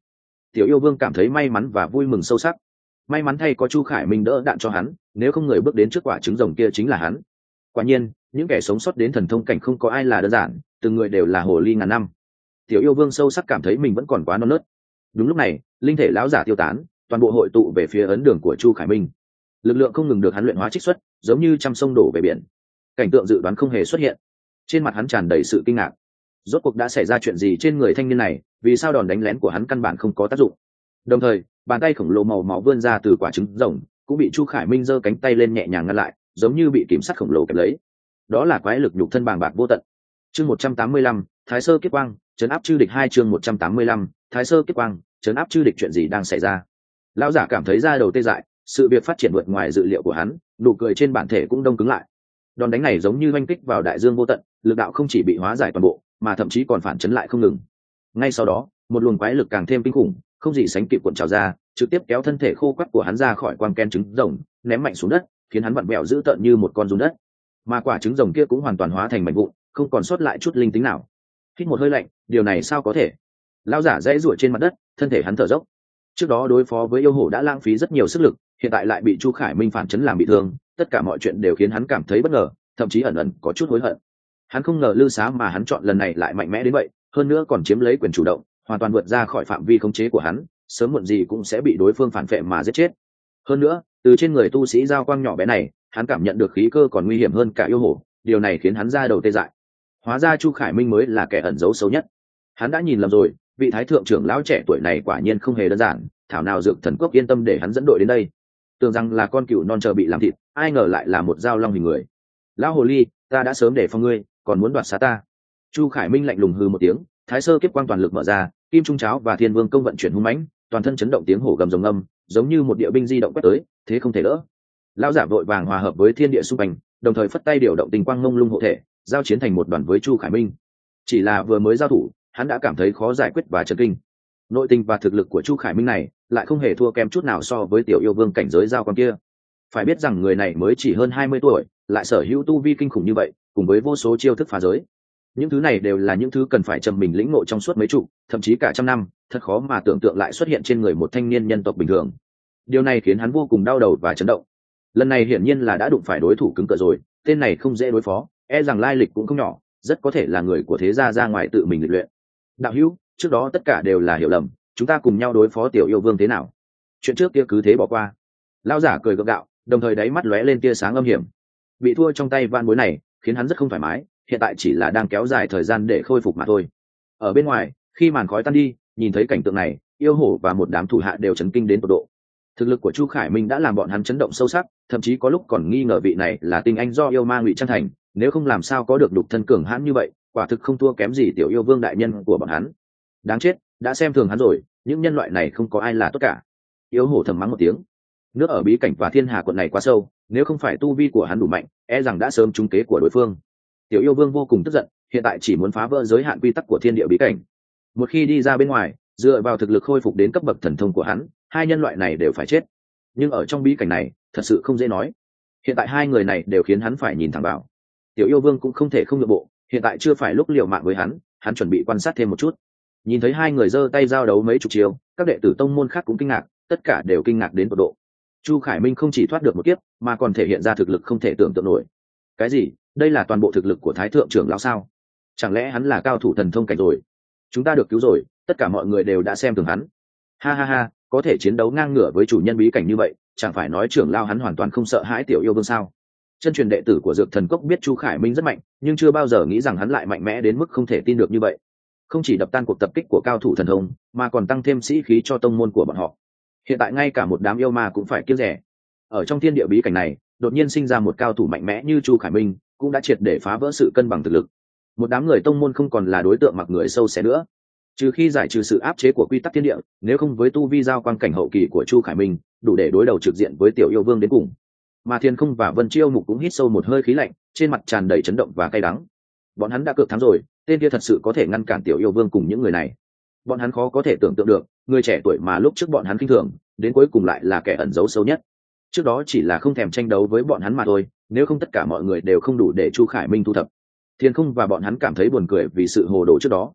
Tiểu Yêu Vương cảm thấy may mắn và vui mừng sâu sắc. May mắn thay có Chu Khải Minh đỡ đạn cho hắn, nếu không người bước đến trước quả trứng rồng kia chính là hắn. Quả nhiên, những kẻ sống sót đến thần thông cảnh không có ai là đơn giản, từng người đều là hồ ly ngàn năm. Tiểu Yêu Vương sâu sắc cảm thấy mình vẫn còn quá non nớt. Đúng lúc này, linh thể lão giả tiêu tán, toàn bộ hội tụ về phía ấn đường của Chu Khải Minh. Lực lượng không ngừng được hắn luyện hóa trích xuất, giống như trăm sông đổ về biển. Cảnh tượng dự đoán không hề xuất hiện. Trên mặt hắn tràn đầy sự kinh ngạc. Rốt cuộc đã xảy ra chuyện gì trên người thanh niên này, vì sao đòn đánh lén của hắn căn bản không có tác dụng? Đồng thời, bàn tay khổng lồ màu máu vươn ra từ quả trứng rồng, cũng bị Chu Khải Minh giơ cánh tay lên nhẹ nhàng ngăn lại, giống như bị kiểm sát khổng lồ kẹp lấy. Đó là quái lực nhục thân bàng bạc vô tận. Chương một trăm tám mươi lăm, Thái Sơ Kiếp Quang, trấn áp chư địch hai chương một trăm tám mươi lăm, Thái Sơ Kiếp Quang, trấn áp chư địch, chuyện gì đang xảy ra? Lão giả cảm thấy da đầu tê dại, sự việc phát triển vượt ngoài dự liệu của hắn, nụ cười trên bản thể cũng đông cứng lại. Đòn đánh này giống như oanh kích vào đại dương vô tận, lực đạo không chỉ bị hóa giải toàn bộ, mà thậm chí còn phản chấn lại không ngừng. Ngay sau đó, một luồng quái lực càng thêm kinh khủng, không gì sánh kịp cuộn trào ra, trực tiếp kéo thân thể khô quắt của hắn ra khỏi quang ken trứng rồng, ném mạnh xuống đất, khiến hắn vặn vẹo dữ tợn như một con run đất. Mà quả trứng rồng kia cũng hoàn toàn hóa thành mảnh vụn, không còn sót lại chút linh tính nào. Hít một hơi lạnh, điều này sao có thể? Lão giả dãy rủa trên mặt đất, thân thể hắn thở dốc. Trước đó đối phó với yêu hổ đã lãng phí rất nhiều sức lực, hiện tại lại bị Chu Khải Minh phản chấn làm bị thương, tất cả mọi chuyện đều khiến hắn cảm thấy bất ngờ, thậm chí ẩn ẩn có chút hối hận. Hắn không ngờ Lư Xá mà hắn chọn lần này lại mạnh mẽ đến vậy, hơn nữa còn chiếm lấy quyền chủ động, hoàn toàn vượt ra khỏi phạm vi khống chế của hắn, sớm muộn gì cũng sẽ bị đối phương phản phệ mà giết chết. Hơn nữa, từ trên người tu sĩ giao quang nhỏ bé này, hắn cảm nhận được khí cơ còn nguy hiểm hơn cả yêu hổ, điều này khiến hắn ra đầu tê dại. Hóa ra Chu Khải Minh mới là kẻ ẩn giấu xấu nhất. Hắn đã nhìn lầm rồi, vị thái thượng trưởng lão trẻ tuổi này quả nhiên không hề đơn giản, thảo nào Dược Thần Cốc yên tâm để hắn dẫn đội đến đây. Tưởng rằng là con cừu non chờ bị làm thịt, ai ngờ lại là một dao long hình người. Lão hồ ly, ta đã sớm để phòng ngươi, còn muốn đoạt xá ta. Chu Khải Minh lạnh lùng hừ một tiếng, Thái Sơ Kiếp Quang toàn lực mở ra, Kim Trung Cháo và Thiên Vương Công vận chuyển hung mãnh, toàn thân chấn động, tiếng hổ gầm rồng âm, giống như một địa binh di động quét tới, thế không thể đỡ. Lão giả vội vàng hòa hợp với thiên địa xung quanh, đồng thời phất tay điều động tình quang ngông lung hộ thể, giao chiến thành một đoàn với Chu Khải Minh. Chỉ là vừa mới giao thủ, hắn đã cảm thấy khó giải quyết và chấn kinh. Nội tình và thực lực của Chu Khải Minh này lại không hề thua kém chút nào so với Tiểu Yêu Vương cảnh giới giao quan kia. Phải biết rằng người này mới chỉ hơn hai mươi tuổi, lại sở hữu tu vi kinh khủng như vậy, cùng với vô số chiêu thức phá giới. Những thứ này đều là những thứ cần phải trầm mình lĩnh ngộ trong suốt mấy chục, thậm chí cả trăm năm, thật khó mà tưởng tượng lại xuất hiện trên người một thanh niên nhân tộc bình thường. Điều này khiến hắn vô cùng đau đầu và chấn động. Lần này hiển nhiên là đã đụng phải đối thủ cứng cỡ rồi, tên này không dễ đối phó, e rằng lai lịch cũng không nhỏ, rất có thể là người của thế gia ra ngoài tự mình luyện luyện. Đạo hữu, trước đó tất cả đều là hiểu lầm, chúng ta cùng nhau đối phó Tiểu Yêu Vương thế nào? Chuyện trước kia cứ thế bỏ qua. Lão giả cười gượng gạo, đồng thời đáy mắt lóe lên tia sáng âm hiểm. Bị thua trong tay van bối này khiến hắn rất không thoải mái, hiện tại chỉ là đang kéo dài thời gian để khôi phục mà thôi. Ở bên ngoài, khi màn khói tan đi, nhìn thấy cảnh tượng này, yêu hổ và một đám thủ hạ đều chấn kinh đến tột độ. Thực lực của Chu Khải Minh đã làm bọn hắn chấn động sâu sắc, thậm chí có lúc còn nghi ngờ vị này là tinh anh do yêu ma ngụy trang thành, nếu không làm sao có được đục thân cường hãn như vậy, quả thực không thua kém gì Tiểu Yêu Vương đại nhân của bọn hắn. Đáng chết, đã xem thường hắn rồi, những nhân loại này không có ai là tốt cả. Yêu hổ thầm mắng một tiếng. Nước ở bí cảnh và thiên hà quận này quá sâu, nếu không phải tu vi của hắn đủ mạnh, e rằng đã sớm trúng kế của đối phương. Tiểu Yêu Vương vô cùng tức giận, hiện tại chỉ muốn phá vỡ giới hạn quy tắc của thiên địa bí cảnh. Một khi đi ra bên ngoài, dựa vào thực lực khôi phục đến cấp bậc thần thông của hắn, hai nhân loại này đều phải chết. Nhưng ở trong bí cảnh này, thật sự không dễ nói. Hiện tại hai người này đều khiến hắn phải nhìn thẳng vào. Tiểu Yêu Vương cũng không thể không nhượng bộ, hiện tại chưa phải lúc liều mạng với hắn, hắn chuẩn bị quan sát thêm một chút. Nhìn thấy hai người giơ tay giao đấu mấy chục chiêu, các đệ tử tông môn khác cũng kinh ngạc, tất cả đều kinh ngạc đến tột độ. Chu Khải Minh không chỉ thoát được một kiếp, mà còn thể hiện ra thực lực không thể tưởng tượng nổi. Cái gì? Đây là toàn bộ thực lực của Thái thượng trưởng lão sao? Chẳng lẽ hắn là cao thủ thần thông cảnh rồi? Chúng ta được cứu rồi, tất cả mọi người đều đã xem thường hắn. Ha ha ha, có thể chiến đấu ngang ngửa với chủ nhân bí cảnh như vậy, chẳng phải nói trưởng lão hắn hoàn toàn không sợ hãi Tiểu Yêu Vương sao? Chân truyền đệ tử của Dược Thần Cốc biết Chu Khải Minh rất mạnh, nhưng chưa bao giờ nghĩ rằng hắn lại mạnh mẽ đến mức không thể tin được như vậy. Không chỉ đập tan cuộc tập kích của cao thủ thần thông, mà còn tăng thêm sĩ khí cho tông môn của bọn họ. Hiện tại ngay cả một đám yêu ma cũng phải kiêng rẻ. Ở trong thiên địa bí cảnh này, đột nhiên sinh ra một cao thủ mạnh mẽ như Chu Khải Minh, cũng đã triệt để phá vỡ sự cân bằng thực lực. Một đám người tông môn không còn là đối tượng mặc người sâu xé nữa. Trừ khi giải trừ sự áp chế của quy tắc thiên địa, nếu không với tu vi giao quan cảnh hậu kỳ của Chu Khải Minh, đủ để đối đầu trực diện với Tiểu Yêu Vương đến cùng. Mà Thiên Không và Vân Chiêu Mục cũng hít sâu một hơi khí lạnh, trên mặt tràn đầy chấn động và cay đắng. Bọn hắn đã cược thắng rồi, tên kia thật sự có thể ngăn cản Tiểu Yêu Vương cùng những người này. Bọn hắn khó có thể tưởng tượng được, người trẻ tuổi mà lúc trước bọn hắn khinh thường, đến cuối cùng lại là kẻ ẩn giấu sâu nhất. Trước đó chỉ là không thèm tranh đấu với bọn hắn mà thôi, nếu không tất cả mọi người đều không đủ để Chu Khải Minh thu thập. Thiên Không và bọn hắn cảm thấy buồn cười vì sự hồ đồ trước đó.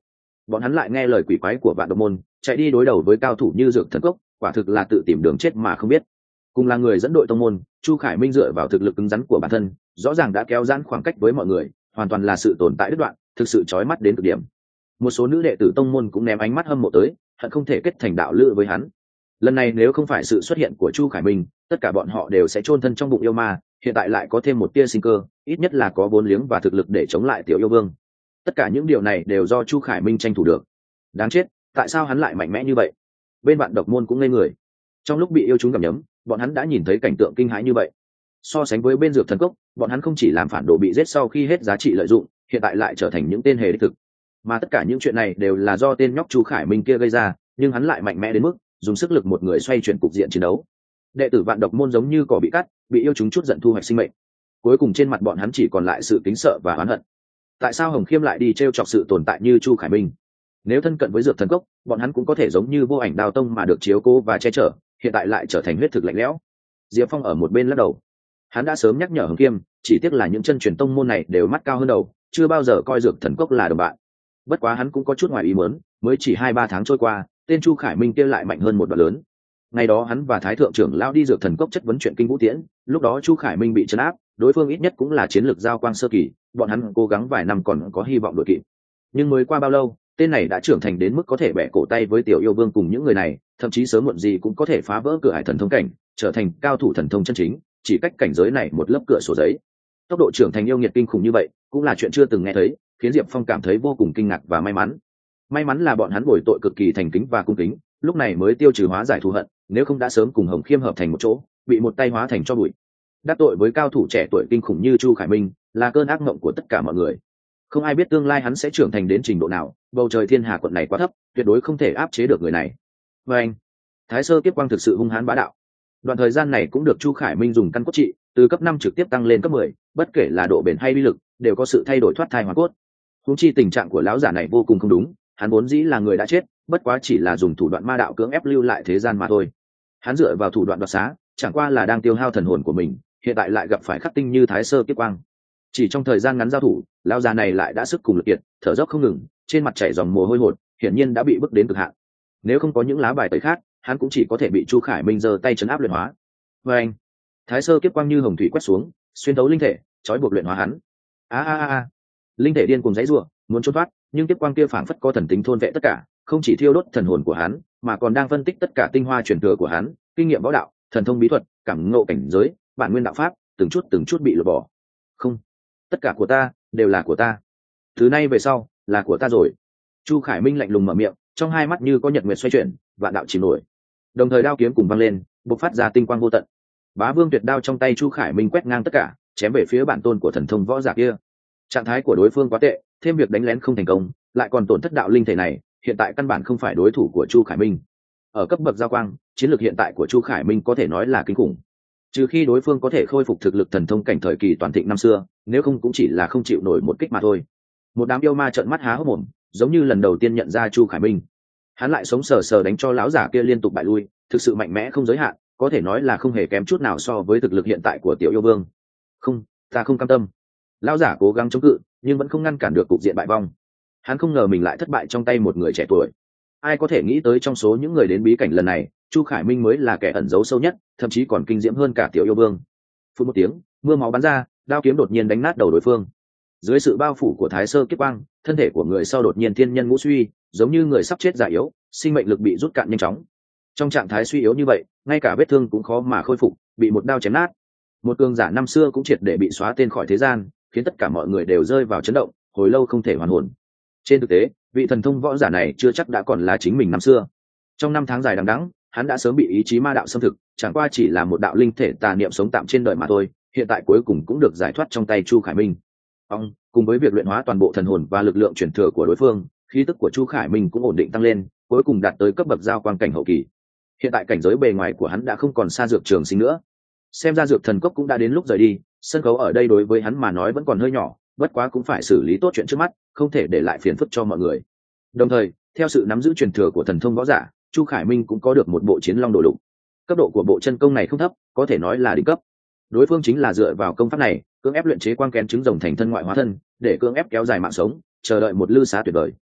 bọn hắn lại nghe lời quỷ quái của vạn độc môn, chạy đi đối đầu với cao thủ như Dược Thần Cốc, quả thực là tự tìm đường chết mà không biết. Cùng là người dẫn đội tông môn, Chu Khải Minh dựa vào thực lực cứng rắn của bản thân, rõ ràng đã kéo giãn khoảng cách với mọi người, hoàn toàn là sự tồn tại đứt đoạn, thực sự chói mắt đến cực điểm. Một số nữ đệ tử tông môn cũng ném ánh mắt hâm mộ tới, hận không thể kết thành đạo lữ với hắn. Lần này nếu không phải sự xuất hiện của Chu Khải Minh, tất cả bọn họ đều sẽ chôn thân trong bụng yêu ma, hiện tại lại có thêm một tia sinh cơ, ít nhất là có vốn liếng và thực lực để chống lại tiểu yêu vương. Tất cả những điều này đều do Chu Khải Minh tranh thủ được. Đáng chết, tại sao hắn lại mạnh mẽ như vậy? Bên bạn độc môn cũng ngây người. Trong lúc bị yêu chúng gặm nhấm, bọn hắn đã nhìn thấy cảnh tượng kinh hãi như vậy. So sánh với bên Dược Thần Cốc, bọn hắn không chỉ làm phản đồ bị giết sau khi hết giá trị lợi dụng, hiện tại lại trở thành những tên hề đích thực. Mà tất cả những chuyện này đều là do tên nhóc Chu Khải Minh kia gây ra, nhưng hắn lại mạnh mẽ đến mức dùng sức lực một người xoay chuyển cục diện chiến đấu. Đệ tử vạn độc môn giống như cỏ bị cắt, bị yêu chúng chút giận thu hoạch sinh mệnh. Cuối cùng trên mặt bọn hắn chỉ còn lại sự kính sợ và oán hận. Tại sao Hồng Khiêm lại đi trêu chọc sự tồn tại như Chu Khải Minh? Nếu thân cận với Dược Thần Cốc, bọn hắn cũng có thể giống như Vô Ảnh Đao Tông mà được chiếu cố và che chở, hiện tại lại trở thành huyết thực lạnh lẽo. Diệp Phong ở một bên lắc đầu. Hắn đã sớm nhắc nhở Hồng Khiêm, chỉ tiếc là những chân truyền tông môn này đều mắt cao hơn đầu, chưa bao giờ coi Dược Thần Cốc là đồng bạn. Bất quá hắn cũng có chút ngoài ý muốn, mới chỉ hai ba tháng trôi qua, tên Chu Khải Minh kia lại mạnh hơn một đoạn lớn. Ngày đó hắn và Thái thượng trưởng lão đi Dược Thần Cốc chất vấn chuyện kinh vũ tiễn, lúc đó Chu Khải Minh bị trấn áp, đối phương ít nhất cũng là chiến lược giao quang sơ kỳ, bọn hắn cố gắng vài năm còn có hy vọng đuổi kịp. Nhưng mới qua bao lâu, tên này đã trưởng thành đến mức có thể bẻ cổ tay với tiểu yêu vương cùng những người này, thậm chí sớm muộn gì cũng có thể phá vỡ cửa hải thần thông cảnh, trở thành cao thủ thần thông chân chính, chỉ cách cảnh giới này một lớp cửa sổ giấy. Tốc độ trưởng thành yêu nghiệt kinh khủng như vậy, cũng là chuyện chưa từng nghe thấy, khiến Diệp Phong cảm thấy vô cùng kinh ngạc và may mắn. May mắn là bọn hắn bồi tội cực kỳ thành kính và cung kính, lúc này mới tiêu trừ hóa giải thù hận, nếu không đã sớm cùng Hồng Khiêm hợp thành một chỗ, bị một tay hóa thành cho bụi. Đắc tội với cao thủ trẻ tuổi kinh khủng như Chu Khải Minh, là cơn ác mộng của tất cả mọi người. Không ai biết tương lai hắn sẽ trưởng thành đến trình độ nào, bầu trời thiên hà quận này quá thấp, tuyệt đối không thể áp chế được người này. Và anh, Thái Sơ Kiếp Quang thực sự hung hãn bá đạo. Đoạn thời gian này cũng được Chu Khải Minh dùng căn cốt trị, từ cấp năm trực tiếp tăng lên cấp mười, bất kể là độ bền hay uy lực, đều có sự thay đổi thoát thai hóa cốt. Huống chi tình trạng của lão giả này vô cùng không đúng, hắn vốn dĩ là người đã chết, bất quá chỉ là dùng thủ đoạn ma đạo cưỡng ép lưu lại thế gian mà thôi. Hắn dựa vào thủ đoạn đoạt xá, chẳng qua là đang tiêu hao thần hồn của mình, hiện tại lại gặp phải khắc tinh như Thái Sơ Kiếp Quang. Chỉ trong thời gian ngắn giao thủ, lão già này lại đã sức cùng lực kiệt, thở dốc không ngừng, trên mặt chảy dòng mồ hôi hột, hiển nhiên đã bị bức đến cực hạn. Nếu không có những lá bài tẩy khác, hắn cũng chỉ có thể bị Chu Khải Minh giơ tay trấn áp luyện hóa. Và anh, Thái Sơ Kiếp Quang như hồng thủy quét xuống, xuyên thấu linh thể, trói buộc luyện hóa hắn. A a a a, linh thể điên cuồng giãy giụa, muốn trốn thoát, nhưng Kiếp Quang kia phảng phất có thần tính thôn vệ tất cả, không chỉ thiêu đốt thần hồn của hắn, mà còn đang phân tích tất cả tinh hoa truyền thừa của hắn, kinh nghiệm võ đạo, thần thông bí thuật, cảm ngộ cảnh giới, bản nguyên đạo pháp, từng chút từng chút bị lột bỏ. Không, tất cả của ta đều là của ta, thứ này về sau là của ta rồi. Chu Khải Minh lạnh lùng mở miệng, trong hai mắt như có nhật nguyệt xoay chuyển, vạn đạo chìm nổi. Đồng thời đao kiếm cùng văng lên, bộc phát ra tinh quang vô tận. Bá Vương Tuyệt đao trong tay Chu Khải Minh quét ngang tất cả, chém về phía bản tôn của thần thông võ giả kia. Trạng thái của đối phương quá tệ, thêm việc đánh lén không thành công, lại còn tổn thất đạo linh thể này, hiện tại căn bản không phải đối thủ của Chu Khải Minh. Ở cấp bậc giao quang, chiến lược hiện tại của Chu Khải Minh có thể nói là kinh khủng. Trừ khi đối phương có thể khôi phục thực lực thần thông cảnh thời kỳ toàn thịnh năm xưa, nếu không cũng chỉ là không chịu nổi một kích mà thôi. Một đám yêu ma trợn mắt há hốc mồm, giống như lần đầu tiên nhận ra Chu Khải Minh. Hắn lại sống sờ sờ đánh cho lão giả kia liên tục bại lui, thực sự mạnh mẽ không giới hạn, có thể nói là không hề kém chút nào so với thực lực hiện tại của tiểu yêu vương. Không, ta không cam tâm. Lão giả cố gắng chống cự, nhưng vẫn không ngăn cản được cục diện bại vong. Hắn không ngờ mình lại thất bại trong tay một người trẻ tuổi. Ai có thể nghĩ tới trong số những người đến bí cảnh lần này, Chu Khải Minh mới là kẻ ẩn giấu sâu nhất, thậm chí còn kinh diễm hơn cả tiểu yêu vương. Phút một tiếng, mưa máu bắn ra, đao kiếm đột nhiên đánh nát đầu đối phương. Dưới sự bao phủ của Thái Sơ Kiếp Quang, thân thể của người sau đột nhiên thiên nhân ngũ suy, giống như người sắp chết già yếu, sinh mệnh lực bị rút cạn nhanh chóng. Trong trạng thái suy yếu như vậy, ngay cả vết thương cũng khó mà khôi phục, bị một đao chém nát. Một cường giả năm xưa cũng triệt để bị xóa tên khỏi thế gian, khiến tất cả mọi người đều rơi vào chấn động, hồi lâu không thể hoàn hồn. Trên thực tế, vị thần thông võ giả này chưa chắc đã còn là chính mình năm xưa. Trong năm tháng dài đằng đẵng, hắn đã sớm bị ý chí ma đạo xâm thực, chẳng qua chỉ là một đạo linh thể tà niệm sống tạm trên đời mà thôi, hiện tại cuối cùng cũng được giải thoát trong tay Chu Khải Minh. Ông, cùng với việc luyện hóa toàn bộ thần hồn và lực lượng truyền thừa của đối phương, khí tức của Chu Khải Minh cũng ổn định tăng lên, cuối cùng đạt tới cấp bậc giao quang cảnh hậu kỳ. Hiện tại cảnh giới bề ngoài của hắn đã không còn xa Dược Trường Sinh nữa. Xem ra Dược Thần Cốc cũng đã đến lúc rời đi, sân khấu ở đây đối với hắn mà nói vẫn còn hơi nhỏ, bất quá cũng phải xử lý tốt chuyện trước mắt, không thể để lại phiền phức cho mọi người. Đồng thời, theo sự nắm giữ truyền thừa của thần thông võ giả, Chu Khải Minh cũng có được một bộ Chiến Long Đồ Lục. Cấp độ của bộ chân công này không thấp, có thể nói là đỉnh cấp. Đối phương chính là dựa vào công pháp này, cưỡng ép luyện chế quang kén trứng rồng thành thân ngoại hóa thân, để cưỡng ép kéo dài mạng sống, chờ đợi một lư xá tuyệt vời.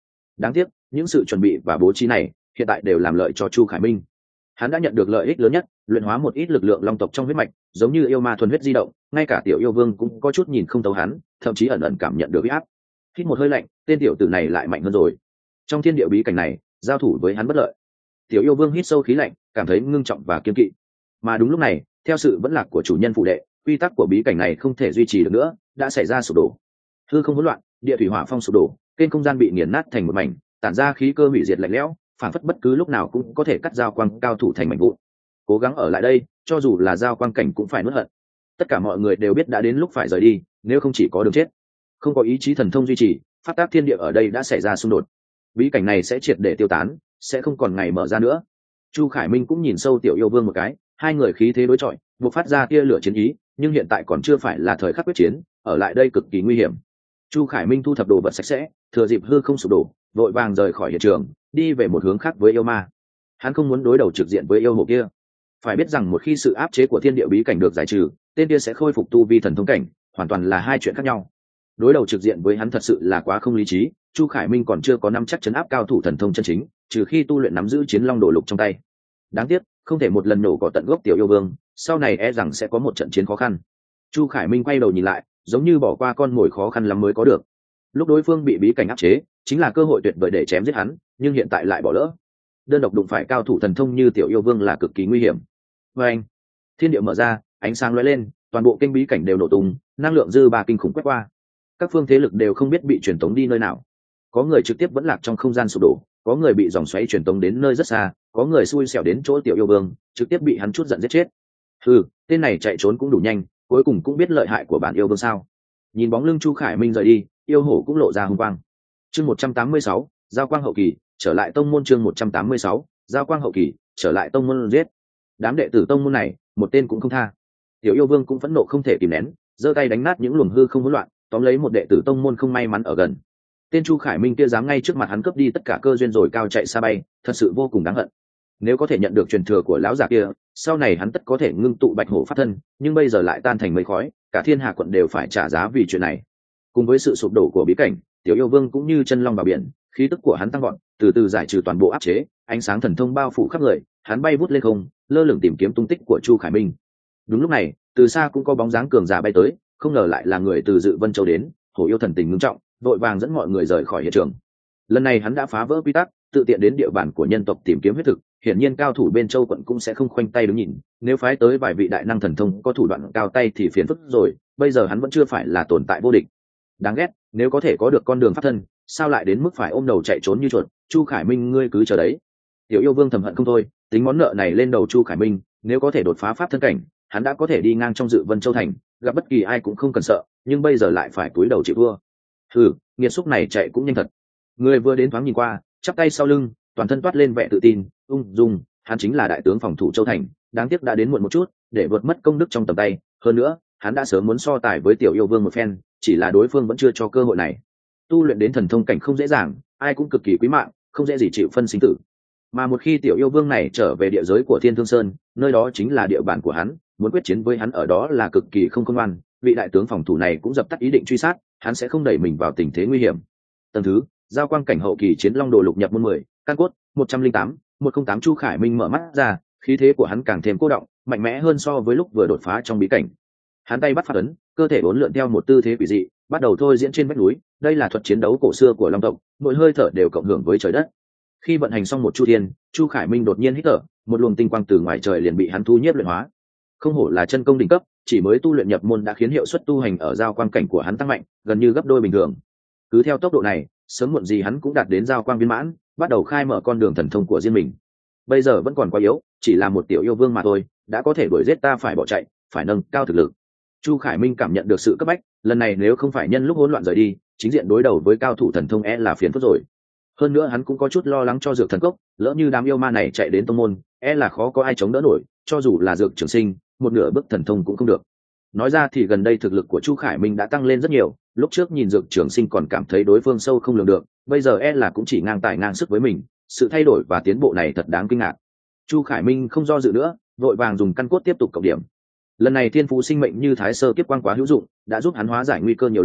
Đáng tiếc những sự chuẩn bị và bố trí này hiện tại đều làm lợi cho Chu Khải Minh. Hắn đã nhận được lợi ích lớn nhất, luyện hóa một ít lực lượng long tộc trong huyết mạch, giống như yêu ma thuần huyết di động, ngay cả tiểu yêu vương cũng có chút nhìn không thấu hắn, thậm chí ẩn ẩn cảm nhận được uy áp. Hít một hơi lạnh, tên tiểu tử này lại mạnh hơn rồi. Trong thiên địa bí cảnh này, giao thủ với hắn bất lợi. Tiểu yêu vương hít sâu khí lạnh, cảm thấy ngưng trọng và kiên kỵ. Mà đúng lúc này, theo sự vẫn lạc của chủ nhân phụ đệ, quy tắc của bí cảnh này không thể duy trì được nữa, đã xảy ra sụp đổ. Hư không hỗn loạn, địa thủy hỏa phong sụp đổ, kênh không gian bị nghiền nát thành một mảnh, tản ra khí cơ hủy diệt lạnh lẽo, phản phất bất cứ lúc nào cũng có thể cắt dao quang cao thủ thành mảnh vụn. Cố gắng ở lại đây, cho dù là dao quang cảnh cũng phải nuốt hận. Tất cả mọi người đều biết đã đến lúc phải rời đi, nếu không chỉ có đường chết. Không có ý chí thần thông duy trì, phát tác thiên địa ở đây đã xảy ra xung đột. Bí cảnh này sẽ triệt để tiêu tán, sẽ không còn ngày mở ra nữa. Chu Khải Minh cũng nhìn sâu tiểu yêu vương một cái, hai người khí thế đối chọi, buộc phát ra tia lửa chiến ý, nhưng hiện tại còn chưa phải là thời khắc quyết chiến, ở lại đây cực kỳ nguy hiểm. Chu Khải Minh thu thập đồ vật sạch sẽ, thừa dịp hư không sụp đổ, vội vàng rời khỏi hiện trường, đi về một hướng khác với yêu ma. Hắn không muốn đối đầu trực diện với yêu hồ kia. Phải biết rằng một khi sự áp chế của thiên địa bí cảnh được giải trừ, tên kia sẽ khôi phục tu vi thần thông cảnh, hoàn toàn là hai chuyện khác nhau. Đối đầu trực diện với hắn thật sự là quá không lý trí. Chu Khải Minh còn chưa có nắm chắc chấn áp cao thủ thần thông chân chính, trừ khi tu luyện nắm giữ chiến long đồ lục trong tay. Đáng tiếc, không thể một lần nổ cỏ tận gốc tiểu yêu vương, sau này e rằng sẽ có một trận chiến khó khăn. Chu Khải Minh quay đầu nhìn lại, giống như bỏ qua con mồi khó khăn lắm mới có được. Lúc đối phương bị bí cảnh áp chế, chính là cơ hội tuyệt vời để chém giết hắn, nhưng hiện tại lại bỏ lỡ. Đơn độc đụng phải cao thủ thần thông như tiểu yêu vương là cực kỳ nguy hiểm. Và anh, thiên địa mở ra, ánh sáng lóe lên, toàn bộ kênh bí cảnh đều nổ tung, năng lượng dư ba kinh khủng quét qua. Các phương thế lực đều không biết bị truyền tống đi nơi nào. Có người trực tiếp vẫn lạc trong không gian sụp đổ, có người bị dòng xoáy truyền tống đến nơi rất xa, có người xui xẻo đến chỗ tiểu yêu vương, trực tiếp bị hắn chút giận giết chết. Ừ, tên này chạy trốn cũng đủ nhanh, cuối cùng cũng biết lợi hại của bản yêu vương sao? Nhìn bóng lưng Chu Khải Minh rời đi, yêu hổ cũng lộ ra hung quang. Chương một trăm tám mươi sáu, giao quang hậu kỳ, trở lại tông môn. Chương một trăm tám mươi sáu, giao quang hậu kỳ, trở lại tông môn. Giết đám đệ tử tông môn này, một tên cũng không tha. Tiểu yêu vương cũng phẫn nộ không thể kìm nén, giơ tay đánh nát những luồng hư không hỗn loạn, tóm lấy một đệ tử tông môn không may mắn ở gần. Tên Chu Khải Minh kia dám ngay trước mặt hắn cướp đi tất cả cơ duyên rồi cao chạy xa bay, thật sự vô cùng đáng hận. Nếu có thể nhận được truyền thừa của lão già kia, sau này hắn tất có thể ngưng tụ bạch hổ pháp thân, nhưng bây giờ lại tan thành mây khói, cả thiên hà quận đều phải trả giá vì chuyện này. Cùng với sự sụp đổ của bí cảnh, tiểu yêu vương cũng như chân long vào biển, khí tức của hắn tăng vọt, từ từ giải trừ toàn bộ áp chế, ánh sáng thần thông bao phủ khắp người, hắn bay vút lên không, lơ lửng tìm kiếm tung tích của Chu Khải Minh. Đúng lúc này, từ xa cũng có bóng dáng cường giả bay tới, không ngờ lại là người từ Dự Vân Châu đến. Hổ yêu thần tình ngưng trọng, vội vàng dẫn mọi người rời khỏi hiện trường. Lần này hắn đã phá vỡ quy tắc, tự tiện đến địa bàn của nhân tộc tìm kiếm huyết thực, hiển nhiên cao thủ bên Châu quận cũng sẽ không khoanh tay đứng nhìn, nếu phái tới vài vị đại năng thần thông có thủ đoạn cao tay thì phiền phức rồi, bây giờ hắn vẫn chưa phải là tồn tại vô địch. Đáng ghét, nếu có thể có được con đường pháp thân, sao lại đến mức phải ôm đầu chạy trốn như chuột? Chu Khải Minh ngươi cứ chờ đấy. Tiểu yêu vương thầm hận không thôi, tính món nợ này lên đầu Chu Khải Minh, nếu có thể đột phá pháp thân cảnh, hắn đã có thể đi ngang trong Dự Vân Châu thành, gặp bất kỳ ai cũng không cần sợ, nhưng bây giờ lại phải cúi đầu chịu thua. Hừ, nghiệt xúc này chạy cũng nhanh thật. Người vừa đến thoáng nhìn qua, chắp tay sau lưng, toàn thân toát lên vẻ tự tin, ung dung, hắn chính là đại tướng phòng thủ Châu thành, đáng tiếc đã đến muộn một chút, để vượt mất công đức trong tầm tay, hơn nữa, hắn đã sớm muốn so tài với tiểu yêu vương một phen, chỉ là đối phương vẫn chưa cho cơ hội này. Tu luyện đến thần thông cảnh không dễ dàng, ai cũng cực kỳ quý mạng, không dễ gì chịu phân sinh tử. Mà một khi tiểu yêu vương này trở về địa giới của Thiên Thương Sơn, nơi đó chính là địa bàn của hắn, muốn quyết chiến với hắn ở đó là cực kỳ không khôn ngoan. Vị đại tướng phòng thủ này cũng dập tắt ý định truy sát, hắn sẽ không đẩy mình vào tình thế nguy hiểm. Tầng thứ, giao quang cảnh hậu kỳ chiến long đồ lục nhập môn mười, căn cốt một trăm linh tám, một không tám. Chu Khải Minh mở mắt ra, khí thế của hắn càng thêm cô động, mạnh mẽ hơn so với lúc vừa đột phá trong bí cảnh. Hắn tay bắt phát ấn, cơ thể uốn lượn theo một tư thế quỷ dị, bắt đầu thôi diễn trên vách núi, đây là thuật chiến đấu cổ xưa của long tộc, mỗi hơi thở đều cộng hưởng với trời đất. Khi vận hành xong một chu thiên, Chu Khải Minh đột nhiên hít thở, một luồng tinh quang từ ngoài trời liền bị hắn thu nhiếp luyện hóa. Không hổ là chân công đỉnh cấp, chỉ mới tu luyện nhập môn đã khiến hiệu suất tu hành ở giao quang cảnh của hắn tăng mạnh, gần như gấp đôi bình thường. Cứ theo tốc độ này, sớm muộn gì hắn cũng đạt đến giao quang viên mãn, bắt đầu khai mở con đường thần thông của riêng mình. Bây giờ vẫn còn quá yếu, chỉ là một tiểu yêu vương mà thôi, đã có thể đuổi giết ta phải bỏ chạy, phải nâng cao thực lực. Chu Khải Minh cảm nhận được sự cấp bách, lần này nếu không phải nhân lúc hỗn loạn rời đi, chính diện đối đầu với cao thủ thần thông e là phiền phức rồi. Hơn nữa hắn cũng có chút lo lắng cho Dược Thần Cốc, lỡ như đám yêu ma này chạy đến tông môn, e là khó có ai chống đỡ nổi, cho dù là Dược Trường Sinh, một nửa bước thần thông cũng không được. Nói ra thì gần đây thực lực của Chu Khải Minh đã tăng lên rất nhiều, lúc trước nhìn Dược Trường Sinh còn cảm thấy đối phương sâu không lường được, bây giờ e là cũng chỉ ngang tài ngang sức với mình, sự thay đổi và tiến bộ này thật đáng kinh ngạc. Chu Khải Minh không do dự nữa, vội vàng dùng căn cốt tiếp tục cộng điểm. Lần này thiên phú sinh mệnh như Thái Sơ Kiếp Quang quá hữu dụng, đã giúp hắn hóa giải nguy cơ nhiều lần,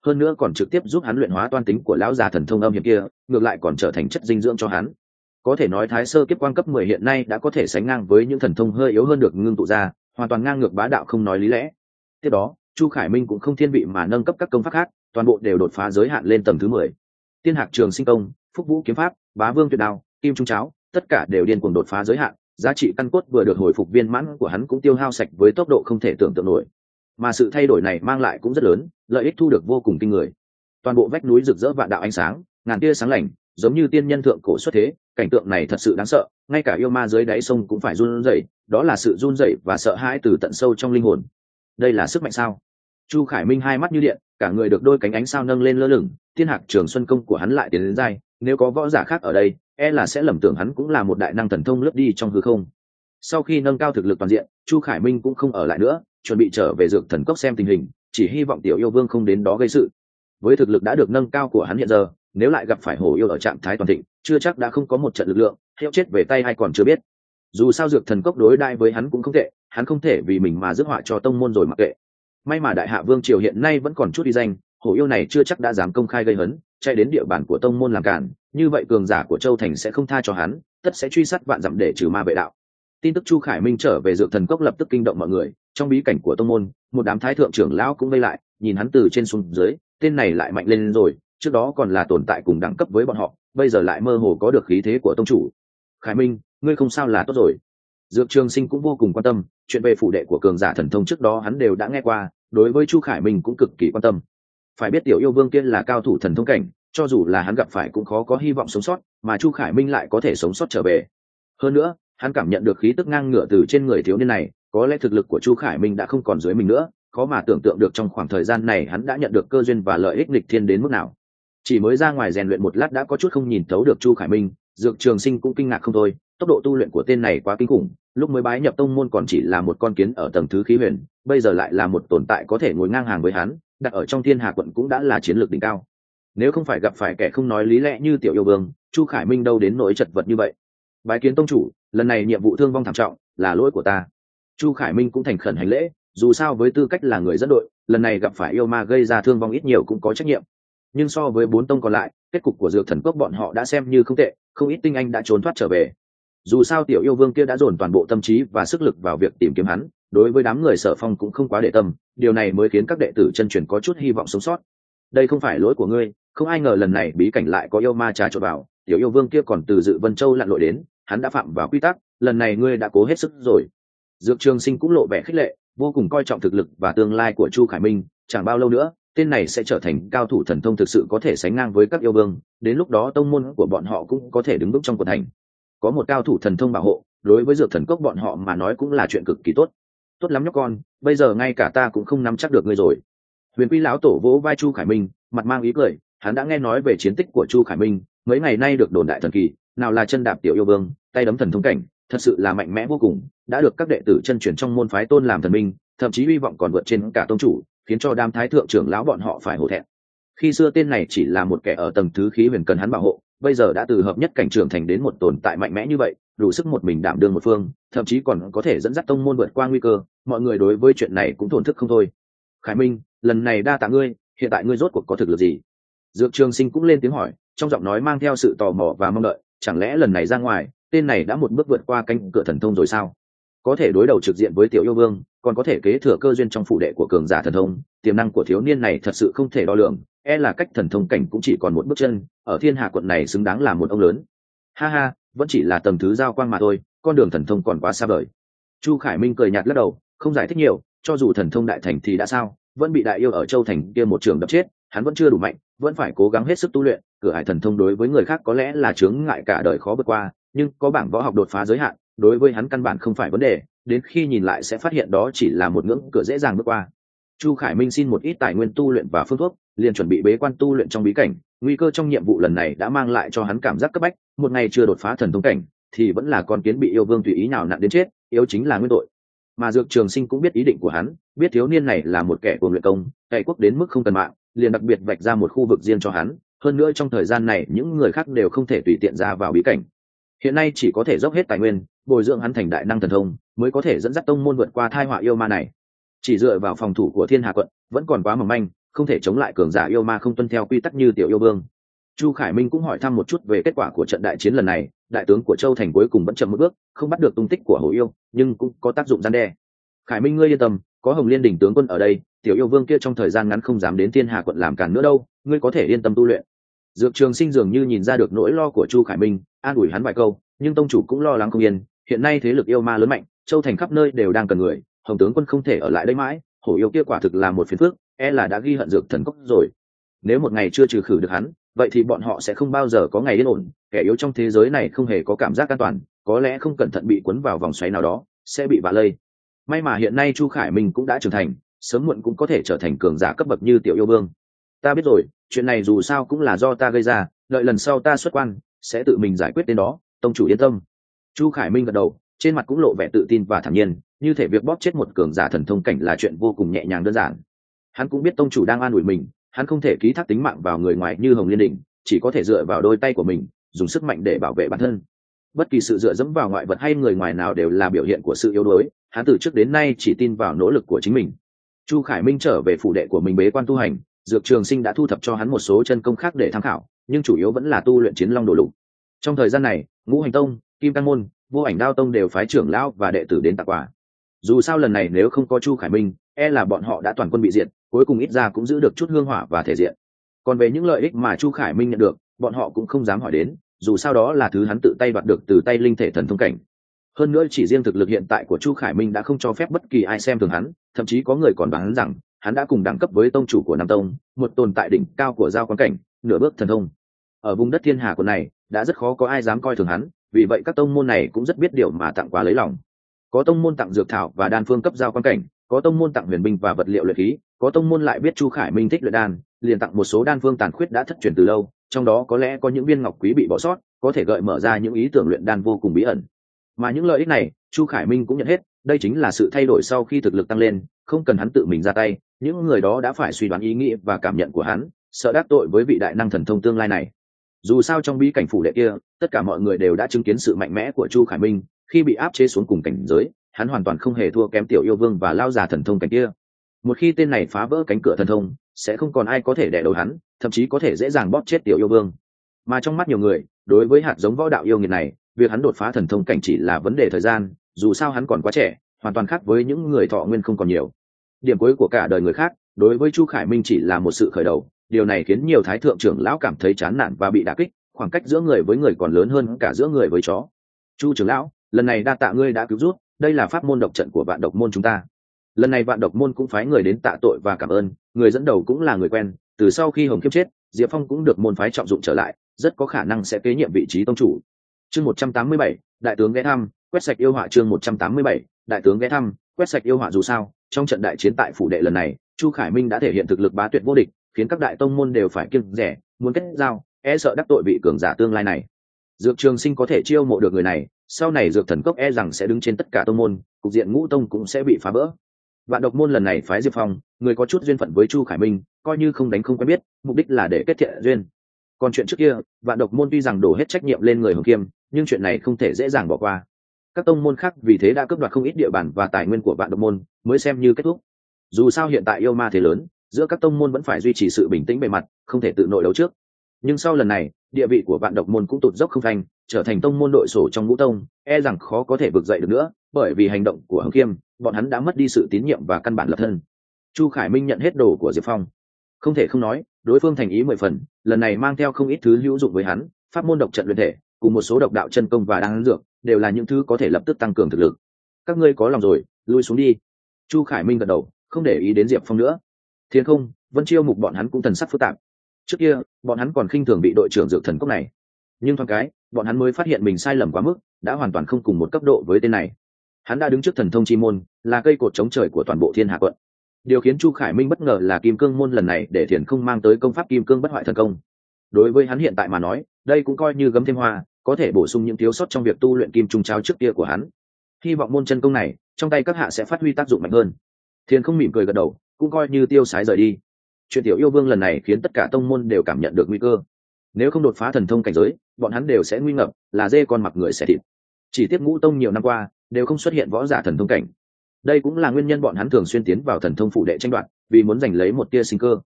hơn nữa còn trực tiếp giúp hắn luyện hóa toan tính của lão già thần thông âm hiểm kia, ngược lại còn trở thành chất dinh dưỡng cho hắn. Có thể nói thái sơ kiếp quang cấp mười hiện nay đã có thể sánh ngang với những thần thông hơi yếu hơn được ngưng tụ ra, hoàn toàn ngang ngược bá đạo không nói lý lẽ. Tiếp đó Chu Khải Minh cũng không thiên vị mà nâng cấp các công pháp khác, toàn bộ đều đột phá giới hạn lên tầng thứ mười. Tiên Hạc Trường Sinh Công, Phúc Vũ Kiếm Pháp, Bá Vương Tuyệt Đao, Kim Trung Cháo, tất cả đều điên cuồng đột phá giới hạn, giá trị căn cốt vừa được hồi phục viên mãn của hắn cũng tiêu hao sạch với tốc độ không thể tưởng tượng nổi. Mà sự thay đổi này mang lại cũng rất lớn, lợi ích thu được vô cùng kinh người. Toàn bộ vách núi rực rỡ vạn đạo ánh sáng, ngàn tia sáng lạnh, giống như tiên nhân thượng cổ xuất thế, cảnh tượng này thật sự đáng sợ, ngay cả yêu ma dưới đáy sông cũng phải run rẩy, đó là sự run rẩy và sợ hãi từ tận sâu trong linh hồn. Đây là sức mạnh sao? Chu Khải Minh hai mắt như điện, cả người được đôi cánh ánh sao nâng lên lơ lửng, Tiên Hạc Trường Xuân Công của hắn lại tiến đến dai, nếu có võ giả khác ở đây, e là sẽ lầm tưởng hắn cũng là một đại năng thần thông lướt đi trong hư không. Sau khi nâng cao thực lực toàn diện, Chu Khải Minh cũng không ở lại nữa, chuẩn bị trở về Dược Thần Cốc xem tình hình, chỉ hy vọng Tiểu Yêu Vương không đến đó gây sự. Với thực lực đã được nâng cao của hắn hiện giờ, nếu lại gặp phải Hổ Yêu ở trạng thái toàn thịnh, chưa chắc đã không có một trận lực lượng, hiệu chết về tay hay còn chưa biết. Dù sao Dược Thần Cốc đối đãi với hắn cũng không tệ, hắn không thể vì mình mà rước họa cho tông môn rồi mặc kệ. May mà Đại Hạ Vương triều hiện nay vẫn còn chút uy danh, Hổ Yêu này chưa chắc đã dám công khai gây hấn, chạy đến địa bàn của tông môn làm cản, như vậy cường giả của Châu Thành sẽ không tha cho hắn, tất sẽ truy sát vạn dặm để trừ ma vệ đạo. Tin tức Chu Khải Minh trở về Dược Thần Cốc lập tức kinh động mọi người, trong bí cảnh của tông môn, một đám thái thượng trưởng lão cũng vây lại, nhìn hắn từ trên xuống dưới, tên này lại mạnh lên rồi, trước đó còn là tồn tại cùng đẳng cấp với bọn họ, bây giờ lại mơ hồ có được khí thế của tông chủ. Khải Minh, ngươi không sao là tốt rồi. Dược Trường Sinh cũng vô cùng quan tâm, chuyện về phủ đệ của cường giả thần thông trước đó hắn đều đã nghe qua, đối với Chu Khải Minh cũng cực kỳ quan tâm. Phải biết Tiểu Yêu Vương kia là cao thủ thần thông cảnh, cho dù là hắn gặp phải cũng khó có hy vọng sống sót, mà Chu Khải Minh lại có thể sống sót trở về. Hơn nữa, hắn cảm nhận được khí tức ngang ngửa từ trên người thiếu niên này, có lẽ thực lực của Chu Khải Minh đã không còn dưới mình nữa, khó mà tưởng tượng được trong khoảng thời gian này hắn đã nhận được cơ duyên và lợi ích nghịch thiên đến mức nào. Chỉ mới ra ngoài rèn luyện một lát đã có chút không nhìn thấu được Chu Khải Minh, Dược Trường Sinh cũng kinh ngạc không thôi, tốc độ tu luyện của tên này quá kinh khủng, lúc mới bái nhập tông môn còn chỉ là một con kiến ở tầng thứ khí huyền, bây giờ lại là một tồn tại có thể ngồi ngang hàng với hắn, đặt ở trong Thiên Hà quận cũng đã là chiến lược đỉnh cao. Nếu không phải gặp phải kẻ không nói lý lẽ như Tiểu Yêu Vương, Chu Khải Minh đâu đến nỗi chật vật như vậy. Bái kiến tông chủ, lần này nhiệm vụ thương vong thảm trọng, là lỗi của ta. Chu Khải Minh cũng thành khẩn hành lễ, dù sao với tư cách là người dẫn đội, lần này gặp phải yêu ma gây ra thương vong ít nhiều cũng có trách nhiệm. Nhưng so với bốn tông còn lại, kết cục của Dược Thần Cốc bọn họ đã xem như không tệ, không ít tinh anh đã trốn thoát trở về. Dù sao Tiểu Yêu Vương kia đã dồn toàn bộ tâm trí và sức lực vào việc tìm kiếm hắn, đối với đám người Sở Phong cũng không quá để tâm, điều này mới khiến các đệ tử chân truyền có chút hy vọng sống sót. Đây không phải lỗi của ngươi, không ai ngờ lần này bí cảnh lại có yêu ma trà trộn vào, Tiểu Yêu Vương kia còn từ Dự Vân Châu lặn lội đến, hắn đã phạm vào quy tắc, lần này ngươi đã cố hết sức rồi. Dược Trường Sinh cũng lộ vẻ khích lệ, vô cùng coi trọng thực lực và tương lai của Chu Khải Minh, chẳng bao lâu nữa, tên này sẽ trở thành cao thủ thần thông thực sự có thể sánh ngang với các yêu vương, đến lúc đó tông môn của bọn họ cũng có thể đứng vững trong quận thành. Có một cao thủ thần thông bảo hộ, đối với Dược Thần Cốc bọn họ mà nói cũng là chuyện cực kỳ tốt. Tốt lắm nhóc con, bây giờ ngay cả ta cũng không nắm chắc được ngươi rồi. Huyền Quy lão tổ vỗ vai Chu Khải Minh, mặt mang ý cười, hắn đã nghe nói về chiến tích của Chu Khải Minh, mấy ngày nay được đồn đại thần kỳ, nào là chân đạp Tiểu Yêu Vương, tay đấm thần thông cảnh, thật sự là mạnh mẽ vô cùng, đã được các đệ tử chân truyền trong môn phái tôn làm thần minh, thậm chí hy vọng còn vượt trên cả tông chủ, khiến cho đám thái thượng trưởng lão bọn họ phải hổ thẹn. Khi xưa tên này chỉ là một kẻ ở tầng thứ khí huyền cần hắn bảo hộ, bây giờ đã từ hợp nhất cảnh trưởng thành đến một tồn tại mạnh mẽ như vậy, đủ sức một mình đảm đương một phương, thậm chí còn có thể dẫn dắt tông môn vượt qua nguy cơ, mọi người đối với chuyện này cũng thổn thức không thôi. Khải Minh, lần này đa tạ ngươi, hiện tại ngươi rốt cuộc có thực lực gì? Dược Trường Sinh cũng lên tiếng hỏi, trong giọng nói mang theo sự tò mò và mong đợi, chẳng lẽ lần này ra ngoài, tên này đã một bước vượt qua cánh cửa thần thông rồi sao? Có thể đối đầu trực diện với Tiểu Yêu Vương, còn có thể kế thừa cơ duyên trong phủ đệ của cường giả thần thông, tiềm năng của thiếu niên này thật sự không thể đo lường, e là cách thần thông cảnh cũng chỉ còn một bước chân, ở Thiên Hà quận này xứng đáng là một ông lớn. Ha ha, vẫn chỉ là tầng thứ giao quang mà thôi, con đường thần thông còn quá xa vời. Chu Khải Minh cười nhạt lắc đầu, không giải thích nhiều, cho dù thần thông đại thành thì đã sao, vẫn bị đại yêu ở Châu Thành kia một trường đập chết, hắn vẫn chưa đủ mạnh, vẫn phải cố gắng hết sức tu luyện. Cửa ải thần thông đối với người khác có lẽ là chướng ngại cả đời khó vượt qua, nhưng có bảng võ học đột phá giới hạn, đối với hắn căn bản không phải vấn đề, đến khi nhìn lại sẽ phát hiện đó chỉ là một ngưỡng cửa dễ dàng bước qua. Chu Khải Minh xin một ít tài nguyên tu luyện và phương thuốc, liền chuẩn bị bế quan tu luyện trong bí cảnh. Nguy cơ trong nhiệm vụ lần này đã mang lại cho hắn cảm giác cấp bách, một ngày chưa đột phá thần thông cảnh thì vẫn là con kiến bị yêu vương tùy ý nào nặn đến chết, yếu chính là nguyên tội. Mà Dược Trường Sinh cũng biết ý định của hắn, biết thiếu niên này là một kẻ cuồng luyện công, cày quốc đến mức không cần mạng, liền đặc biệt vạch ra một khu vực riêng cho hắn. Hơn nữa trong thời gian này những người khác đều không thể tùy tiện ra vào bí cảnh. Hiện nay chỉ có thể dốc hết tài nguyên, bồi dưỡng hắn thành đại năng thần thông, mới có thể dẫn dắt tông môn vượt qua tai họa yêu ma này. Chỉ dựa vào phòng thủ của Thiên Hà quận vẫn còn quá mỏng manh, không thể chống lại cường giả yêu ma không tuân theo quy tắc như tiểu yêu vương. Chu Khải Minh cũng hỏi thăm một chút về kết quả của trận đại chiến lần này. Đại tướng của Châu Thành cuối cùng vẫn chậm một bước, không bắt được tung tích của Hổ Yêu, nhưng cũng có tác dụng gian đe. Khải Minh ngươi yên tâm, có Hồng Liên đỉnh tướng quân ở đây, tiểu yêu vương kia trong thời gian ngắn không dám đến Thiên Hà quận làm cản nữa đâu, ngươi có thể yên tâm tu luyện. Dược Trường Sinh dường như nhìn ra được nỗi lo của Chu Khải Minh, an ủi hắn vài câu, nhưng tông chủ cũng lo lắng không yên. Hiện nay thế lực yêu ma lớn mạnh, Châu Thành khắp nơi đều đang cần người, Hồng tướng quân không thể ở lại đây mãi. Hổ Yêu kia quả thực là một phiền phức, e là đã ghi hận Dược Thần Cốc rồi. Nếu một ngày chưa trừ khử được hắn, vậy thì bọn họ sẽ không bao giờ có ngày yên ổn. Kẻ yếu trong thế giới này không hề có cảm giác an toàn, có lẽ không cẩn thận bị cuốn vào vòng xoáy nào đó, sẽ bị vạ lây. May mà hiện nay Chu Khải Minh cũng đã trưởng thành, sớm muộn cũng có thể trở thành cường giả cấp bậc như tiểu yêu vương. Ta biết rồi, chuyện này dù sao cũng là do ta gây ra, đợi lần sau ta xuất quan sẽ tự mình giải quyết tên đó, tông chủ yên tâm. Chu Khải Minh gật đầu, trên mặt cũng lộ vẻ tự tin và thản nhiên, như thể việc bóp chết một cường giả thần thông cảnh là chuyện vô cùng nhẹ nhàng đơn giản. Hắn cũng biết tông chủ đang an ủi mình, hắn không thể ký thác tính mạng vào người ngoài như Hồng Liên Định, chỉ có thể dựa vào đôi tay của mình, dùng sức mạnh để bảo vệ bản thân. Bất kỳ sự dựa dẫm vào ngoại vật hay người ngoài nào đều là biểu hiện của sự yếu đuối, hắn từ trước đến nay chỉ tin vào nỗ lực của chính mình. Chu Khải Minh trở về phủ đệ của mình bế quan tu hành, Dược Trường Sinh đã thu thập cho hắn một số chân công khác để tham khảo, nhưng chủ yếu vẫn là tu luyện Chiến Long Đồ Lục. Trong thời gian này, Ngũ Hành Tông, Kim Cang Môn, Vô Ảnh Đao Tông đều phái trưởng lão và đệ tử đến tặng quà. Dù sao lần này nếu không có Chu Khải Minh, e là bọn họ đã toàn quân bị diệt, cuối cùng ít ra cũng giữ được chút hương hỏa và thể diện. Còn về những lợi ích mà Chu Khải Minh nhận được, bọn họ cũng không dám hỏi đến, dù sao đó là thứ hắn tự tay đoạt được từ tay linh thể thần thông cảnh. Hơn nữa chỉ riêng thực lực hiện tại của Chu Khải Minh đã không cho phép bất kỳ ai xem thường hắn, thậm chí có người còn đoán rằng hắn đã cùng đẳng cấp với tông chủ của Nam Tông, một tồn tại đỉnh cao của giao quan cảnh, nửa bước thần thông. Ở vùng đất Thiên Hà quận này, đã rất khó có ai dám coi thường hắn, vì vậy các tông môn này cũng rất biết điều mà tặng quà lấy lòng. Có tông môn tặng dược thảo và đan phương cấp giao quan cảnh, có tông môn tặng huyền binh và vật liệu luyện khí, có tông môn lại biết Chu Khải Minh thích luyện đan, liền tặng một số đan phương tàn khuyết đã thất truyền từ lâu, trong đó có lẽ có những viên ngọc quý bị bỏ sót, có thể gợi mở ra những ý tưởng luyện đan vô cùng bí ẩn. Mà những lợi ích này, Chu Khải Minh cũng nhận hết, đây chính là sự thay đổi sau khi thực lực tăng lên, không cần hắn tự mình ra tay, những người đó đã phải suy đoán ý nghĩ và cảm nhận của hắn, sợ đắc tội với vị đại năng thần thông tương lai này. Dù sao trong bí cảnh phủ đệ kia, tất cả mọi người đều đã chứng kiến sự mạnh mẽ của Chu Khải Minh, khi bị áp chế xuống cùng cảnh giới, hắn hoàn toàn không hề thua kém tiểu yêu vương và lao già thần thông cảnh kia. Một khi tên này phá vỡ cánh cửa thần thông, sẽ không còn ai có thể đè đầu hắn, thậm chí có thể dễ dàng bóp chết tiểu yêu vương. Mà trong mắt nhiều người, đối với hạt giống võ đạo yêu nghiệt này, việc hắn đột phá thần thông cảnh chỉ là vấn đề thời gian, dù sao hắn còn quá trẻ, hoàn toàn khác với những người thọ nguyên không còn nhiều. Điểm cuối của cả đời người khác, đối với Chu Khải Minh chỉ là một sự khởi đầu, điều này khiến nhiều thái thượng trưởng lão cảm thấy chán nản và bị đả kích, khoảng cách giữa người với người còn lớn hơn cả giữa người với chó. Chu trưởng lão, lần này đa tạ ngươi đã cứu rút, đây là pháp môn độc trận của vạn độc môn chúng ta. Lần này vạn độc môn cũng phái người đến tạ tội và cảm ơn, người dẫn đầu cũng là người quen, từ sau khi Hồng Kiếp chết, Diệp Phong cũng được môn phái trọng dụng trở lại, rất có khả năng sẽ kế nhiệm vị trí tông chủ. Chương một trăm tám mươi bảy, đại tướng ghé thăm, quét sạch yêu họa. Chương một trăm tám mươi bảy, đại tướng ghé thăm, quét sạch yêu họa. Dù sao, trong trận đại chiến tại phủ đệ lần này, Chu Khải Minh đã thể hiện thực lực bá tuyệt vô địch, khiến các đại tông môn đều phải kiêng rẻ, muốn kết giao, e sợ đắc tội vị cường giả tương lai này. Dược Trường Sinh có thể chiêu mộ được người này, sau này Dược Thần Cốc e rằng sẽ đứng trên tất cả tông môn, cục diện ngũ tông cũng sẽ bị phá vỡ. Vạn độc môn lần này phái Diệp Phong, người có chút duyên phận với Chu Khải Minh, coi như không đánh không quen biết, mục đích là để kết thiện duyên. Còn chuyện trước kia, vạn độc môn tuy rằng đổ hết trách nhiệm lên người Hồng Kiêm, nhưng chuyện này không thể dễ dàng bỏ qua. Các tông môn khác vì thế đã cướp đoạt không ít địa bàn và tài nguyên của vạn độc môn, mới xem như kết thúc. Dù sao hiện tại yêu ma thế lớn, giữa các tông môn vẫn phải duy trì sự bình tĩnh bề mặt, không thể tự nội đấu trước. Nhưng sau lần này, địa vị của vạn độc môn cũng tụt dốc không phanh, trở thành tông môn đội sổ trong ngũ tông, e rằng khó có thể vực dậy được nữa, bởi vì hành động của Hồng Kiêm, bọn hắn đã mất đi sự tín nhiệm và căn bản lập thân. Chu Khải Minh nhận hết đồ của Diệp Phong, không thể không nói, đối phương thành ý mười phần, lần này mang theo không ít thứ hữu dụng với hắn, pháp môn độc trận luyện thể, cùng một số độc đạo chân công và đan dược, đều là những thứ có thể lập tức tăng cường thực lực. Các ngươi có lòng rồi, lui xuống đi. Chu Khải Minh gật đầu, không để ý đến Diệp Phong nữa. Thiên Không, Vân Chiêu Mục bọn hắn cũng thần sắc phức tạp. Trước kia, bọn hắn còn khinh thường bị đội trưởng Dược Thần Cốc này, nhưng thoáng cái, bọn hắn mới phát hiện mình sai lầm quá mức, đã hoàn toàn không cùng một cấp độ với tên này. Hắn đã đứng trước thần thông chi môn, là cây cột chống trời của toàn bộ Thiên Hà quận. Điều khiến Chu Khải Minh bất ngờ là Kim Cương môn lần này để Thiền Không mang tới công pháp Kim Cương bất hoại thần công. Đối với hắn hiện tại mà nói, đây cũng coi như gấm thêm hoa, có thể bổ sung những thiếu sót trong việc tu luyện kim trung cháo trước kia của hắn. Hy vọng môn chân công này, trong tay các hạ sẽ phát huy tác dụng mạnh hơn. Thiền Không mỉm cười gật đầu, cũng coi như tiêu sái rời đi. Chuyện tiểu yêu vương lần này khiến tất cả tông môn đều cảm nhận được nguy cơ. Nếu không đột phá thần thông cảnh giới, bọn hắn đều sẽ nguy ngập, là dê con mặc người xẻ thịt. Chỉ tiếc ngũ tông nhiều năm qua đều không xuất hiện võ giả thần thông cảnh. Đây cũng là nguyên nhân bọn hắn thường xuyên tiến vào thần thông phủ đệ tranh đoạt, vì muốn giành lấy một tia sinh cơ.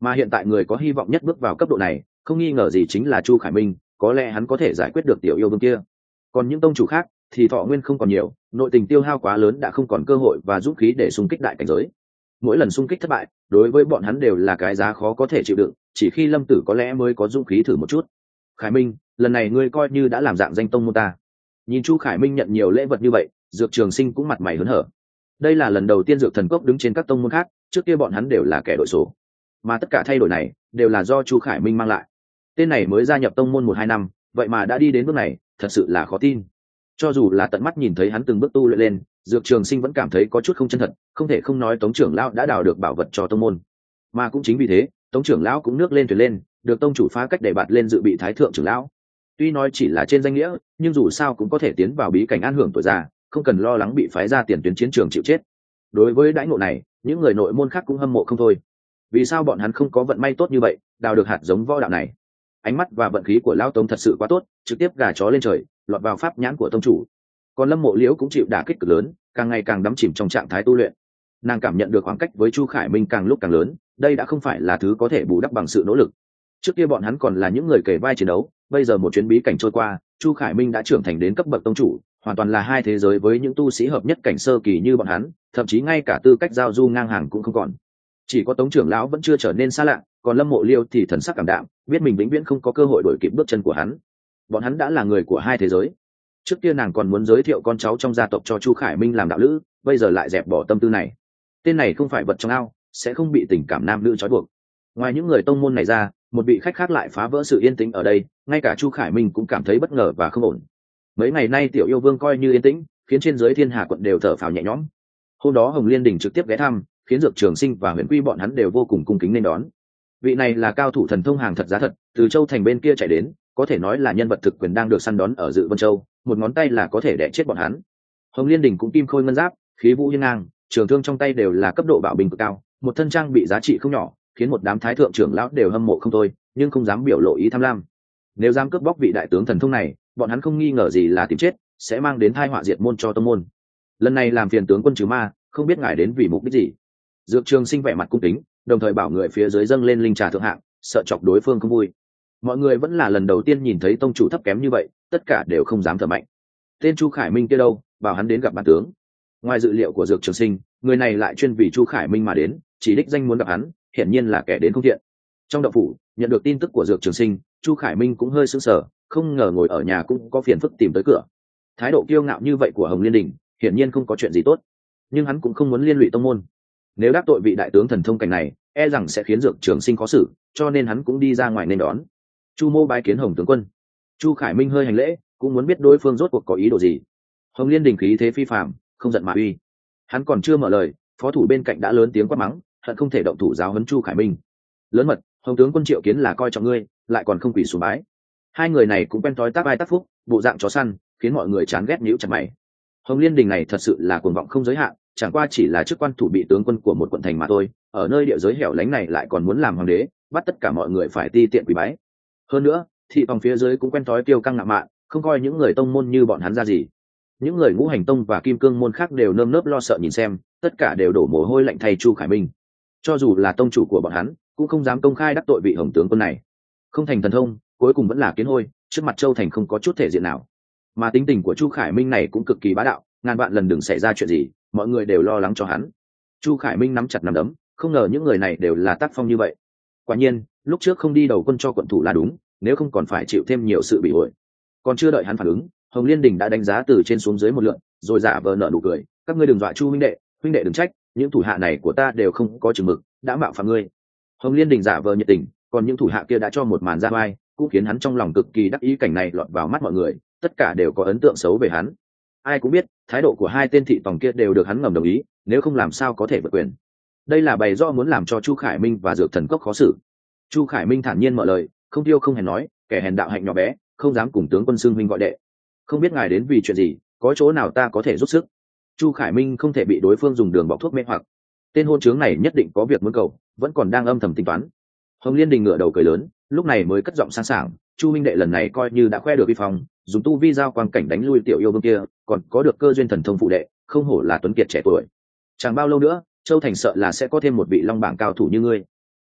Mà hiện tại người có hy vọng nhất bước vào cấp độ này không nghi ngờ gì chính là Chu Khải Minh, có lẽ hắn có thể giải quyết được tiểu yêu vương kia. Còn những tông chủ khác thì thọ nguyên không còn nhiều, nội tình tiêu hao quá lớn đã không còn cơ hội và dũng khí để xung kích đại cảnh giới. Mỗi lần xung kích thất bại đối với bọn hắn đều là cái giá khó có thể chịu đựng, chỉ khi Lâm Tử có lẽ mới có dũng khí thử một chút. Khải Minh, lần này ngươi coi như đã làm dạng danh tông môn ta. Nhìn Chu Khải Minh nhận nhiều lễ vật như vậy, Dược Trường Sinh cũng mặt mày hớn hở. Đây là lần đầu tiên Dược Thần Cốc đứng trên các tông môn khác, trước kia bọn hắn đều là kẻ đội số, mà tất cả thay đổi này đều là do Chu Khải Minh mang lại. Tên này mới gia nhập tông môn một hai năm, vậy mà đã đi đến bước này, thật sự là khó tin. Cho dù là tận mắt nhìn thấy hắn từng bước tu luyện lên, Dược Trường Sinh vẫn cảm thấy có chút không chân thật, không thể không nói Tống trưởng lão đã đào được bảo vật cho tông môn. Mà cũng chính vì thế, Tống trưởng lão cũng nước lên thuyền lên, được tông chủ phá cách để bạt lên dự bị thái thượng trưởng lão. Tuy nói chỉ là trên danh nghĩa, nhưng dù sao cũng có thể tiến vào bí cảnh an hưởng tuổi già, không cần lo lắng bị phái ra tiền tuyến chiến trường chịu chết. Đối với đãi ngộ này, những người nội môn khác cũng hâm mộ không thôi. Vì sao bọn hắn không có vận may tốt như vậy, đào được hạt giống võ đạo này? Ánh mắt và vận khí của lão Tống thật sự quá tốt, trực tiếp gà chó lên trời, lọt vào pháp nhãn của tông chủ. Còn Lâm Mộ Liễu cũng chịu đả kích cực lớn, càng ngày càng đắm chìm trong trạng thái tu luyện. Nàng cảm nhận được khoảng cách với Chu Khải Minh càng lúc càng lớn, đây đã không phải là thứ có thể bù đắp bằng sự nỗ lực. Trước kia bọn hắn còn là những người kề vai chiến đấu, bây giờ một chuyến bí cảnh trôi qua, Chu Khải Minh đã trưởng thành đến cấp bậc tông chủ, hoàn toàn là hai thế giới với những tu sĩ hợp nhất cảnh sơ kỳ như bọn hắn, thậm chí ngay cả tư cách giao du ngang hàng cũng không còn. Chỉ có Tống trưởng lão vẫn chưa trở nên xa lạ, còn Lâm Mộ Liêu thì thần sắc cảm đạm, biết mình vĩnh viễn không có cơ hội đuổi kịp bước chân của hắn. Bọn hắn đã là người của hai thế giới. Trước kia nàng còn muốn giới thiệu con cháu trong gia tộc cho Chu Khải Minh làm đạo lữ, bây giờ lại dẹp bỏ tâm tư này. Tên này không phải vật trong ao, sẽ không bị tình cảm nam nữ trói buộc. Ngoài những người tông môn này ra, một vị khách khác lại phá vỡ sự yên tĩnh ở đây, ngay cả Chu Khải Minh cũng cảm thấy bất ngờ và không ổn. Mấy ngày nay tiểu yêu vương coi như yên tĩnh, khiến trên dưới Thiên Hà quận đều thở phào nhẹ nhõm. Hôm đó Hồng Liên Đình trực tiếp ghé thăm, khiến Dược Trường Sinh và Huyền Quy bọn hắn đều vô cùng cung kính nên đón. Vị này là cao thủ thần thông hàng thật giá thật, từ Châu Thành bên kia chạy đến, có thể nói là nhân vật thực quyền đang được săn đón ở Dự Vân Châu, một ngón tay là có thể đè chết bọn hắn. Hồng Liên Đình cũng kim khôi ngân giáp, khí vũ hiên ngang, trường thương trong tay đều là cấp độ bảo bình cực cao, một thân trang bị giá trị không nhỏ, khiến một đám thái thượng trưởng lão đều hâm mộ không thôi, nhưng không dám biểu lộ ý tham lam. Nếu dám cướp bóc vị đại tướng thần thông này, bọn hắn không nghi ngờ gì là tìm chết, sẽ mang đến tai họa diệt môn cho tông môn. Lần này làm phiền tướng quân trừ ma, không biết ngài đến vì mục đích gì? Dược Trường Sinh vẻ mặt cung kính, đồng thời bảo người phía dưới dâng lên linh trà thượng hạng, sợ chọc đối phương không vui. Mọi người vẫn là lần đầu tiên nhìn thấy tông chủ thấp kém như vậy, tất cả đều không dám thở mạnh. Tên Chu Khải Minh kia đâu, bảo hắn đến gặp bản tướng. Ngoài dự liệu của Dược Trường Sinh, người này lại chuyên vì Chu Khải Minh mà đến, chỉ đích danh muốn gặp hắn, hiển nhiên là kẻ đến không thiện. Trong động phủ, nhận được tin tức của Dược Trường Sinh, Chu Khải Minh cũng hơi sững sờ, không ngờ ngồi ở nhà cũng có phiền phức tìm tới cửa. Thái độ kiêu ngạo như vậy của Hồng Liên Đình, hiển nhiên không có chuyện gì tốt, nhưng hắn cũng không muốn liên lụy tông môn. Nếu đắc tội vị đại tướng thần thông cảnh này, e rằng sẽ khiến Dược Trường Sinh khó xử, cho nên hắn cũng đi ra ngoài nên đón. Chu Mô bái kiến Hồng tướng quân. Chu Khải Minh hơi hành lễ, cũng muốn biết đối phương rốt cuộc có ý đồ gì. Hồng Liên Đình khí thế phi phàm, không giận mà uy. Hắn còn chưa mở lời, phó thủ bên cạnh đã lớn tiếng quát mắng, hận không thể động thủ giáo huấn Chu Khải Minh. Lớn mật, Hồng tướng quân triệu kiến là coi trọng ngươi, lại còn không quỳ xuống bái. Hai người này cũng quen thói tác ai tác phúc, bộ dạng chó săn, khiến mọi người chán ghét nhíu chặt mày. Hồng Liên Đình này thật sự là cuồng vọng không giới hạn, chẳng qua chỉ là chức quan thủ bị tướng quân của một quận thành mà thôi, ở nơi địa giới hẻo lánh này lại còn muốn làm hoàng đế, bắt tất cả mọi người phải ti tiện quỳ bái. Hơn nữa, thị phòng phía dưới cũng quen thói tiêu căng ngạo mạn, không coi những người tông môn như bọn hắn ra gì. Những người ngũ hành tông và kim cương môn khác đều nơm nớp lo sợ nhìn xem, tất cả đều đổ mồ hôi lạnh thay Chu Khải Minh. Cho dù là tông chủ của bọn hắn, cũng không dám công khai đắc tội vị Hồng tướng quân này. Không thành thần thông, cuối cùng vẫn là kiến hôi, trước mặt Châu Thành không có chút thể diện nào. Mà tính tình của Chu Khải Minh này cũng cực kỳ bá đạo, ngàn vạn lần đừng xảy ra chuyện gì, mọi người đều lo lắng cho hắn. Chu Khải Minh nắm chặt nắm đấm, không ngờ những người này đều là tác phong như vậy. Quả nhiên, lúc trước không đi đầu quân cho quận thủ là đúng, nếu không còn phải chịu thêm nhiều sự bị ổi. Còn chưa đợi hắn phản ứng, Hồng Liên Đình đã đánh giá từ trên xuống dưới một lượt, rồi giả vờ nở nụ cười, các ngươi đừng dọa Chu huynh đệ, huynh đệ đừng trách, những thủ hạ này của ta đều không có chừng mực, đã mạo phạm ngươi. Hồng Liên Đình giả vờ nhiệt tình, còn những thủ hạ kia đã cho một màn ra vai, cũng khiến hắn trong lòng cực kỳ đắc ý. Cảnh này lọt vào mắt mọi người, tất cả đều có ấn tượng xấu về hắn. Ai cũng biết, thái độ của hai tên thị tòng kia đều được hắn ngầm đồng ý, nếu không làm sao có thể vượt quyền. Đây là bày rõ muốn làm cho Chu Khải Minh và Dược Thần Cốc khó xử. Chu Khải Minh thản nhiên mở lời, không tiêu không hèn nói, kẻ hèn đạo hạnh nhỏ bé, không dám cùng tướng quân xưng huynh gọi đệ. Không biết ngài đến vì chuyện gì, có chỗ nào ta có thể giúp sức? Chu Khải Minh không thể bị đối phương dùng đường bọc thuốc mê hoặc. Tên hôn trướng này nhất định có việc muốn cầu, vẫn còn đang âm thầm tính toán. Hồng Liên Đình ngửa đầu cười lớn, lúc này mới cất giọng sang sảng, Chu minh đệ lần này coi như đã khoe được uy phong, dùng tu vi giao quang cảnh đánh lui tiểu yêu vương kia, còn có được cơ duyên thần thông phụ đệ, không hổ là tuấn kiệt trẻ tuổi. Chẳng bao lâu nữa, Châu Thành sợ là sẽ có thêm một vị long bảng cao thủ như ngươi.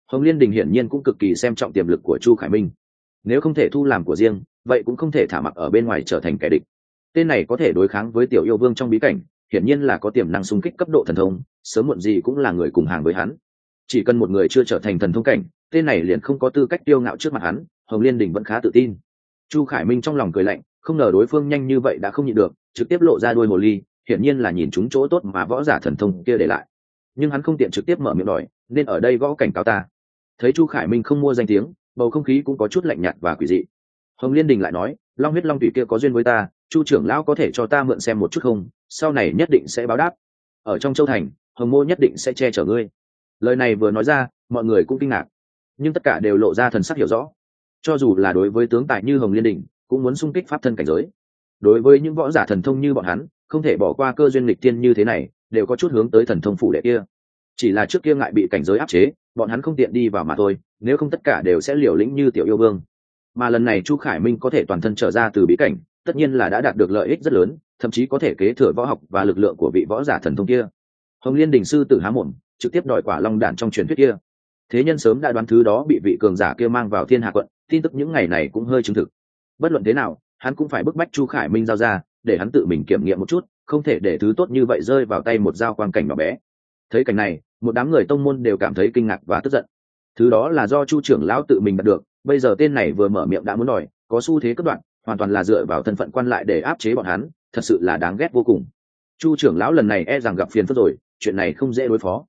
Hồng Liên Đình hiển nhiên cũng cực kỳ xem trọng tiềm lực của Chu Khải Minh, nếu không thể thu làm của riêng vậy cũng không thể thả mặc ở bên ngoài trở thành kẻ địch. Tên này có thể đối kháng với Tiểu Yêu Vương trong bí cảnh, hiển nhiên là có tiềm năng xung kích cấp độ thần thông, sớm muộn gì cũng là người cùng hàng với hắn. Chỉ cần một người chưa trở thành thần thông cảnh, tên này liền không có tư cách tiêu ngạo trước mặt hắn. Hồng Liên Đình vẫn khá tự tin. Chu Khải Minh trong lòng cười lạnh, không ngờ đối phương nhanh như vậy đã không nhịn được, trực tiếp lộ ra đuôi hồ ly, hiển nhiên là nhìn chúng chỗ tốt mà võ giả thần thông kia để lại. Nhưng hắn không tiện trực tiếp mở miệng đòi, nên ở đây gõ cảnh cáo ta. Thấy Chu Khải Minh không mua danh tiếng, bầu không khí cũng có chút lạnh nhạt và quỷ dị. Hồng Liên Đình lại nói, long huyết long thủy kia có duyên với ta, Chu trưởng lão có thể cho ta mượn xem một chút không? Sau này nhất định sẽ báo đáp. Ở trong châu thành, Hồng Mô nhất định sẽ che chở ngươi. Lời này vừa nói ra, mọi người cũng kinh ngạc, nhưng tất cả đều lộ ra thần sắc hiểu rõ. Cho dù là đối với tướng tài như Hồng Liên Đình, cũng muốn xung kích pháp thân cảnh giới. Đối với những võ giả thần thông như bọn hắn, không thể bỏ qua cơ duyên lịch tiên như thế này, đều có chút hướng tới thần thông phủ đệ kia. Chỉ là trước kia ngại bị cảnh giới áp chế, bọn hắn không tiện đi vào mà thôi, nếu không tất cả đều sẽ liều lĩnh như Tiểu Yêu Vương. Mà lần này Chu Khải Minh có thể toàn thân trở ra từ bí cảnh, tất nhiên là đã đạt được lợi ích rất lớn, thậm chí có thể kế thừa võ học và lực lượng của vị võ giả thần thông kia. Hồng Liên Đình sư tử há mồm, trực tiếp đòi quả long đản trong truyền thuyết kia. Thế nhân sớm đã đoán thứ đó bị vị cường giả kia mang vào Thiên Hà quận, tin tức những ngày này cũng hơi chứng thực. Bất luận thế nào, hắn cũng phải bức bách Chu Khải Minh giao ra, để hắn tự mình kiểm nghiệm một chút, không thể để thứ tốt như vậy rơi vào tay một dao quang cảnh nhỏ bé. Thấy cảnh này, một đám người tông môn đều cảm thấy kinh ngạc và tức giận. Thứ đó là do Chu trưởng lão tự mình đạt được, bây giờ tên này vừa mở miệng đã muốn đòi, có xu thế cất đoạn, hoàn toàn là dựa vào thân phận quan lại để áp chế bọn hắn, thật sự là đáng ghét vô cùng. Chu trưởng lão lần này e rằng gặp phiền phức rồi, chuyện này không dễ đối phó.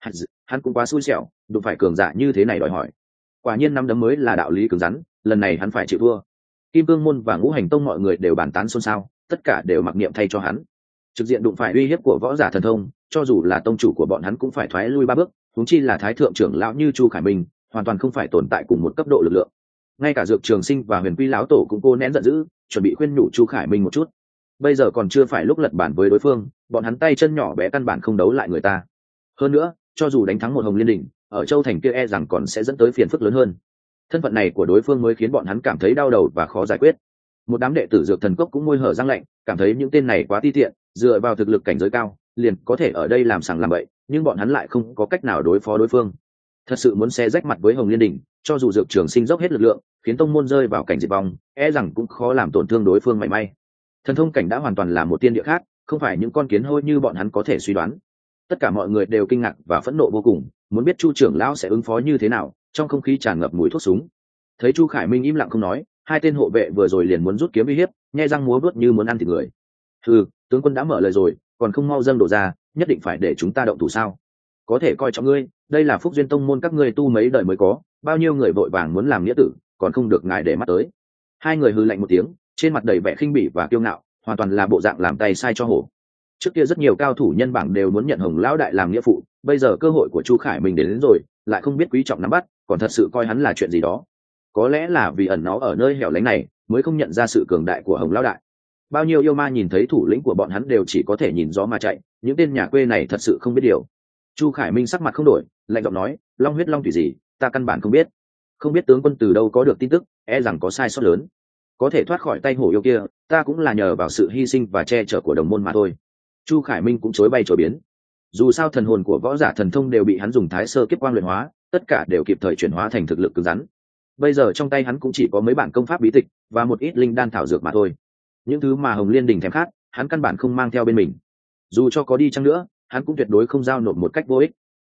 Hắn cũng quá xui xẻo, đụng phải cường giả như thế này đòi hỏi. Quả nhiên năm đấm mới là đạo lý cứng rắn, lần này hắn phải chịu thua. Kim Cương môn và Ngũ Hành tông mọi người đều bàn tán xôn xao, tất cả đều mặc niệm thay cho hắn. Trực diện đụng phải uy hiếp của võ giả thần thông, cho dù là tông chủ của bọn hắn cũng phải thoái lui ba bước, huống chi là thái thượng trưởng lão như Chu Khải Minh, hoàn toàn không phải tồn tại cùng một cấp độ lực lượng. Ngay cả Dược Trường Sinh và Huyền Quy lão tổ cũng cô nén giận dữ, chuẩn bị khuyên nhủ Chu Khải Minh một chút. Bây giờ còn chưa phải lúc lật bản với đối phương, bọn hắn tay chân nhỏ bé căn bản không đấu lại người ta. Hơn nữa, cho dù đánh thắng một Hồng Liên Đình, ở châu thành kia e rằng còn sẽ dẫn tới phiền phức lớn hơn. Thân phận này của đối phương mới khiến bọn hắn cảm thấy đau đầu và khó giải quyết. Một đám đệ tử Dược Thần Cốc cũng môi hở răng lạnh, cảm thấy những tên này quá ti tiện, dựa vào thực lực cảnh giới cao, liền có thể ở đây làm sằng làm bậy, nhưng bọn hắn lại không có cách nào đối phó đối phương. Thật sự muốn xé rách mặt với Hồng Liên Đình, cho dù Dược Trường Sinh dốc hết lực lượng, khiến tông môn rơi vào cảnh diệt vong, e rằng cũng khó làm tổn thương đối phương mảy may. Thần thông cảnh đã hoàn toàn là một tiên địa khác, không phải những con kiến hôi như bọn hắn có thể suy đoán. Tất cả mọi người đều kinh ngạc và phẫn nộ vô cùng, muốn biết Chu trưởng lão sẽ ứng phó như thế nào. Trong không khí tràn ngập mùi thuốc súng. Thấy Chu Khải Minh im lặng không nói, hai tên hộ vệ vừa rồi liền muốn rút kiếm uy hiếp, nhe răng múa vuốt như muốn ăn thịt người. Ừ, tướng quân đã mở lời rồi, còn không mau dâng đổ ra, nhất định phải để chúng ta động thủ sao? Có thể coi trọng ngươi, đây là phúc duyên tông môn các ngươi tu mấy đời mới có, bao nhiêu người vội vàng muốn làm nghĩa tử, còn không được ngài để mắt tới. Hai người hừ lạnh một tiếng, trên mặt đầy vẻ khinh bỉ và kiêu ngạo, hoàn toàn là bộ dạng làm tay sai cho hổ. Trước kia rất nhiều cao thủ nhân bảng đều muốn nhận Hồng lão đại làm nghĩa phụ, bây giờ cơ hội của Chu Khải Minh đến, đến rồi, lại không biết quý trọng nắm bắt, còn thật sự coi hắn là chuyện gì đó. Có lẽ là vì ẩn nó ở nơi hẻo lánh này, mới không nhận ra sự cường đại của Hồng lão đại. Bao nhiêu yêu ma nhìn thấy thủ lĩnh của bọn hắn đều chỉ có thể nhìn gió mà chạy, những tên nhà quê này thật sự không biết điều. Chu Khải Minh sắc mặt không đổi, lạnh giọng nói, long huyết long thủy gì, ta căn bản không biết. Không biết tướng quân từ đâu có được tin tức, e rằng có sai sót lớn. Có thể thoát khỏi tay hổ yêu kia, ta cũng là nhờ vào sự hy sinh và che chở của đồng môn mà thôi. Chu Khải Minh cũng chối bay chối biến. Dù sao thần hồn của võ giả thần thông đều bị hắn dùng thái sơ kiếp quang luyện hóa, tất cả đều kịp thời chuyển hóa thành thực lực cứng rắn. Bây giờ trong tay hắn cũng chỉ có mấy bản công pháp bí tịch và một ít linh đan thảo dược mà thôi. Những thứ mà Hồng Liên Đình thèm khát, hắn căn bản không mang theo bên mình. Dù cho có đi chăng nữa, hắn cũng tuyệt đối không giao nộp một cách vô ích.